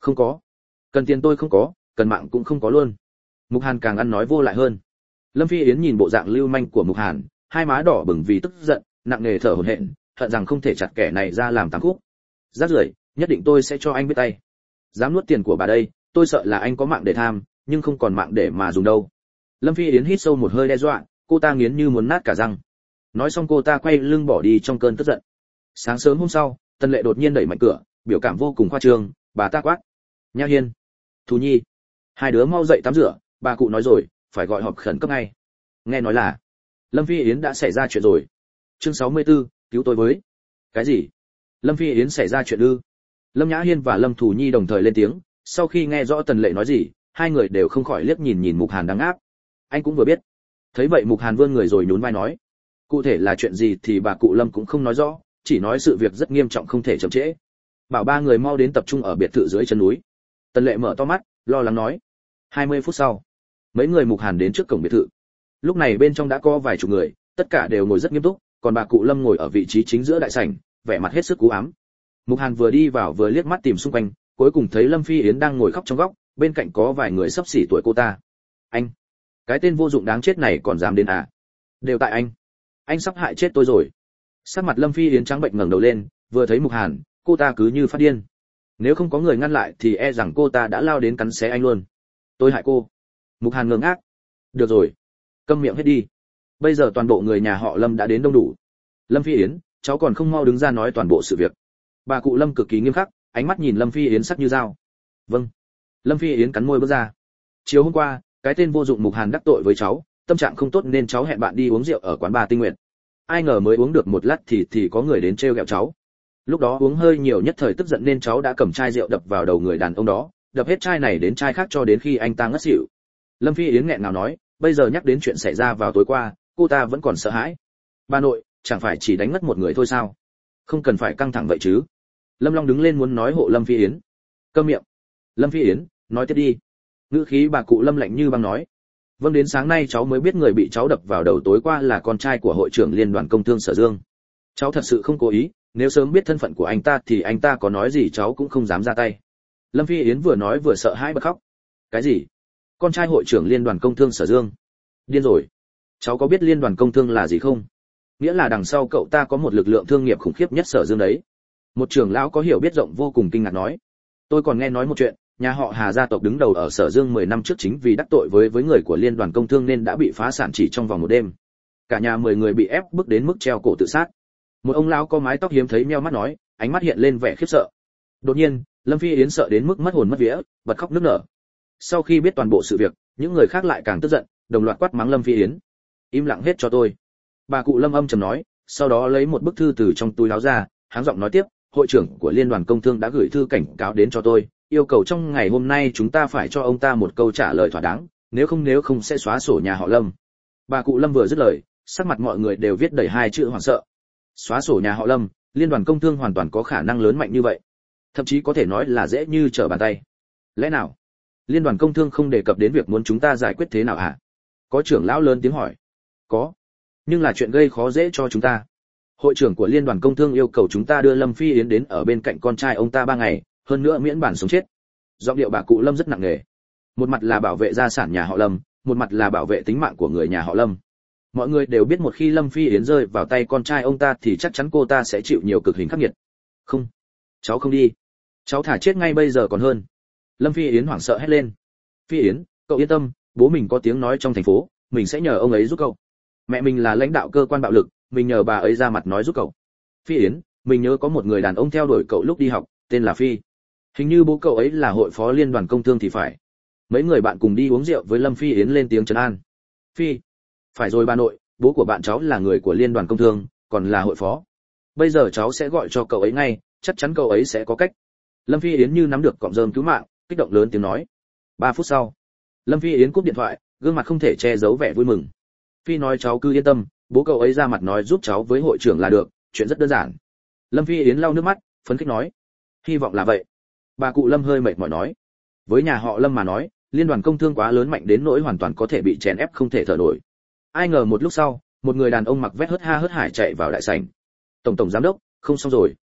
Không có. Cần tiền tôi không có, cần mạng cũng không có luôn. Mục Hàn càng ăn nói vô lại hơn. Lâm Phi Yến nhìn bộ dạng lưu manh của Mục Hàn, hai má đỏ bừng vì tức giận, nặng nề thở hổn hển, hận rằng không thể chặt kẻ này ra làm tám khúc. Rác rưởi, nhất định tôi sẽ cho anh biết tay. Dám nuốt tiền của bà đây, tôi sợ là anh có mạng để tham, nhưng không còn mạng để mà dùng đâu. Lâm Phi Yến hít sâu một hơi đe dọa, cô ta nghiến như muốn nát cả răng. Nói xong cô ta quay lưng bỏ đi trong cơn tức giận. Sáng sớm hôm sau, Tần Lệ đột nhiên đẩy mạnh cửa, biểu cảm vô cùng khoa trương, bà ta quát: Nha Hiên, Thù Nhi, hai đứa mau dậy tắm rửa, bà cụ nói rồi, phải gọi họp khẩn cấp ngay. Nghe nói là Lâm Phi Yến đã xảy ra chuyện rồi. Chương 64, cứu tôi với. Cái gì? Lâm Phi Yến xảy ra chuyện ư? Lâm Nhã Hiên và Lâm Thù Nhi đồng thời lên tiếng, sau khi nghe rõ Tần Lệ nói gì, hai người đều không khỏi liếc nhìn Mục Hàn đang áp. Anh cũng vừa biết. Thấy vậy Mục Hàn vươn người rồi nhún vai nói, cụ thể là chuyện gì thì bà cụ Lâm cũng không nói rõ, chỉ nói sự việc rất nghiêm trọng không thể chậm trễ. Bảo ba người mau đến tập trung ở biệt thự dưới chân núi. Tần Lệ mở to mắt, lo lắng nói. 20 phút sau, mấy người Mục Hàn đến trước cổng biệt thự. Lúc này bên trong đã có vài chục người, tất cả đều ngồi rất nghiêm túc, còn bà cụ Lâm ngồi ở vị trí chính giữa đại sảnh, vẻ mặt hết sức u ám. Mục Hàn vừa đi vào vừa liếc mắt tìm xung quanh, cuối cùng thấy Lâm Phi Yến đang ngồi khóc trong góc, bên cạnh có vài người sắp xỉ tuổi cô ta. Anh, cái tên vô dụng đáng chết này còn dám đến à? Đều tại anh sắp hại chết tôi rồi. Sắc mặt Lâm Phi Yến trắng bệch ngẩng đầu lên, vừa thấy Mục Hàn, cô ta cứ như phát điên. Nếu không có người ngăn lại thì e rằng cô ta đã lao đến cắn xé anh luôn. Tôi hại cô. Mục Hàn ngơ ngác. Được rồi, câm miệng hết đi. Bây giờ toàn bộ người nhà họ Lâm đã đến đông đủ. Lâm Phi Yến, cháu còn không mau đứng ra nói toàn bộ sự việc. Bà cụ Lâm cực kỳ nghiêm khắc, ánh mắt nhìn Lâm Phi Yến sắc như dao. Vâng. Lâm Phi Yến cắn môi bước ra. Chiều hôm qua, cái tên vô dụng Mục Hàn đắc tội với cháu, tâm trạng không tốt nên cháu hẹn bạn đi uống rượu ở quán bar Tinh Nguyệt. Ai ngờ mới uống được một lát thì có người đến trêu ghẹo cháu. Lúc đó uống hơi nhiều nhất thời tức giận nên cháu đã cầm chai rượu đập vào đầu người đàn ông đó, đập hết chai này đến chai khác cho đến khi anh ta ngất xỉu. Lâm Phi Yến nghẹn ngào nói, bây giờ nhắc đến chuyện xảy ra vào tối qua, cô ta vẫn còn sợ hãi. Bà nội, chẳng phải chỉ đánh ngất một người thôi sao? Không cần phải căng thẳng vậy chứ. Lâm Long đứng lên muốn nói hộ Lâm Phi Yến. Câm miệng. Lâm Phi Yến, nói tiếp đi. Ngữ khí bà cụ Lâm lạnh như băng nói. Vâng, đến sáng nay cháu mới biết người bị cháu đập vào đầu tối qua là con trai của hội trưởng Liên đoàn Công thương Sở Dương. Cháu thật sự không cố ý, nếu sớm biết thân phận của anh ta thì anh ta có nói gì cháu cũng không dám ra tay. Lâm Phi Yến vừa nói vừa sợ hãi bật khóc. Cái gì? Con trai hội trưởng Liên đoàn Công thương Sở Dương? Điên rồi. Cháu có biết Liên đoàn Công thương là gì không? Nghĩa là đằng sau cậu ta có một lực lượng thương nghiệp khủng khiếp nhất Sở Dương đấy. Một trưởng lão có hiểu biết rộng vô cùng kinh ngạc nói. Tôi còn nghe nói một chuyện, nhà họ Hà gia tộc đứng đầu ở Sở Dương 10 năm trước chính vì đắc tội với người của Liên đoàn Công thương nên đã bị phá sản chỉ trong vòng một đêm. Cả nhà 10 người bị ép bức đến mức treo cổ tự sát. Một ông lão có mái tóc hiếm thấy nheo mắt nói, ánh mắt hiện lên vẻ khiếp sợ. Đột nhiên, Lâm Phi Yến sợ đến mức mất hồn mất vía, bật khóc nức nở. Sau khi biết toàn bộ sự việc, những người khác lại càng tức giận, đồng loạt quát mắng Lâm Phi Yến. Im lặng hết cho tôi. Bà cụ Lâm âm trầm nói, sau đó lấy một bức thư từ trong túi áo ra, háng giọng nói tiếp, hội trưởng của Liên đoàn Công thương đã gửi thư cảnh cáo đến cho tôi, yêu cầu trong ngày hôm nay chúng ta phải cho ông ta một câu trả lời thỏa đáng, nếu không sẽ xóa sổ nhà họ Lâm. Bà cụ Lâm vừa dứt lời, sắc mặt mọi người đều viết đầy hai chữ hoảng sợ. Xóa sổ nhà họ Lâm, Liên đoàn Công thương hoàn toàn có khả năng lớn mạnh như vậy, thậm chí có thể nói là dễ như trở bàn tay. Lẽ nào Liên đoàn Công thương không đề cập đến việc muốn chúng ta giải quyết thế nào hả? Có trưởng lão lớn tiếng hỏi. Có, nhưng là chuyện gây khó dễ cho chúng ta. Hội trưởng của Liên đoàn Công thương yêu cầu chúng ta đưa Lâm Phi Yến đến ở bên cạnh con trai ông ta 3 ngày, hơn nữa miễn bản sống chết. Giọng điệu bà cụ Lâm rất nặng nề. Một mặt là bảo vệ gia sản nhà họ Lâm, một mặt là bảo vệ tính mạng của người nhà họ Lâm. Mọi người đều biết một khi Lâm Phi Yến rơi vào tay con trai ông ta thì chắc chắn cô ta sẽ chịu nhiều cực hình khắc nghiệt. Không, cháu không đi. Cháu thả chết ngay bây giờ còn hơn. Lâm Phi Yến hoảng sợ hét lên. Phi Yến, cậu yên tâm, bố mình có tiếng nói trong thành phố, mình sẽ nhờ ông ấy giúp cậu. Mẹ mình là lãnh đạo cơ quan bạo lực, mình nhờ bà ấy ra mặt nói giúp cậu. Phi Yến, mình nhớ có một người đàn ông theo đuổi cậu lúc đi học, tên là Phi. Hình như bố cậu ấy là hội phó Liên đoàn Công thương thì phải. Mấy người bạn cùng đi uống rượu với Lâm Phi Yến lên tiếng trấn an. Phi, phải rồi bà nội, bố của bạn cháu là người của Liên đoàn Công thương, còn là hội phó. Bây giờ cháu sẽ gọi cho cậu ấy ngay, chắc chắn cậu ấy sẽ có cách. Lâm Phi Yến như nắm được cọng rơm cứu mạng, kích động lớn tiếng nói. 3 phút sau, Lâm Phi Yến cúp điện thoại, gương mặt không thể che giấu vẻ vui mừng. Phi nói cháu cứ yên tâm, bố cậu ấy ra mặt nói giúp cháu với hội trưởng là được, chuyện rất đơn giản. Lâm Phi Yến lau nước mắt, phấn khích nói. Hy vọng là vậy. Bà cụ Lâm hơi mệt mỏi nói. Với nhà họ Lâm mà nói, Liên đoàn Công thương quá lớn mạnh đến nỗi hoàn toàn có thể bị chèn ép không thể thở nổi. Ai ngờ một lúc sau, một người đàn ông mặc vest hớt ha hớt hải chạy vào đại sảnh. Tổng giám đốc, không xong rồi.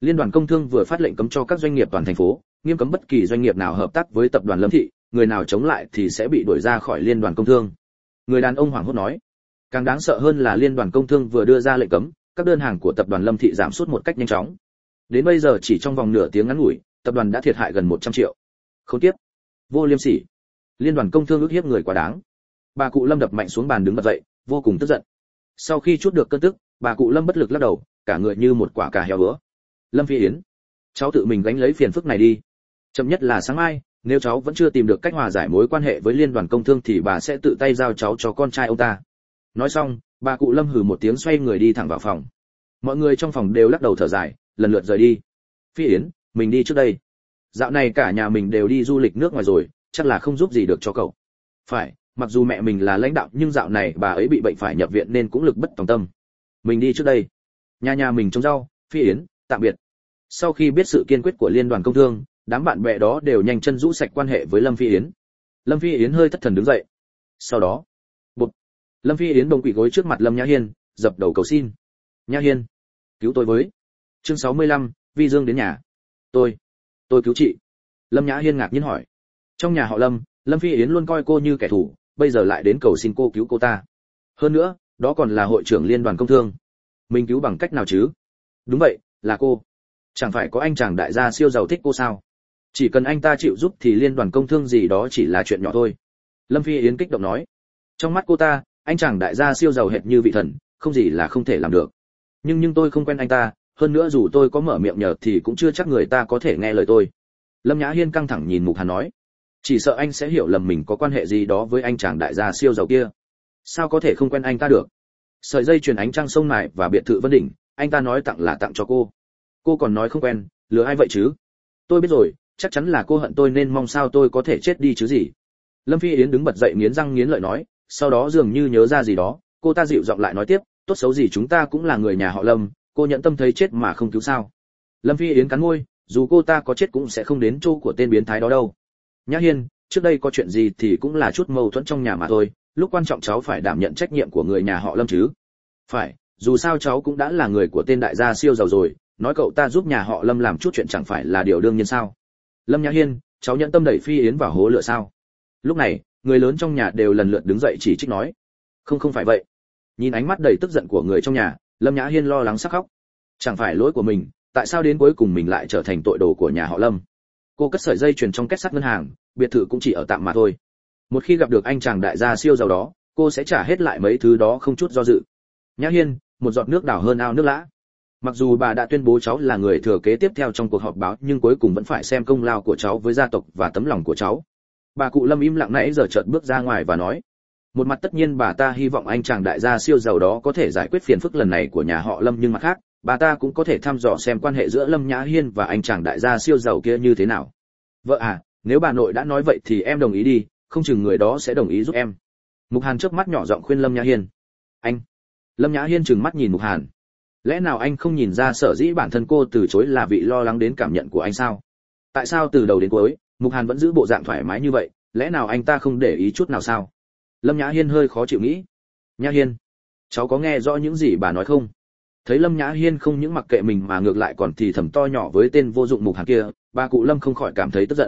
Liên đoàn công thương vừa phát lệnh cấm cho các doanh nghiệp toàn thành phố, nghiêm cấm bất kỳ doanh nghiệp nào hợp tác với tập đoàn Lâm Thị, người nào chống lại thì sẽ bị đuổi ra khỏi liên đoàn công thương. Người đàn ông hoảng hốt nói. Càng đáng sợ hơn là liên đoàn công thương vừa đưa ra lệnh cấm, các đơn hàng của tập đoàn Lâm Thị giảm sút một cách nhanh chóng. Đến bây giờ chỉ trong vòng nửa tiếng ngắn ngủi, tập đoàn đã thiệt hại gần 100 triệu. Không tiếp. Vô liêm sỉ. Liên đoàn công thương ức hiếp người quá đáng. Bà cụ Lâm đập mạnh xuống bàn đứng bật dậy, vô cùng tức giận. Sau khi trút được cơn tức, bà cụ Lâm bất lực lắc đầu, cả người như một quả cà heo bữa. Lâm Phi Yến, cháu tự mình gánh lấy phiền phức này đi. Chậm nhất là sáng mai, nếu cháu vẫn chưa tìm được cách hòa giải mối quan hệ với liên đoàn công thương thì bà sẽ tự tay giao cháu cho con trai ông ta. Nói xong, bà cụ Lâm hừ một tiếng xoay người đi thẳng vào phòng. Mọi người trong phòng đều lắc đầu thở dài, lần lượt rời đi. Phi Yến, mình đi trước đây. Dạo này cả nhà mình đều đi du lịch nước ngoài rồi, chắc là không giúp gì được cho cậu. Phải, mặc dù mẹ mình là lãnh đạo nhưng dạo này bà ấy bị bệnh phải nhập viện nên cũng lực bất tòng tâm. Mình đi trước đây. Nhà mình trồng rau. Phi Yến, tạm biệt. Sau khi biết sự kiên quyết của liên đoàn công thương, đám bạn bè đó đều nhanh chân rũ sạch quan hệ với Lâm Phi Yến. Lâm Phi Yến hơi thất thần đứng dậy. Sau đó, bụp, Lâm Phi Yến bồng quỳ gối trước mặt Lâm Nhã Hiên, dập đầu cầu xin. Nhã Hiên, cứu tôi với. Chương 65, Vi Dương đến nhà. Tôi cứu chị. Lâm Nhã Hiên ngạc nhiên hỏi. Trong nhà họ Lâm, Lâm Phi Yến luôn coi cô như kẻ thù, bây giờ lại đến cầu xin cô cứu cô ta. Hơn nữa, đó còn là hội trưởng liên đoàn công thương. Mình cứu bằng cách nào chứ? Đúng vậy, là cô. Chẳng phải có anh chàng đại gia siêu giàu thích cô sao? Chỉ cần anh ta chịu giúp thì liên đoàn công thương gì đó chỉ là chuyện nhỏ thôi. Lâm Phi Yến kích động nói. Trong mắt cô ta, anh chàng đại gia siêu giàu hệt như vị thần, không gì là không thể làm được. Nhưng tôi không quen anh ta, hơn nữa dù tôi có mở miệng nhờ thì cũng chưa chắc người ta có thể nghe lời tôi. Lâm Nhã Hiên căng thẳng nhìn Mục Hàn nói. Chỉ sợ anh sẽ hiểu lầm mình có quan hệ gì đó với anh chàng đại gia siêu giàu kia. Sao có thể không quen anh ta được? Sợi dây chuyền ánh trăng sông Mại và biệt thự Vân Đỉnh, anh ta nói tặng là tặng cho cô. Cô còn nói không quen, lừa ai vậy chứ? Tôi biết rồi, chắc chắn là cô hận tôi nên mong sao tôi có thể chết đi chứ gì. Lâm Phi Yến đứng bật dậy nghiến răng nghiến lợi nói, sau đó dường như nhớ ra gì đó, cô ta dịu giọng lại nói tiếp, tốt xấu gì chúng ta cũng là người nhà họ Lâm, cô nhận tâm thấy chết mà không cứu sao? Lâm Phi Yến cắn môi, dù cô ta có chết cũng sẽ không đến chỗ của tên biến thái đó đâu. Nhã Hiên, trước đây có chuyện gì thì cũng là chút mâu thuẫn trong nhà mà thôi, lúc quan trọng cháu phải đảm nhận trách nhiệm của người nhà họ Lâm chứ. Phải, dù sao cháu cũng đã là người của tên đại gia siêu giàu rồi, nói cậu ta giúp nhà họ Lâm làm chút chuyện chẳng phải là điều đương nhiên sao? Lâm Nhã Hiên, cháu nhận tâm đẩy Phi Yến vào hố lửa sao? Lúc này, người lớn trong nhà đều lần lượt đứng dậy chỉ trích nói. Không phải vậy. Nhìn ánh mắt đầy tức giận của người trong nhà, Lâm Nhã Hiên lo lắng sắp khóc. Chẳng phải lỗi của mình, tại sao đến cuối cùng mình lại trở thành tội đồ của nhà họ Lâm? Cô cất sợi dây chuyền trong két sắt ngân hàng, biệt thự cũng chỉ ở tạm mà thôi. Một khi gặp được anh chàng đại gia siêu giàu đó, cô sẽ trả hết lại mấy thứ đó không chút do dự. Nhã Hiên, một giọt nước đảo hơn ao nước lã. Mặc dù bà đã tuyên bố cháu là người thừa kế tiếp theo trong cuộc họp báo, nhưng cuối cùng vẫn phải xem công lao của cháu với gia tộc và tấm lòng của cháu. Bà cụ Lâm im lặng nãy giờ chợt bước ra ngoài và nói. Một mặt tất nhiên bà ta hy vọng anh chàng đại gia siêu giàu đó có thể giải quyết phiền phức lần này của nhà họ Lâm, nhưng mặt khác, bà ta cũng có thể thăm dò xem quan hệ giữa Lâm Nhã Hiên và anh chàng đại gia siêu giàu kia như thế nào. Vợ à, nếu bà nội đã nói vậy thì em đồng ý đi, không chừng người đó sẽ đồng ý giúp em. Mục Hàn chớp mắt nhỏ giọng khuyên Lâm Nhã Hiên. Anh. Lâm Nhã Hiên trừng mắt nhìn Mục Hàn. Lẽ nào anh không nhìn ra sở dĩ bản thân cô từ chối là vì lo lắng đến cảm nhận của anh sao? Tại sao từ đầu đến cuối, Mục Hàn vẫn giữ bộ dạng thoải mái như vậy, lẽ nào anh ta không để ý chút nào sao? Lâm Nhã Hiên hơi khó chịu nghĩ. Nhã Hiên, cháu có nghe rõ những gì bà nói không? Thấy Lâm Nhã Hiên không những mặc kệ mình mà ngược lại còn thì thầm to nhỏ với tên vô dụng Mục Hàn kia, bà cụ Lâm không khỏi cảm thấy tức giận.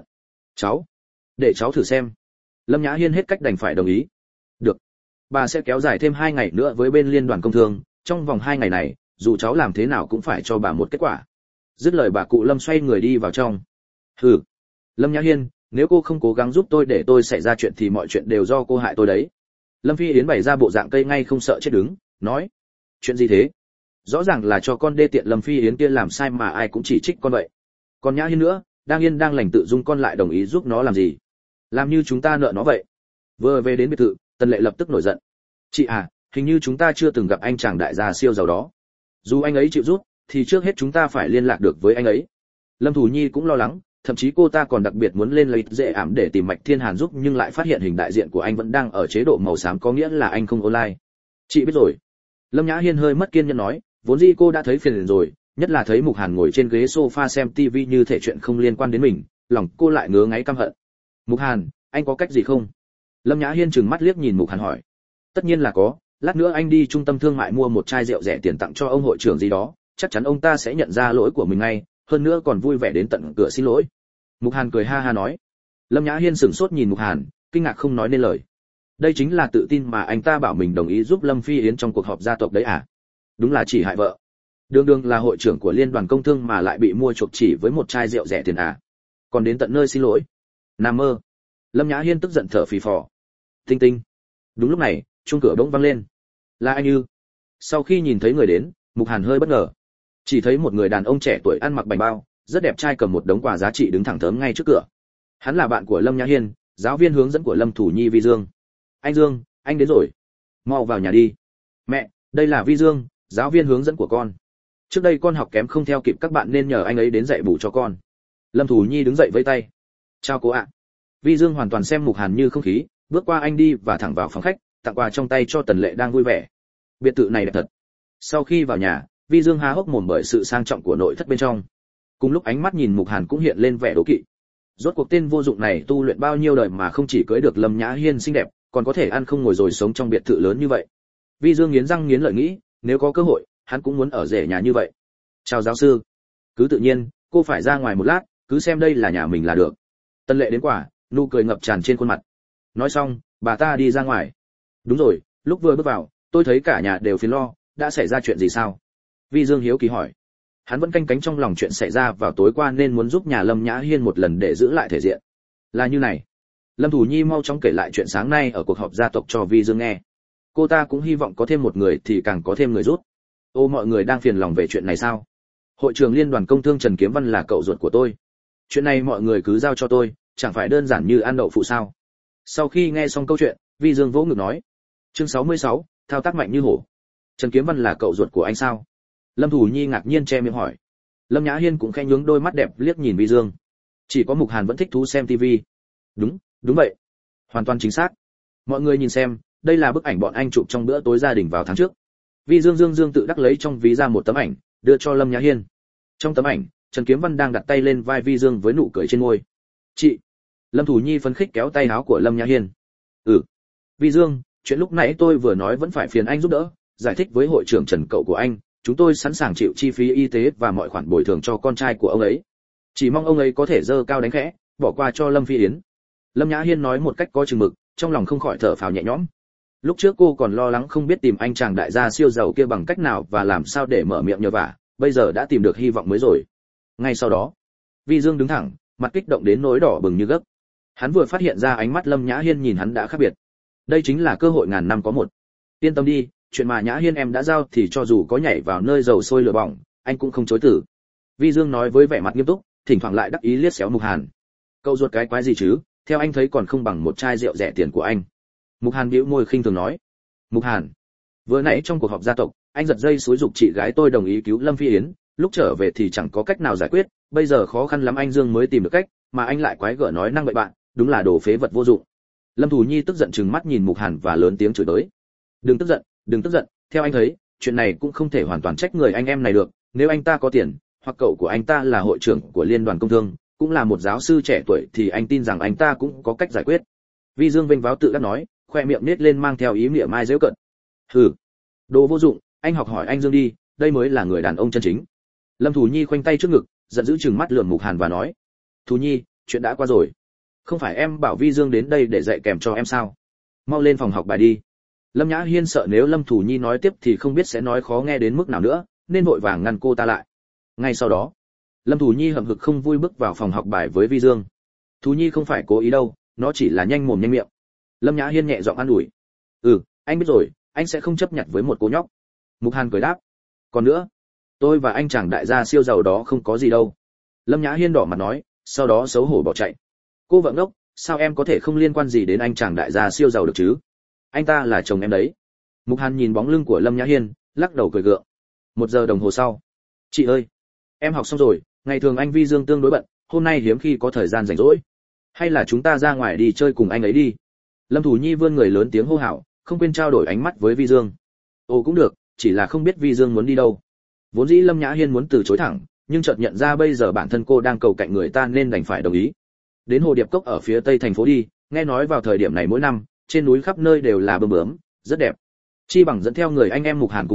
Để cháu thử xem. Lâm Nhã Hiên hết cách đành phải đồng ý. Được. Bà sẽ kéo dài thêm 2 ngày nữa với bên liên đoàn công thương, trong vòng 2 ngày này, dù cháu làm thế nào cũng phải cho bà một kết quả. Dứt lời bà cụ Lâm xoay người đi vào trong. Hừ. Lâm Nhã Hiên, nếu cô không cố gắng giúp tôi để tôi xảy ra chuyện thì mọi chuyện đều do cô hại tôi đấy. Lâm Phi Yến bày ra bộ dạng cây ngay không sợ chết đứng, nói. Chuyện gì thế? Rõ ràng là cho con đê tiện Lâm Phi Yến kia làm sai mà ai cũng chỉ trích con vậy. Còn Nhã Hiên nữa, đang yên đang lành tự dung con lại đồng ý giúp nó làm gì? Làm như chúng ta nợ nó vậy. Vừa về đến biệt thự, Tần Lệ lập tức nổi giận. Chị à, hình như chúng ta chưa từng gặp anh chàng đại gia siêu giàu đó. Dù anh ấy chịu giúp, thì trước hết chúng ta phải liên lạc được với anh ấy. Lâm Thủ Nhi cũng lo lắng, thậm chí cô ta còn đặc biệt muốn lên lấy dễ ảm để tìm Mạch Thiên Hàn giúp, nhưng lại phát hiện hình đại diện của anh vẫn đang ở chế độ màu xám, có nghĩa là anh không online. Chị biết rồi. Lâm Nhã Hiên hơi mất kiên nhẫn nói, vốn dĩ cô đã thấy phiền rồi, nhất là thấy Mục Hàn ngồi trên ghế sofa xem TV như thể chuyện không liên quan đến mình, lòng cô lại ngứa ngáy căm hận. Mục Hàn, anh có cách gì không? Lâm Nhã Hiên trừng mắt liếc nhìn Mục Hàn hỏi. Tất nhiên là có, lát nữa anh đi trung tâm thương mại mua một chai rượu rẻ tiền tặng cho ông hội trưởng gì đó, chắc chắn ông ta sẽ nhận ra lỗi của mình ngay, hơn nữa còn vui vẻ đến tận cửa xin lỗi. Mục Hàn cười ha ha nói. Lâm Nhã Hiên sững sốt nhìn Mục Hàn, kinh ngạc không nói nên lời. Đây chính là tự tin mà anh ta bảo mình đồng ý giúp Lâm Phi Yến trong cuộc họp gia tộc đấy à? Đúng là chỉ hại vợ. Đường Đường là hội trưởng của liên đoàn công thương mà lại bị mua chuộc chỉ với một chai rượu rẻ tiền à? Còn đến tận nơi xin lỗi. Nằm mơ. Lâm Nhã Hiên tức giận thở phì phò. Tinh tinh. Đúng lúc này, chuông cửa bỗng vang lên. Là anh Như. Sau khi nhìn thấy người đến, Mục Hàn hơi bất ngờ. Chỉ thấy một người đàn ông trẻ tuổi ăn mặc bành bao, rất đẹp trai cầm một đống quà giá trị đứng thẳng thớm ngay trước cửa. Hắn là bạn của Lâm Nhã Hiên, giáo viên hướng dẫn của Lâm Thủ Nhi Vi Dương. Anh Dương, anh đến rồi. Mau vào nhà đi. Mẹ, đây là Vi Dương, giáo viên hướng dẫn của con. Trước đây con học kém không theo kịp các bạn nên nhờ anh ấy đến dạy bù cho con. Lâm Thủ Nhi đứng dậy vẫy tay. Chào cô ạ. Vi Dương hoàn toàn xem Mục Hàn như không khí, bước qua anh đi và thẳng vào phòng khách, tặng quà trong tay cho Tần Lệ đang vui vẻ. Biệt thự này đẹp thật. Sau khi vào nhà, Vi Dương há hốc mồm bởi sự sang trọng của nội thất bên trong. Cùng lúc ánh mắt nhìn Mục Hàn cũng hiện lên vẻ đố kỵ. Rốt cuộc tên vô dụng này tu luyện bao nhiêu đời mà không chỉ cưới được Lâm Nhã Hiên xinh đẹp, còn có thể ăn không ngồi rồi sống trong biệt thự lớn như vậy. Vi Dương nghiến răng nghiến lợi nghĩ, nếu có cơ hội, hắn cũng muốn ở rể nhà như vậy. Chào giáo sư. Cứ tự nhiên, cô phải ra ngoài một lát, cứ xem đây là nhà mình là được. Tân Lệ đến quả, nụ cười ngập tràn trên khuôn mặt. Nói xong, bà ta đi ra ngoài. Đúng rồi, lúc vừa bước vào, tôi thấy cả nhà đều phiền lo, đã xảy ra chuyện gì sao? Vi Dương hiếu kỳ hỏi. Hắn vẫn canh cánh trong lòng chuyện xảy ra vào tối qua nên muốn giúp nhà Lâm Nhã Hiên một lần để giữ lại thể diện. Là như này. Lâm Thủ Nhi mau chóng kể lại chuyện sáng nay ở cuộc họp gia tộc cho Vi Dương nghe. Cô ta cũng hy vọng có thêm một người thì càng có thêm người rút. Ô, mọi người đang phiền lòng về chuyện này sao? Hội trưởng liên đoàn công thương Trần Kiếm Văn là cậu ruột của tôi. Chuyện này mọi người cứ giao cho tôi, chẳng phải đơn giản như ăn đậu phụ sao? Sau khi nghe xong câu chuyện, Vi Dương vỗ ngực nói. Chương 66, thao tác mạnh như hổ. Trần Kiếm Văn là cậu ruột của anh sao? Lâm Thủ Nhi ngạc nhiên che miệng hỏi. Lâm Nhã Hiên cũng khẽ nhướng đôi mắt đẹp liếc nhìn Vi Dương. Chỉ có Mục Hàn vẫn thích thú xem tivi. Đúng vậy. Hoàn toàn chính xác. Mọi người nhìn xem, đây là bức ảnh bọn anh chụp trong bữa tối gia đình vào tháng trước. Vi Dương tự đắc lấy trong ví ra một tấm ảnh, đưa cho Lâm Nhã Hiên. Trong tấm ảnh, Trần Kiếm Văn đang đặt tay lên vai Vi Dương với nụ cười trên môi. Chị. Lâm Thủ Nhi phấn khích kéo tay áo của Lâm Nhã Hiên. Vi Dương, chuyện lúc nãy tôi vừa nói vẫn phải phiền anh giúp đỡ, giải thích với hội trưởng Trần cậu của anh, chúng tôi sẵn sàng chịu chi phí y tế và mọi khoản bồi thường cho con trai của ông ấy. Chỉ mong ông ấy có thể dơ cao đánh khẽ, bỏ qua cho Lâm Phi Yến. Lâm Nhã Hiên nói một cách có chừng mực, trong lòng không khỏi thở phào nhẹ nhõm. Lúc trước cô còn lo lắng không biết tìm anh chàng đại gia siêu giàu kia bằng cách nào và làm sao để mở miệng nhờ vả, bây giờ đã tìm được hy vọng mới rồi. Ngay sau đó, Vi Dương đứng thẳng, mặt kích động đến nỗi đỏ bừng như gấc. Hắn vừa phát hiện ra ánh mắt Lâm Nhã Hiên nhìn hắn đã khác biệt. Đây chính là cơ hội ngàn năm có một. Yên tâm đi, chuyện mà Nhã Hiên em đã giao thì cho dù có nhảy vào nơi dầu sôi lửa bỏng, anh cũng không chối từ. Vi Dương nói với vẻ mặt nghiêm túc, thỉnh thoảng lại đắc ý liếc xéo Mục Hàn. Cậu ruột cái quái gì chứ, theo anh thấy còn không bằng một chai rượu rẻ tiền của anh. Mục Hàn bĩu môi khinh thường nói. Mục Hàn, vừa nãy trong cuộc họp gia tộc, anh giật dây xúi giục chị gái tôi đồng ý cứu Lâm Phi Yến, lúc trở về thì chẳng có cách nào giải quyết, bây giờ khó khăn lắm anh Dương mới tìm được cách, mà anh lại quái gở nói năng bậy bạn, đúng là đồ phế vật vô dụng. Lâm Thủ Nhi tức giận trừng mắt nhìn Mục Hàn và lớn tiếng chửi tới. Đừng tức giận, theo anh thấy, chuyện này cũng không thể hoàn toàn trách người anh em này được, nếu anh ta có tiền, hoặc cậu của anh ta là hội trưởng của liên đoàn công thương, cũng là một giáo sư trẻ tuổi thì anh tin rằng anh ta cũng có cách giải quyết. Vi Dương vênh váo tự đắc nói, khoe miệng nết lên mang theo ý mỉa mai giễu cợt. Hừ, đồ vô dụng, anh học hỏi anh Dương đi, đây mới là người đàn ông chân chính. Lâm Thủ Nhi khoanh tay trước ngực, giận dữ trừng mắt lườm Mục Hàn và nói. Thủ Nhi, chuyện đã qua rồi. Không phải em bảo Vi Dương đến đây để dạy kèm cho em sao? Mau lên phòng học bài đi. Lâm Nhã Hiên sợ nếu Lâm Thủ Nhi nói tiếp thì không biết sẽ nói khó nghe đến mức nào nữa, nên vội vàng ngăn cô ta lại. Ngay sau đó, Lâm Thủ Nhi hậm hực không vui bước vào phòng học bài với Vi Dương. Thủ Nhi không phải cố ý đâu, nó chỉ là nhanh mồm nhanh miệng. Lâm Nhã Hiên nhẹ giọng an ủi. Anh biết rồi, anh sẽ không chấp nhận với một cô nhóc. Mục Hàn cười đáp. Còn nữa, tôi và anh chàng đại gia siêu giàu đó không có gì đâu. Lâm Nhã Hiên đỏ mặt nói, sau đó xấu hổ bỏ chạy. Cô vợ ngốc, sao em có thể không liên quan gì đến anh chàng đại gia siêu giàu được chứ? Anh ta là chồng em đấy. Mục Hàn nhìn bóng lưng của Lâm Nhã Hiên, lắc đầu cười gượng. 1 giờ đồng hồ sau. Chị ơi, em học xong rồi, ngày thường anh Vi Dương tương đối bận, hôm nay hiếm khi có thời gian rảnh rỗi. Hay là chúng ta ra ngoài đi chơi cùng anh ấy đi? Lâm Thủ Nhi vươn người lớn tiếng hô hào, không quên trao đổi ánh mắt với Vi Dương. Ồ cũng được, chỉ là không biết Vi Dương muốn đi đâu. Vốn dĩ Lâm Nhã Hiên muốn từ chối thẳng, nhưng chợt nhận ra bây giờ bản thân cô đang cầu cạnh người ta nên đành phải đồng ý. Đến Hồ Điệp Cốc ở phía tây thành phố đi, nghe nói vào thời điểm này mỗi năm, trên núi khắp nơi đều là bướm bướm, rất đẹp. Chi bằng dẫn theo người anh em Mục Hàn cùng đi,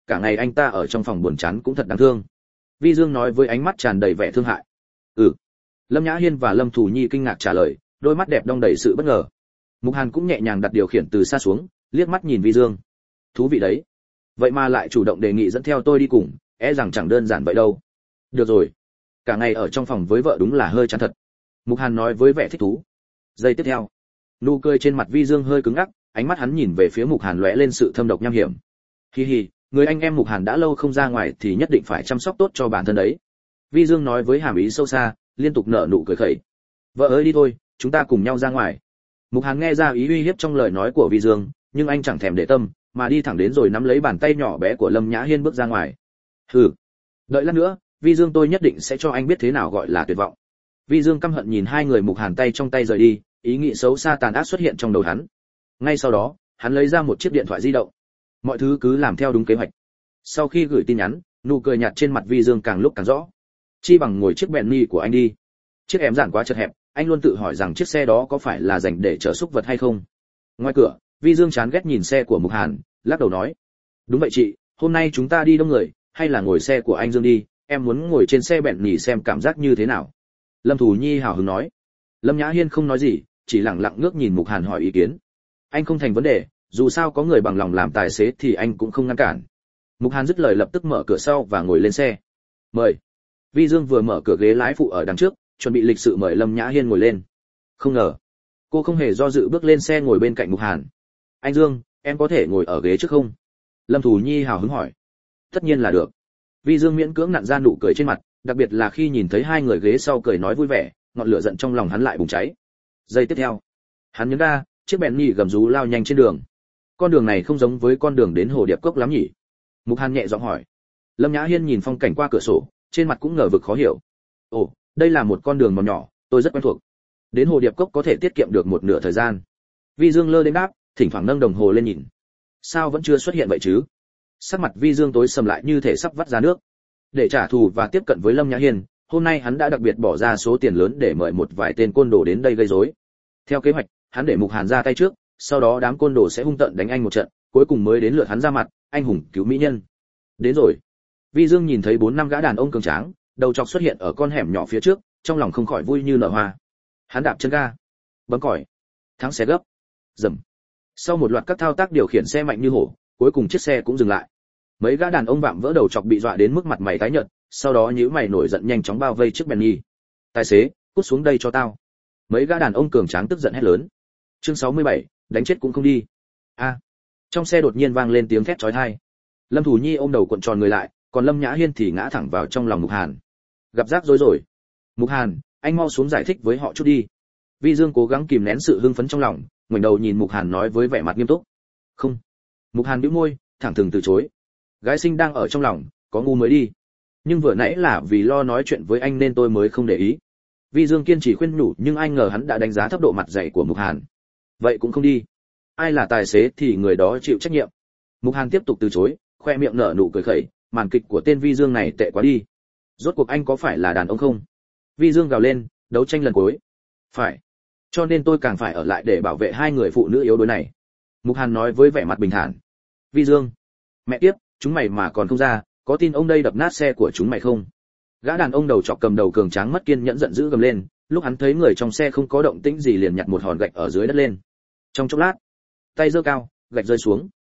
cả ngày anh ta ở trong phòng buồn chán cũng thật đáng thương. Vi Dương nói với ánh mắt tràn đầy vẻ thương hại. Ừ. Lâm Nhã Hiên và Lâm Thù Nhi kinh ngạc trả lời, đôi mắt đẹp đong đầy sự bất ngờ. Mục Hàn cũng nhẹ nhàng đặt điều khiển từ xa xuống, liếc mắt nhìn Vi Dương. Thú vị đấy. Vậy mà lại chủ động đề nghị dẫn theo tôi đi cùng, e rằng chẳng đơn giản vậy đâu. Được rồi. Cả ngày ở trong phòng với vợ đúng là hơi chán thật. Mục Hàn nói với vẻ thích thú. Giây tiếp theo, nụ cười trên mặt Vi Dương hơi cứng ngắc, ánh mắt hắn nhìn về phía Mục Hàn lóe lên sự thâm độc nham hiểm. Hi hi, người anh em Mục Hàn đã lâu không ra ngoài thì nhất định phải chăm sóc tốt cho bản thân đấy. Vi Dương nói với hàm ý sâu xa, liên tục nở nụ cười khẩy. Vợ ơi đi thôi, chúng ta cùng nhau ra ngoài. Mục Hàn nghe ra ý uy hiếp trong lời nói của Vi Dương, nhưng anh chẳng thèm để tâm, mà đi thẳng đến rồi nắm lấy bàn tay nhỏ bé của Lâm Nhã Hiên bước ra ngoài. Hừ, đợi lát nữa, Vi Dương tôi nhất định sẽ cho anh biết thế nào gọi là tuyệt vọng. Vi Dương căm hận nhìn hai người Mục Hàn tay trong tay rời đi, ý nghĩ xấu xa tàn ác xuất hiện trong đầu hắn. Ngay sau đó, hắn lấy ra một chiếc điện thoại di động. Mọi thứ cứ làm theo đúng kế hoạch. Sau khi gửi tin nhắn, nụ cười nhạt trên mặt Vi Dương càng lúc càng rõ. Chi bằng ngồi chiếc Bentley của anh đi. Chiếc em giản quá chật hẹp, anh luôn tự hỏi rằng chiếc xe đó có phải là dành để chở súc vật hay không. Ngoài cửa, Vi Dương chán ghét nhìn xe của Mục Hàn, lắc đầu nói: đúng vậy chị, hôm nay chúng ta đi đông người, hay là ngồi xe của anh Dương đi, em muốn ngồi trên xe Bentley xem cảm giác như thế nào. Lâm Thù Nhi hào hứng nói. Lâm Nhã Hiên không nói gì, chỉ lặng lặng ngước nhìn Mục Hàn hỏi ý kiến. Anh không thành vấn đề, dù sao có người bằng lòng làm tài xế thì anh cũng không ngăn cản. Mục Hàn dứt lời lập tức mở cửa sau và ngồi lên xe. Mời. Vi Dương vừa mở cửa ghế lái phụ ở đằng trước, chuẩn bị lịch sự mời Lâm Nhã Hiên ngồi lên. Không ngờ, cô không hề do dự bước lên xe ngồi bên cạnh Mục Hàn. Anh Dương, em có thể ngồi ở ghế trước không? Lâm Thù Nhi hào hứng hỏi. Tất nhiên là được. Vi Dương miễn cưỡng nặn ra nụ cười trên mặt, đặc biệt là khi nhìn thấy hai người ghế sau cười nói vui vẻ, ngọn lửa giận trong lòng hắn lại bùng cháy. Giây tiếp theo, hắn nhấn ga, chiếc Bentley gầm rú lao nhanh trên đường. Con đường này không giống với con đường đến Hồ Điệp Cốc lắm nhỉ? Mục Hàn nhẹ giọng hỏi. Lâm Nhã Hiên nhìn phong cảnh qua cửa sổ, trên mặt cũng ngờ vực khó hiểu. Ồ, đây là một con đường mòn nhỏ, tôi rất quen thuộc. Đến Hồ Điệp Cốc có thể tiết kiệm được một nửa thời gian. Vi Dương lơ đến đáp, thỉnh thoảng nâng đồng hồ lên nhìn. Sao vẫn chưa xuất hiện vậy chứ? Sắc mặt Vi Dương tối sầm lại như thể sắp vắt ra nước. Để trả thù và tiếp cận với Lâm Nhã Hiên, hôm nay hắn đã đặc biệt bỏ ra số tiền lớn để mời một vài tên côn đồ đến đây gây rối. Theo kế hoạch, hắn để Mục Hàn ra tay trước, sau đó đám côn đồ sẽ hung tợn đánh anh một trận, cuối cùng mới đến lượt hắn ra mặt, anh hùng cứu mỹ nhân. Đến rồi. Vi Dương nhìn thấy 4-5 gã đàn ông cường tráng, đầu chọc xuất hiện ở con hẻm nhỏ phía trước, trong lòng không khỏi vui như nở hoa. Hắn đạp chân ga, bấm còi, thắng xe gấp. Rầm. Sau một loạt các thao tác điều khiển xe mạnh như hổ, cuối cùng chiếc xe cũng dừng lại. Mấy gã đàn ông vạm vỡ đầu chọc bị dọa đến mức mặt mày tái nhợt, sau đó nhíu mày nổi giận nhanh chóng bao vây chiếc Bentley. Tài xế, cút xuống đây cho tao. Mấy gã đàn ông cường tráng tức giận hét lớn. Chương 67, đánh chết cũng không đi. A. Trong xe đột nhiên vang lên tiếng thét chói tai. Lâm Thù Nhi ôm đầu cuộn tròn người lại, còn Lâm Nhã Hiên thì ngã thẳng vào trong lòng Mục Hàn. Gặp rắc rối rồi. Mục Hàn, anh mau xuống giải thích với họ chút đi. Vi Dương cố gắng kìm nén sự hưng phấn trong lòng, ngoảnh đầu nhìn Mục Hàn nói với vẻ mặt nghiêm túc. Không. Mục Hàn bĩu môi, thẳng thừng từ chối. Gái sinh đang ở trong lòng, có ngu mới đi. Nhưng vừa nãy là vì lo nói chuyện với anh nên tôi mới không để ý. Vi Dương kiên trì khuyên nhủ nhưng ai ngờ hắn đã đánh giá thấp độ mặt dày của Mục Hàn. Vậy cũng không đi. Ai là tài xế thì người đó chịu trách nhiệm. Mục Hàn tiếp tục từ chối, khoe miệng nở nụ cười khẩy, màn kịch của tên Vi Dương này tệ quá đi. Rốt cuộc anh có phải là đàn ông không? Vi Dương gào lên, đấu tranh lần cuối. Phải. Cho nên tôi càng phải ở lại để bảo vệ hai người phụ nữ yếu đuối này. Mục Hàn nói với vẻ mặt bình thản. Vi Dương, mẹ tiếp, chúng mày mà còn không ra, có tin ông đây đập nát xe của chúng mày không? Gã đàn ông đầu trọc cầm đầu cường tráng mất kiên nhẫn giận dữ gầm lên, lúc hắn thấy người trong xe không có động tĩnh gì liền nhặt một hòn gạch ở dưới đất lên. Trong chốc lát, tay giơ cao, gạch rơi xuống.